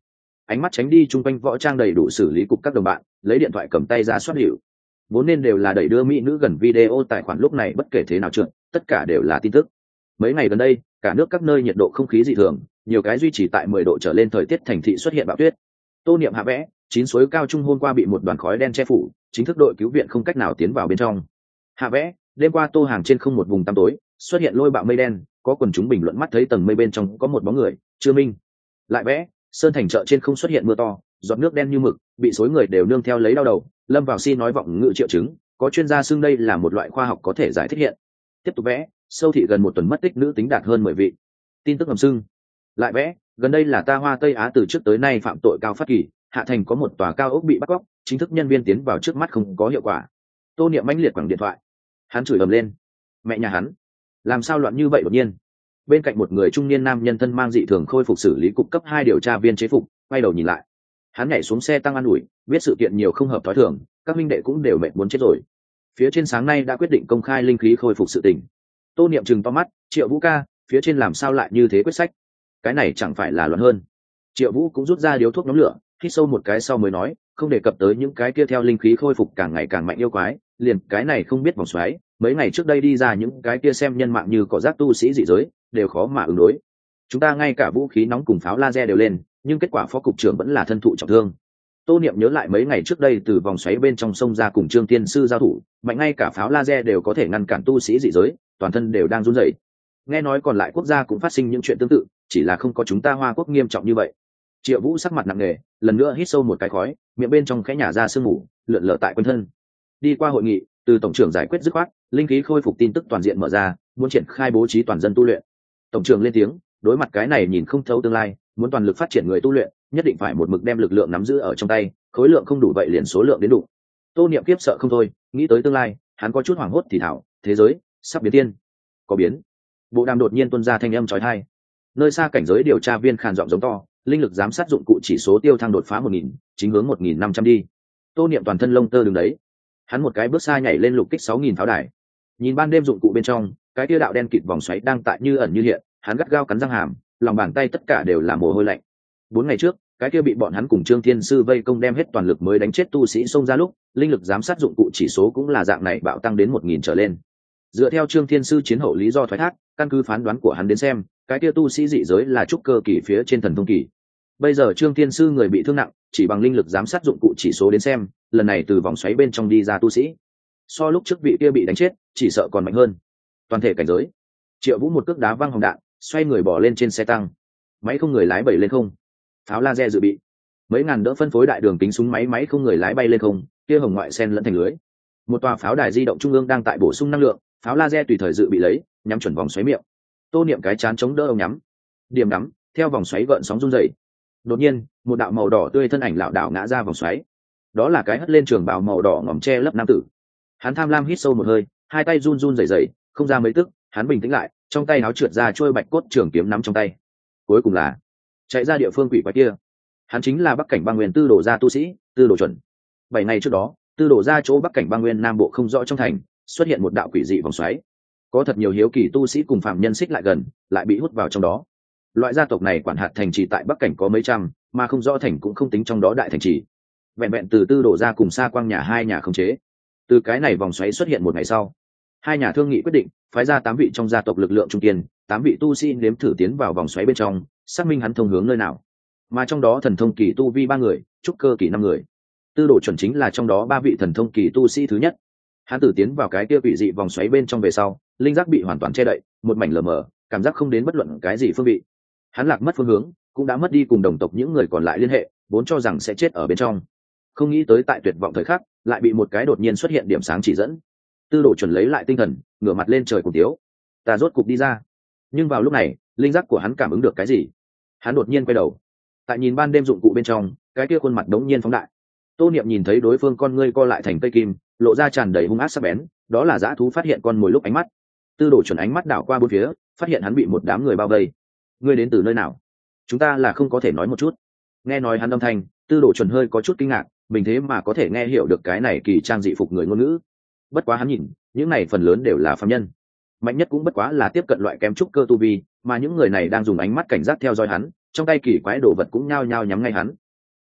ánh mắt tránh đi chung quanh võ trang đầy đủ xử lý cục các đồng bạn, lấy điện thoại cầm tay ra soát hiệu. Vốn nên đều là đẩy đưa mỹ nữ gần video tài khoản, lúc này bất kể thế nào trượt, tất cả đều là tin tức. Mấy ngày gần đây, cả nước các nơi nhiệt độ không khí dị thường, nhiều cái duy trì tại mười độ trở lên thời tiết thành thị xuất hiện bão tuyết. Tô Niệm hạ vẽ, chín suối cao trung hôm qua bị một đoàn khói đen che phủ, chính thức đội cứu viện không cách nào tiến vào bên trong. Hạ vẽ, đêm qua Tô Hàng trên không một vùng tăm tối, xuất hiện lôi bạo mây đen, có quần chúng bình luận mắt thấy tầng mây bên trong có một bóng người, chưa minh. Lại vẽ, sơn thành chợ trên không xuất hiện mưa to, giọt nước đen như mực, bị xối người đều nương theo lấy đau đầu, lâm vào si nói vọng ngữ triệu chứng, có chuyên gia xưng đây là một loại khoa học có thể giải thích hiện. Tiếp tục vẽ, sâu thị gần một tuần mất tích nữ tính đạt hơn mười vị. Tin tức ngầm xưng. Lại vẽ, gần đây là ta Hoa Tây Á từ trước tới nay phạm tội cao phát kỳ, hạ thành có một tòa cao ốc bị bắt cóc, chính thức nhân viên tiến vào trước mắt không có hiệu quả. Tô Niệm mãnh liệt quẳng điện thoại, hắn chửi ầm lên, mẹ nhà hắn làm sao loạn như vậy đột nhiên. Bên cạnh một người trung niên nam nhân thân mang dị thường khôi phục xử lý cục cấp hai điều tra viên chế phục, quay đầu nhìn lại, hắn nhảy xuống xe tăng an ủi, biết sự kiện nhiều không hợp thói thường, các minh đệ cũng đều mệt muốn chết rồi. Phía trên sáng nay đã quyết định công khai linh khí khôi phục sự tình. Tô Niệm trừng to mắt, Triệu Vũ ca, phía trên làm sao lại như thế quyết sách? Cái này chẳng phải là loạn hơn? Triệu Vũ cũng rút ra điếu thuốc nhóm lửa, hít sâu một cái sau mới nói, không đề cập tới những cái kia theo linh khí khôi phục càng ngày càng mạnh yêu quái, liền cái này không biết vòng xoáy, mấy ngày trước đây đi ra những cái kia xem nhân mạng như cỏ rác tu sĩ dị giới, đều khó mà ứng đối. Chúng ta ngay cả vũ khí nóng cùng pháo laser đều lên, nhưng kết quả phó cục trưởng vẫn là thân thụ trọng thương. Tô Niệm nhớ lại mấy ngày trước đây từ vòng xoáy bên trong sông ra cùng Trương Tiên sư giao thủ, mạnh ngay cả pháo laser đều có thể ngăn cản tu sĩ dị giới, toàn thân đều đang run rẩy. Nghe nói còn lại quốc gia cũng phát sinh những chuyện tương tự, chỉ là không có chúng ta Hoa Quốc nghiêm trọng như vậy. Triệu Vũ sắc mặt nặng nề, lần nữa hít sâu một cái khói, miệng bên trong khẽ nhả ra sương mù, lượn lờ tại quanh thân. Đi qua hội nghị, từ tổng trưởng giải quyết dứt khoát, linh khí khôi phục tin tức toàn diện mở ra, muốn triển khai bố trí toàn dân tu luyện. Tổng trưởng lên tiếng, đối mặt cái này nhìn không thấu tương lai, muốn toàn lực phát triển người tu luyện, nhất định phải một mực đem lực lượng nắm giữ ở trong tay, khối lượng không đủ vậy liền số lượng đến đủ. Tô Niệm kiếp sợ không thôi, nghĩ tới tương lai, hắn có chút hoảng hốt thì thảo, thế giới sắp biến thiên. Có biến. Bộ đàm đột nhiên tuôn ra thanh âm chói tai. Nơi xa cảnh giới điều tra viên khàn giọng giống to, linh lực giám sát dụng cụ chỉ số tiêu thăng đột phá một nghìn, chính hướng một nghìn năm trăm đi. Tô Niệm toàn thân lông tơ đứng đấy. Hắn một cái bước xa nhảy lên lục kích sáu nghìn pháo đài. Nhìn ban đêm dụng cụ bên trong, cái tia đạo đen kịt vòng xoáy đang tại như ẩn như hiện, hắn gắt gao cắn răng hàm, lòng bàn tay tất cả đều là mồ hôi lạnh. Bốn ngày trước, cái kia bị bọn hắn cùng Trương Thiên sư vây công đem hết toàn lực mới đánh chết tu sĩ xông ra lúc, linh lực giám sát dụng cụ chỉ số cũng là dạng này bạo tăng đến một nghìn trở lên. Dựa theo Trương Thiên sư chiến hậu lý do thoái thác, căn cứ phán đoán của hắn đến xem, cái kia tu sĩ dị giới là trúc cơ kỳ phía trên thần thông kỳ. Bây giờ Trương Thiên sư người bị thương nặng, chỉ bằng linh lực giám sát dụng cụ chỉ số đến xem, lần này từ vòng xoáy bên trong đi ra tu sĩ, so lúc trước vị kia bị đánh chết, chỉ sợ còn mạnh hơn. Toàn thể cảnh giới. Triệu Vũ một cước đá văng hồng đạn, xoay người bỏ lên trên xe tăng. Máy không người lái bảy lên không. Pháo laser dự bị. Mấy ngàn đỡ phân phối đại đường kính súng máy máy không người lái bay lên không, kia hồng ngoại sen lẫn thành lưới. Một tòa pháo đài di động trung ương đang tại bổ sung năng lượng, pháo laser tùy thời dự bị lấy, nhắm chuẩn vòng xoáy miệng. Tô Niệm cái chán chống đỡ ông nhắm. Điểm đắm, theo vòng xoáy gợn sóng rung rẩy. Đột nhiên, một đạo màu đỏ tươi thân ảnh lảo đảo ngã ra vòng xoáy. Đó là cái hất lên trường bào màu đỏ ngòm che lấp nam tử. Hắn tham lam hít sâu một hơi, hai tay run run rẩy rẩy, không ra mấy tức, hắn bình tĩnh lại, trong tay áo trượt ra trôi bạch cốt trường kiếm nắm trong tay. Cuối cùng là chạy ra địa phương quỷ quái kia. Hắn chính là Bắc Cảnh Băng Nguyên Tư Đồ gia tu sĩ, Tư Đồ Chuẩn. Bảy ngày trước đó, Tư Đồ gia chỗ Bắc Cảnh Băng Nguyên Nam Bộ không rõ trong thành, xuất hiện một đạo quỷ dị vòng xoáy. Có thật nhiều hiếu kỳ tu sĩ cùng phạm nhân xích lại gần, lại bị hút vào trong đó. Loại gia tộc này quản hạt thành trì tại Bắc Cảnh có mấy trăm, mà không rõ thành cũng không tính trong đó đại thành trì. Vẹn vẹn từ Tư Đồ gia cùng Sa Quang nhà hai nhà khống chế. Từ cái này vòng xoáy xuất hiện một ngày sau, hai nhà thương nghị quyết định phái ra tám vị trong gia tộc lực lượng trung kiên, tám vị tu sĩ nếm thử tiến vào vòng xoáy bên trong, xác minh hắn thông hướng nơi nào. Mà trong đó thần thông kỳ tu vi ba người, trúc cơ kỳ năm người. Tư Đồ Chuẩn chính là trong đó ba vị thần thông kỳ tu sĩ thứ nhất. Hắn tử tiến vào cái kia quỷ dị vòng xoáy bên trong về sau, linh giác bị hoàn toàn che đậy, một mảnh lờ mờ, cảm giác không đến bất luận cái gì phương vị. Hắn lạc mất phương hướng, cũng đã mất đi cùng đồng tộc những người còn lại liên hệ, vốn cho rằng sẽ chết ở bên trong. Không nghĩ tới tại tuyệt vọng thời khắc, lại bị một cái đột nhiên xuất hiện điểm sáng chỉ dẫn. Tư Đồ Chuẩn lấy lại tinh thần, ngửa mặt lên trời cùng tiếu, ta rốt cục đi ra. Nhưng vào lúc này, linh giác của hắn cảm ứng được cái gì. Hắn đột nhiên quay đầu, tại nhìn ban đêm dụng cụ bên trong, cái kia khuôn mặt đống nhiên phóng đại. Tô Niệm nhìn thấy đối phương con ngươi co lại thành cây kim, lộ ra tràn đầy hung ác sắc bén, đó là dã thú phát hiện con mồi lúc ánh mắt. Tư Đồ Chuẩn ánh mắt đảo qua bốn phía, phát hiện hắn bị một đám người bao vây. Ngươi đến từ nơi nào? Chúng ta là không có thể nói một chút. Nghe nói hắn âm thanh, Tư Đồ Chuẩn hơi có chút kinh ngạc, mình thế mà có thể nghe hiểu được cái này kỳ trang dị phục người ngôn ngữ. Bất quá hắn nhìn, những này phần lớn đều là phàm nhân, mạnh nhất cũng bất quá là tiếp cận loại kém trúc cơ tu vi, mà những người này đang dùng ánh mắt cảnh giác theo dõi hắn, trong tay kỳ quái đồ vật cũng nhao nhao nhắm ngay hắn.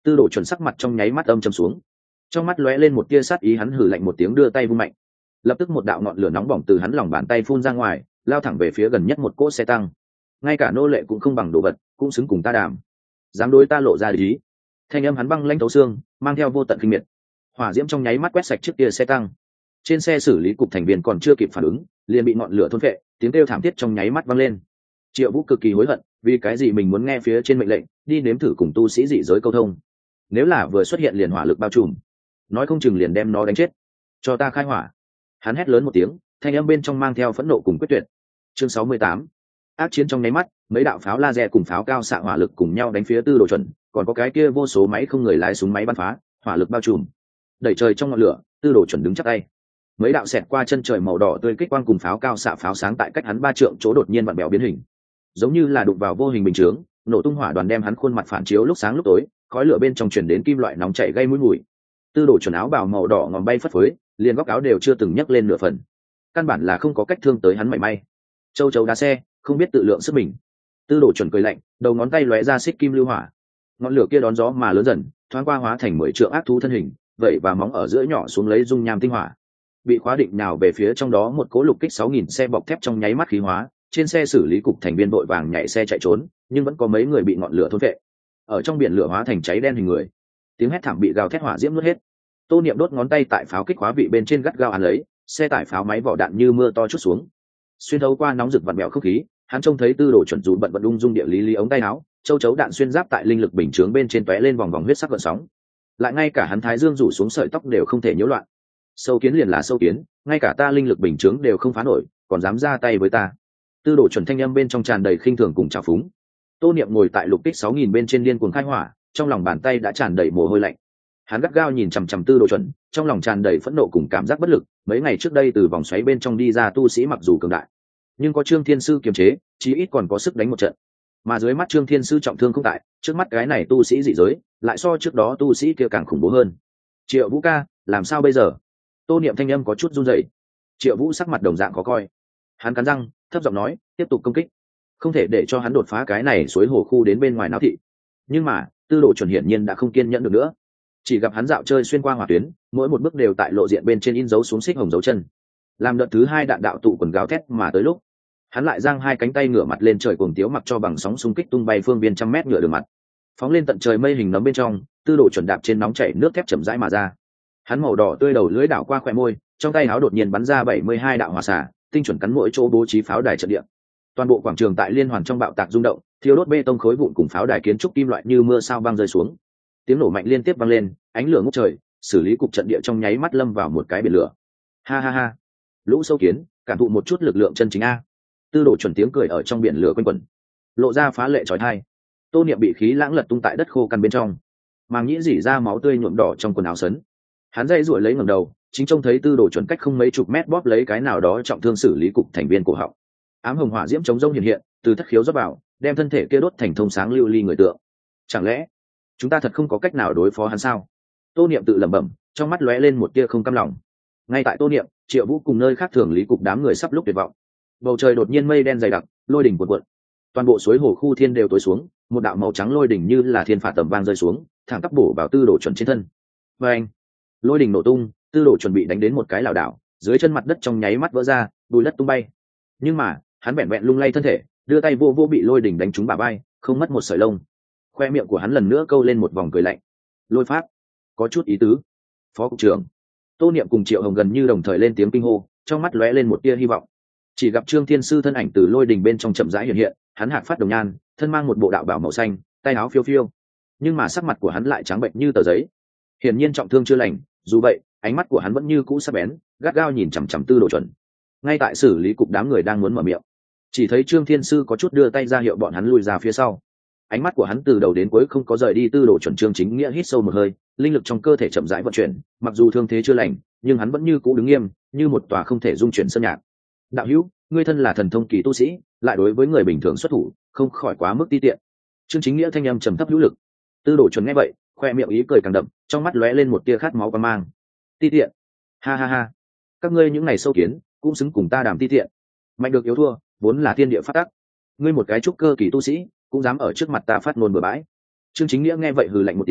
Tư Đồ Chuẩn sắc mặt trong nháy mắt âm trầm xuống, trong mắt lóe lên một tia sát ý, hắn hừ lạnh một tiếng đưa tay vung mạnh, lập tức một đạo ngọn lửa nóng bỏng từ hắn lòng bàn tay phun ra ngoài, lao thẳng về phía gần nhất một cỗ xe tăng. Ngay cả nô lệ cũng không bằng đồ vật, cũng xứng cùng ta đàm, dám đối ta lộ ra ý. Thanh âm hắn băng lãnh thấu xương, mang theo vô tận kinh miệt. Hỏa diễm trong nháy mắt quét sạch chiếc kia xe tăng. Trên xe xử lý cục thành viên còn chưa kịp phản ứng, liền bị ngọn lửa thôn phệ, tiếng kêu thảm thiết trong nháy mắt vang lên. Triệu Vũ cực kỳ hối hận, vì cái gì mình muốn nghe phía trên mệnh lệnh, đi nếm thử cùng tu sĩ dị giới câu thông. Nếu là vừa xuất hiện liền hỏa lực bao trùm, nói không chừng liền đem nó đánh chết. Cho ta khai hỏa! Hắn hét lớn một tiếng, thanh âm bên trong mang theo phẫn nộ cùng quyết tuyệt. Chương sáu mươi tám. Ác chiến trong nháy mắt, mấy đạo pháo laser cùng pháo cao xạ hỏa lực cùng nhau đánh phía Tư Đồ Chuẩn, còn có cái kia vô số máy không người lái súng máy bắn phá, hỏa lực bao trùm. Đẩy trời trong ngọn lửa, Tư Đồ Chuẩn đứng chắc tay. Mấy đạo xẹt qua chân trời màu đỏ tươi kích quang cùng pháo cao xạ pháo sáng tại cách hắn ba trượng chỗ đột nhiên vặn bèo biến hình, giống như là đụng vào vô hình bình chướng, nổ tung hỏa đoàn đem hắn khuôn mặt phản chiếu lúc sáng lúc tối, khói lửa bên trong truyền đến kim loại nóng chảy gây mũi mùi. Tư Đồ Chuẩn áo bào màu đỏ ngòm bay phất phới, liền góc áo đều chưa từng nhấc lên nửa phần, căn bản là không có cách thương tới hắn mảy may. Châu chấu đá xe, không biết tự lượng sức mình. Tư Đồ Chuẩn cười lạnh, đầu ngón tay lóe ra xích kim lưu hỏa, ngọn lửa kia đón gió mà lớn dần, thoáng qua hóa thành mười trượng ác thú thân hình, vậy và móng ở giữa nhỏ xuống lấy dung nham tinh hỏa, bị khóa định nào về phía trong đó một cố lục kích sáu nghìn xe bọc thép trong nháy mắt khí hóa. Trên xe xử lý cục thành viên vội vàng nhảy xe chạy trốn, nhưng vẫn có mấy người bị ngọn lửa thôn phệ, ở trong biển lửa hóa thành cháy đen hình người. Tiếng hét thảm bị gào thét hỏa diễm nuốt hết. Tô Niệm đốt ngón tay tại pháo kích khóa vị bên trên gắt gao án lấy, xe tải pháo máy vỏ đạn như mưa to chút xuống, xuyên thấu qua nóng rực vặn mèo không khí, hắn trông thấy Tư Đồ Chuẩn dù bận vận ung dung địa lý lý ống tay áo, châu chấu đạn xuyên giáp tại linh lực bình chướng bên trên tóe lên vòng vòng huyết sắc gợn sóng, lại ngay cả hắn thái dương rủ xuống sợi tóc đều không thể nhiễu loạn. Sâu kiến liền là sâu kiến, ngay cả ta linh lực bình chướng đều không phá nổi, còn dám ra tay với ta. Tư Đồ Chuẩn thanh âm bên trong tràn đầy khinh thường cùng trào phúng. Tô Niệm ngồi tại lục kích sáu nghìn bên trên điên cuồng khai hỏa, trong lòng bàn tay đã tràn đầy mồ hôi lạnh. Hắn gắt gao nhìn chằm chằm Tư Đồ Chuẩn, trong lòng tràn đầy phẫn nộ cùng cảm giác bất lực. Mấy ngày trước đây từ vòng xoáy bên trong đi ra tu sĩ mặc dù cường đại, nhưng có Trương Thiên Sư kiềm chế, chí ít còn có sức đánh một trận. Mà dưới mắt Trương Thiên Sư trọng thương không tại, trước mắt cái này tu sĩ dị giới, lại so trước đó tu sĩ kia càng khủng bố hơn. Triệu Vũ ca, làm sao bây giờ? Tô Niệm thanh âm có chút run rẩy. Triệu Vũ sắc mặt đồng dạng khó coi. Hắn cắn răng, thấp giọng nói, tiếp tục công kích, không thể để cho hắn đột phá cái này suối hồ khu đến bên ngoài náo thị. Nhưng mà Tư Đồ Chuẩn hiển nhiên đã không kiên nhẫn được nữa, chỉ gặp hắn dạo chơi xuyên qua hỏa tuyến, mỗi một bước đều tại lộ diện bên trên in dấu xuống xích hồng dấu chân. Làm đợt thứ hai đạn đạo tụ quần gào thét mà tới lúc, hắn lại giang hai cánh tay ngửa mặt lên trời cuồng tiếu mặc cho bằng sóng xung kích tung bay phương viên trăm mét ngựa đường mặt, phóng lên tận trời mây hình nấm bên trong. Tư Đồ Chuẩn đạp trên nóng chảy nước thép chậm rãi mà ra, hắn màu đỏ tươi đầu lưỡi đảo qua khóe môi, trong tay áo đột nhiên bắn ra bảy mươi hai đạo hỏa xả, tinh chuẩn cắn mỗi chỗ bố trí pháo đài trận địa. Toàn bộ quảng trường tại liên hoàn trong bạo tạc rung động, thiêu đốt bê tông khối vụn cùng pháo đài kiến trúc kim loại như mưa sao băng rơi xuống. Tiếng nổ mạnh liên tiếp vang lên, ánh lửa ngút trời, xử lý cục trận địa trong nháy mắt lâm vào một cái biển lửa. Ha ha ha, lũ sâu kiến, cảm thụ một chút lực lượng chân chính a. Tư Đồ Chuẩn tiếng cười ở trong biển lửa quanh quẩn, lộ ra phá lệ chói tai. Tô Niệm bị khí lãng lật tung tại đất khô căn bên trong, màng nhĩ rỉ ra máu tươi nhuộm đỏ trong quần áo sấn. Hắn dây ruổi lấy ngẩng đầu, chính trông thấy Tư Đồ Chuẩn cách không mấy chục mét bóp lấy cái nào đó trọng thương xử lý cục thành viên cổ họng. Ám hồng hỏa diễm chống rông hiện hiện, từ thất khiếu rót vào, đem thân thể kia đốt thành thông sáng lưu ly người tượng. Chẳng lẽ chúng ta thật không có cách nào đối phó hắn sao? Tô Niệm tự lẩm bẩm, trong mắt lóe lên một tia không cam lòng. Ngay tại Tô Niệm, Triệu Vũ cùng nơi khác thường lý cục đám người sắp lúc tuyệt vọng, bầu trời đột nhiên mây đen dày đặc, lôi đỉnh cuộn cuộn, toàn bộ suối hồ khu thiên đều tối xuống, một đạo màu trắng lôi đỉnh như là thiên phạt tầm vang rơi xuống, thẳng tắp bổ vào Tư Đồ Chuẩn trên thân. Và anh, lôi đỉnh nổ tung, Tư Đồ chuẩn bị đánh đến một cái lảo đảo, dưới chân mặt đất trong nháy mắt vỡ ra, bùi đất tung bay. Nhưng mà hắn vẹn vẹn lung lay thân thể, đưa tay vô vô bị lôi đỉnh đánh trúng bả vai, không mất một sợi lông. Khoe miệng của hắn lần nữa câu lên một vòng cười lạnh. Lôi pháp, có chút ý tứ. Phó cục trưởng Tô Niệm cùng Triệu Hồng gần như đồng thời lên tiếng kinh hô, trong mắt lóe lên một tia hy vọng. Chỉ gặp Trương Thiên Sư thân ảnh từ lôi đỉnh bên trong chậm rãi hiện hiện, hắn hạc phát đồng nhan, thân mang một bộ đạo bào màu xanh, tay áo phiêu phiêu, nhưng mà sắc mặt của hắn lại trắng bệnh như tờ giấy, hiển nhiên trọng thương chưa lành. Dù vậy, ánh mắt của hắn vẫn như cũ sắc bén, gắt gao nhìn chằm chằm Tư Đồ Chuẩn. Ngay tại xử lý cục đám người đang muốn mở miệng, chỉ thấy Trương Thiên Sư có chút đưa tay ra hiệu bọn hắn lùi ra phía sau. Ánh mắt của hắn từ đầu đến cuối không có rời đi Tư Đồ Chuẩn. Trương Chính Nghĩa hít sâu một hơi, linh lực trong cơ thể chậm rãi vận chuyển, mặc dù thương thế chưa lành, nhưng hắn vẫn như cũ đứng nghiêm, như một tòa không thể dung chuyển sơn nhạc. Đạo hữu, ngươi thân là thần thông kỳ tu sĩ, lại đối với người bình thường xuất thủ, không khỏi quá mức ti tiện. Trương Chính Nghĩa thanh âm trầm thấp hữu lực. Tư Đồ Chuẩn nghe vậy, khoe miệng ý cười càng đậm, trong mắt lóe lên một tia khát máu quan mang. Ti tiện? Ha ha ha, các ngươi những này sâu kiến cũng xứng cùng ta đàm ti tiện. Mạnh được yếu thua, vốn là thiên địa phát tắc. Ngươi một cái trúc cơ kỳ tu sĩ, cũng dám ở trước mặt ta phát ngôn bừa bãi. Trương Chính Nghĩa nghe vậy hừ lạnh một tiếng,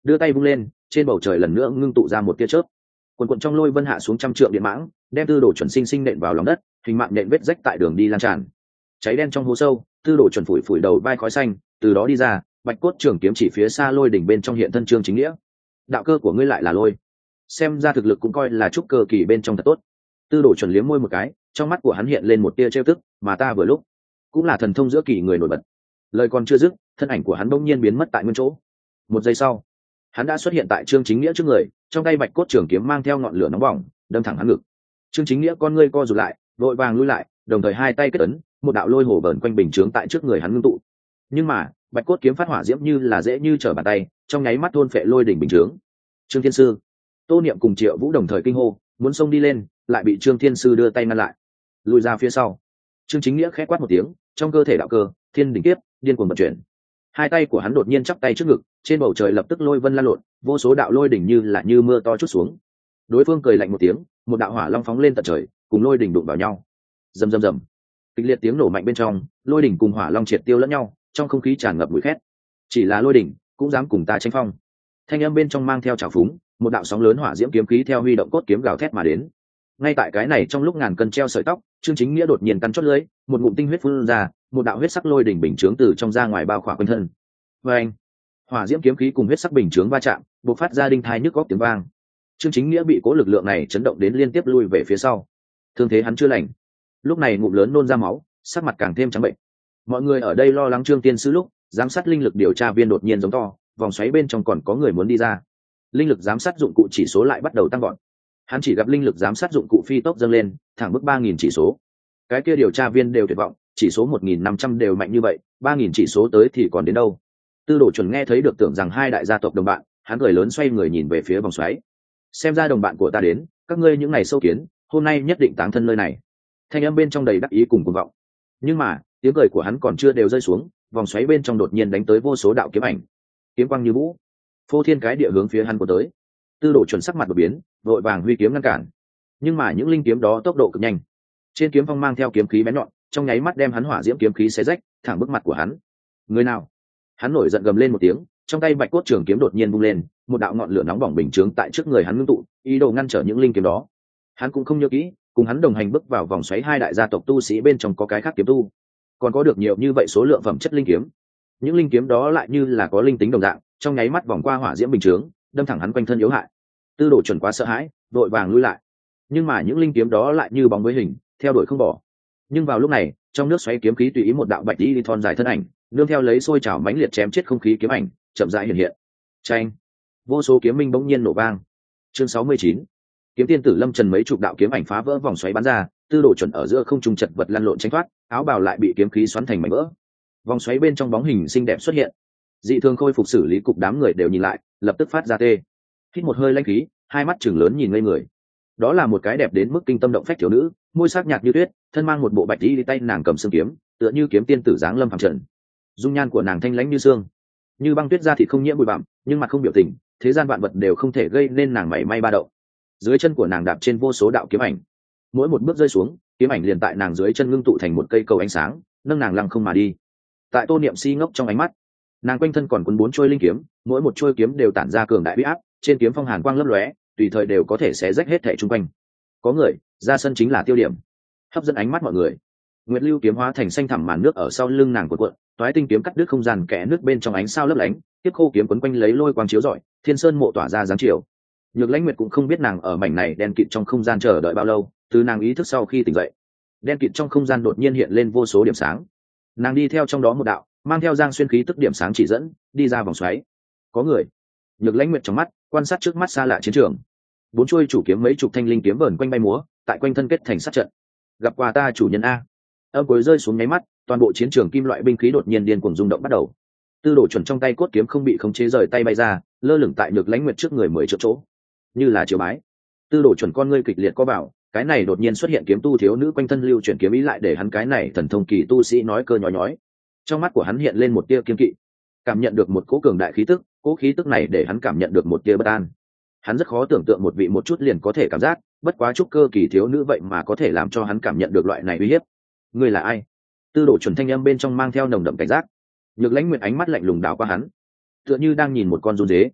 đưa tay vung lên, trên bầu trời lần nữa ngưng tụ ra một tia chớp, quần quần trong lôi vân hạ xuống trăm trượng điện mãng, đem tư đồ chuẩn sinh sinh nện vào lòng đất, hình mạng nện vết rách tại đường đi lan tràn. Cháy đen trong hố sâu, tư đồ chuẩn phủi phủi đầu vai khói xanh, từ đó đi ra, bạch cốt trường kiếm chỉ phía xa lôi đỉnh bên trong hiện thân Trương Chính Nghĩa. Đạo cơ của ngươi lại là lôi, xem ra thực lực cũng coi là trúc cơ kỳ bên trong thật tốt. Tư đồ chuẩn liếm môi một cái, trong mắt của hắn hiện lên một tia trêu tức, mà ta vừa lúc cũng là thần thông giữa kỳ người nổi bật. Lời còn chưa dứt, thân ảnh của hắn bỗng nhiên biến mất tại nguyên chỗ. Một giây sau, hắn đã xuất hiện tại Trương Chính Nghĩa trước người, trong tay bạch cốt trường kiếm mang theo ngọn lửa nóng bỏng, đâm thẳng hắn ngực. Trương Chính Nghĩa con ngươi co rụt lại, vội vàng lui lại, đồng thời hai tay kết ấn, một đạo lôi hồ vờn quanh bình chướng tại trước người hắn ngưng tụ. Nhưng mà, bạch cốt kiếm phát hỏa diễm như là dễ như trở bàn tay, trong nháy mắt thôn phệ lôi đỉnh bình chướng. Trương Thiên Sư, Tô Niệm cùng Triệu Vũ đồng thời kinh hô, muốn xông đi lên, lại bị Trương Thiên Sư đưa tay ngăn lại, lùi ra phía sau. Trương Chính Nghĩa khẽ quát một tiếng, trong cơ thể đạo cơ, thiên đỉnh kiếp, điên cuồng vận chuyển. Hai tay của hắn đột nhiên chắp tay trước ngực, trên bầu trời lập tức lôi vân lan lộn, vô số đạo lôi đỉnh như là như mưa to chút xuống. Đối phương cười lạnh một tiếng, một đạo hỏa long phóng lên tận trời, cùng lôi đỉnh đụng vào nhau. Rầm rầm rầm. Kịch liệt tiếng nổ mạnh bên trong, lôi đỉnh cùng hỏa long triệt tiêu lẫn nhau, trong không khí tràn ngập mùi khét. Chỉ là lôi đỉnh, cũng dám cùng ta tranh phong. Thanh âm bên trong mang theo trào phúng, một đạo sóng lớn hỏa diễm kiếm khí theo huy động cốt kiếm gào thét mà đến. Ngay tại cái này trong lúc ngàn cân treo sợi tóc, Trương Chính Nghĩa đột nhiên cắn chót lưỡi, một ngụm tinh huyết phun ra, một đạo huyết sắc lôi đỉnh bình chướng từ trong ra ngoài bao khỏa quanh thân. Và anh, hỏa diễm kiếm khí cùng huyết sắc bình chướng va chạm, bộc phát ra đinh thai nhức góc tiếng vang. Trương Chính Nghĩa bị cố lực lượng này chấn động đến liên tiếp lui về phía sau. Thương thế hắn chưa lành, lúc này ngụm lớn nôn ra máu, sắc mặt càng thêm trắng bệnh. Mọi người ở đây lo lắng Trương Tiên Sư lúc, giám sát linh lực điều tra viên đột nhiên giống to, vòng xoáy bên trong còn có người muốn đi ra. Linh lực giám sát dụng cụ chỉ số lại bắt đầu tăng gọn. Hắn chỉ gặp linh lực giám sát dụng cụ phi tốc dâng lên, thẳng mức ba nghìn chỉ số. Cái kia điều tra viên đều tuyệt vọng, chỉ số một nghìn năm trăm đều mạnh như vậy, ba nghìn chỉ số tới thì còn đến đâu. Tư Đồ Chuẩn nghe thấy được tưởng rằng hai đại gia tộc đồng bạn, hắn cười lớn xoay người nhìn về phía vòng xoáy. Xem ra đồng bạn của ta đến, các ngươi những ngày sâu kiến, hôm nay nhất định táng thân nơi này. Thanh âm bên trong đầy đắc ý cùng cuồng vọng. Nhưng mà, tiếng cười của hắn còn chưa đều rơi xuống, vòng xoáy bên trong đột nhiên đánh tới vô số đạo kiếm ảnh. Kiếm quang như vũ, phô thiên cái địa hướng phía hắn của tới. Tư Đồ Chuẩn sắc mặt đột biến, vội vàng huy kiếm ngăn cản. Nhưng mà những linh kiếm đó tốc độ cực nhanh, trên kiếm phong mang theo kiếm khí bén nhọn, trong nháy mắt đem hắn hỏa diễm kiếm khí xé rách, thẳng bức mặt của hắn. Người nào? Hắn nổi giận gầm lên một tiếng, trong tay bạch cốt trường kiếm đột nhiên vung lên, một đạo ngọn lửa nóng bỏng bình chướng tại trước người hắn ngưng tụ, ý đồ ngăn trở những linh kiếm đó. Hắn cũng không nhớ kỹ, cùng hắn đồng hành bước vào vòng xoáy hai đại gia tộc tu sĩ bên trong có cái khác kiếm tu, còn có được nhiều như vậy số lượng phẩm chất linh kiếm. Những linh kiếm đó lại như là có linh tính đồng dạng, trong nháy mắt vòng qua hỏa diễm bình chướng, đâm thẳng hắn quanh thân yếu hại. Tư Đồ Chuẩn quá sợ hãi, đội vàng lui lại. Nhưng mà những linh kiếm đó lại như bóng với hình, theo đuổi không bỏ. Nhưng vào lúc này, trong nước xoáy kiếm khí tùy ý một đạo bạch y thon dài thân ảnh, nương theo lấy xôi trào mãnh liệt chém chết không khí kiếm ảnh, chậm rãi hiện hiện. Chanh, vô số kiếm minh bỗng nhiên nổ vang. Chương sáu mươi chín, kiếm tiên tử Lâm Trần mấy chục đạo kiếm ảnh phá vỡ vòng xoáy bắn ra, Tư Đồ Chuẩn ở giữa không trung chật vật lăn lộn tránh thoát, áo bào lại bị kiếm khí xoắn thành mảnh vỡ. Vòng xoáy bên trong bóng hình xinh đẹp xuất hiện. Dị thường khôi phục xử lý cục đám người đều nhìn lại, lập tức phát ra tê. Hít một hơi lãnh khí, hai mắt trừng lớn nhìn ngây người. Đó là một cái đẹp đến mức kinh tâm động phách thiếu nữ, môi sắc nhạt như tuyết, thân mang một bộ bạch y, tay nàng cầm xương kiếm, tựa như kiếm tiên tử giáng lâm phàm trần. Dung nhan của nàng thanh lãnh như xương, như băng tuyết da thịt không nhiễm bụi bặm, nhưng mặt không biểu tình, thế gian vạn vật đều không thể gây nên nàng mảy may ba động. Dưới chân của nàng đạp trên vô số đạo kiếm ảnh, mỗi một bước rơi xuống, kiếm ảnh liền tại nàng dưới chân ngưng tụ thành một cây cầu ánh sáng, nâng nàng lăng không mà đi. Tại Tô Niệm si ngốc trong ánh mắt, nàng quanh thân còn cuốn bốn trôi linh kiếm, mỗi một trôi kiếm đều tản ra cường đại uy áp, trên kiếm phong hàn quang lấp lóe, tùy thời đều có thể xé rách hết thảy xung quanh. Có người ra sân chính là tiêu điểm, hấp dẫn ánh mắt mọi người. Nguyệt Lưu kiếm hóa thành xanh thẳm màn nước ở sau lưng nàng cuộn cuộn, toái tinh kiếm cắt đứt không gian kẽ nước bên trong ánh sao lấp lánh, tiếp khô kiếm quấn quanh lấy lôi quang chiếu rọi, thiên sơn mộ tỏa ra dáng chiều. Nhược Lãnh Nguyệt cũng không biết nàng ở mảnh này đen kịt trong không gian chờ đợi bao lâu, từ nàng ý thức sau khi tỉnh dậy, đen kịt trong không gian đột nhiên hiện lên vô số điểm sáng. Nàng đi theo trong đó một đạo, mang theo giang xuyên khí tức điểm sáng chỉ dẫn, đi ra vòng xoáy. Có người. Nhược Lãnh Nguyệt trong mắt quan sát trước mắt xa lạ chiến trường. Bốn chuôi chủ kiếm mấy chục thanh linh kiếm vờn quanh bay múa, tại quanh thân kết thành sát trận. Gặp qua ta chủ nhân a. Âm cuối rơi xuống nháy mắt, toàn bộ chiến trường kim loại binh khí đột nhiên điên cuồng rung động bắt đầu. Tư Đồ Chuẩn trong tay cốt kiếm không bị khống chế rời tay bay ra, lơ lửng tại Nhược Lãnh Nguyệt trước người mười triệu chỗ, như là chiều bái. Tư Đồ Chuẩn con ngươi kịch liệt co bảo, cái này đột nhiên xuất hiện kiếm tu thiếu nữ quanh thân lưu chuyển kiếm ý lại để hắn cái này thần thông kỳ tu sĩ nói cơ nhói nhói. Trong mắt của hắn hiện lên một tia kiên kỵ, cảm nhận được một cỗ cường đại khí tức, cỗ khí tức này để hắn cảm nhận được một tia bất an. Hắn rất khó tưởng tượng một vị một chút liền có thể cảm giác, bất quá trúc cơ kỳ thiếu nữ vậy mà có thể làm cho hắn cảm nhận được loại này uy hiếp. Ngươi là ai? Tư Đồ Chuẩn thanh âm bên trong mang theo nồng đậm cảnh giác. Nhược Lãnh Nguyệt ánh mắt lạnh lùng đảo qua hắn, tựa như đang nhìn một con run dế.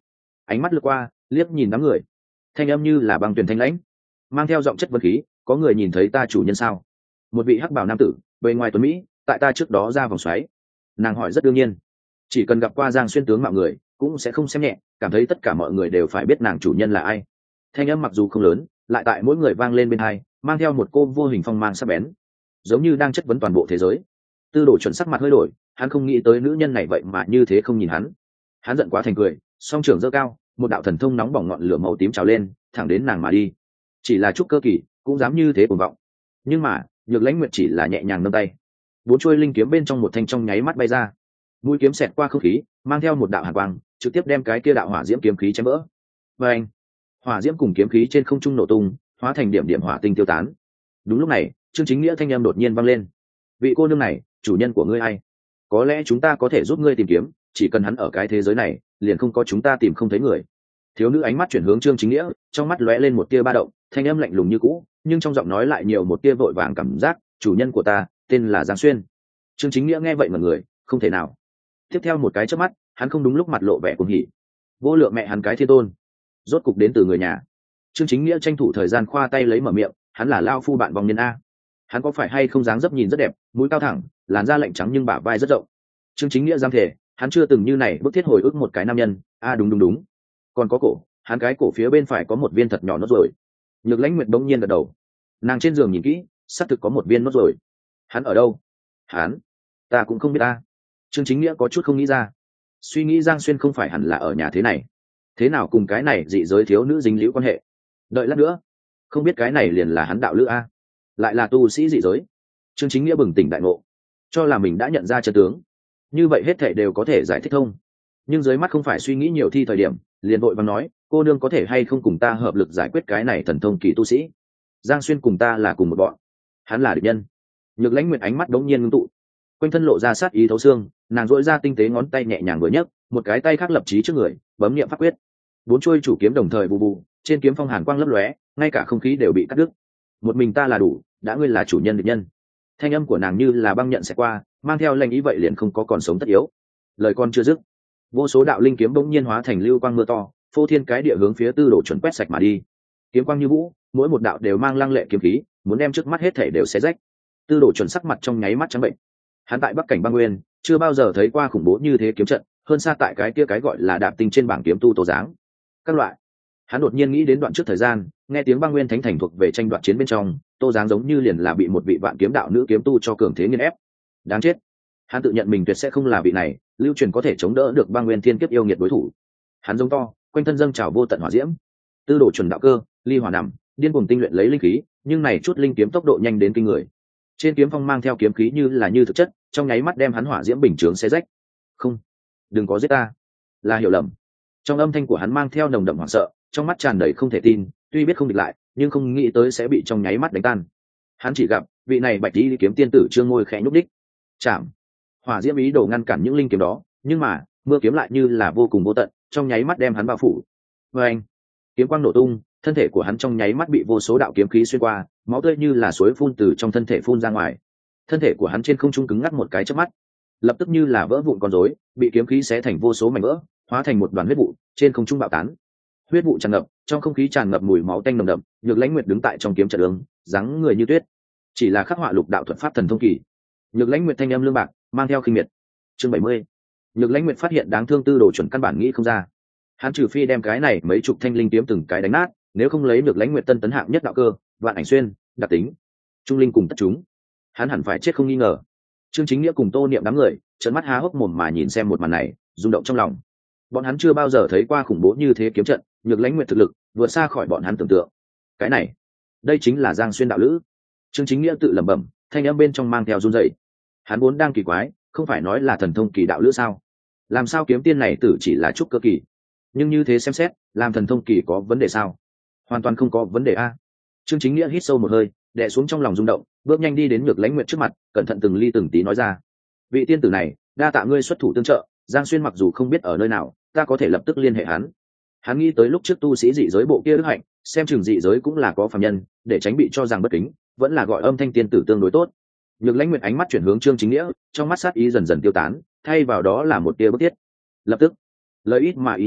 ánh mắt lướt qua liếc nhìn đám người, thanh âm như là băng tuyển thanh lãnh, mang theo giọng chất vấn khí. Có người nhìn thấy ta chủ nhân sao? Một vị hắc bảo nam tử bề ngoài tuấn mỹ, tại ta trước đó ra vòng xoáy. Nàng hỏi rất đương nhiên, chỉ cần gặp qua Giang Xuyên tướng mạo người cũng sẽ không xem nhẹ, cảm thấy tất cả mọi người đều phải biết nàng chủ nhân là ai. Thanh âm mặc dù không lớn, lại tại mỗi người vang lên bên hai, mang theo một cô vô hình phong mang sắc bén, giống như đang chất vấn toàn bộ thế giới. Tư Đồ Chuẩn sắc mặt hơi đổi, hắn không nghĩ tới nữ nhân này vậy mà như thế không nhìn hắn. Hắn giận quá thành cười, song trường giơ cao, một đạo thần thông nóng bỏng ngọn lửa màu tím trào lên, thẳng đến nàng mà đi. Chỉ là trúc cơ kỳ cũng dám như thế cuồng vọng. Nhưng mà Nhược Lãnh Nguyệt chỉ là nhẹ nhàng nâng tay, bốn chuôi linh kiếm bên trong một thanh trong nháy mắt bay ra, mũi kiếm xẹt qua không khí, mang theo một đạo hàn quang, trực tiếp đem cái kia đạo hỏa diễm kiếm khí chém vỡ. Và anh, hỏa diễm cùng kiếm khí trên không trung nổ tung, hóa thành điểm điểm hỏa tinh tiêu tán. Đúng lúc này, Trương Chính Nghĩa thanh âm đột nhiên vang lên: vị cô nương này, chủ nhân của ngươi ai? Có lẽ chúng ta có thể giúp ngươi tìm kiếm, chỉ cần hắn ở cái thế giới này, liền không có chúng ta tìm không thấy người. Thiếu nữ ánh mắt chuyển hướng Trương Chính Nghĩa, trong mắt lóe lên một tia ba động, thanh âm lạnh lùng như cũ, nhưng trong giọng nói lại nhiều một tia vội vàng cảm giác. Chủ nhân của ta tên là Giang Xuyên. Trương Chính Nghĩa nghe vậy mà người, không thể nào. Tiếp theo một cái chớp mắt, hắn không đúng lúc mặt lộ vẻ cuồng hỉ. Vô lượng mẹ hắn cái thiên tôn, rốt cục đến từ người nhà. Trương Chính Nghĩa tranh thủ thời gian khoa tay lấy mở miệng, hắn là lao phu bạn vòng nhân a. Hắn có phải hay không dáng dấp nhìn rất đẹp, mũi cao thẳng, làn da lạnh trắng nhưng bả vai rất rộng. Trương Chính Nghĩa giam thể, hắn chưa từng như này bức thiết hồi ức một cái nam nhân. A à, đúng đúng đúng, còn có cổ, hắn cái cổ phía bên phải có một viên thật nhỏ nốt rồi. Nhược Lãnh Nguyệt bỗng nhiên gật đầu, nàng trên giường nhìn kỹ, xác thực có một viên nốt rồi. Hắn ở đâu? Hắn, ta cũng không biết ta. Trương Chính Nghĩa có chút không nghĩ ra, suy nghĩ Giang Xuyên không phải hẳn là ở nhà thế này, thế nào cùng cái này dị giới thiếu nữ dính liễu quan hệ? Đợi lát nữa, không biết cái này liền là hắn đạo lữ a, lại là tu sĩ dị giới. Trương Chính Nghĩa bừng tỉnh đại ngộ, cho là mình đã nhận ra chân tướng, như vậy hết thể đều có thể giải thích thông. Nhưng dưới mắt không phải suy nghĩ nhiều thi thời điểm, liền vội vàng nói: cô nương có thể hay không cùng ta hợp lực giải quyết cái này thần thông kỳ tu sĩ? Giang Xuyên cùng ta là cùng một bọn, hắn là địch nhân. Nhược Lãnh Nguyệt ánh mắt đống nhiên ngưng tụ, quanh thân lộ ra sát ý thấu xương, nàng dội ra tinh tế ngón tay nhẹ nhàng vừa nhấc, một cái tay khác lập chí trước người, bấm niệm pháp quyết. Bốn chuôi chủ kiếm đồng thời bù bù, trên kiếm phong hàn quang lấp lóe, ngay cả không khí đều bị cắt đứt. Một mình ta là đủ, đã ngươi là chủ nhân địch nhân. Thanh âm của nàng như là băng nhận sẽ qua, mang theo lệnh ý vậy liền không có còn sống tất yếu. Lời con chưa dứt, vô số đạo linh kiếm bỗng nhiên hóa thành lưu quang mưa to, phô thiên cái địa hướng phía Tư Đồ Chuẩn quét sạch mà đi. Kiếm quang như vũ, mỗi một đạo đều mang lăng lệ kiếm khí, muốn đem trước mắt hết thể đều xé rách. Tư Đồ Chuẩn sắc mặt trong nháy mắt trắng bệnh. Hắn tại Bắc Cảnh Băng Nguyên chưa bao giờ thấy qua khủng bố như thế kiếm trận, hơn xa tại cái kia cái gọi là đạp tinh trên bảng kiếm tu Tô Giáng. Các loại, hắn đột nhiên nghĩ đến đoạn trước thời gian, nghe tiếng Băng Nguyên Thánh Thành thuộc về tranh đoạt chiến bên trong, Tô Giáng giống như liền là bị một vị vạn kiếm đạo nữ kiếm tu cho cường thế nghiền ép. Đáng chết. Hắn tự nhận mình tuyệt sẽ không là vị này, lưu truyền có thể chống đỡ được Băng Nguyên Thiên Kiếp yêu nghiệt đối thủ. Hắn giống to, quanh thân dâng trào vô tận hỏa diễm. Tư Đồ Chuẩn đạo cơ, ly hỏa nằm, điên cuồng tinh luyện lấy linh khí, nhưng này chút linh kiếm tốc độ nhanh đến kinh người. Trên kiếm phong mang theo kiếm khí như là như thực chất, trong nháy mắt đem hắn hỏa diễm bình chướng xé rách. Không, đừng có giết ta, là hiểu lầm. Trong âm thanh của hắn mang theo nồng đậm hoảng sợ, trong mắt tràn đầy không thể tin, tuy biết không địch lại, nhưng không nghĩ tới sẽ bị trong nháy mắt đánh tan. Hắn chỉ gặp vị này bạch y kiếm tiên tử trương ngôi khẽ nhúc đích, chạm, hỏa diễm ý đồ ngăn cản những linh kiếm đó, nhưng mà mưa kiếm lại như là vô cùng vô tận, trong nháy mắt đem hắn bao phủ. Và anh, kiếm quang nổ tung, thân thể của hắn trong nháy mắt bị vô số đạo kiếm khí xuyên qua, máu tươi như là suối phun từ trong thân thể phun ra ngoài. Thân thể của hắn trên không trung cứng ngắc một cái chớp mắt, lập tức như là vỡ vụn con rối, bị kiếm khí xé thành vô số mảnh vỡ, hóa thành một đoàn huyết vụ, trên không trung bạo tán. Huyết vụ tràn ngập, trong không khí tràn ngập mùi máu tanh nồng đậm. Nhược Lãnh Nguyệt đứng tại trong kiếm trận ứng, dáng người như tuyết, chỉ là khắc họa lục đạo thuật pháp thần thông kỳ. Nhược Lãnh Nguyệt thanh âm lương bạc, mang theo khinh miệt. Chương bảy mươi. Nhược Lãnh Nguyệt phát hiện đáng thương Tư Đồ Chuẩn căn bản nghĩ không ra. Hắn trừ phi đem cái này mấy chục thanh linh kiếm từng cái đánh nát, nếu không lấy được Lãnh Nguyệt tân tấn hạng nhất đạo cơ, vạn ảnh xuyên, đặc tính, trung linh cùng tất chúng, hắn hẳn phải chết không nghi ngờ. Trương Chính Nghĩa cùng Tô Niệm đám người trợn mắt há hốc mồm mà nhìn xem một màn này, rung động trong lòng. Bọn hắn chưa bao giờ thấy qua khủng bố như thế kiếm trận, Nhược Lãnh Nguyệt thực lực vượt xa khỏi bọn hắn tưởng tượng. Cái này, đây chính là Giang Xuyên đạo lữ. Trương Chính Nghĩa tự lẩm bẩm, thanh âm bên trong mang theo run rẩy. Hắn vốn đang kỳ quái, không phải nói là thần thông kỳ đạo lữ sao? Làm sao kiếm tiên này tử chỉ là trúc cơ kỳ? Nhưng như thế xem xét, làm thần thông kỳ có vấn đề sao? Hoàn toàn không có vấn đề a. Trương Chính Nghĩa hít sâu một hơi, đè xuống trong lòng rung động, bước nhanh đi đến Nhược Lãnh Nguyệt trước mặt, cẩn thận từng ly từng tí nói ra: vị tiên tử này, đa tạ ngươi xuất thủ tương trợ, Giang Xuyên mặc dù không biết ở nơi nào, ta có thể lập tức liên hệ hắn. Hắn nghĩ tới lúc trước tu sĩ dị giới bộ kia đức hạnh, xem chừng dị giới cũng là có phàm nhân, để tránh bị cho rằng bất kính, vẫn là gọi âm thanh tiên tử tương đối tốt. Nhược Lãnh Nguyệt ánh mắt chuyển hướng Trương Chính Nghĩa, trong mắt sát ý dần dần tiêu tán, thay vào đó là một tia bức thiết. Lập tức, lời ít mà ý nhiều,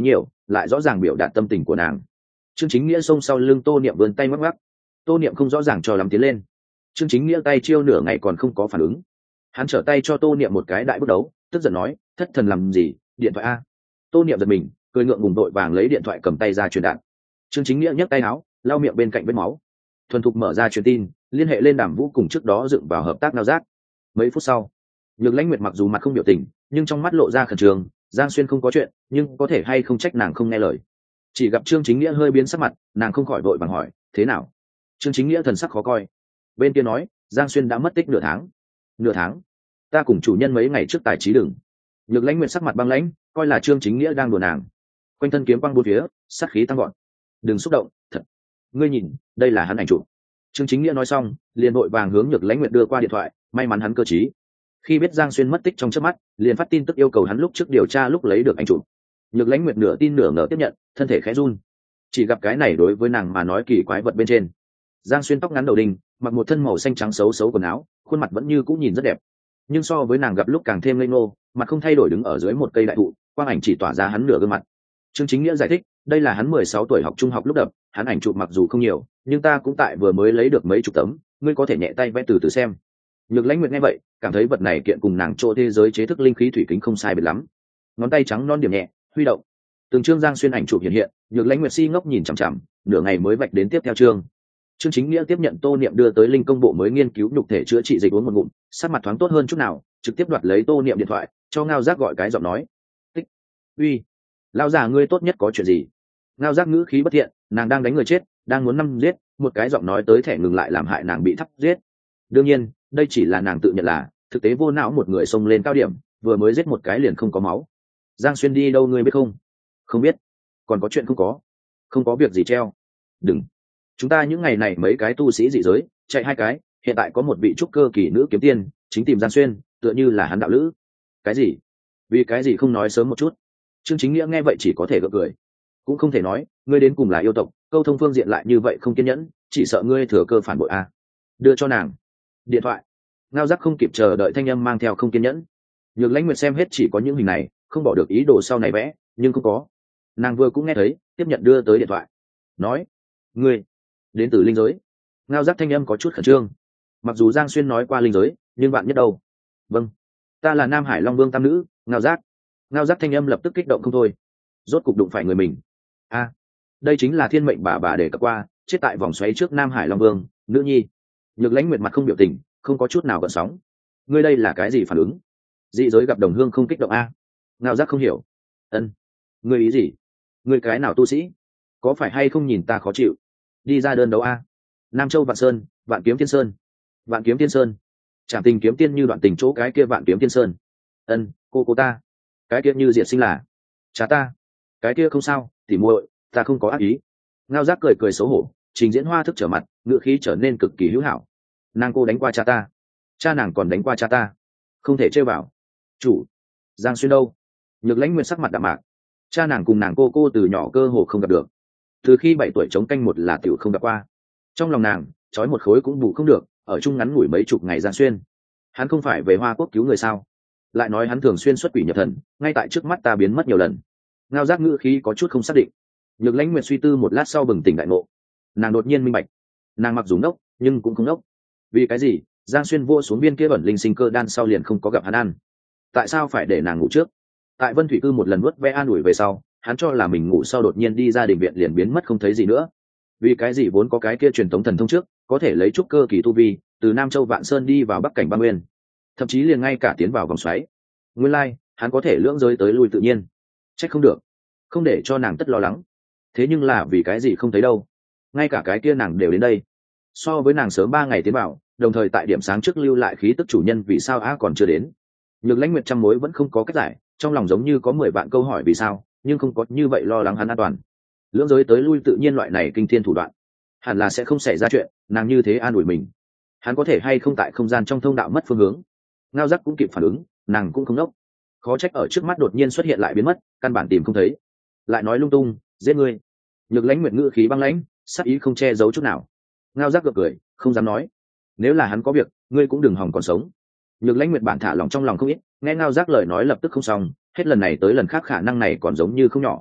lại rõ ràng biểu đạt tâm tình của nàng. Trương Chính Nghĩa xông sau lưng Tô Niệm vươn tay ngoắc ngoắc. Tô Niệm không rõ ràng cho lắm tiến lên. Trương Chính Nghĩa tay chiêu nửa ngày còn không có phản ứng. Hắn trở tay cho Tô Niệm một cái đại bước đấu, tức giận nói, thất thần làm gì, điện thoại a. Tô Niệm giật mình, cười ngượng ngùng đội vàng lấy điện thoại cầm tay ra truyền đạn. Trương Chính Nghĩa nhấc tay áo, lau miệng bên cạnh vết máu, thuần thục mở ra truyền tin, liên hệ lên Đàm Vũ cùng trước đó dựng vào hợp tác Ngao Giác. Mấy phút sau, Nhược Lãnh Nguyệt mặc dù mặt không biểu tình, nhưng trong mắt lộ ra khẩn trương. Giang Xuyên không có chuyện, nhưng có thể hay không trách nàng không nghe lời. Chỉ gặp Trương Chính Nghĩa hơi biến sắc mặt, nàng không khỏi vội vàng hỏi, thế nào? Trương Chính Nghĩa thần sắc khó coi. Bên kia nói, Giang Xuyên đã mất tích nửa tháng. Nửa tháng? Ta cùng chủ nhân mấy ngày trước tài trí đừng. Nhược Lãnh Nguyệt sắc mặt băng lãnh, coi là Trương Chính Nghĩa đang đùa nàng. Quanh thân kiếm quang bốn phía, sát khí tăng gọn. Đừng xúc động, thật. Ngươi nhìn, đây là hắn ảnh chụp. Trương Chính Nghĩa nói xong, liền vội vàng hướng Nhược Lãnh Nguyệt đưa qua điện thoại, may mắn hắn cơ trí. Khi biết Giang Xuyên mất tích trong chớp mắt, liền phát tin tức yêu cầu hắn lúc trước điều tra lúc lấy được ảnh chụp. Nhược Lãnh Nguyệt nửa tin nửa ngờ tiếp nhận, thân thể khẽ run. Chỉ gặp cái này đối với nàng mà nói kỳ quái vật bên trên. Giang Xuyên tóc ngắn đầu đinh, mặc một thân màu xanh trắng xấu xấu quần áo, khuôn mặt vẫn như cũ nhìn rất đẹp. Nhưng so với nàng gặp lúc càng thêm ngây ngô, mặt không thay đổi đứng ở dưới một cây đại thụ, quang ảnh chỉ tỏa ra hắn nửa gương mặt. Trương Chính Nghĩa giải thích, đây là hắn mười sáu tuổi học trung học lúc đập, hắn ảnh chụp mặc dù không nhiều, nhưng ta cũng tại vừa mới lấy được mấy chục tấm, ngươi có thể nhẹ tay vẽ từ từ xem. Nhược Lãnh Nguyệt nghe vậy, cảm thấy vật này kiện cùng nàng chỗ thế giới chế thức linh khí thủy kính không sai biệt lắm. Ngón tay trắng non điểm nhẹ, huy động. Từng chương Giang Xuyên ảnh chụp hiện hiện, Nhược Lãnh Nguyệt si ngốc nhìn chằm chằm, nửa ngày mới vạch đến tiếp theo chương. Trương Chính Nghĩa tiếp nhận Tô Niệm đưa tới linh công bộ mới nghiên cứu nhục thể chữa trị dịch uống một ngụm, sắc mặt thoáng tốt hơn chút nào, trực tiếp đoạt lấy Tô Niệm điện thoại, cho Ngao Giác gọi cái giọng nói. Tích. Uy, lão già ngươi tốt nhất có chuyện gì? Ngao Giác ngữ khí bất thiện, nàng đang đánh người chết, đang muốn năm giết, một cái giọng nói tới thẻ ngừng lại làm hại nàng bị thắp giết. Đương nhiên, đây chỉ là nàng tự nhận là, thực tế vô não một người xông lên cao điểm, vừa mới giết một cái liền không có máu. Giang Xuyên đi đâu ngươi biết không? Không biết. Còn có chuyện không có? Không có việc gì treo. Đừng. Chúng ta những ngày này mấy cái tu sĩ dị giới, chạy hai cái, hiện tại có một vị trúc cơ kỳ nữ kiếm tiên, chính tìm Giang Xuyên, tựa như là hắn đạo lữ. Cái gì? Vì cái gì không nói sớm một chút? Trương Chính Nghĩa nghe vậy chỉ có thể gượng cười. Cũng không thể nói, ngươi đến cùng là yêu tộc, câu thông phương diện lại như vậy không kiên nhẫn, chỉ sợ ngươi thừa cơ phản bội a. À. Đưa cho nàng điện thoại. Ngao Giác không kịp chờ đợi thanh âm mang theo không kiên nhẫn. Nhược Lãnh Nguyệt xem hết chỉ có những hình này, không bỏ được ý đồ sau này vẽ, nhưng không có. Nàng vừa cũng nghe thấy, tiếp nhận đưa tới điện thoại. Nói, ngươi đến từ linh giới. Ngao Giác thanh âm có chút khẩn trương. Mặc dù Giang Xuyên nói qua linh giới, nhưng bạn nhất đâu? Vâng, ta là Nam Hải Long Vương tam nữ, Ngao Giác. Ngao Giác thanh âm lập tức kích động không thôi. Rốt cục đụng phải người mình. A, à, đây chính là thiên mệnh bà bà để cập qua, chết tại vòng xoáy trước Nam Hải Long Vương, nữ nhi. Nhược Lãnh Nguyệt mặt không biểu tình, không có chút nào gợn sóng. Ngươi đây là cái gì phản ứng? Dị giới gặp đồng hương không kích động a? Ngao Giác không hiểu. Ân, ngươi ý gì? Ngươi cái nào tu sĩ? Có phải hay không nhìn ta khó chịu? Đi ra đơn đấu a? Nam Châu Vạn Sơn, Vạn Kiếm Thiên Sơn. Vạn Kiếm Thiên Sơn. Trảm tình kiếm tiên như đoạn tình chỗ cái kia Vạn Kiếm Thiên Sơn. Ân, cô cô ta. Cái kia như diệt sinh là. Cha ta. Cái kia không sao, tỉ muội, ta không có ác ý. Ngao Giác cười cười xấu hổ, trình diễn hoa thức trở mặt, ngựa khí trở nên cực kỳ hữu hảo. Nàng cô đánh qua cha ta, cha nàng còn đánh qua cha ta, không thể chơi vào. Chủ, Giang Xuyên đâu? Nhược Lãnh Nguyệt sắc mặt đạm mạc. Cha nàng cùng nàng cô cô từ nhỏ cơ hồ không gặp được, từ khi bảy tuổi chống canh một là tiểu không gặp qua. Trong lòng nàng trói một khối cũng bù không được, ở chung ngắn ngủi mấy chục ngày. Giang Xuyên, hắn không phải về Hoa Quốc cứu người sao? Lại nói hắn thường xuyên xuất quỷ nhập thần, ngay tại trước mắt ta biến mất nhiều lần. Ngao Giác ngữ khí có chút không xác định. Nhược Lãnh Nguyệt suy tư một lát sau bừng tỉnh đại ngộ, nàng đột nhiên minh bạch. Nàng mặc dù ngốc, nhưng cũng không ngốc. Vì cái gì Giang Xuyên vô xuống viên kia ẩn linh sinh cơ đan sau liền không có gặp hắn ăn? Tại sao phải để nàng ngủ trước? Tại Vân Thủy Cư một lần nuốt ve an ủi về sau, hắn cho là mình ngủ sau đột nhiên đi ra đình viện liền biến mất không thấy gì nữa. Vì cái gì vốn có cái kia truyền thống thần thông trước, có thể lấy trúc cơ kỳ tu vi, từ Nam Châu Vạn Sơn đi vào Bắc cảnh Ba Nguyên, thậm chí liền ngay cả tiến vào vòng xoáy. Nguyên lai, like, hắn có thể lưỡng giới tới lui tự nhiên. Trách không được, không để cho nàng tất lo lắng. Thế nhưng là vì cái gì không thấy đâu? Ngay cả cái kia nàng đều đến đây. So với nàng sớm ba ngày tiến vào, đồng thời tại điểm sáng trước lưu lại khí tức chủ nhân vì sao á còn chưa đến. Nhược Lãnh Nguyệt trăm mối vẫn không có cách giải, trong lòng giống như có mười vạn câu hỏi vì sao, nhưng không có như vậy lo lắng hắn an toàn. Lưỡng giới tới lui tự nhiên loại này kinh thiên thủ đoạn, hẳn là sẽ không xảy ra chuyện, nàng như thế an ủi mình. Hắn có thể hay không tại không gian trong thông đạo mất phương hướng? Ngao Giác cũng kịp phản ứng, nàng cũng không ngốc. Khó trách ở trước mắt đột nhiên xuất hiện lại biến mất, căn bản tìm không thấy. Lại nói lung tung, giết ngươi. Nhược Lãnh Nguyệt ngữ khí băng lãnh, sắc ý không che giấu chút nào. Ngao Giác gượng cười, không dám nói. Nếu là hắn có việc, ngươi cũng đừng hòng còn sống. Nhược Lãnh Nguyệt bản thả lòng trong lòng không ít, nghe Ngao Giác lời nói lập tức không xong, hết lần này tới lần khác khả năng này còn giống như không nhỏ.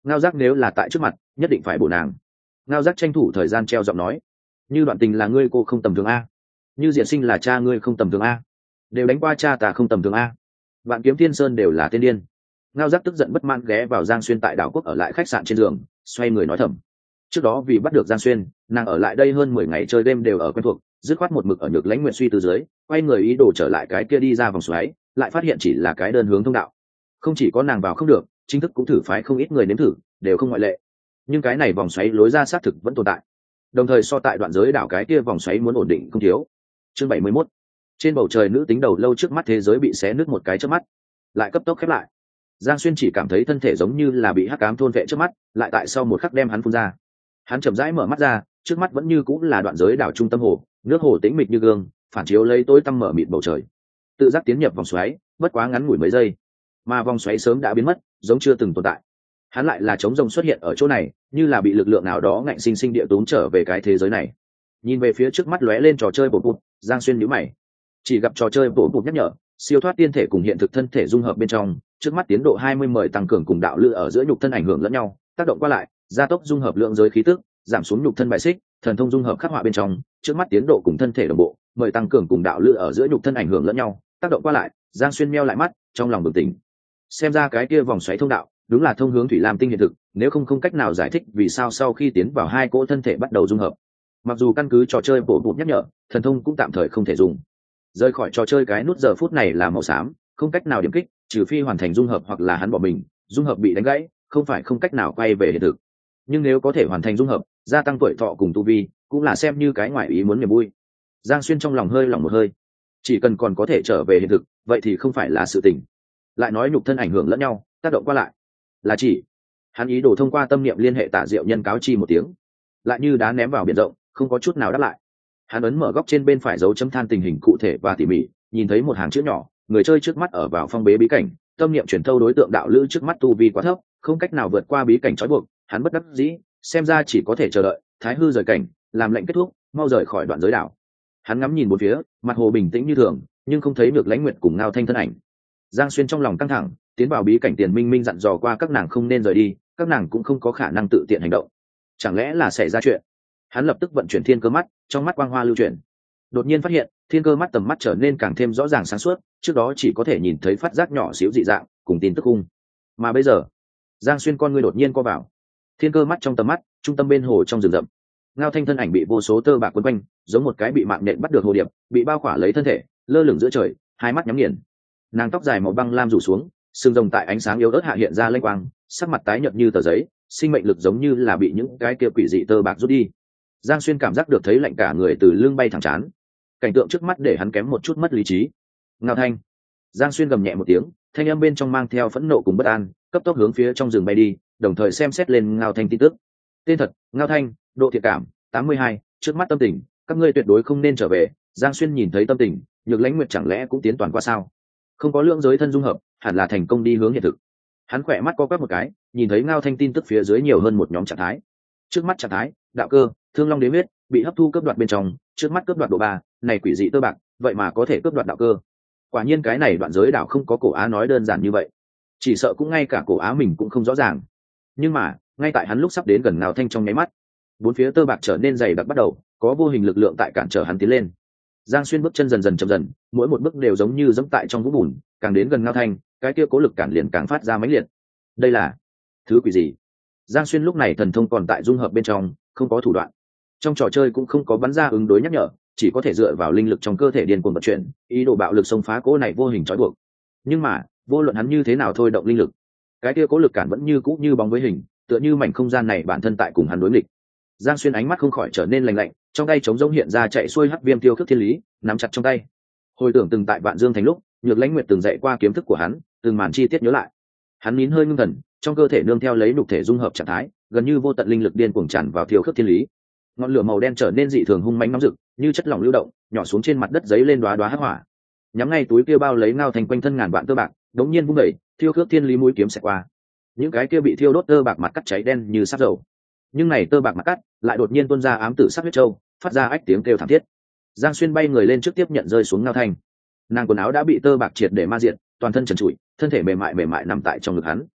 Ngao giác nếu là tại trước mặt nhất định phải bổ nàng. Ngao giác tranh thủ thời gian treo giọng nói, như đoạn tình là ngươi cô không tầm thường a, như diện sinh là cha ngươi không tầm thường a, đều đánh qua cha ta không tầm thường a, vạn kiếm thiên sơn đều là tên điên. Ngao giác tức giận bất mãn ghé vào Giang Xuyên tại đảo quốc ở lại khách sạn trên giường, xoay người nói thầm. Trước đó vì bắt được Giang Xuyên, nàng ở lại đây hơn mười ngày chơi đêm đều ở quen thuộc, dứt khoát một mực ở Nhược Lãnh Nguyện suy tư dưới, quay người ý đồ trở lại cái kia đi ra vòng xoáy, lại phát hiện chỉ là cái đơn hướng thông đạo. Không chỉ có nàng vào không được, chính thức cũng thử phái không ít người nếm thử, đều không ngoại lệ. Nhưng cái này vòng xoáy lối ra xác thực vẫn tồn tại. Đồng thời so tại đoạn giới đảo cái kia vòng xoáy muốn ổn định không thiếu. Chương bảy mươi mốt. Trên bầu trời nữ tính đầu lâu trước mắt thế giới bị xé nứt một cái chớp mắt, lại cấp tốc khép lại. Giang Xuyên chỉ cảm thấy thân thể giống như là bị hắc ám thôn vệ trước mắt, lại tại sau một khắc đem hắn phun ra. Hắn chậm rãi mở mắt ra, trước mắt vẫn như cũng là đoạn giới đảo trung tâm hồ, nước hồ tĩnh mịch như gương, phản chiếu lấy tối tăm mở mịt bầu trời. Tự giác tiến nhập vòng xoáy, bất quá ngắn ngủi mấy giây, mà vòng xoáy sớm đã biến mất, giống chưa từng tồn tại. Hắn lại là trống rông xuất hiện ở chỗ này, như là bị lực lượng nào đó ngạnh sinh sinh địa tốn trở về cái thế giới này. Nhìn về phía trước mắt lóe lên trò chơi bổ bụt, Giang Xuyên nhíu mày. Chỉ gặp trò chơi bổ bụt nhắc nhở, siêu thoát tiên thể cùng hiện thực thân thể dung hợp bên trong, trước mắt tiến độ hai mươi mời tăng cường cùng đạo lữ ở giữa nhục thân ảnh hưởng lẫn nhau, tác động qua lại, gia tốc dung hợp lượng giới khí tức, giảm xuống nhục thân bài xích, thần thông dung hợp khắc họa bên trong, trước mắt tiến độ cùng thân thể đồng bộ, mời tăng cường cùng đạo lữ ở giữa nhục thân ảnh hưởng lẫn nhau, tác động qua lại. Giang Xuyên meo lại mắt, trong lòng bừng tỉnh. Xem ra cái kia vòng xoáy thông đạo, đúng là thông hướng thủy lam tinh hiện thực, nếu không không cách nào giải thích vì sao sau khi tiến vào hai cỗ thân thể bắt đầu dung hợp. Mặc dù căn cứ trò chơi bổ bụt nhắc nhở, thần thông cũng tạm thời không thể dùng. Rời khỏi trò chơi cái nút giờ phút này là màu xám, không cách nào điểm kích, trừ phi hoàn thành dung hợp hoặc là hắn bỏ mình, dung hợp bị đánh gãy, không phải không cách nào quay về hiện thực. Nhưng nếu có thể hoàn thành dung hợp, gia tăng tuổi thọ cùng tu vi, cũng là xem như cái ngoại ý muốn niềm vui. Giang Xuyên trong lòng hơi lòng một hơi, chỉ cần còn có thể trở về hiện thực, vậy thì không phải là sự tình. Lại nói nhục thân ảnh hưởng lẫn nhau, tác động qua lại, là chỉ hắn ý đồ thông qua tâm niệm liên hệ Tạ Diệu Nhân cáo chi một tiếng, lại như đá ném vào biển rộng, không có chút nào đáp lại. Hắn ấn mở góc trên bên phải dấu chấm than tình hình cụ thể và tỉ mỉ, nhìn thấy một hàng chữ nhỏ, người chơi trước mắt ở vào phong bế bí cảnh, tâm niệm chuyển thâu đối tượng đạo lữ trước mắt tu vi quá thấp, không cách nào vượt qua bí cảnh trói buộc. Hắn bất đắc dĩ, xem ra chỉ có thể chờ đợi thái hư rời cảnh, làm lệnh kết thúc, mau rời khỏi đoạn giới đảo. Hắn ngắm nhìn bốn phía, mặt hồ bình tĩnh như thường, nhưng không thấy được Lãnh Nguyệt cùng Ngao Thanh thân ảnh. Giang Xuyên trong lòng căng thẳng, tiến vào bí cảnh tiền minh minh dặn dò qua các nàng không nên rời đi, các nàng cũng không có khả năng tự tiện hành động. Chẳng lẽ là xảy ra chuyện? Hắn lập tức vận chuyển thiên cơ mắt, trong mắt quang hoa lưu chuyển. Đột nhiên phát hiện, thiên cơ mắt tầm mắt trở nên càng thêm rõ ràng sáng suốt, trước đó chỉ có thể nhìn thấy phát giác nhỏ xíu dị dạng, cùng tin tức khung. Mà bây giờ, Giang Xuyên con ngươi đột nhiên co vào. Thiên cơ mắt trong tầm mắt, trung tâm bên hồ trong rừng rậm. Ngao Thanh thân ảnh bị vô số tơ bạc quấn quanh, giống một cái bị mạng nện bắt được hồ điệp, bị bao khỏa lấy thân thể, lơ lửng giữa trời, hai mắt nhắm nghiền. Nàng tóc dài màu băng lam rủ xuống, sừng rồng tại ánh sáng yếu ớt hạ hiện ra lênh quang, sắc mặt tái nhợt như tờ giấy, sinh mệnh lực giống như là bị những cái kia quỷ dị tơ bạc rút đi. Giang Xuyên cảm giác được thấy lạnh cả người từ lưng bay thẳng chán. Cảnh tượng trước mắt để hắn kém một chút mất lý trí. Ngao Thanh. Giang Xuyên gầm nhẹ một tiếng, thanh âm bên trong mang theo phẫn nộ cùng bất an, cấp tốc hướng phía trong rừng bay đi, đồng thời xem xét lên Ngao Thanh tin tức. Tên thật: Ngao Thanh, độ thiện cảm tám mươi hai, trước mắt tâm tình, các ngươi tuyệt đối không nên trở về. Giang Xuyên nhìn thấy tâm tình, Nhược Lãnh Nguyệt chẳng lẽ cũng tiến toàn qua sao? Không có lượng giới thân dung hợp, hẳn là thành công đi hướng hiện thực. Hắn khỏe mắt co quắp một cái, nhìn thấy Ngao Thanh tin tức phía dưới nhiều hơn một nhóm trạng thái. Trước mắt trạng thái: đạo cơ, thương long đế huyết, bị hấp thu cướp đoạt bên trong, trước mắt cướp đoạt độ ba, này quỷ dị tơ bạc, vậy mà có thể cướp đoạt đạo cơ. Quả nhiên cái này đoạn giới đảo không có cổ á nói đơn giản như vậy, chỉ sợ cũng ngay cả cổ á mình cũng không rõ ràng. Nhưng mà ngay tại hắn lúc sắp đến gần Ngao Thanh trong nháy mắt, bốn phía tơ bạc trở nên dày đặc bắt đầu, có vô hình lực lượng tại cản trở hắn tiến lên. Giang Xuyên bước chân dần dần chậm dần, mỗi một bước đều giống như dẫm tại trong vũng bùn, càng đến gần Ngao Thanh, cái kia cố lực cản liền càng phát ra mãnh liệt. Đây là thứ quỷ gì? Giang Xuyên lúc này thần thông còn tại dung hợp bên trong, không có thủ đoạn. Trong trò chơi cũng không có bắn ra ứng đối nhắc nhở, chỉ có thể dựa vào linh lực trong cơ thể điên cuồng vận chuyển, ý đồ bạo lực xông phá cố này vô hình trói buộc. Nhưng mà, vô luận hắn như thế nào thôi động linh lực, cái kia cố lực cản vẫn như cũ như bóng với hình, tựa như mảnh không gian này bản thân tại cùng hắn đối nghịch. Giang Xuyên ánh mắt không khỏi trở nên lạnh lạnh, trong tay chống rỗng hiện ra chạy xuôi hắc viêm tiêu khước thiên lý, nắm chặt trong tay. Hồi tưởng từng tại Vạn Dương Thành lúc, Nhược Lãnh Nguyệt từng dạy qua kiếm thức của hắn, từng màn chi tiết nhớ lại. Hắn nín hơi ngưng thần, trong cơ thể nương theo lấy nhục thể dung hợp trạng thái, gần như vô tận linh lực điên cuồng tràn vào tiêu khước thiên lý. Ngọn lửa màu đen trở nên dị thường hung mãnh nóng rực, như chất lỏng lưu động, nhỏ xuống trên mặt đất giấy lên đóa đóa hắc hỏa. Nhắm ngay túi kia bao lấy Ngao Thanh quanh thân ngàn vạn tơ bạc, đống nhiên vung đẩy, tiêu khước thiên lý mũi kiếm xẹt qua. Những cái kia bị thiêu đốt tơ bạc mặt cắt cháy đen như sáp dầu. Nhưng này tơ bạc mặt cắt lại đột nhiên tuôn ra ám tử sắc huyết châu, phát ra ách tiếng kêu thảm thiết. Giang Xuyên bay người lên trước tiếp nhận rơi xuống Ngao Thanh. Nàng quần áo đã bị tơ bạc triệt để ma diệt, toàn thân trần trụi, thân thể mềm mại mềm mại nằm tại trong ngực hắn.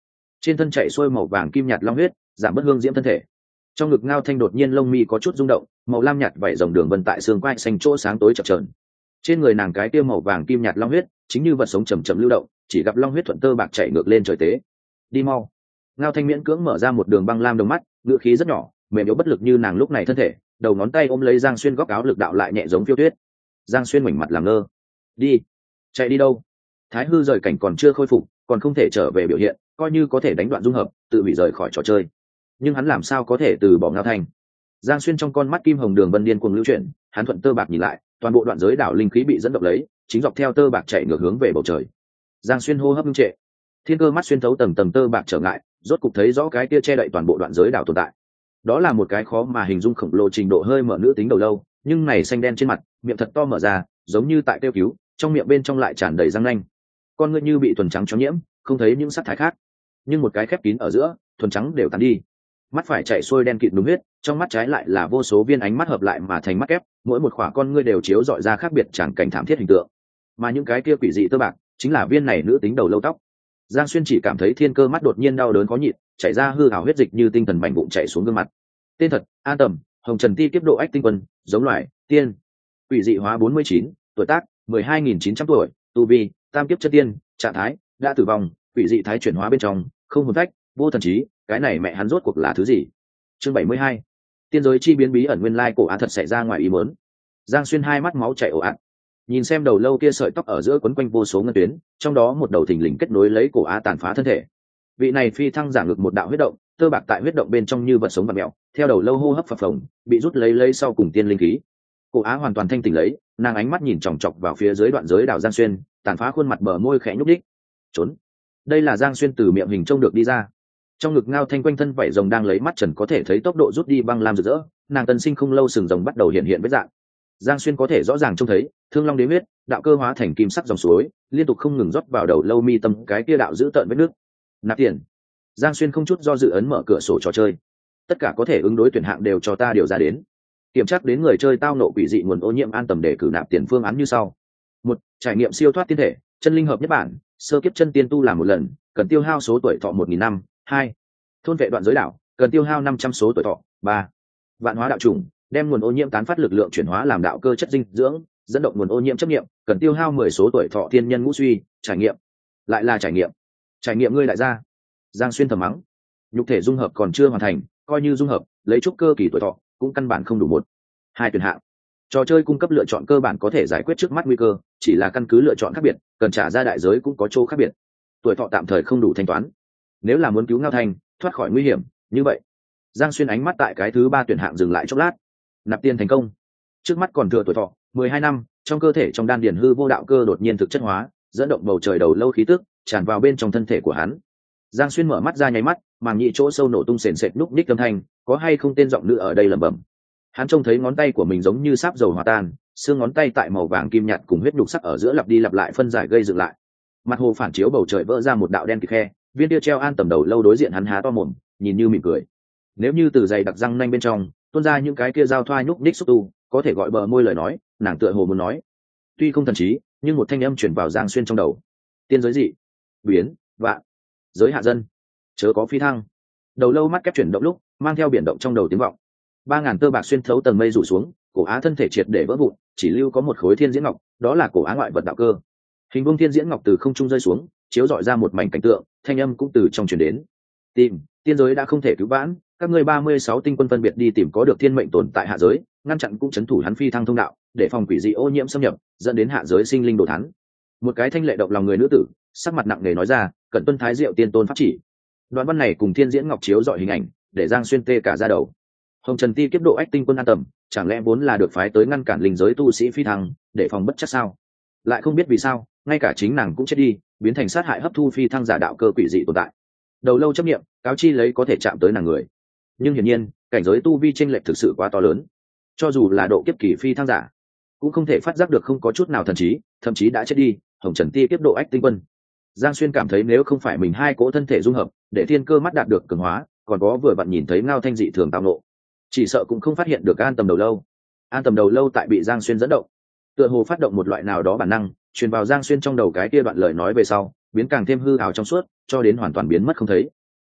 trên thân chạy xuôi màu vàng kim nhạt long huyết, giảm bớt hương diễm thân thể. Trong ngực Ngao Thanh đột nhiên lông mi có chút rung động, màu lam nhạt vảy rồng đường vân tại xương quai xanh chỗ sáng tối chập chờn. Trên người nàng cái kia màu vàng kim nhạt long huyết chính như vật sống chầm chậm lưu động, chỉ gặp long huyết thuận tơ bạc chảy ngược lên trời tế. Đi mau. Ngao Thanh miễn cưỡng mở ra một đường băng lam đồng mắt, ngữ khí rất nhỏ, mềm yếu bất lực như nàng lúc này thân thể, đầu ngón tay ôm lấy Giang Xuyên góc áo lực đạo lại nhẹ giống phiêu tuyết. Giang Xuyên ngoảnh mặt làm ngơ. Đi. Chạy đi đâu? Thái hư rời cảnh còn chưa khôi phục, còn không thể trở về biểu hiện, coi như có thể đánh đoạn dung hợp, tự hủy rời khỏi trò chơi. Nhưng hắn làm sao có thể từ bỏ Ngao Thanh? Giang Xuyên trong con mắt kim hồng đường vân điên cuồng lưu chuyển, hắn thuận tơ bạc nhìn lại, toàn bộ đoạn giới đảo linh khí bị dẫn động lấy, chính dọc theo tơ bạc chạy ngược hướng về bầu trời. Giang Xuyên hô hấp ngưng trệ, thiên cơ mắt xuyên thấu tầng tầng tơ bạc trở ngại, rốt cục thấy rõ cái kia che đậy toàn bộ đoạn giới đảo tồn tại. Đó là một cái khó mà hình dung khổng lồ trình độ hơi mở nữ tính đầu lâu, nhưng này xanh đen trên mặt, miệng thật to mở ra, giống như tại kêu cứu, trong miệng bên trong lại tràn đầy răng nanh. Con ngươi như bị thuần trắng cho nhiễm, không thấy những sắc thái khác, nhưng một cái khép kín ở giữa, thuần trắng đều tàn đi. Mắt phải chạy xuôi đen kịt đúng huyết, trong mắt trái lại là vô số viên ánh mắt hợp lại mà thành mắt kép, mỗi một khỏa con ngươi đều chiếu rọi ra khác biệt chẳng cảnh thảm thiết hình tượng. Mà những cái kia quỷ dị tơ bạc, chính là viên này nữ tính đầu lâu tóc. Giang Xuyên chỉ cảm thấy thiên cơ mắt đột nhiên đau đớn khó nhịn, chảy ra hư ảo huyết dịch như tinh thần mảnh vụn chảy xuống gương mặt. Tên thật: An Tầm, Hồng Trần Ti kiếp độ ách tinh quân, giống loài, tiên. Quỷ dị hóa bốn mươi chín, tuổi tác mười hai nghìn chín trăm tuổi, tu vi tam kiếp chân tiên, trạng thái đã tử vong, quỷ dị thái chuyển hóa bên trong, không hồn phách, vô thần trí, cái này mẹ hắn rốt cuộc là thứ gì? Chương bảy mươi hai, tiên giới chi biến bí ẩn nguyên lai cổ á thật xảy ra ngoài ý muốn. Giang Xuyên hai mắt máu chảy ồ ạt, nhìn xem đầu lâu kia sợi tóc ở giữa quấn quanh vô số ngân tuyến, trong đó một đầu thình lình kết nối lấy cổ á tàn phá thân thể. Vị này phi thăng giả ngực một đạo huyết động, tơ bạc tại huyết động bên trong như vật sống và mèo, theo đầu lâu hô hấp phập phồng, bị rút lấy lấy sau cùng tiên linh khí. Cổ á hoàn toàn thanh tỉnh lấy, nàng ánh mắt nhìn chòng chọc vào phía dưới đoạn giới đảo Giang Xuyên, tàn phá khuôn mặt bờ môi khẽ nhúc đích. Trốn. Đây là Giang Xuyên từ miệng hình trông được đi ra. Trong ngực Ngao Thanh quanh thân vảy rồng đang lấy mắt trần có thể thấy tốc độ rút đi băng lam rực rỡ, nàng tân sinh không lâu sừng rồng bắt đầu hiện hiện vết dạng. Giang Xuyên có thể rõ ràng trông thấy, thương long đế huyết, đạo cơ hóa thành kim sắc dòng suối, liên tục không ngừng rót vào đầu lâu mi tâm cái kia đạo giữ tợn vết nước. Nạp tiền. Giang Xuyên không chút do dự ấn mở cửa sổ trò chơi. Tất cả có thể ứng đối tuyển hạng đều cho ta điều ra đến. Kiểm tra đến người chơi tao nộ quỷ dị nguồn ô nhiễm An Tầm để cử nạp tiền phương án như sau. Một, trải nghiệm siêu thoát tiên thể, chân linh hợp nhất bản, sơ kiếp chân tiên tu làm một lần, cần tiêu hao số tuổi thọ một nghìn năm. Hai, thôn vệ đoạn giới đảo, cần tiêu hao năm trăm số tuổi thọ. Ba, vạn hóa đạo trùng, đem nguồn ô nhiễm tán phát lực lượng chuyển hóa làm đạo cơ chất dinh dưỡng, dẫn động nguồn ô nhiễm chấp nghiệm, cần tiêu hao mười số tuổi thọ thiên nhân ngũ suy. Trải nghiệm, lại là trải nghiệm, trải nghiệm ngươi đại gia. Giang Xuyên thầm mắng, nhục thể dung hợp còn chưa hoàn thành, coi như dung hợp, lấy trúc cơ kỳ tuổi thọ cũng căn bản không đủ. Một, hai tuyển hạng, trò chơi cung cấp lựa chọn cơ bản có thể giải quyết trước mắt nguy cơ, chỉ là căn cứ lựa chọn khác biệt, cần trả ra đại giới cũng có chỗ khác biệt. Tuổi thọ tạm thời không đủ thanh toán. Nếu là muốn cứu Ngao Thanh thoát khỏi nguy hiểm, như vậy Giang Xuyên ánh mắt tại cái thứ ba tuyển hạng dừng lại chốc lát. Nạp tiền thành công, trước mắt còn thừa tuổi thọ mười hai năm, trong cơ thể trong đan điền hư vô đạo cơ đột nhiên thực chất hóa, dẫn động bầu trời đầu lâu khí tức tràn vào bên trong thân thể của hắn. Giang Xuyên mở mắt ra nháy mắt, màng nhĩ chỗ sâu nổ tung sền sệt núc ních âm thanh, có hay không tên giọng nữ ở đây lẩm bẩm. Hắn trông thấy ngón tay của mình giống như sáp dầu hòa tan, xương ngón tay tại màu vàng kim nhạt cùng huyết đục sắc ở giữa lặp đi lặp lại phân giải gây dựng lại. Mặt hồ phản chiếu bầu trời vỡ ra một đạo đen kịt khe, viên tia treo An Tầm đầu lâu đối diện hắn há to mồm, nhìn như mỉm cười. Nếu như từ dày đặc răng nanh bên trong tuôn ra những cái kia giao thoa nhúc ních xúc tu, có thể gọi bờ môi lời nói, nàng tựa hồ muốn nói. Tuy không thần trí, nhưng một thanh âm chuyển vào Giang Xuyên trong đầu. Tiên giới dị biến, vạn giới hạ dân, chớ có phi thăng. Đầu lâu mắt kép chuyển động lúc, mang theo biển động trong đầu tiếng vọng. Ba ngàn tơ bạc xuyên thấu tầng mây rủ xuống, cổ á thân thể triệt để vỡ vụn, chỉ lưu có một khối thiên diễn ngọc, đó là cổ á ngoại vật đạo cơ. Hình vuông thiên diễn ngọc từ không trung rơi xuống, chiếu rọi ra một mảnh cảnh tượng, thanh âm cũng từ trong truyền đến. Tìm, tiên giới đã không thể cứu vãn, các ngươi ba mươi sáu tinh quân phân biệt đi tìm có được thiên mệnh tồn tại hạ giới, ngăn chặn cũng chấn thủ hắn phi thăng thông đạo, để phòng quỷ dị ô nhiễm xâm nhập, dẫn đến hạ giới sinh linh đồ thán. Một cái thanh lệ động lòng người nữ tử, sắc mặt nặng nề nói ra, cẩn tuân thái diệu tiên tôn pháp chỉ. Đoạn văn này cùng thiên diễn ngọc chiếu dọi hình ảnh, để Giang Xuyên tê cả da đầu. Hồng Trần Ti kiếp độ ách tinh quân An Tầm, chẳng lẽ vốn là được phái tới ngăn cản linh giới tu sĩ phi thăng, để phòng bất chắc sao? Lại không biết vì sao, ngay cả chính nàng cũng chết đi, biến thành sát hại hấp thu phi thăng giả đạo cơ quỷ dị tồn tại. Đầu lâu chấp niệm, cáo chi lấy có thể chạm tới nàng người. Nhưng hiển nhiên, cảnh giới tu vi chênh lệch thực sự quá to lớn. Cho dù là độ kiếp kỳ phi thăng giả, cũng không thể phát giác được không có chút nào thần trí, thậm chí đã chết đi. Hồng Trần Ti kiếp độ ách tinh quân. Giang Xuyên cảm thấy nếu không phải mình hai cỗ thân thể dung hợp, để thiên cơ mắt đạt được cường hóa, còn có vừa vặn nhìn thấy Ngao Thanh dị thường tao nộ, chỉ sợ cũng không phát hiện được An Tầm đầu lâu. An Tầm đầu lâu tại bị Giang Xuyên dẫn động, tựa hồ phát động một loại nào đó bản năng, truyền vào Giang Xuyên trong đầu cái kia đoạn lời nói về sau, biến càng thêm hư ảo trong suốt, cho đến hoàn toàn biến mất không thấy.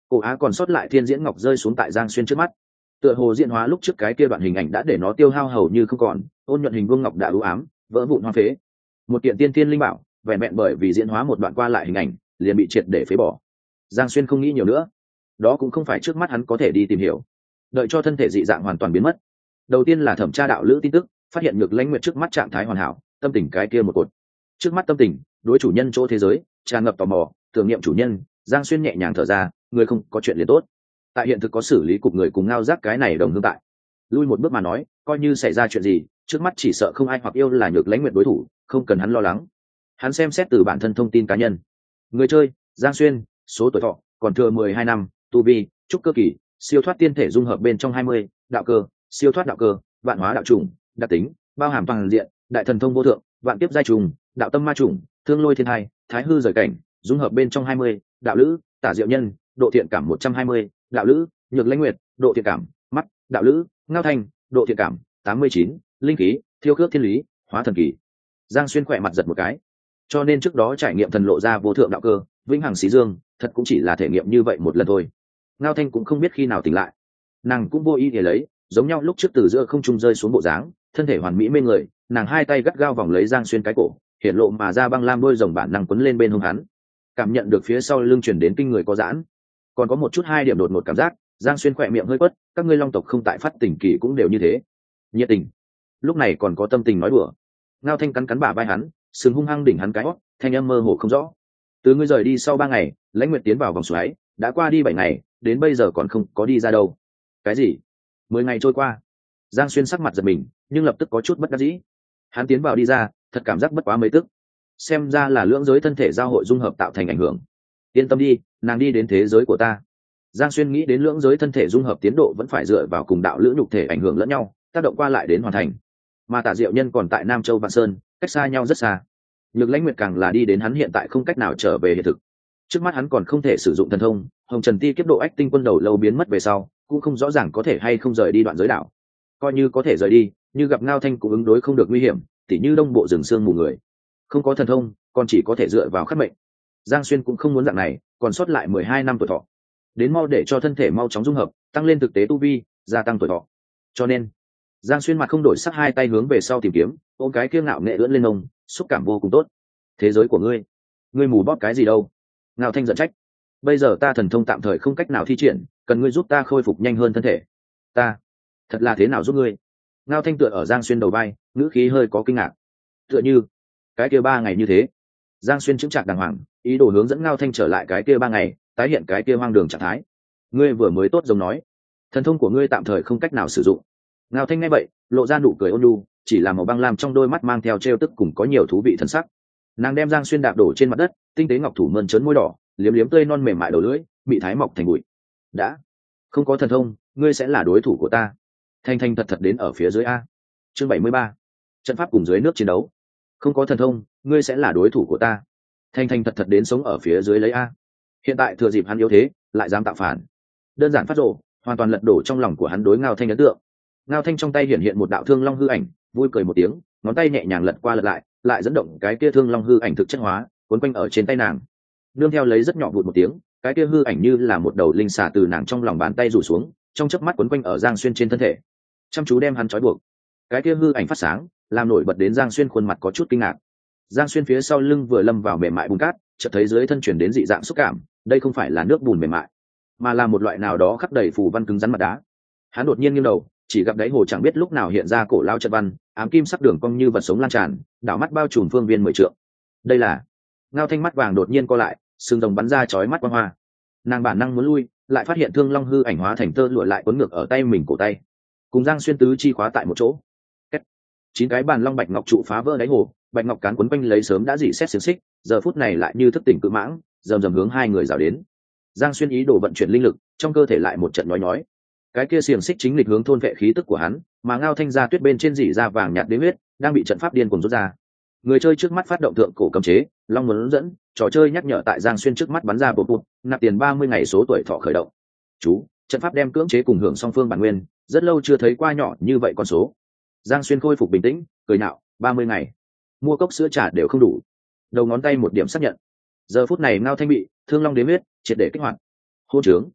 Cổ á còn sót lại thiên diễn ngọc rơi xuống tại Giang Xuyên trước mắt. Tựa hồ diễn hóa lúc trước cái kia đoạn hình ảnh đã để nó tiêu hao hầu như không còn, ôn nhuận hình vương ngọc đã u ám, vỡ vụn hoa phế. Một kiện tiên tiên linh bảo, vẹn vẹn bởi vì diễn hóa một đoạn qua lại hình ảnh, liền bị triệt để phế bỏ. Giang Xuyên không nghĩ nhiều nữa, đó cũng không phải trước mắt hắn có thể đi tìm hiểu. Đợi cho thân thể dị dạng hoàn toàn biến mất, đầu tiên là thẩm tra đạo lữ tin tức, phát hiện Nhược Lãnh Nguyệt trước mắt trạng thái hoàn hảo, tâm tình cái kia một cột. Trước mắt tâm tình, đối chủ nhân chỗ thế giới tràn ngập tò mò, tưởng niệm chủ nhân. Giang Xuyên nhẹ nhàng thở ra, người không có chuyện liền tốt. Tại hiện thực có xử lý cục người cùng ngao giác cái này đồng hương tại. Lui một bước mà nói, coi như xảy ra chuyện gì, trước mắt chỉ sợ không ai hoặc yêu là Nhược Lãnh Nguyệt đối thủ, không cần hắn lo lắng. Hắn xem xét từ bản thân thông tin cá nhân. Người chơi: Giang Xuyên, số tuổi thọ còn thừa mười hai năm, tu vi trúc cơ kỳ, siêu thoát tiên thể dung hợp bên trong hai mươi, đạo cơ siêu thoát đạo cơ, vạn hóa đạo chủng, đặc tính bao hàm toàn diện, đại thần thông vô thượng, vạn tiếp giai trùng, đạo tâm ma chủng, thương lôi thiên hai, thái hư rời cảnh, dung hợp bên trong hai mươi, đạo lữ tả diệu nhân, độ thiện cảm một trăm hai mươi, đạo lữ Nhược Lãnh Nguyệt, độ thiện cảm mắt, đạo lữ Ngao Thanh, độ thiện cảm tám mươi chín, linh khí thiêu cước thiên lý, hóa thần kỳ. Giang Xuyên khỏe mặt giật một cái, cho nên trước đó trải nghiệm thần lộ ra vô thượng đạo cơ, vĩnh hằng xí dương, thật cũng chỉ là thể nghiệm như vậy một lần thôi. Ngao Thanh cũng không biết khi nào tỉnh lại, nàng cũng vô ý để lấy, giống nhau lúc trước từ giữa không trung rơi xuống bộ dáng, thân thể hoàn mỹ mê người, nàng hai tay gắt gao vòng lấy Giang Xuyên cái cổ, hiện lộ mà ra băng lam đôi rồng bản năng quấn lên bên hông hắn. Cảm nhận được phía sau lưng truyền đến kinh người có giãn, còn có một chút hai điểm đột ngột cảm giác. Giang Xuyên khỏe miệng hơi quất, các ngươi long tộc không tại phát tình kỳ cũng đều như thế nhiệt tình, lúc này còn có tâm tình nói đùa. Ngao Thanh cắn cắn bả vai hắn, sừng hung hăng đỉnh hắn cái hót, thanh âm mơ hồ không rõ. Từ ngươi rời đi sau ba ngày, Lãnh Nguyệt tiến vào vòng xoáy, đã qua đi bảy ngày, đến bây giờ còn không có đi ra đâu. Cái gì? Mười ngày trôi qua. Giang Xuyên sắc mặt giật mình, nhưng lập tức có chút bất đắc dĩ. Hắn tiến vào đi ra, thật cảm giác bất quá mấy tức. Xem ra là lưỡng giới thân thể giao hội dung hợp tạo thành ảnh hưởng. Yên tâm đi, nàng đi đến thế giới của ta. Giang Xuyên nghĩ đến lưỡng giới thân thể dung hợp tiến độ vẫn phải dựa vào cùng đạo lữ nhục thể ảnh hưởng lẫn nhau, tác động qua lại đến hoàn thành. Mà Tả Diệu Nhân còn tại Nam Châu Vạn Sơn, cách xa nhau rất xa. Nhược Lãnh Nguyệt càng là đi đến hắn hiện tại không cách nào trở về hiện thực. Trước mắt hắn còn không thể sử dụng thần thông, Hồng Trần Ti kiếp độ ách tinh quân đầu lâu biến mất về sau, cũng không rõ ràng có thể hay không rời đi đoạn giới đảo. Coi như có thể rời đi, như gặp Ngao Thanh cũng ứng đối không được nguy hiểm, tỉ như đông bộ rừng sương mù người. Không có thần thông, còn chỉ có thể dựa vào khắc mệnh. Giang Xuyên cũng không muốn dạng này, còn sót lại mười hai năm tuổi thọ. Đến mau để cho thân thể mau chóng dung hợp, tăng lên thực tế tu vi, gia tăng tuổi thọ. Cho nên, Giang Xuyên mặt không đổi sắc, hai tay hướng về sau tìm kiếm, ôm cái kiêu ngạo nghệ ưỡn lên ông, xúc cảm vô cùng tốt. Thế giới của ngươi, ngươi mù bóp cái gì đâu? Ngao Thanh giận trách. Bây giờ ta thần thông tạm thời không cách nào thi triển, cần ngươi giúp ta khôi phục nhanh hơn thân thể. Ta, thật là thế nào giúp ngươi? Ngao Thanh tựa ở Giang Xuyên đầu vai, ngữ khí hơi có kinh ngạc. Tựa như, cái kia ba ngày như thế. Giang Xuyên chững chạc đàng hoàng, ý đồ hướng dẫn Ngao Thanh trở lại cái kia ba ngày, tái hiện cái kia hoang đường trạng thái. Ngươi vừa mới tốt giống nói, thần thông của ngươi tạm thời không cách nào sử dụng. Ngao Thanh nghe vậy, lộ ra nụ cười ôn nhu, chỉ là màu băng lam trong đôi mắt mang theo trêu tức cùng có nhiều thú vị thần sắc. Nàng đem Giang Xuyên đạp đổ trên mặt đất, tinh tế ngọc thủ mơn trớn môi đỏ, liếm liếm tươi non mềm mại đầu lưỡi, bị thái mọc thành bụi. Đã không có thần thông, ngươi sẽ là đối thủ của ta. Thanh Thanh thật thật đến ở phía dưới a. Chương bảy mươi ba, trận pháp cùng dưới nước chiến đấu. Không có thần thông, ngươi sẽ là đối thủ của ta. Thanh Thanh thật thật đến sống ở phía dưới lấy a. Hiện tại thừa dịp hắn yếu thế, lại dám tạo phản, đơn giản phát rộ, hoàn toàn lật đổ trong lòng của hắn đối Ngao Thanh ấn tượng. Ngao Thanh trong tay hiện hiện một đạo thương long hư ảnh, vui cười một tiếng, ngón tay nhẹ nhàng lật qua lật lại, lại dẫn động cái kia thương long hư ảnh thực chất hóa, cuốn quanh ở trên tay nàng. Nương theo lấy rất nhỏ vụt một tiếng, cái kia hư ảnh như là một đầu linh xà từ nàng trong lòng bàn tay rủ xuống, trong chớp mắt cuốn quanh ở Giang Xuyên trên thân thể, chăm chú đem hắn trói buộc. Cái kia hư ảnh phát sáng, làm nổi bật đến Giang Xuyên khuôn mặt có chút kinh ngạc. Giang Xuyên phía sau lưng vừa lâm vào mềm mại bùn cát, chợt thấy dưới thân chuyển đến dị dạng xúc cảm, đây không phải là nước bùn mềm mại, mà là một loại nào đó khắc đầy phù văn cứng rắn mặt đá. Hắn đột nhiên nghiêng đầu, chỉ gặp đáy hồ chẳng biết lúc nào hiện ra cổ lao trận văn, ám kim sắc đường cong như vật sống lan tràn, đảo mắt bao trùm phương viên mười trượng. Đây là... Ngao Thanh mắt vàng đột nhiên co lại, sừng rồng bắn ra chói mắt quang hoa. Nàng bản năng muốn lui, lại phát hiện thương long hư ảnh hóa thành tơ lụa lại cuốn ngược ở tay mình cổ tay, cùng Giang Xuyên tứ chi khóa tại một chỗ. Kết. Chín cái bàn long bạch ngọc trụ phá vỡ đáy hồ, bạch ngọc cán quấn quanh lấy sớm đã dỉ xét xiềng xích, giờ phút này lại như thức tỉnh cự mãng, rầm rầm hướng hai người rào đến. Giang Xuyên ý đồ vận chuyển linh lực, trong cơ thể lại một trận nhói nhói. Cái kia xiềng xích chính lịch hướng thôn vệ khí tức của hắn, mà Ngao Thanh ra tuyết bên trên dỉ ra vàng nhạt đế huyết, đang bị trận pháp điên cuồng rút ra. Người chơi trước mắt phát động thượng cổ cấm chế, long muốn dẫn, trò chơi nhắc nhở tại Giang Xuyên trước mắt bắn ra bột bột, nạp tiền ba mươi ngày số tuổi thọ khởi động. Chú, trận pháp đem cưỡng chế cùng hưởng song phương bản nguyên, rất lâu chưa thấy qua nhỏ như vậy con số. Giang Xuyên khôi phục bình tĩnh, cười nhạo, ba mươi ngày, mua cốc sữa trà đều không đủ. Đầu ngón tay một điểm xác nhận. Giờ phút này Ngao Thanh bị thương long đế huyết triệt để kích hoạt. Hôn trướng,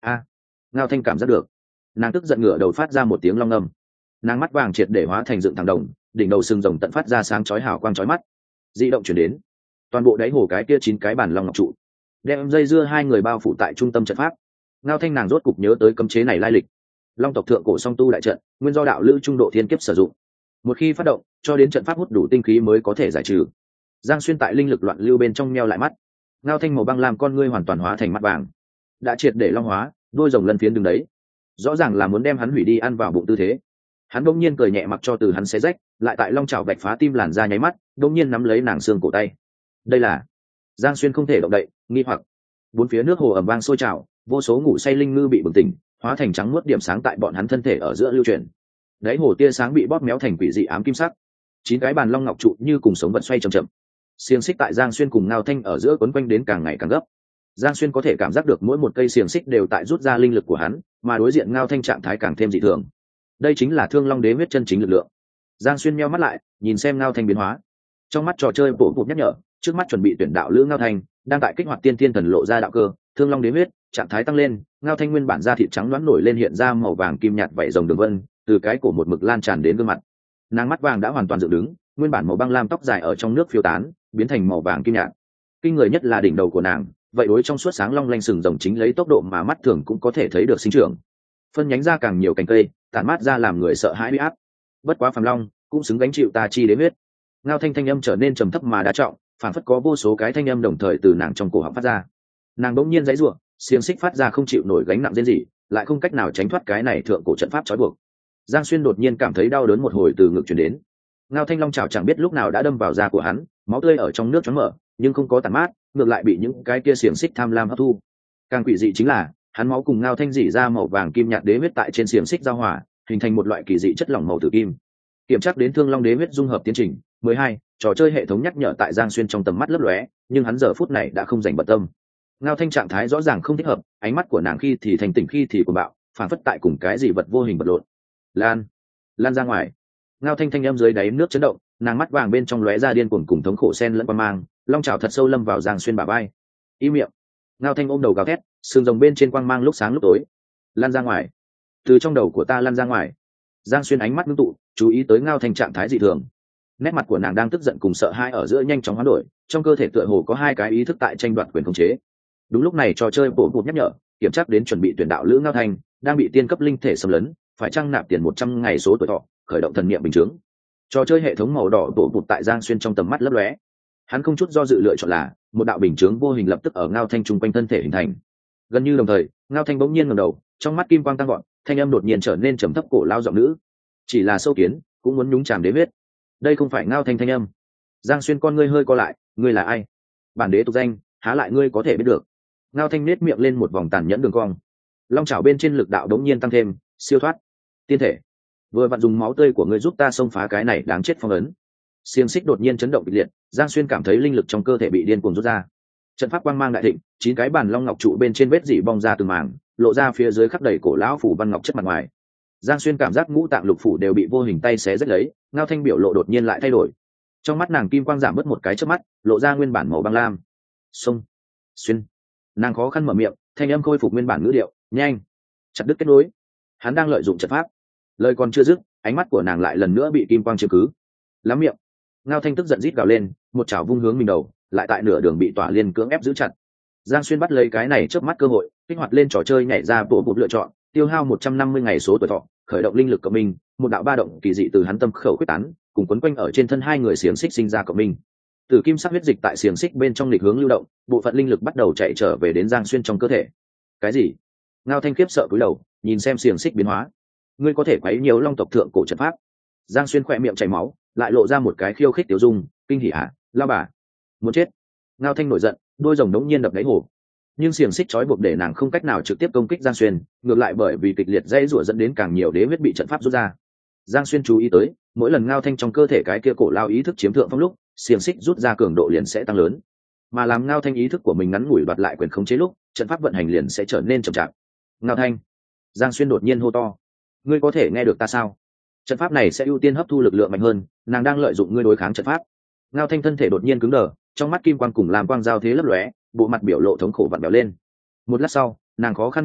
a Ngao Thanh cảm giác được, nàng tức giận ngửa đầu phát ra một tiếng long ngâm, nàng mắt vàng triệt để hóa thành dựng thẳng đồng, đỉnh đầu sừng rồng tận phát ra sáng chói hào quang chói mắt, di động chuyển đến toàn bộ đáy hồ cái kia chín cái bản long ngọc trụ, đem dây dưa hai người bao phủ tại trung tâm trận pháp. Ngao Thanh nàng rốt cục nhớ tới cấm chế này lai lịch, long tộc thượng cổ song tu đại trận, nguyên do đạo lữ trung độ thiên kiếp sử dụng, một khi phát động cho đến trận pháp hút đủ tinh khí mới có thể giải trừ. Giang Xuyên tại linh lực loạn lưu bên trong meo lại mắt, Ngao Thanh màu băng làm con ngươi hoàn toàn hóa thành mắt vàng, đã triệt để long hóa, đôi rồng lân phiến đứng đấy, rõ ràng là muốn đem hắn hủy đi ăn vào bụng tư thế. Hắn đột nhiên cười nhẹ mặc cho từ hắn xé rách, lại tại long chảo bạch phá tim làn ra nháy mắt, đột nhiên nắm lấy nàng xương cổ tay. Đây là Giang Xuyên không thể động đậy, nghi hoặc. Bốn phía nước hồ ầm vang sôi trào, vô số ngủ say linh ngư bị bừng tỉnh, hóa thành trắng muốt điểm sáng tại bọn hắn thân thể ở giữa lưu chuyển. Đáy hồ tia sáng bị bóp méo thành quỷ dị ám kim sắc. Chín cái bàn long ngọc trụ như cùng sống vật xoay chậm chậm. Xiềng xích tại Giang Xuyên cùng Ngao Thanh ở giữa quấn quanh đến càng ngày càng gấp. Giang Xuyên có thể cảm giác được mỗi một cây xiềng xích đều tại rút ra linh lực của hắn, mà đối diện Ngao Thanh trạng thái càng thêm dị thường. Đây chính là Thương Long Đế huyết chân chính lực lượng. Giang Xuyên nheo mắt lại, nhìn xem Ngao Thanh biến hóa. Trong mắt trò chơi bổ bụt nhắc nhở, trước mắt chuẩn bị tuyển đạo lữ Ngao Thanh, đang tại kích hoạt tiên thiên thần lộ ra đạo cơ, Thương Long Đế huyết, trạng thái tăng lên, Ngao Thanh nguyên bản da thịt trắng đoán nổi lên hiện ra màu vàng kim nhạt vảy rồng đường vân, từ cái cổ một mực lan tràn đến gương mặt. Nàng mắt vàng đã hoàn toàn dựng đứng, nguyên bản màu băng lam tóc dài ở trong nước phiêu tán, biến thành màu vàng kim nhạt. Kinh người nhất là đỉnh đầu của nàng, vậy đối trong suốt sáng long lanh sừng rồng chính lấy tốc độ mà mắt thường cũng có thể thấy được sinh trưởng, phân nhánh ra càng nhiều cành cây, tản mát ra làm người sợ hãi uy áp. Bất quá phàm long cũng xứng gánh chịu ta chi đế huyết. Ngao Thanh thanh âm trở nên trầm thấp mà đa trọng, phản phất có vô số cái thanh âm đồng thời từ nàng trong cổ họng phát ra. Nàng bỗng nhiên giãy giụa, xiềng xích phát ra không chịu nổi gánh nặng rên rỉ, lại không cách nào tránh thoát cái này thượng cổ trận pháp trói buộc. Giang Xuyên đột nhiên cảm thấy đau đớn một hồi từ ngực truyền đến. Ngao Thanh long chảo chẳng biết lúc nào đã đâm vào da của hắn, máu tươi ở trong nước choáng mở, nhưng không có tàn mát, ngược lại bị những cái kia xiềng xích tham lam hấp thu. Càng quỷ dị chính là, hắn máu cùng Ngao Thanh dỉ ra màu vàng kim nhạt đế huyết tại trên xiềng xích giao hòa, hình thành một loại kỳ dị chất lỏng màu tử kim. Kiểm tra đến Thương Long Đế huyết dung hợp tiến trình. mười hai, trò chơi hệ thống nhắc nhở tại Giang Xuyên trong tầm mắt lấp lóe, nhưng hắn giờ phút này đã không dành bận tâm. Ngao Thanh trạng thái rõ ràng không thích hợp, ánh mắt của nàng khi thì thành tỉnh khi thì cuồng bạo, phản phất tại cùng cái gì vật vô hình vật lộn. Lan, lan ra ngoài. Ngao Thanh thanh âm dưới đáy nước chấn động, nàng mắt vàng bên trong lóe ra điên cuồng cùng thống khổ xen lẫn qua mang, long trào thật sâu lâm vào Giang Xuyên bả vai. Im miệng. Ngao Thanh ôm đầu gào thét, sừng rồng bên trên quang mang lúc sáng lúc tối. Lan ra ngoài. Từ trong đầu của ta lan ra ngoài. Giang Xuyên ánh mắt ngưng tụ, chú ý tới Ngao Thanh trạng thái dị thường. Nét mặt của nàng đang tức giận cùng sợ hãi ở giữa nhanh chóng hoán đổi, trong cơ thể tựa hồ có hai cái ý thức tại tranh đoạt quyền khống chế. Đúng lúc này trò chơi bổ bụt nhắc nhở, kiểm tra đến chuẩn bị tuyển đạo lữ Ngao Thanh đang bị tiên cấp linh thể xâm lấn, phải trăng nạp tiền một trăm ngày số tuổi thọ, khởi động thần niệm bình chứng. Trò chơi hệ thống màu đỏ bổ bụt tại Giang Xuyên trong tầm mắt lấp lóe. Hắn không chút do dự lựa chọn là một đạo bình chướng vô hình lập tức ở Ngao Thanh trung quanh thân thể hình thành. Gần như đồng thời, Ngao Thanh bỗng nhiên ngẩng đầu, trong mắt kim quang tăng gọn, thanh âm đột nhiên trở nên trầm thấp cổ lao giọng nữ. Chỉ là sâu kiến, cũng muốn nhúng chàm đế huyết. Đây không phải Ngao Thanh thanh âm. Giang Xuyên con ngươi hơi co lại, ngươi là ai? Bản đế tục danh, há lại ngươi có thể biết được. Ngao Thanh nết miệng lên một vòng tàn nhẫn đường cong. Long chảo bên trên lực đạo đống nhiên tăng thêm, siêu thoát. Tiên thể, vừa vặn dùng máu tươi của ngươi giúp ta xông phá cái này đáng chết phong ấn. Xiềng xích đột nhiên chấn động kịch liệt, Giang Xuyên cảm thấy linh lực trong cơ thể bị điên cuồng rút ra. Trận pháp quang mang đại thịnh, chín cái bàn long ngọc trụ bên trên vết dỉ bong ra từng mảng, lộ ra phía dưới khắc đầy cổ lão phủ văn ngọc chất mặt ngoài. Giang Xuyên cảm giác ngũ tạng lục phủ đều bị vô hình tay xé rách lấy, Ngao Thanh biểu lộ đột nhiên lại thay đổi. Trong mắt nàng kim quang giảm bớt một cái chớp mắt, lộ ra nguyên bản màu băng lam. Xông, xuyên. Nàng khó khăn mở miệng, thanh âm khôi phục nguyên bản ngữ điệu, nhanh, chặt đứt kết nối. Hắn đang lợi dụng trận pháp. Lời còn chưa dứt, ánh mắt của nàng lại lần nữa bị kim quang chiếm cứ. Lắm miệng. Ngao Thanh tức giận rít gào lên, một chảo vung hướng mình đầu, lại tại nửa đường bị Tỏa Liên cưỡng ép giữ chặt. Giang Xuyên bắt lấy cái này chớp mắt cơ hội, kích hoạt lên trò chơi nhảy ra bộ bụt lựa chọn, tiêu hao một trăm năm mươi ngày số tuổi thọ, khởi động linh lực cộng minh, một đạo ba động kỳ dị từ hắn tâm khẩu quyết tán, cùng quấn quanh ở trên thân hai người xiềng xích sinh ra cộng minh. Từ kim sắc huyết dịch tại xiềng xích bên trong lịch hướng lưu động, bộ phận linh lực bắt đầu chạy trở về đến Giang Xuyên trong cơ thể. Cái gì? Ngao Thanh khiếp sợ cúi đầu, nhìn xem xiềng xích biến hóa. Ngươi có thể quấy nhiều long tộc thượng cổ trận pháp. Giang Xuyên khỏe miệng chảy máu, lại lộ ra một cái khiêu khích tiểu dung, kinh hỉ hả, lao bà, muốn chết. Ngao Thanh nổi giận, đôi rồng đống nhiên đập đáy hồ. Nhưng xiềng xích trói buộc để nàng không cách nào trực tiếp công kích Giang Xuyên, ngược lại bởi vì kịch liệt dây rủa dẫn đến càng nhiều đế huyết bị trận pháp rút ra. Giang Xuyên chú ý tới, mỗi lần Ngao Thanh trong cơ thể cái kia cổ lao ý thức chiếm thượng phong lúc, xiềng xích rút ra cường độ liền sẽ tăng lớn, mà làm Ngao Thanh ý thức của mình ngắn ngủi đoạt lại quyền khống chế lúc, trận pháp vận hành liền sẽ trở nên chậm chạp. Ngao Thanh, Giang Xuyên đột nhiên hô to, ngươi có thể nghe được ta sao? Trận pháp này sẽ ưu tiên hấp thu lực lượng mạnh hơn, nàng đang lợi dụng ngươi đối kháng trận pháp. Ngao Thanh thân thể đột nhiên cứng đờ, trong mắt kim quang cùng làm quang giao thế lấp lóe, bộ mặt biểu lộ thống khổ vặn vẹo lên. Một lát sau, nàng khó khăn ngẩng đầu,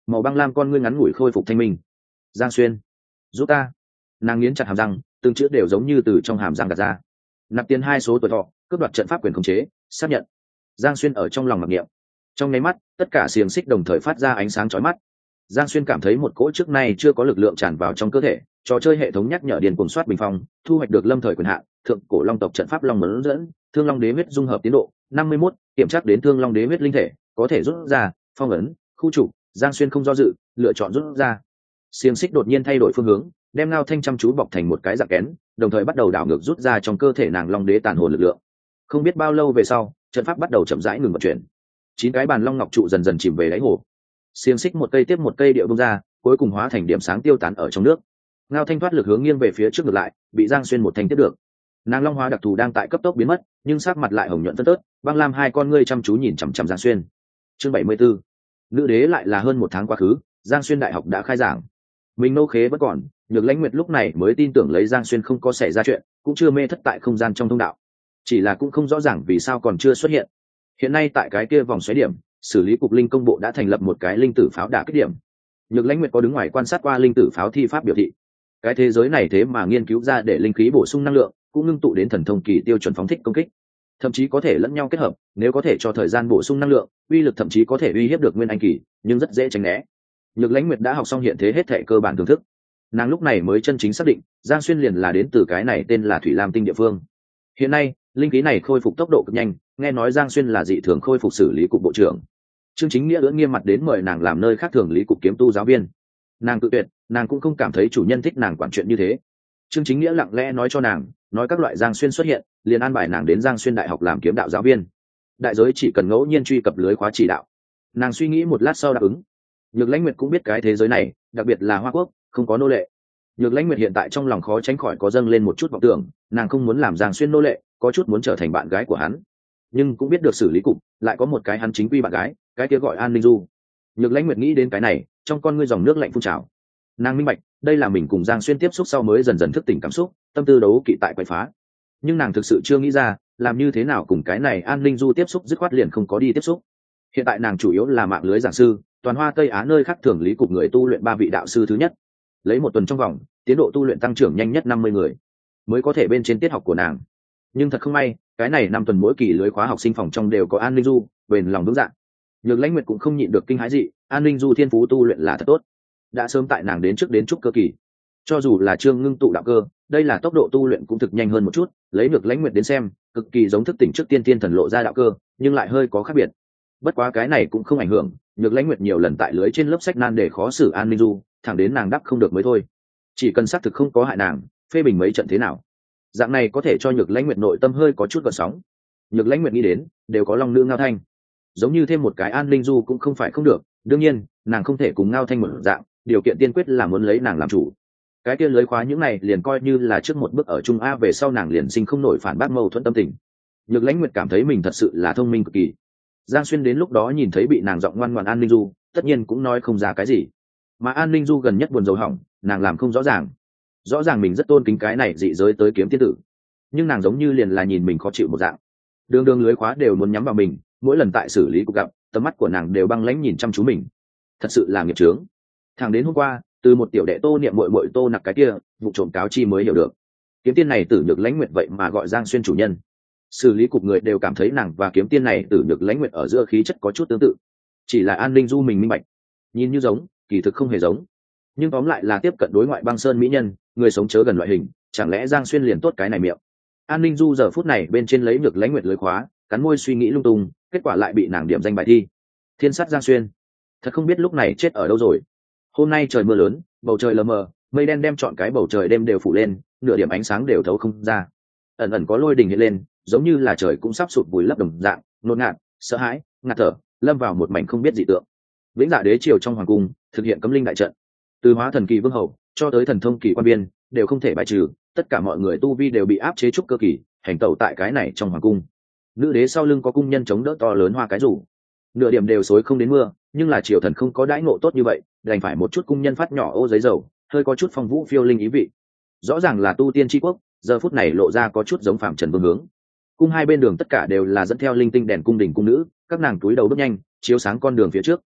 màu băng lam con ngươi ngắn ngủi khôi phục thanh minh. Giang Xuyên, giúp ta. Nàng nghiến chặt hàm răng, từng chữ đều giống như từ trong hàm răng gạt ra. Nạp tiền hai số tuổi thọ, cướp đoạt trận pháp quyền khống chế, xác nhận. Giang Xuyên ở trong lòng mặc niệm. Trong nháy mắt, tất cả xiềng xích đồng thời phát ra ánh sáng chói mắt. Giang Xuyên cảm thấy một cỗ trước nay chưa có lực lượng tràn vào trong cơ thể, trò chơi hệ thống nhắc nhở điền cuồng soát bình phong, thu hoạch được lâm thời quyền hạn, thượng cổ long tộc trận pháp long mẫn dẫn, thương long đế huyết dung hợp tiến độ năm mươi mốt, kiểm tra đến thương long đế huyết linh thể, có thể rút ra, phong ấn, khu trục. Giang Xuyên không do dự, lựa chọn rút ra. Xiềng xích đột nhiên thay đổi phương hướng, đem Ngao Thanh chăm chú bọc thành một cái dạng kén, đồng thời bắt đầu đảo ngược rút ra trong cơ thể nàng long đế tàn hồn lực lượng. Không biết bao lâu về sau, trận pháp bắt đầu chậm rãi ngừng vận chuyển. Chín cái bàn long ngọc trụ dần dần chìm về đáy hồ. Xiềng xích một cây tiếp một cây điệu bung ra, cuối cùng hóa thành điểm sáng tiêu tán ở trong nước. Ngao Thanh thoát lực hướng nghiêng về phía trước ngược lại, bị Giang Xuyên một thanh tiếp được. Nàng long hóa đặc thù đang tại cấp tốc biến mất, nhưng sắc mặt lại hồng nhuận phân tớt, băng lam hai con ngươi chăm chú nhìn chằm chằm Giang Xuyên. Chương bảy mươi 74. Nữ đế lại là hơn một tháng quá khứ, Giang Xuyên đại học đã khai giảng. Mình nô khế vẫn còn, Nhược Lãnh Nguyệt lúc này mới tin tưởng lấy Giang Xuyên không có xảy ra chuyện, cũng chưa mê thất tại không gian trong thông đạo. Chỉ là cũng không rõ ràng vì sao còn chưa xuất hiện. Hiện nay tại cái kia vòng xoáy điểm, xử lý cục linh công bộ đã thành lập một cái linh tử pháo đả kích điểm. Nhược Lãnh Nguyệt có đứng ngoài quan sát qua linh tử pháo thi pháp biểu thị, cái thế giới này thế mà nghiên cứu ra để linh khí bổ sung năng lượng, cũng ngưng tụ đến thần thông kỳ tiêu chuẩn phóng thích công kích, thậm chí có thể lẫn nhau kết hợp, nếu có thể cho thời gian bổ sung năng lượng, uy lực thậm chí có thể uy hiếp được nguyên anh kỳ, nhưng rất dễ tránh né. Nhược Lãnh Nguyệt đã học xong hiện thế hết thảy cơ bản thưởng thức, nàng lúc này mới chân chính xác định Giang Xuyên liền là đến từ cái này tên là Thủy Lam Tinh địa phương. Hiện nay linh khí này khôi phục tốc độ cực nhanh, nghe nói Giang Xuyên là dị thường khôi phục xử lý cục bộ trưởng. Trương Chính Nghĩa ưỡn nghiêm mặt đến mời nàng làm nơi khác thường lý cục kiếm tu giáo viên. Nàng tự tuyệt, nàng cũng không cảm thấy chủ nhân thích nàng quản chuyện như thế. Trương Chính Nghĩa lặng lẽ nói cho nàng, nói các loại Giang Xuyên xuất hiện, liền an bài nàng đến Giang Xuyên đại học làm kiếm đạo giáo viên. Đại giới chỉ cần ngẫu nhiên truy cập lưới khóa chỉ đạo. Nàng suy nghĩ một lát sau đáp ứng. Nhược Lãnh Nguyệt cũng biết cái thế giới này, đặc biệt là Hoa Quốc, không có nô lệ. Nhược Lãnh Nguyệt hiện tại trong lòng khó tránh khỏi có dâng lên một chút vọng tưởng, nàng không muốn làm Giang Xuyên nô lệ, có chút muốn trở thành bạn gái của hắn, nhưng cũng biết được xử lý cục lại có một cái hắn chính quy bạn gái, cái kia gọi An Ninh Du. Nhược Lãnh Nguyệt nghĩ đến cái này, trong con ngươi dòng nước lạnh phun trào. Nàng minh bạch, đây là mình cùng Giang Xuyên tiếp xúc sau mới dần dần thức tỉnh cảm xúc, tâm tư đấu kỵ tại quậy phá. Nhưng nàng thực sự chưa nghĩ ra, làm như thế nào cùng cái này An Ninh Du tiếp xúc dứt khoát liền không có đi tiếp xúc. Hiện tại nàng chủ yếu là mạng lưới giảng sư, toàn Hoa Tây Á nơi khác thường lý cục người tu luyện ba vị đạo sư thứ nhất. Lấy một tuần trong vòng, tiến độ tu luyện tăng trưởng nhanh nhất năm mươi người, mới có thể bên trên tiết học của nàng. Nhưng thật không may, cái này năm tuần mỗi kỳ lưới khóa học sinh phòng trong đều có An Ninh Du, bền lòng vững dạ. Nhược Lãnh Nguyệt cũng không nhịn được kinh hãi dị, An Ninh Du thiên phú tu luyện là thật tốt, đã sớm tại nàng đến trước đến trúc cơ kỳ. Cho dù là Trương ngưng tụ đạo cơ, đây là tốc độ tu luyện cũng thực nhanh hơn một chút, lấy Nhược Lãnh Nguyệt đến xem, cực kỳ giống thức tỉnh trước tiên tiên thần lộ ra đạo cơ, nhưng lại hơi có khác biệt. Bất quá cái này cũng không ảnh hưởng, Nhược Lãnh Nguyệt nhiều lần tại lưới trên lớp sách nan để khó xử An Ninh Du, thẳng đến nàng đắc không được mới thôi. Chỉ cần xác thực không có hại nàng, phê bình mấy trận thế nào, dạng này có thể cho Nhược Lãnh Nguyệt nội tâm hơi có chút gợn sóng. Nhược Lãnh Nguyệt nghĩ đến, đều có long nữ Ngao Thanh, giống như thêm một cái An Ninh Du cũng không phải không được. Đương nhiên, nàng không thể cùng Ngao Thanh một dạng, điều kiện tiên quyết là muốn lấy nàng làm chủ. Cái kia lưới khóa những này liền coi như là trước một bước ở Trung A, về sau nàng liền sinh không nổi phản bác mâu thuẫn tâm tình. Nhược Lãnh Nguyệt cảm thấy mình thật sự là thông minh cực kỳ. Giang Xuyên đến lúc đó nhìn thấy bị nàng giọng ngoan ngoãn An Ninh Du, tất nhiên cũng nói không ra cái gì. Mà An Ninh Du gần nhất buồn rầu hỏng, nàng làm không rõ ràng. Rõ ràng mình rất tôn kính cái này dị giới tới kiếm tiên tử, nhưng nàng giống như liền là nhìn mình khó chịu một dạng. Đường đường lưới khóa đều muốn nhắm vào mình, mỗi lần tại xử lý cuộc gặp, tầm mắt của nàng đều băng lãnh nhìn chăm chú mình. Thật sự là nghiệp chướng. Thẳng đến hôm qua, từ một tiểu đệ Tô Niệm muội muội Tô Nặc cái kia, vụ trộm cáo chi mới hiểu được. Kiếm tiên này Tử Nhược Lãnh Nguyệt vậy mà gọi Giang Xuyên chủ nhân. Xử lý cục người đều cảm thấy nàng và kiếm tiên này Tử Nhược Lãnh Nguyệt ở giữa khí chất có chút tương tự. Chỉ là An Ninh Du mình minh bạch, nhìn như giống, kỳ thực không hề giống. Nhưng tóm lại là tiếp cận đối ngoại băng sơn mỹ nhân, người sống chớ gần loại hình, chẳng lẽ Giang Xuyên liền tốt cái này miệng. An Ninh Du giờ phút này bên trên lấy Nhược Lãnh Nguyệt lưới khóa, cắn môi suy nghĩ lung tung, kết quả lại bị nàng điểm danh bài thi. Thiên sát Giang Xuyên, thật không biết lúc này chết ở đâu rồi. Hôm nay trời mưa lớn, bầu trời lờ mờ, mây đen đem trọn cái bầu trời đêm đều phủ lên, nửa điểm ánh sáng đều thấu không ra. Ẩn ẩn có lôi đình hiện lên, giống như là trời cũng sắp sụp vùi lấp đồng dạng, nôn ngạt, sợ hãi, ngạt thở, lâm vào một mảnh không biết dị tượng. Vĩnh Dạ Đế triều trong hoàng cung thực hiện cấm linh đại trận, từ hóa thần kỳ vương hậu cho tới thần thông kỳ quan biên đều không thể bài trừ, tất cả mọi người tu vi đều bị áp chế trúc cơ kỳ, hành tẩu tại cái này trong hoàng cung. Nữ đế sau lưng có cung nhân chống đỡ to lớn hoa cái rủ, nửa điểm đều xối không đến mưa, nhưng là triều thần không có đãi ngộ tốt như vậy, đành phải một chút cung nhân phát nhỏ ô giấy dầu, hơi có chút phong vũ phiêu linh ý vị. Rõ ràng là tu tiên tri quốc, giờ phút này lộ ra có chút giống phạm trần vương hướng. Cung hai bên đường tất cả đều là dẫn theo linh tinh đèn cung đình cung nữ, các nàng túi đầu bước nhanh chiếu sáng con đường phía trước.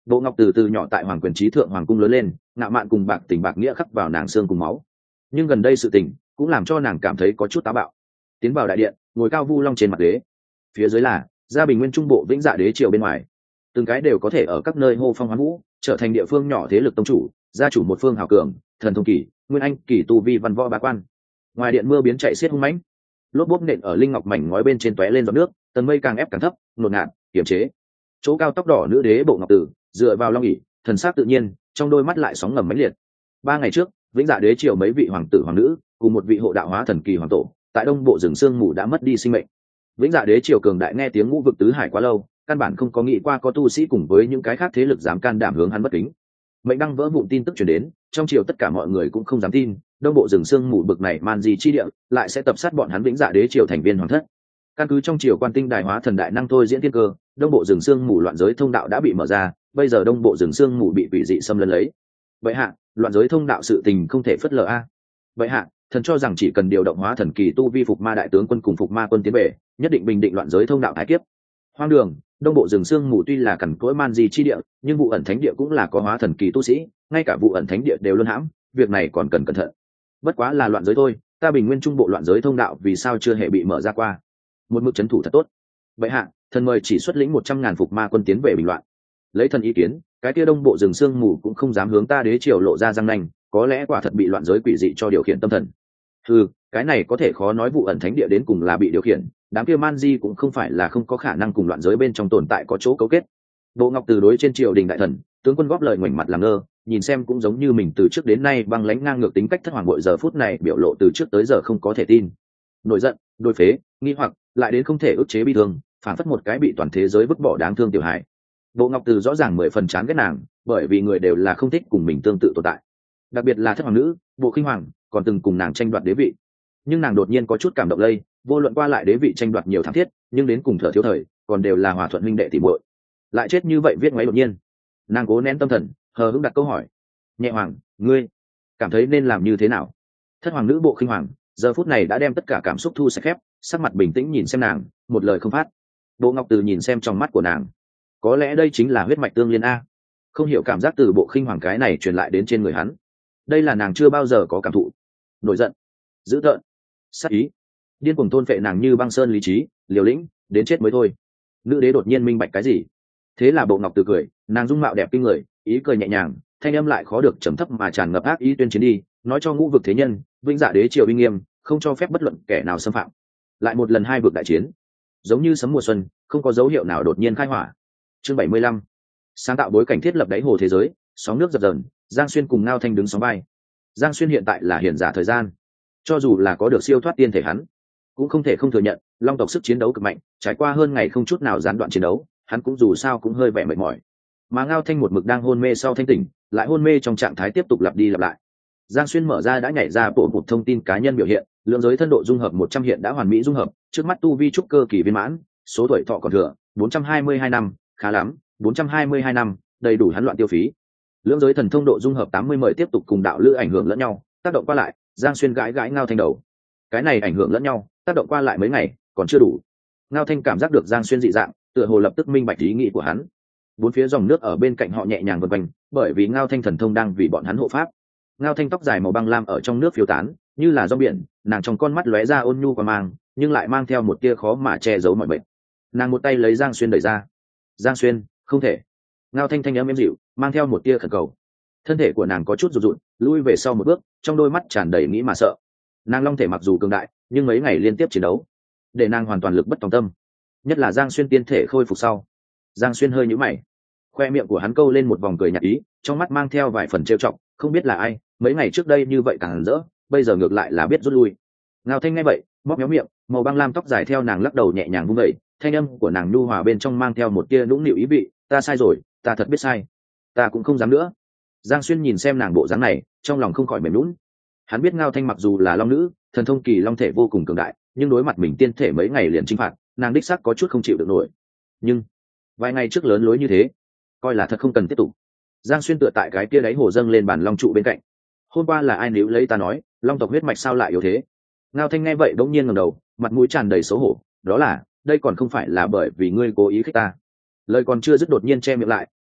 Bộ Ngọc Từ từ nhỏ tại hoàng quyền trí thượng hoàng cung lớn lên, ngạo mạn cùng bạc tình bạc nghĩa khắc vào nàng xương cùng máu. Nhưng gần đây sự tình cũng làm cho nàng cảm thấy có chút táo bạo. Tiến vào đại điện, ngồi cao vu long trên mặt ghế, phía dưới là gia bình nguyên trung bộ vĩnh dạ đế triều bên ngoài, từng cái đều có thể ở các nơi hô phong hoán vũ, trở thành địa phương nhỏ thế lực tông chủ, gia chủ một phương hào cường, thần thông kỳ, nguyên anh kỳ tu vi văn võ bá quan. Ngoài điện mưa biến chạy xiết hung mãnh, lốp bốp nện ở linh ngọc mảnh ngói bên trên tóe lên giọt nước, tầng mây càng ép càng thấp, ngột ngạt, kiềm chế. Chỗ cao tóc đỏ nữ đế Bộ Ngọc Tử dựa vào long ỷ, thần sắc tự nhiên, trong đôi mắt lại sóng ngầm mãnh liệt. Ba ngày trước, vĩnh dạ đế triều mấy vị hoàng tử hoàng nữ cùng một vị hộ đạo hóa thần kỳ hoàng tổ tại đông bộ rừng sương mù đã mất đi sinh mệnh. Vĩnh dạ đế triều cường đại nghe tiếng ngũ vực tứ hải quá lâu, căn bản không có nghĩ qua có tu sĩ cùng với những cái khác thế lực dám can đảm hướng hắn bất kính. Mệnh đăng vỡ vụn tin tức truyền đến, trong triều tất cả mọi người cũng không dám tin, đông bộ rừng sương mù bực này man di chi địa lại sẽ tập sát bọn hắn vĩnh dạ đế triều thành viên hoàng thất. Căn cứ trong triều quan tinh đài hóa thần đại năng thôi diễn thiên cơ, đông bộ rừng sương mù loạn giới thông đạo đã bị mở ra, bây giờ đông bộ rừng sương mù bị quỷ dị xâm lấn lấy. Vậy hạ, loạn giới thông đạo sự tình không thể phớt lờ a. Vậy hạ, thần cho rằng chỉ cần điều động hóa thần kỳ tu vi phục ma đại tướng quân cùng phục ma quân tiến về, nhất định bình định loạn giới thông đạo thái kiếp. Hoang đường, đông bộ rừng sương mù tuy là cằn cỗi man di chi địa, nhưng vụ ẩn thánh địa cũng là có hóa thần kỳ tu sĩ, ngay cả vụ ẩn thánh địa đều luôn hãm, việc này còn cần cẩn thận. Bất quá là loạn giới thôi, ta bình nguyên trung bộ loạn giới thông đạo vì sao chưa hề bị mở ra qua? Một mức trấn thủ thật tốt. Vậy hạ, thần mời chỉ xuất lĩnh một trăm ngàn phục ma quân tiến về bình loạn. Lấy thần ý kiến, cái kia đông bộ rừng sương mù cũng không dám hướng ta đế triều lộ ra răng nanh, có lẽ quả thật bị loạn giới quỷ dị cho điều khiển tâm thần. Ừ, cái này có thể khó nói vụ ẩn thánh địa đến cùng là bị điều khiển, đám kia man di cũng không phải là không có khả năng cùng loạn giới bên trong tồn tại có chỗ cấu kết. Bộ Ngọc Từ đối trên triều đình đại thần tướng quân góp lời ngoảnh mặt làm ngơ, nhìn xem cũng giống như mình từ trước đến nay băng lãnh ngang ngược tính cách thất hoàng bội giờ phút này biểu lộ từ trước tới giờ không có thể tin, nổi giận, đôi phế, nghi hoặc lại đến không thể ức chế bi thương, phản phất một cái bị toàn thế giới vứt bỏ đáng thương tiểu hài. Bộ Ngọc Từ rõ ràng mười phần chán ghét nàng, bởi vì người đều là không thích cùng mình tương tự tồn tại, đặc biệt là thất hoàng nữ Bộ Khinh Hoàng còn từng cùng nàng tranh đoạt đế vị, nhưng nàng đột nhiên có chút cảm động lây, vô luận qua lại đế vị tranh đoạt nhiều thảm thiết, nhưng đến cùng thở thiếu thời còn đều là hòa thuận huynh đệ tỷ muội, lại chết như vậy viết ngoáy đột nhiên. Nàng cố nén tâm thần, hờ hững đặt câu hỏi: nhẹ hoàng, ngươi cảm thấy nên làm như thế nào? Thất hoàng nữ Bộ Khinh Hoàng giờ phút này đã đem tất cả cảm xúc thu sạch khép, sắc mặt bình tĩnh nhìn xem nàng, một lời không phát. Bộ Ngọc Từ nhìn xem trong mắt của nàng, có lẽ đây chính là huyết mạch tương liên a. Không hiểu cảm giác từ Bộ Khinh Hoàng cái này truyền lại đến trên người hắn, đây là nàng chưa bao giờ có cảm thụ. Nổi giận, dữ tợn, sát ý, điên cuồng tôn phệ nàng như băng sơn lý trí, liều lĩnh đến chết mới thôi. Nữ đế đột nhiên minh bạch cái gì, thế là Bộ Ngọc Từ cười, nàng dung mạo đẹp kinh người, ý cười nhẹ nhàng, thanh âm lại khó được trầm thấp mà tràn ngập ác ý tuyên chiến đi, nói cho ngũ vực thế nhân, vĩnh dạ đế triều uy nghiêm, không cho phép bất luận kẻ nào xâm phạm. Lại một lần hai vực đại chiến, giống như sấm mùa xuân, không có dấu hiệu nào đột nhiên khai hỏa. Chương bảy mươi lăm, sáng tạo bối cảnh thiết lập đáy hồ thế giới, sóng nước dập dờn, Giang Xuyên cùng Ngao Thanh đứng sóng vai. Giang Xuyên hiện tại là hiển giả thời gian, cho dù là có được siêu thoát tiên thể hắn, cũng không thể không thừa nhận, long tộc sức chiến đấu cực mạnh, trải qua hơn ngày không chút nào gián đoạn chiến đấu, hắn cũng dù sao cũng hơi vẻ mệt mỏi. Mà Ngao Thanh một mực đang hôn mê sau thanh tỉnh, lại hôn mê trong trạng thái tiếp tục lặp đi lặp lại. Giang Xuyên mở ra đã nhảy ra bộ một thông tin cá nhân biểu hiện, lượng giới thân độ dung hợp một trăm hiện đã hoàn mỹ dung hợp, trước mắt tu vi trúc cơ kỳ viên mãn, số tuổi thọ còn thừa bốn trăm hai mươi hai năm, khá lắm, bốn trăm hai mươi hai năm, đầy đủ hắn loạn tiêu phí. Lượng giới thần thông độ dung hợp tám mươi mười tiếp tục cùng đạo lữ ảnh hưởng lẫn nhau, tác động qua lại. Giang Xuyên gãi gãi Ngao Thanh đầu, cái này ảnh hưởng lẫn nhau, tác động qua lại mấy ngày còn chưa đủ. Ngao Thanh cảm giác được Giang Xuyên dị dạng, tựa hồ lập tức minh bạch ý nghĩ của hắn. Bốn phía dòng nước ở bên cạnh họ nhẹ nhàng vần quanh, bởi vì Ngao Thanh thần thông đang vì bọn hắn hộ pháp. Ngao Thanh tóc dài màu băng lam ở trong nước phiêu tán, như là rong biển, nàng trong con mắt lóe ra ôn nhu và mang, nhưng lại mang theo một tia khó mà che giấu mọi bệnh. Nàng một tay lấy Giang Xuyên đẩy ra. Giang Xuyên, không thể. Ngao Thanh thanh âm êm dịu, mang theo một tia khẩn cầu. Thân thể của nàng có chút rụt rụt, lui về sau một bước, trong đôi mắt tràn đầy nghĩ mà sợ. Nàng long thể mặc dù cường đại, nhưng mấy ngày liên tiếp chiến đấu, để nàng hoàn toàn lực bất tòng tâm. Nhất là Giang Xuyên tiên thể khôi phục sau, Giang Xuyên hơi nhíu mày, khoe miệng của hắn câu lên một vòng cười nhạt ý, trong mắt mang theo vài phần trêu chọc, không biết là ai, mấy ngày trước đây như vậy càng rỡ, bây giờ ngược lại là biết rút lui. Ngao Thanh nghe vậy, móc méo miệng, màu băng lam tóc dài theo nàng lắc đầu nhẹ nhàng vung vẩy, thanh âm của nàng nhu hòa bên trong mang theo một tia nũng nịu ý vị, ta sai rồi, ta thật biết sai, ta cũng không dám nữa. Giang Xuyên nhìn xem nàng bộ dáng này, trong lòng không khỏi mềm nhũn. Hắn biết Ngao Thanh mặc dù là long nữ, thần thông kỳ long thể vô cùng cường đại, nhưng đối mặt mình tiên thể mấy ngày liền chinh phạt, nàng đích xác có chút không chịu được nổi. Nhưng vài ngày trước lớn lối như thế, coi là thật không cần tiếp tục. Giang Xuyên tựa tại cái kia đáy hồ dâng lên bàn long trụ bên cạnh. Hôm qua là ai níu lấy ta nói, long tộc huyết mạch sao lại yếu thế? Ngao Thanh nghe vậy đống nhiên ngẩng đầu, mặt mũi tràn đầy xấu hổ, đó là, đây còn không phải là bởi vì ngươi cố ý khích ta. Lời còn chưa dứt đột nhiên che miệng lại,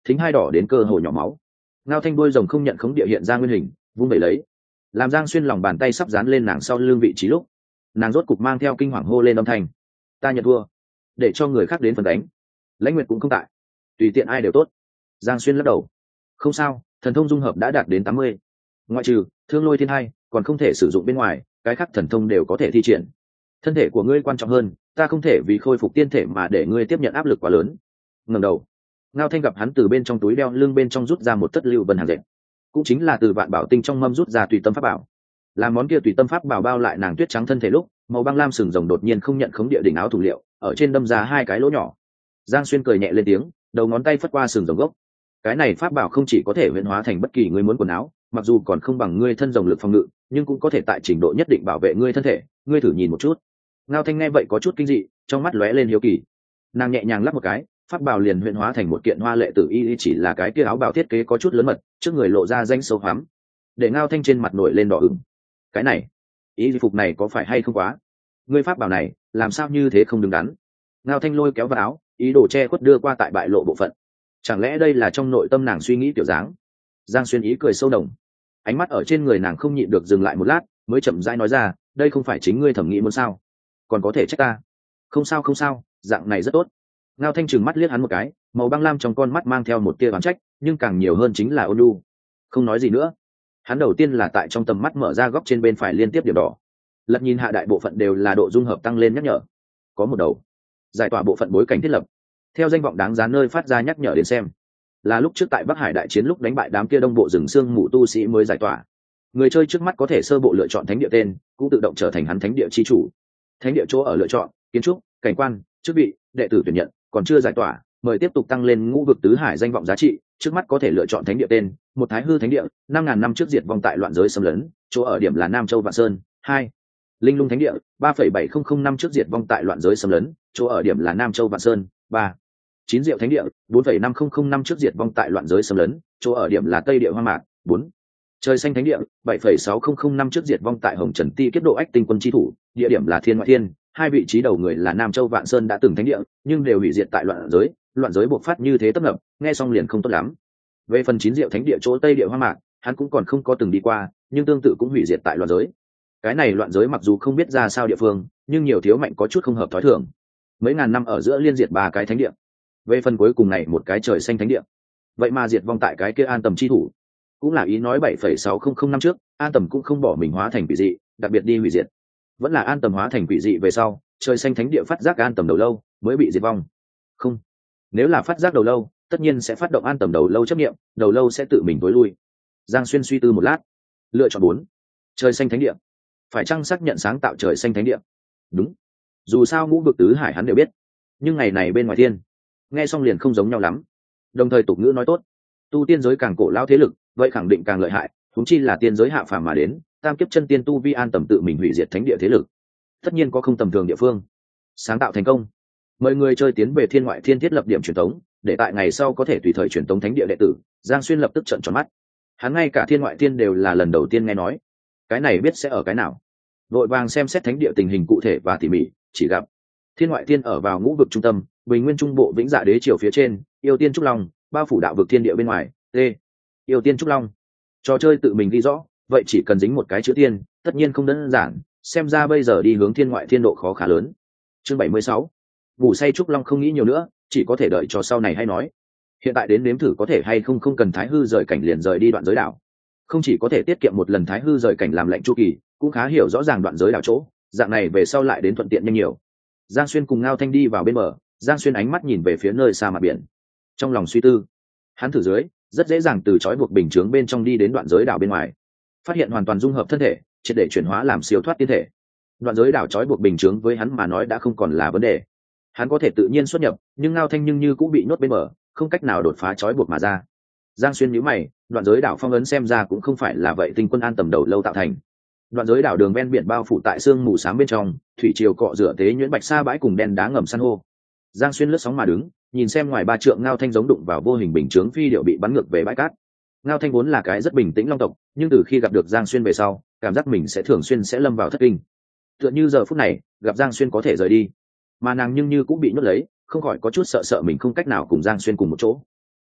thính hai đỏ đến cơ hồ nhỏ máu. Ngao Thanh đuôi rồng không nhận khống địa hiện ra nguyên hình, vung vẩy lấy, làm Giang Xuyên lòng bàn tay sắp dán lên nàng sau lưng vị trí lúc, nàng rốt cục mang theo kinh hoàng hô lên âm thanh: ta nhận thua, để cho người khác đến phần đánh. Lãnh Nguyệt cũng không tại, tùy tiện ai đều tốt. Giang Xuyên lắc đầu: không sao, thần thông dung hợp đã đạt đến tám mươi, ngoại trừ thương lôi thiên hai còn không thể sử dụng bên ngoài, cái khác thần thông đều có thể thi triển. Thân thể của ngươi quan trọng hơn, ta không thể vì khôi phục tiên thể mà để ngươi tiếp nhận áp lực quá lớn. Ngẩng đầu, Ngao Thanh gặp hắn từ bên trong túi đeo lưng bên trong rút ra một tất lưu vân hàng dệt, cũng chính là từ vạn bảo tinh trong mâm rút ra tùy tâm pháp bảo. Làm món kia tùy tâm pháp bảo bao lại nàng tuyết trắng thân thể lúc, màu băng lam sừng rồng đột nhiên không nhận khống địa đỉnh áo thủ liệu, ở trên đâm ra hai cái lỗ nhỏ. Giang Xuyên cười nhẹ lên tiếng, đầu ngón tay phất qua sừng rồng gốc. Cái này pháp bảo không chỉ có thể huyễn hóa thành bất kỳ ngươi muốn quần áo, mặc dù còn không bằng ngươi thân rồng lực phòng ngự, nhưng cũng có thể tại trình độ nhất định bảo vệ ngươi thân thể, ngươi thử nhìn một chút. Ngao Thanh nghe vậy có chút kinh dị, trong mắt lóe lên hiếu kỳ. Nàng nhẹ nhàng lắp một cái, pháp bào liền huyễn hóa thành một kiện hoa lệ tử y, chỉ là cái kia áo bào thiết kế có chút lớn mật, trước người lộ ra danh sâu hoắm, để Ngao Thanh trên mặt nổi lên đỏ ửng. Cái này, y phục này có phải hay không quá? Ngươi pháp bào này, làm sao như thế không đứng đắn? Ngao Thanh lôi kéo vào áo, ý đồ che khuất đưa qua tại bại lộ bộ phận. Chẳng lẽ đây là trong nội tâm nàng suy nghĩ kiểu dáng? Giang Xuyên ý cười sâu nồng, ánh mắt ở trên người nàng không nhịn được dừng lại một lát, mới chậm rãi nói ra, đây không phải chính ngươi thẩm nghĩ muốn sao? Còn có thể trách ta? Không sao không sao, dạng này rất tốt. Ngao Thanh trừng mắt liếc hắn một cái, màu băng lam trong con mắt mang theo một tia oán trách, nhưng càng nhiều hơn chính là ôn nhu. Không nói gì nữa. Hắn đầu tiên là tại trong tầm mắt mở ra góc trên bên phải liên tiếp điểm đỏ. Lật nhìn hạ đại bộ phận đều là độ dung hợp tăng lên nhắc nhở. Có một đầu giải tỏa bộ phận bối cảnh thiết lập, theo danh vọng đáng giá nơi phát ra nhắc nhở đến xem, là lúc trước tại Bắc Hải đại chiến lúc đánh bại đám kia đông bộ rừng xương mù tu sĩ mới giải tỏa. Người chơi trước mắt có thể sơ bộ lựa chọn thánh địa tên, cũng tự động trở thành hắn thánh địa chi chủ. Thánh địa chỗ ở lựa chọn, kiến trúc, cảnh quan, chức vị, đệ tử tuyển nhận, còn chưa giải tỏa, mời tiếp tục tăng lên ngũ vực tứ hải danh vọng giá trị. Trước mắt có thể lựa chọn thánh địa tên: một Thái Hư thánh địa, năm ngàn năm trước diệt vong tại loạn giới xâm lấn, chỗ ở điểm là Nam Châu Vạn Sơn. Hai Linh Lung thánh địa, ba phẩy bảy không không năm trước diệt vong tại loạn giới xâm lấn, chỗ ở điểm là Nam Châu Vạn Sơn. Ba Chín Diệu thánh địa, bốn phẩy năm không không năm trước diệt vong tại loạn giới xâm lấn, chỗ ở điểm là Tây Địa Hoa Mạc. Bốn Trời Xanh thánh địa, bảy phẩy sáu không không năm trước diệt vong tại Hồng Trần Ti kiếp độ ách tinh quân chi thủ, địa điểm là Thiên Ngoại Thiên. Hai vị trí đầu người là Nam Châu Vạn Sơn đã từng thánh địa, nhưng đều hủy diệt tại loạn giới, loạn giới bộc phát như thế tấp nập, nghe xong liền không tốt lắm. Về phần Chín Diệu thánh địa chỗ Tây Địa Hoa Mạc, hắn cũng còn không có từng đi qua, nhưng tương tự cũng hủy diệt tại loạn giới. Cái này loạn giới mặc dù không biết ra sao địa phương, nhưng nhiều thiếu mạnh có chút không hợp thói thường. Mấy ngàn năm ở giữa liên diệt ba cái thánh địa. Về phần cuối cùng này một cái Trời Xanh thánh địa, vậy mà diệt vong tại cái kia An Tầm chi thủ, cũng là ý nói bảy phẩy sáu không không năm trước, An Tầm cũng không bỏ mình hóa thành quỷ dị, đặc biệt đi hủy diệt. Vẫn là An Tầm hóa thành quỷ dị về sau, Trời Xanh thánh địa phát giác An Tầm đầu lâu mới bị diệt vong. Không, nếu là phát giác đầu lâu, tất nhiên sẽ phát động An Tầm đầu lâu chấp niệm, đầu lâu sẽ tự mình tối lui. Giang Xuyên suy tư một lát, lựa chọn bốn Trời Xanh thánh địa. Phải chăng xác nhận sáng tạo Trời Xanh thánh địa? Đúng, dù sao ngũ vực tứ hải hắn đều biết, nhưng ngày này bên ngoài thiên, nghe xong liền không giống nhau lắm. Đồng thời tục ngữ nói tốt, tu tiên giới càng cổ lao thế lực, vậy khẳng định càng lợi hại, huống chi là tiên giới hạ phàm mà đến, tam kiếp chân tiên tu vi An Tầm tự mình hủy diệt thánh địa thế lực, tất nhiên có không tầm thường địa phương. Sáng tạo thành công, mời người chơi tiến về Thiên Ngoại Thiên thiết lập điểm truyền tống, để tại ngày sau có thể tùy thời truyền tống thánh địa đệ tử. Giang Xuyên lập tức trợn tròn mắt, hắn ngay cả Thiên Ngoại Thiên đều là lần đầu tiên nghe nói, cái này biết sẽ ở cái nào. Vội vàng xem xét thánh địa tình hình cụ thể và tỉ mỉ, chỉ gặp Thiên Ngoại Thiên ở vào ngũ vực trung tâm, bình nguyên trung bộ vĩnh dạ đế triều phía trên, yêu tiên trúc long bao phủ đạo vực thiên địa bên ngoài. T yêu tiên trúc long, trò chơi tự mình ghi rõ, vậy chỉ cần dính một cái chữ tiên, tất nhiên không đơn giản, xem ra bây giờ đi hướng Thiên Ngoại Thiên độ khó khá lớn. Chương bảy mươi sáu, ngủ say trúc long không nghĩ nhiều nữa, chỉ có thể đợi cho sau này hay nói. Hiện tại đến nếm thử có thể hay không không cần Thái Hư rời cảnh liền rời đi đoạn giới đảo, không chỉ có thể tiết kiệm một lần Thái Hư rời cảnh làm lệnh chu kỳ, cũng khá hiểu rõ ràng đoạn giới đảo chỗ, dạng này về sau lại đến thuận tiện nhanh nhiều. Giang Xuyên cùng Ngao Thanh đi vào bên bờ, Giang Xuyên ánh mắt nhìn về phía nơi xa mặt biển, trong lòng suy tư. Hắn thử dưới, rất dễ dàng từ trói buộc bình chướng bên trong đi đến đoạn giới đảo bên ngoài, phát hiện hoàn toàn dung hợp thân thể, triệt để chuyển hóa làm siêu thoát tiên thể. Đoạn giới đảo trói buộc bình chướng với hắn mà nói đã không còn là vấn đề, hắn có thể tự nhiên xuất nhập, nhưng Ngao Thanh nhưng như cũng bị nhốt bên bờ, không cách nào đột phá trói buộc mà ra. Giang Xuyên nhíu mày, đoạn giới đảo phong ấn xem ra cũng không phải là vậy tinh quân An Tầm đầu lâu tạo thành. Đoạn giới đảo đường ven biển bao phủ tại sương mù xám bên trong, thủy triều cọ rửa tế nhuyễn bạch sa bãi cùng đen đá ngầm san hô. Giang Xuyên lướt sóng mà đứng, nhìn xem ngoài ba trượng Ngao Thanh giống đụng vào vô hình bình chướng phi điệu bị bắn ngược về bãi cát. Ngao Thanh vốn là cái rất bình tĩnh long tộc, nhưng từ khi gặp được Giang Xuyên về sau, cảm giác mình sẽ thường xuyên sẽ lâm vào thất kinh. Tựa như giờ phút này, gặp Giang Xuyên có thể rời đi, mà nàng nhưng như cũng bị nhốt lấy, không khỏi có chút sợ sợ mình không cách nào cùng Giang Xuyên cùng một chỗ.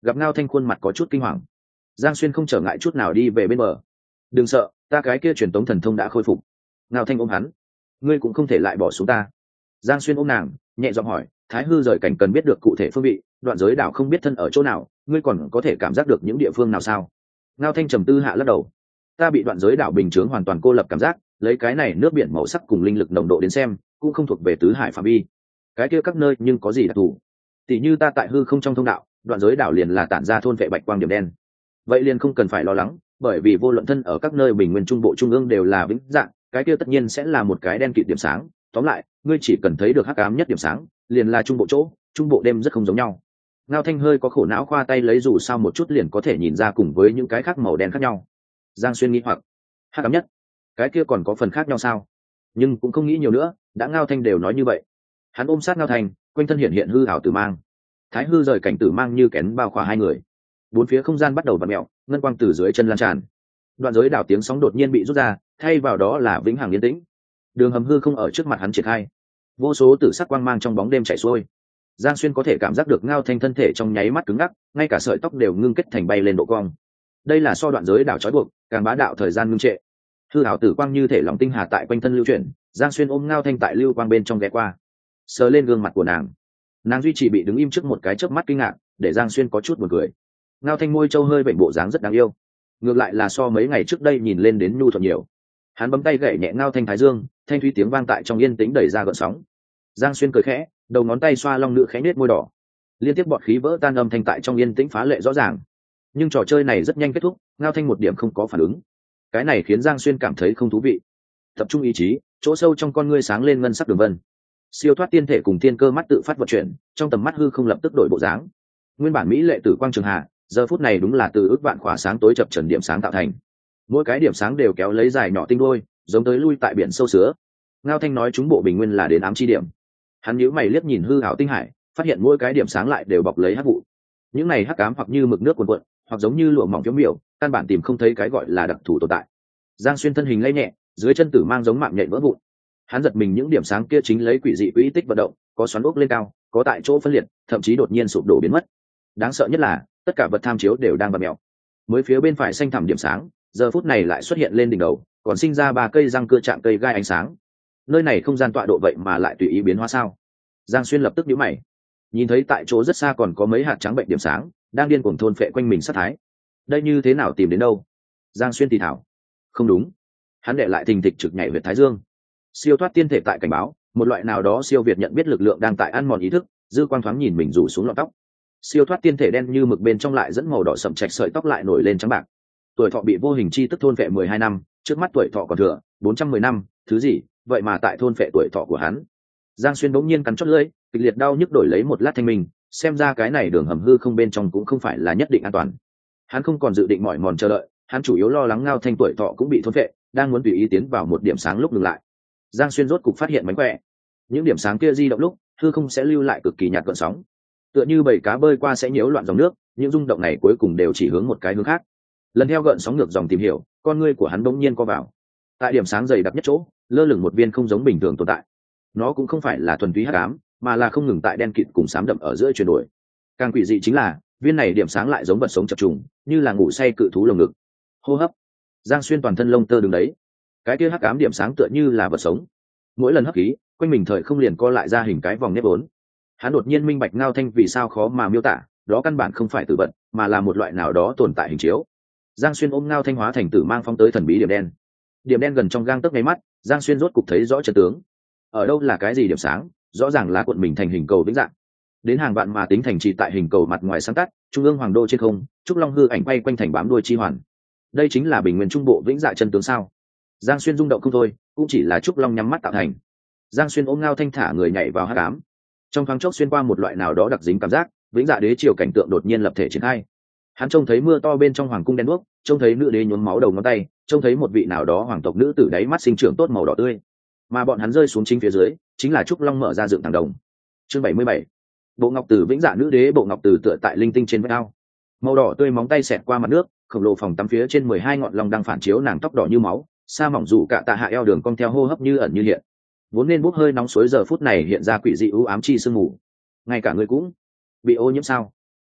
gặp Ngao Thanh khuôn mặt có chút kinh hoàng, Giang Xuyên không trở ngại chút nào đi về bên bờ. Đừng sợ, ta cái kia truyền tống thần thông đã khôi phục. Ngao Thanh ôm hắn. Ngươi cũng không thể lại bỏ xuống ta. Giang Xuyên ôm nàng, nhẹ giọng hỏi, Thái Hư rời cảnh cần biết được cụ thể phương vị, đoạn giới đảo không biết thân ở chỗ nào, ngươi còn có thể cảm giác được những địa phương nào sao? Ngao Thanh trầm tư hạ lắc đầu. Ta bị đoạn giới đảo bình chướng hoàn toàn cô lập cảm giác, lấy cái này nước biển màu sắc cùng linh lực nồng độ đến xem, cũng không thuộc về tứ hải phạm vi. Cái kia các nơi nhưng có gì đặc thù? Tỷ như ta tại hư không trong thông đạo, đoạn giới đảo liền là tản ra thôn vệ bạch quang điểm đen. Vậy liền không cần phải lo lắng, bởi vì vô luận thân ở các nơi bình nguyên trung bộ trung ương đều là vĩnh dạng, cái kia tất nhiên sẽ là một cái đen kịt điểm sáng. Tóm lại, ngươi chỉ cần thấy được hắc ám nhất điểm sáng, liền là trung bộ chỗ, trung bộ đêm rất không giống nhau. Ngao Thanh hơi có khổ não khoa tay lấy dù sao một chút liền có thể nhìn ra cùng với những cái khác màu đen khác nhau. Giang Xuyên nghĩ hoặc, hắc ám nhất, cái kia còn có phần khác nhau sao? Nhưng cũng không nghĩ nhiều nữa, đã Ngao Thanh đều nói như vậy. Hắn ôm sát Ngao Thanh, quanh thân hiện hiện hư ảo tử mang. Thái Hư rời cảnh tử mang như kén bao khỏa hai người. Bốn phía không gian bắt đầu vặn mèo, ngân quang từ dưới chân lan tràn. Đoạn giới đảo tiếng sóng đột nhiên bị rút ra, thay vào đó là vĩnh hằng yên tĩnh. Đường hầm hư không ở trước mặt hắn triển khai, vô số tử sắc quang mang trong bóng đêm chảy xuôi. Giang Xuyên có thể cảm giác được Ngao Thanh thân thể trong nháy mắt cứng ngắc, ngay cả sợi tóc đều ngưng kết thành bay lên độ cong. Đây là so đoạn giới đảo trói buộc, càng bá đạo thời gian ngưng trệ. Hư ảo tử quang như thể lòng tinh hà tại quanh thân lưu chuyển, Giang Xuyên ôm Ngao Thanh tại lưu quang bên trong ghé qua, sờ lên gương mặt của nàng. Nàng duy trì bị đứng im trước một cái chớp mắt kinh ngạc, để Giang Xuyên có chút buồn cười. Ngao Thanh môi trâu hơi bệnh bộ dáng rất đáng yêu, ngược lại là so mấy ngày trước đây nhìn lên đến nhu thuận nhiều. Hắn bấm tay gậy nhẹ Ngao Thanh thái dương, thanh thúy tiếng vang tại trong yên tĩnh đẩy ra gợn sóng. Giang Xuyên cười khẽ, đầu ngón tay xoa long nữ khẽ nết môi đỏ, liên tiếp bọt khí vỡ tan âm thanh tại trong yên tĩnh phá lệ rõ ràng. Nhưng trò chơi này rất nhanh kết thúc, Ngao Thanh một điểm không có phản ứng. Cái này khiến Giang Xuyên cảm thấy không thú vị. Tập trung ý chí, chỗ sâu trong con ngươi sáng lên ngân sắc đường vân. Siêu thoát tiên thể cùng thiên cơ mắt tự phát vận chuyển, trong tầm mắt hư không lập tức đổi bộ dáng. Nguyên bản mỹ lệ tử quang trường hạ, giờ phút này đúng là từ ước vạn khỏa sáng tối chập trần điểm sáng tạo thành. Mỗi cái điểm sáng đều kéo lấy dài nhỏ tinh đuôi, giống tới lui tại biển sâu sứa. Ngao Thanh nói chúng bộ bình nguyên là đến ám chi điểm. Hắn nhíu mày liếc nhìn hư ảo tinh hải, phát hiện mỗi cái điểm sáng lại đều bọc lấy hắc vụ. Những này hắc ám hoặc như mực nước cuồn cuộn, hoặc giống như lụa mỏng phiếu miểu, căn bản tìm không thấy cái gọi là đặc thù tồn tại. Giang Xuyên thân hình lay nhẹ, dưới chân tử mang giống mạng nhện vỡ vụn. Hắn giật mình những điểm sáng kia chính lấy quỷ dị quỹ tích vận động, có xoắn ốc lên cao, có tại chỗ phân liệt, thậm chí đột nhiên sụp đổ biến mất. Đáng sợ nhất là tất cả vật tham chiếu đều đang bật mèo. Mới phía bên phải xanh thẳm điểm sáng, giờ phút này lại xuất hiện lên đỉnh đầu, còn sinh ra ba cây răng cưa chạm cây gai ánh sáng. Nơi này không gian tọa độ vậy mà lại tùy ý biến hóa sao? Giang Xuyên lập tức nhíu mày, nhìn thấy tại chỗ rất xa còn có mấy hạt trắng bệnh điểm sáng đang điên cuồng thôn phệ quanh mình sát thái. Đây như thế nào tìm đến đâu? Giang Xuyên thì thảo. Không đúng. Hắn đệ lại thình thịch trực nhảy huyệt thái dương. Siêu thoát tiên thể tại cảnh báo, một loại nào đó siêu việt nhận biết lực lượng đang tại ăn mòn ý thức. Dư quang thoáng nhìn mình rủ xuống lọn tóc. Siêu thoát tiên thể đen như mực bên trong lại dẫn màu đỏ sậm chạch, sợi tóc lại nổi lên trắng bạc. Tuổi thọ bị vô hình chi tức thôn phệ mười hai năm, trước mắt tuổi thọ còn thừa bốn trăm mười năm, thứ gì vậy mà tại thôn phệ tuổi thọ của hắn. Giang Xuyên bỗng nhiên cắn chót lưỡi, kịch liệt đau nhức đổi lấy một lát thanh minh, xem ra cái này đường hầm hư không bên trong cũng không phải là nhất định an toàn. Hắn không còn dự định mỏi mòn chờ đợi, hắn chủ yếu lo lắng Ngao Thanh tuổi thọ cũng bị thôn phệ, đang muốn tùy ý tiến vào một điểm sáng lúc ngừng lại. Giang Xuyên rốt cục phát hiện mánh khỏe, những điểm sáng kia di động lúc hư không sẽ lưu lại cực kỳ nhạt gợn sóng, tựa như bầy cá bơi qua sẽ nhiễu loạn dòng nước, những rung động này cuối cùng đều chỉ hướng một cái hướng khác. Lần theo gợn sóng ngược dòng tìm hiểu, con ngươi của hắn bỗng nhiên co vào. Tại điểm sáng dày đặc nhất chỗ, lơ lửng một viên không giống bình thường tồn tại. Nó cũng không phải là thuần túy hắc ám, mà là không ngừng tại đen kịt cùng xám đậm ở giữa chuyển đổi. Càng quỷ dị chính là, viên này điểm sáng lại giống vật sống chập trùng, như là ngủ say cự thú lồng ngực. Hô hấp. Giang Xuyên toàn thân lông tơ đứng đấy. Cái kia hắc ám điểm sáng tựa như là vật sống. Mỗi lần hấp khí, quanh mình thời không liền co lại ra hình cái vòng nếp vốn. Hắn đột nhiên minh bạch Ngao Thanh vì sao khó mà miêu tả, đó căn bản không phải tử vật, mà là một loại nào đó tồn tại hình chiếu. Giang Xuyên ôm Ngao Thanh hóa thành tử mang phóng tới thần bí điểm đen. Điểm đen gần trong gang tấc mấy mắt, Giang Xuyên rốt cục thấy rõ chân tướng. Ở đâu là cái gì điểm sáng, rõ ràng là cuộn mình thành hình cầu vĩnh dạng. Đến hàng vạn mà tính thành trì tại hình cầu mặt ngoài sáng tắt, trung ương hoàng đô trên không, trúc long hư ảnh bay quanh thành bám đuôi chi hoàn. Đây chính là bình nguyên trung bộ vĩnh dạ chân tướng sao? Giang Xuyên rung động không thôi, cũng chỉ là trúc long nhắm mắt tạo thành. Giang Xuyên ôm Ngao Thanh thả người nhảy vào hắc ám. Trong thoáng chốc xuyên qua một loại nào đó đặc dính cảm giác, vĩnh dạ đế triều cảnh tượng đột nhiên lập thể triển khai. Hắn trông thấy mưa to bên trong hoàng cung đen đuốc, trông thấy nữ đế nhuốm máu đầu ngón tay, trông thấy một vị nào đó hoàng tộc nữ tử đáy mắt sinh trưởng tốt màu đỏ tươi. Mà bọn hắn rơi xuống chính phía dưới, chính là trúc long mở ra dựng thẳng đồng. Chương bảy mươi bảy. Bộ ngọc từ vĩnh dạ nữ đế bộ ngọc từ tựa tại linh tinh trên vách ao. Màu đỏ tươi móng tay xẹt qua mặt nước, khổng lồ phòng tắm phía trên mười hai ngọn long đang phản chiếu nàng tóc đỏ như máu, sa mỏng rủ cả tạ hạ eo đường cong theo hô hấp như ẩn như hiện. Vốn nên bốc hơi nóng suối giờ phút này hiện ra quỷ dị u ám chi sương mù. Ngay cả người cũng bị ô nhiễm sao?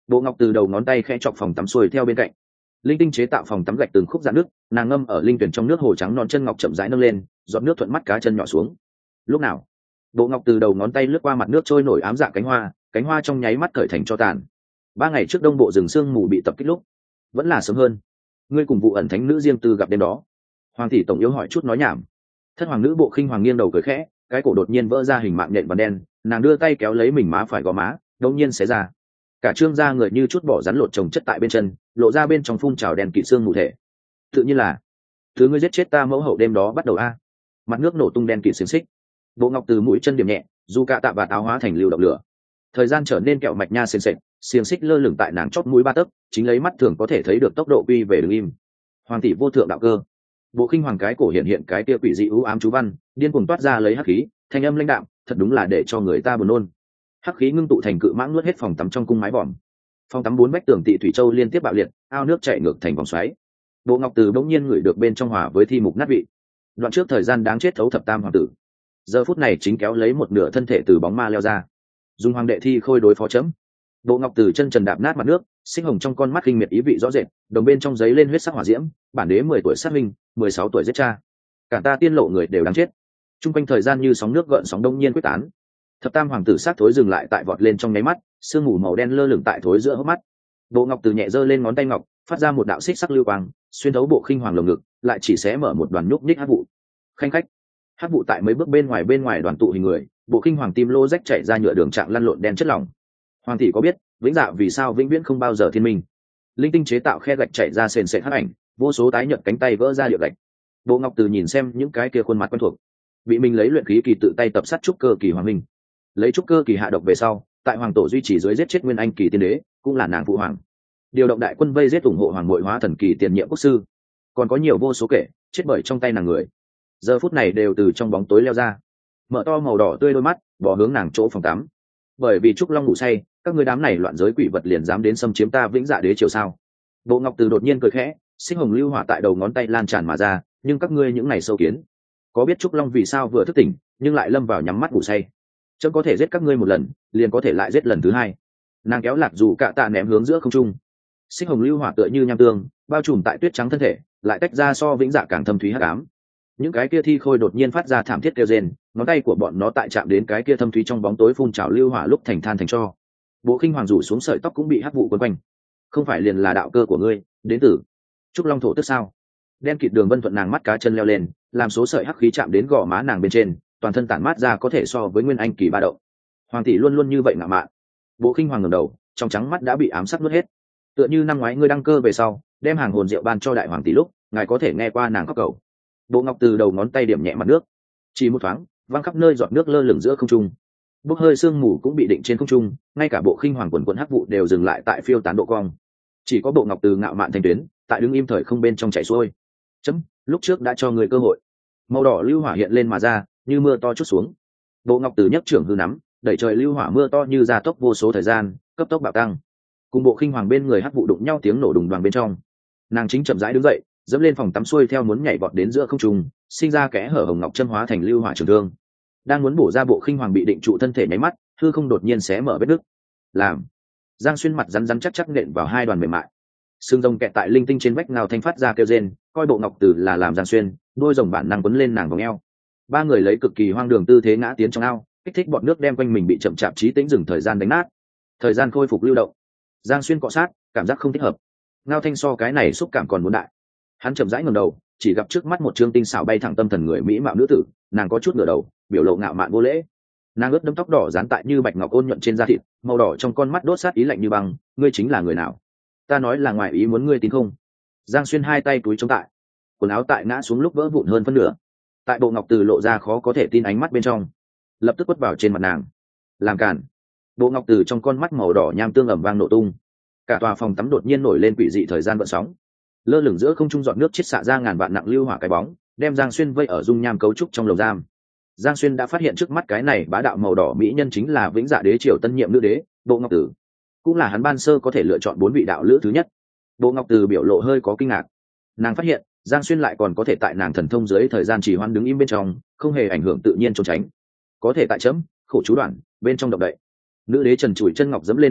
Bộ Ngọc Từ đầu ngón tay khẽ chọc phòng tắm xuôi theo bên cạnh. Linh tinh chế tạo phòng tắm gạch từng khúc dạn nước, nàng ngâm ở linh tuyển trong nước hồ trắng non, chân ngọc chậm rãi nâng lên, giọt nước thuận mắt cá chân nhỏ xuống. Lúc nào, Bộ Ngọc Từ đầu ngón tay lướt qua mặt nước trôi nổi ám dạ cánh hoa, cánh hoa trong nháy mắt cởi thành cho tàn. Ba ngày trước đông bộ rừng sương mù bị tập kích lúc, vẫn là sớm hơn. Ngươi cùng vụ ẩn thánh nữ riêng tư gặp đêm đó. Hoàng tỷ tổng yếu hỏi chút nói nhảm. Thất hoàng nữ Bộ Khinh Hoàng nghiêng đầu cười khẽ, cái cổ đột nhiên vỡ ra hình mạng nhện vằn đen, nàng đưa tay kéo lấy mình má phải gò má, đột nhiên xé ra. Cả trương da người như chút bỏ rắn lột chồng chất tại bên chân, lộ ra bên trong phun trào đèn kỵ xương mù thể. Tự nhiên là thứ ngươi giết chết ta mẫu hậu đêm đó bắt đầu a. Mặt nước nổ tung đen kỵ xiềng xích. Bộ Ngọc Từ mũi chân điểm nhẹ, dù cả tạ và áo hóa thành lưu động lửa. Thời gian trở nên kẹo mạch nha sền sệt, xiềng xích lơ lửng tại nàng chót mũi ba tấc, chính lấy mắt thường có thể thấy được tốc độ quy về đứng im. Hoàng tỷ vô thượng đạo cơ. Bộ Khinh Hoàng cái cổ hiện hiện cái tia quỷ dị u ám chú văn, điên cuồng toát ra lấy hắc khí, thanh âm lãnh đạm, thật đúng là để cho người ta buồn nôn. Hắc khí ngưng tụ thành cự mãng nuốt hết phòng tắm trong cung mái vòm. Phòng tắm bốn vách tường tị thủy châu liên tiếp bạo liệt, ao nước chảy ngược thành vòng xoáy. Bộ Ngọc Từ bỗng nhiên ngửi được bên trong hòa với thi mục nát vị. Đoạn trước thời gian đáng chết thấu thập tam hoàng tử, giờ phút này chính kéo lấy một nửa thân thể từ bóng ma leo ra, dùng hoàng đệ thi khôi đối phó chấm. Bộ Ngọc Từ chân trần đạp nát mặt nước, sinh hồng trong con mắt kinh miệt ý vị rõ rệt, đồng bên trong giấy lên huyết sắc hỏa diễm. Bản đế mười tuổi sát minh, mười sáu tuổi giết cha, cả ta tiên lộ người đều đáng chết. Trung quanh thời gian như sóng nước gợn sóng đông nhiên quyết tán. Thập tam hoàng tử sát thối dừng lại tại vọt lên trong nháy mắt, sương mù màu đen lơ lửng tại thối giữa hốc mắt. Bộ Ngọc Từ nhẹ giơ lên ngón tay ngọc, phát ra một đạo xích sắc lưu quang, xuyên thấu Bộ Khinh Hoàng lồng ngực, lại chỉ xé mở một đoàn nhúc nhích hắc vụ. Khanh khách, hắc vụ tại mấy bước bên ngoài bên ngoài đoàn tụ hình người, Bộ Khinh Hoàng tim lô rách chảy ra nhựa đường trạng lăn lộn đen chất lỏng. Hoàng tỷ có biết, vĩnh dạ vì sao vĩnh viễn không bao giờ thiên minh? Linh tinh chế tạo khe gạch chảy ra sền sệt hắc ảnh, vô số tái nhợt cánh tay vỡ ra địa gạch. Bộ Ngọc Từ nhìn xem những cái kia khuôn mặt quen thuộc, bị mình lấy luyện khí kỳ tự tay tập sát trúc cơ kỳ hoàng minh, lấy trúc cơ kỳ hạ độc về sau, tại hoàng tổ duy trì dưới giết chết nguyên anh kỳ tiên đế, cũng là nàng phụ hoàng. Điều động đại quân vây giết ủng hộ hoàng muội hóa thần kỳ tiền nhiệm quốc sư, còn có nhiều vô số kể chết bởi trong tay nàng người, giờ phút này đều từ trong bóng tối leo ra, mở to màu đỏ tươi đôi mắt, bỏ hướng nàng chỗ phòng tắm. Bởi vì trúc long ngủ say, các ngươi đám này loạn giới quỷ vật liền dám đến xâm chiếm ta vĩnh dạ đế triều sao? Bộ Ngọc Từ đột nhiên cười khẽ, sinh hồng lưu hỏa tại đầu ngón tay lan tràn mà ra, nhưng các ngươi những này sâu kiến, có biết trúc long vì sao vừa thức tỉnh nhưng lại lâm vào nhắm mắt ngủ say? Chấm có thể giết các ngươi một lần, liền có thể lại giết lần thứ hai. Nàng kéo lạc dù cạ tạ ném hướng giữa không trung. Sinh hồng lưu hỏa tựa như nham tương, bao trùm tại tuyết trắng thân thể, lại tách ra so vĩnh dạ càng thâm thúy hắc ám. Những cái kia thi khôi đột nhiên phát ra thảm thiết kêu rên, ngón tay của bọn nó tại chạm đến cái kia thâm thúy trong bóng tối phun trào lưu hỏa lúc thành than thành tro. Bộ Khinh Hoàng rủ xuống sợi tóc cũng bị hắc vụ quấn quanh. Không phải liền là đạo cơ của ngươi, đến từ trúc long thổ tức sao? Đen kịt đường vân thuận nàng mắt cá chân leo lên, làm số sợi hắc khí chạm đến gò má nàng bên trên, toàn thân tản mát ra có thể so với nguyên anh kỳ ba động. Hoàng tỷ luôn luôn như vậy ngạo mạn. Bộ Khinh Hoàng ngẩng đầu, trong trắng mắt đã bị ám sát nuốt hết. Tựa như năm ngoái ngươi đăng cơ về sau, đem hàng hồn rượu ban cho đại hoàng tỷ lúc, ngài có thể nghe qua nàng khóc cầu. Bộ Ngọc Từ đầu ngón tay điểm nhẹ mặt nước, chỉ một thoáng, văng khắp nơi giọt nước lơ lửng giữa không trung. Bốc hơi sương mù cũng bị định trên không trung, ngay cả Bộ Khinh Hoàng quần quần hắc vụ đều dừng lại tại phiêu tán độ cong. Chỉ có Bộ Ngọc Từ ngạo mạn thành tuyến, tại đứng im thời không bên trong chảy xuôi. Chấm, lúc trước đã cho người cơ hội. Màu đỏ lưu hỏa hiện lên mà ra, như mưa to chút xuống. Bộ Ngọc Từ nhấc trưởng hư nắm, đẩy trời lưu hỏa mưa to như gia tốc vô số thời gian, cấp tốc bạo tăng. Cùng Bộ Khinh Hoàng bên người hắc vụ đụng nhau tiếng nổ đùng đoàng bên trong. Nàng chính chậm rãi đứng dậy, dẫm lên phòng tắm xuôi theo muốn nhảy vọt đến giữa không trung, sinh ra kẽ hở hồng ngọc chân hóa thành lưu hỏa trường thương. Đang muốn bổ ra Bộ Khinh Hoàng bị định trụ thân thể nháy mắt, hư không đột nhiên xé mở vết nứt. Làm Giang Xuyên mặt rắn rắn chắc chắc nện vào hai đoàn mềm mại. Xương rồng kẹt tại linh tinh trên vách ngào thanh phát ra kêu rên, coi Bộ Ngọc Từ là làm Giang Xuyên, đôi rồng bản năng quấn lên nàng vòng eo. Ba người lấy cực kỳ hoang đường tư thế ngã tiến trong ao, kích thích bọn nước đem quanh mình bị chậm chạp trí tĩnh dừng thời gian đánh nát. Thời gian khôi phục lưu động. Giang Xuyên cọ sát, cảm giác không thích hợp. Ngao thanh so cái này xúc cảm còn muốn đại. Hắn chậm rãi ngẩng đầu, chỉ gặp trước mắt một trương tinh xảo bay thẳng tâm thần người mỹ mạo nữ tử, nàng có chút ngửa đầu, biểu lộ ngạo mạn vô lễ. Nàng ướt đẫm tóc đỏ dán tại như bạch ngọc ôn nhuận trên da thịt, màu đỏ trong con mắt đốt sát ý lạnh như băng, ngươi chính là người nào? Ta nói là ngoài ý muốn ngươi tin không? Giang Xuyên hai tay túi chống tại, quần áo tại ngã xuống lúc vỡ vụn hơn phân nửa. Tại Bộ Ngọc Từ lộ ra khó có thể tin ánh mắt bên trong, lập tức quất vào trên mặt nàng. Làm cản! Bộ Ngọc Từ trong con mắt màu đỏ nham tương ầm vang nổ tung. Cả tòa phòng tắm đột nhiên nổi lên quỷ dị thời gian gợn sóng, lơ lửng giữa không trung giọt nước chiết xạ ra ngàn vạn nặng lưu hỏa cái bóng, đem Giang Xuyên vây ở dung nham cấu trúc trong lồng giam. Giang Xuyên đã phát hiện trước mắt cái này bá đạo màu đỏ mỹ nhân chính là vĩnh dạ đế triều tân nhiệm nữ đế Bộ Ngọc Từ, cũng là hắn ban sơ có thể lựa chọn bốn vị đạo lữ thứ nhất. Bộ Ngọc Từ biểu lộ hơi có kinh ngạc, nàng phát hiện Giang Xuyên lại còn có thể tại nàng thần thông dưới thời gian chỉ hoan đứng im bên trong, không hề ảnh hưởng tự nhiên trốn tránh, có thể tại chấm khổ chú đoạn bên trong động đậy. Nữ đế trần trụi chân ngọc dẫm lên mặt nước,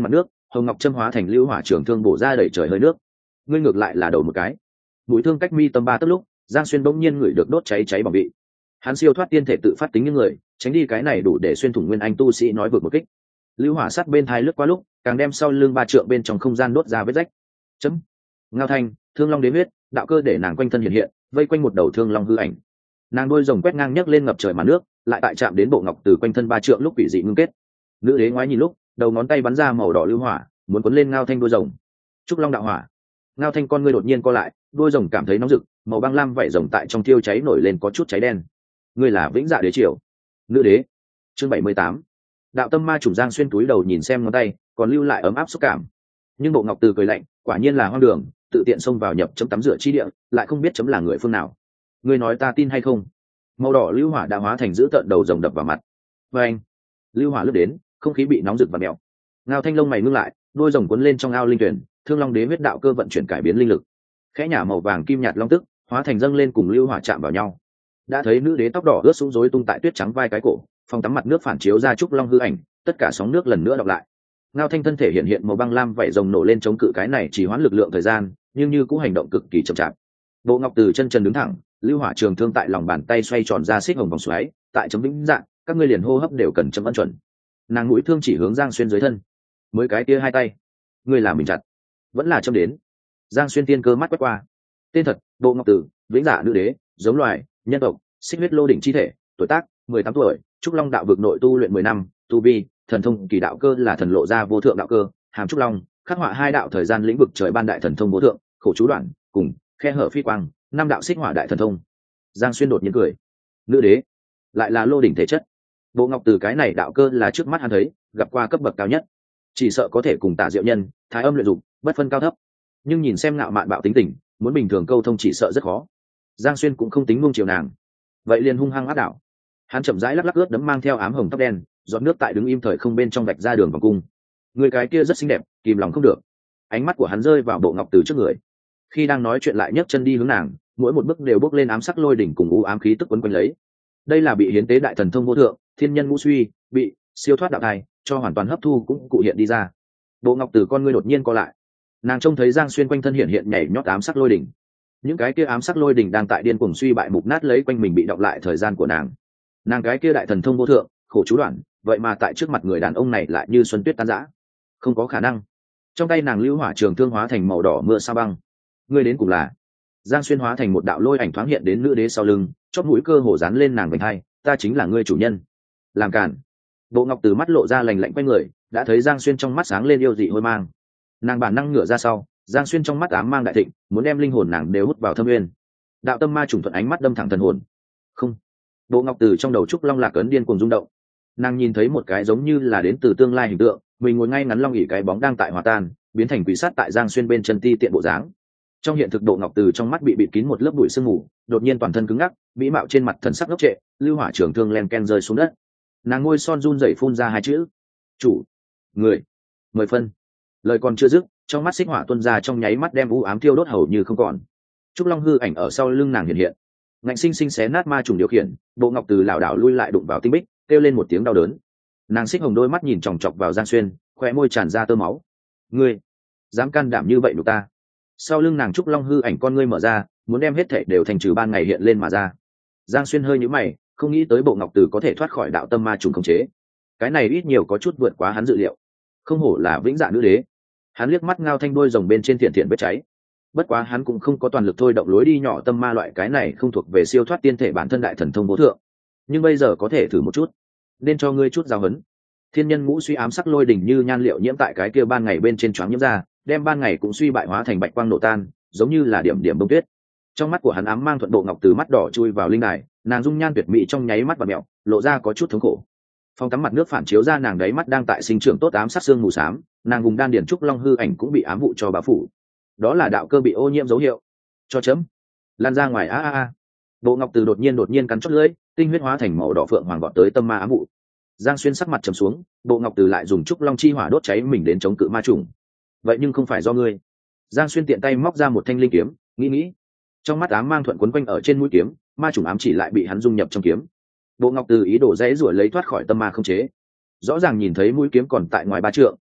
hồng ngọc châm hóa thành lưu hỏa trường thương bổ ra đẩy trời hơi nước. Ngươi ngược lại là đầu một cái. Mũi thương cách mi tâm ba tấc lúc, Giang Xuyên bỗng nhiên ngửi được đốt cháy cháy bỏng vị. Hắn siêu thoát tiên thể tự phát tính những người, tránh đi cái này đủ để xuyên thủng nguyên anh tu sĩ nói vượt một kích. Lưu hỏa sát bên thai lướt qua lúc, càng đem sau lưng ba trượng bên trong không gian đốt ra vết rách. Chấm. Ngao thanh, thương long đế huyết, đạo cơ để nàng quanh thân hiện hiện, vây quanh một đầu thương long hư ảnh. Nàng đôi rồng quét ngang nhấc lên ngập trời màn nước, lại tại chạm đến bộ ngọc từ quanh thân ba trượng lúc quỷ dị ngưng kết. Nữ đế ngoái nhìn lúc, đầu ngón tay bắn ra màu đỏ lưu hỏa, muốn cuốn lên Ngao thanh đôi rồng. Trúc long đạo hỏa. Ngao thanh con ngươi đột nhiên co lại, đôi rồng cảm thấy nóng rực, màu băng lam vảy rồng tại trong thiêu cháy nổi lên có chút cháy đen. Ngươi là vĩnh dạ đế triều. Nữ đế. Chương bảy mươi tám. Đạo tâm ma trùng. Giang Xuyên túi đầu nhìn xem ngón tay, còn lưu lại ấm áp xúc cảm. Nhưng bộ ngọc từ cười lạnh, quả nhiên là hoang đường, tự tiện xông vào nhập chấm tắm rửa chi địa, lại không biết chấm là người phương nào. Ngươi nói ta tin hay không? Màu đỏ lưu hỏa đã hóa thành dữ tợn đầu rồng đập vào mặt. Và anh, lưu hỏa lướt đến, không khí bị nóng rực và mèo. Ngao thanh lông mày ngưng lại, đôi rồng cuốn lên trong ao linh tuyển, thương long đế huyết đạo cơ vận chuyển cải biến linh lực. Khẽ nhả màu vàng kim nhạt long tức, hóa thành dâng lên cùng lưu hỏa chạm vào nhau. Đã thấy nữ đế tóc đỏ ướt sũng rối tung tại tuyết trắng vai cái cổ, phòng tắm mặt nước phản chiếu ra trúc long hư ảnh, tất cả sóng nước lần nữa đọc lại. Ngao thanh thân thể hiện hiện màu băng lam vảy rồng nổ lên chống cự cái này chỉ hoãn lực lượng thời gian, nhưng như cũng hành động cực kỳ chậm chạp. Bộ ngọc từ chân trần đứng thẳng, lưu hỏa trường thương tại lòng bàn tay xoay tròn ra xích hồng vòng xoáy, tại chấm vĩnh dạng, các ngươi liền hô hấp đều cần chấm ấn chuẩn. Nàng mũi thương chỉ hướng Giang Xuyên dưới thân. Mới cái kia hai tay, ngươi làm mình chặt, vẫn là chấm đến. Giang Xuyên tiên cơ mắt quét qua. Tên thật: Bộ Ngọc Tử, vĩnh dạ nữ đế, giống loài, nhân tộc, xích huyết lô đỉnh chi thể, tuổi tác mười tám tuổi, trúc long đạo vực nội tu luyện mười năm, tu vi thần thông kỳ đạo cơ là thần lộ ra vô thượng đạo cơ, hàm trúc long, khắc họa hai đạo thời gian lĩnh vực trời ban đại thần thông vô thượng, khổ chú đoạn cùng khe hở phi quang, năm đạo xích hỏa đại thần thông. Giang Xuyên đột nhiên cười. Nữ đế lại là lô đỉnh thể chất. Bộ Ngọc Từ cái này đạo cơ là trước mắt hắn thấy gặp qua cấp bậc cao nhất, chỉ sợ có thể cùng Tả Diệu Nhân, Thái Âm luyện dụng, bất phân cao thấp. Nhưng nhìn xem ngạo mạn bạo tính tình, muốn bình thường câu thông chỉ sợ rất khó. Giang Xuyên cũng không tính nuông chiều nàng, vậy liền hung hăng áp đảo. Hắn chậm rãi lắc lắc ướt đấm mang theo ám hồng tóc đen, giọt nước tại đứng im thời không bên trong vạch ra đường vòng cung. Người cái kia rất xinh đẹp, kìm lòng không được. Ánh mắt của hắn rơi vào Bộ Ngọc Từ trước người, khi đang nói chuyện lại nhấc chân đi hướng nàng, mỗi một bước đều bước lên ám sắc lôi đỉnh cùng u ám khí tức quấn quanh lấy. Đây là bị hiến tế đại thần thông vô thượng, thiên nhân ngũ suy, bị siêu thoát đạo thai cho hoàn toàn hấp thu cũng cụ hiện đi ra. Bộ Ngọc Từ con ngươi đột nhiên co lại, nàng trông thấy Giang Xuyên quanh thân hiện hiện nhảy nhót ám sắc lôi đỉnh. Những cái kia ám sắc lôi đỉnh đang tại điên cuồng suy bại mục nát lấy quanh mình bị đọng lại thời gian của nàng. Nàng cái kia đại thần thông vô thượng, khổ chú đoạn, vậy mà tại trước mặt người đàn ông này lại như xuân tuyết tan rã. Không có khả năng. Trong tay nàng lưu hỏa trường thương hóa thành màu đỏ mưa sa băng. Ngươi đến cùng là? Giang Xuyên hóa thành một đạo lôi ảnh thoáng hiện đến nữ đế sau lưng, chóp mũi cơ hồ dán lên nàng vành hai, ta chính là ngươi chủ nhân. Làm cản. Bộ Ngọc Từ mắt lộ ra lành lạnh quay người, đã thấy Giang Xuyên trong mắt sáng lên yêu dị hôi mang. Nàng bản năng ngửa ra sau, Giang Xuyên trong mắt ám mang đại thịnh, muốn đem linh hồn nàng đều hút vào thâm nguyên. Đạo tâm ma trùng thuận ánh mắt đâm thẳng thần hồn. Không. Bộ Ngọc Từ trong đầu trúc long lạc ấn điên cuồng rung động. Nàng nhìn thấy một cái giống như là đến từ tương lai hình tượng, mình ngồi ngay ngắn long ỉ cái bóng đang tại hòa tan, biến thành quỷ sát tại Giang Xuyên bên chân ti tiện bộ dáng. Trong hiện thực Bộ Ngọc Từ trong mắt bị bịt kín một lớp bụi sương mù, đột nhiên toàn thân cứng ngắc, mỹ mạo trên mặt thần sắc ngốc trệ, lưu hỏa trường thương len ken rơi xuống đất. Nàng ngôi son run rẩy phun ra hai chữ: chủ người. Mười phân. Lời còn chưa dứt, trong mắt xích hỏa tuôn ra trong nháy mắt đem u ám thiêu đốt hầu như không còn. Trúc long hư ảnh ở sau lưng nàng hiện hiện, ngạnh sinh sinh xé nát ma trùng điều khiển. Bộ Ngọc Từ lảo đảo lui lại đụng vào tinh bích, kêu lên một tiếng đau đớn. Nàng xích hồng đôi mắt nhìn chòng chọc vào Giang Xuyên, khóe môi tràn ra tơ máu. Ngươi dám can đảm như vậy nhục ta? Sau lưng nàng trúc long hư ảnh con ngươi mở ra, muốn đem hết thảy đều thành trừ ban ngày hiện lên mà ra. Giang Xuyên hơi nhíu mày, không nghĩ tới Bộ Ngọc Từ có thể thoát khỏi đạo tâm ma trùng khống chế. Cái này ít nhiều có chút vượt quá hắn dự liệu. Không hổ là vĩnh dạ nữ đế. Hắn liếc mắt ngao thanh đôi rồng bên trên thiện thiện vết cháy. Bất quá hắn cũng không có toàn lực thôi động lối đi nhỏ tâm ma loại cái này không thuộc về siêu thoát tiên thể bản thân đại thần thông vô thượng. Nhưng bây giờ có thể thử một chút, nên cho ngươi chút giáo huấn. Thiên nhân ngũ suy ám sắc lôi đỉnh như nhan liệu nhiễm tại cái kia ban ngày bên trên choáng nhiễm ra, đem ban ngày cũng suy bại hóa thành bạch quang nổ tan, giống như là điểm điểm bông tuyết. Trong mắt của hắn ám mang thuận Bộ Ngọc Từ mắt đỏ chui vào linh đài, nàng dung nhan tuyệt mỹ trong nháy mắt và mẹo, lộ ra có chút thống khổ. Phong tắm mặt nước phản chiếu ra nàng đáy mắt đang tại sinh trưởng tốt ám sắc xương mù xám, nàng vùng đan điển trúc long hư ảnh cũng bị ám vụ cho bao phủ. Đó là đạo cơ bị ô nhiễm dấu hiệu. Cho chấm lan ra ngoài. A a a. Bộ Ngọc Từ đột nhiên đột nhiên cắn chót lưỡi, tinh huyết hóa thành màu đỏ phượng hoàng vọt tới tâm ma ám vụ. Giang Xuyên sắc mặt trầm xuống, Bộ Ngọc Từ lại dùng trúc long chi hỏa đốt cháy mình đến chống cự ma trùng. Vậy nhưng không phải do ngươi. Giang Xuyên tiện tay móc ra một thanh linh kiếm, nghĩ nghĩ, trong mắt ám mang thuận quấn quanh ở trên mũi kiếm, ma trùng ám chỉ lại bị hắn dung nhập trong kiếm. Bộ Ngọc Từ ý đồ dễ rủa lấy thoát khỏi tâm ma không chế, rõ ràng nhìn thấy mũi kiếm còn tại ngoài ba trượng,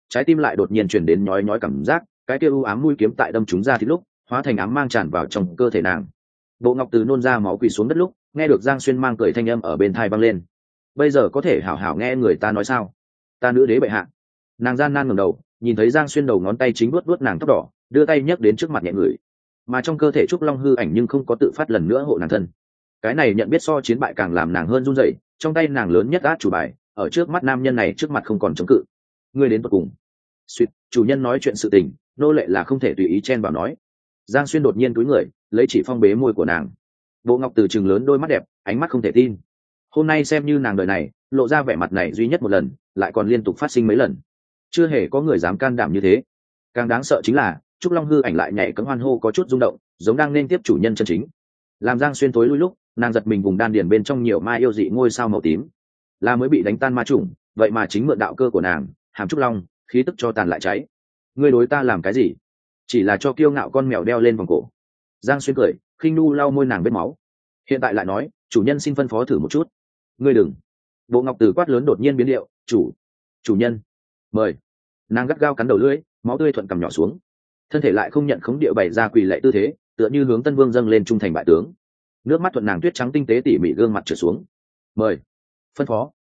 trái tim lại đột nhiên chuyển đến nhói nhói cảm giác, cái kia u ám mũi kiếm tại đâm chúng ra thì lúc hóa thành ám mang tràn vào trong cơ thể nàng. Bộ Ngọc Từ nôn ra máu quỳ xuống đất lúc nghe được Giang Xuyên mang cười thanh âm ở bên thai vang lên. Bây giờ có thể hảo hảo nghe người ta nói sao? Ta nữ đế bệ hạ. Nàng gian nan ngẩng đầu, nhìn thấy Giang Xuyên đầu ngón tay chính vuốt vuốt nàng tóc đỏ, đưa tay nhấc đến trước mặt nhẹ người, mà trong cơ thể trúc long hư ảnh nhưng không có tự phát lần nữa hộ nàng thân. Cái này nhận biết so chiến bại càng làm nàng hơn run rẩy, trong tay nàng lớn nhất át chủ bài ở trước mắt nam nhân này trước mặt không còn chống cự. Ngươi đến tận cùng. Suýt, chủ nhân nói chuyện sự tình, nô lệ là không thể tùy ý chen vào nói. Giang Xuyên đột nhiên cúi người, lấy chỉ phong bế môi của nàng. Bộ Ngọc Từ trừng lớn đôi mắt đẹp, ánh mắt không thể tin. Hôm nay xem như nàng đời này lộ ra vẻ mặt này duy nhất một lần, lại còn liên tục phát sinh mấy lần, chưa hề có người dám can đảm như thế. Càng đáng sợ chính là trúc long hư ảnh lại nhảy cẫng hoan hô có chút rung động, giống đang nên tiếp chủ nhân chân chính. Làm Giang Xuyên tối lui lúc, nàng giật mình vùng đan điền bên trong nhiều mai yêu dị ngôi sao màu tím, là mới bị đánh tan ma trùng, vậy mà chính mượn đạo cơ của nàng, hàm trúc long khí tức cho tàn lại cháy. Ngươi đối ta làm cái gì? Chỉ là cho kiêu ngạo con mèo đeo lên vòng cổ. Giang Xuyên cười khinh nu lau môi nàng vết máu, hiện tại lại nói chủ nhân xin phân phó thử một chút. Ngươi đừng. Bộ Ngọc Từ quát lớn đột nhiên biến điệu, chủ chủ nhân mời. Nàng gắt gao cắn đầu lưỡi, máu tươi thuận cằm nhỏ xuống, thân thể lại không nhận khống địa bày ra quỳ lệ tư thế, tựa như hướng Tân Vương dâng lên trung thành bại tướng. Nước mắt thuận nàng tuyết trắng tinh tế tỉ mỉ gương mặt trượt xuống. Mời. Phân phó.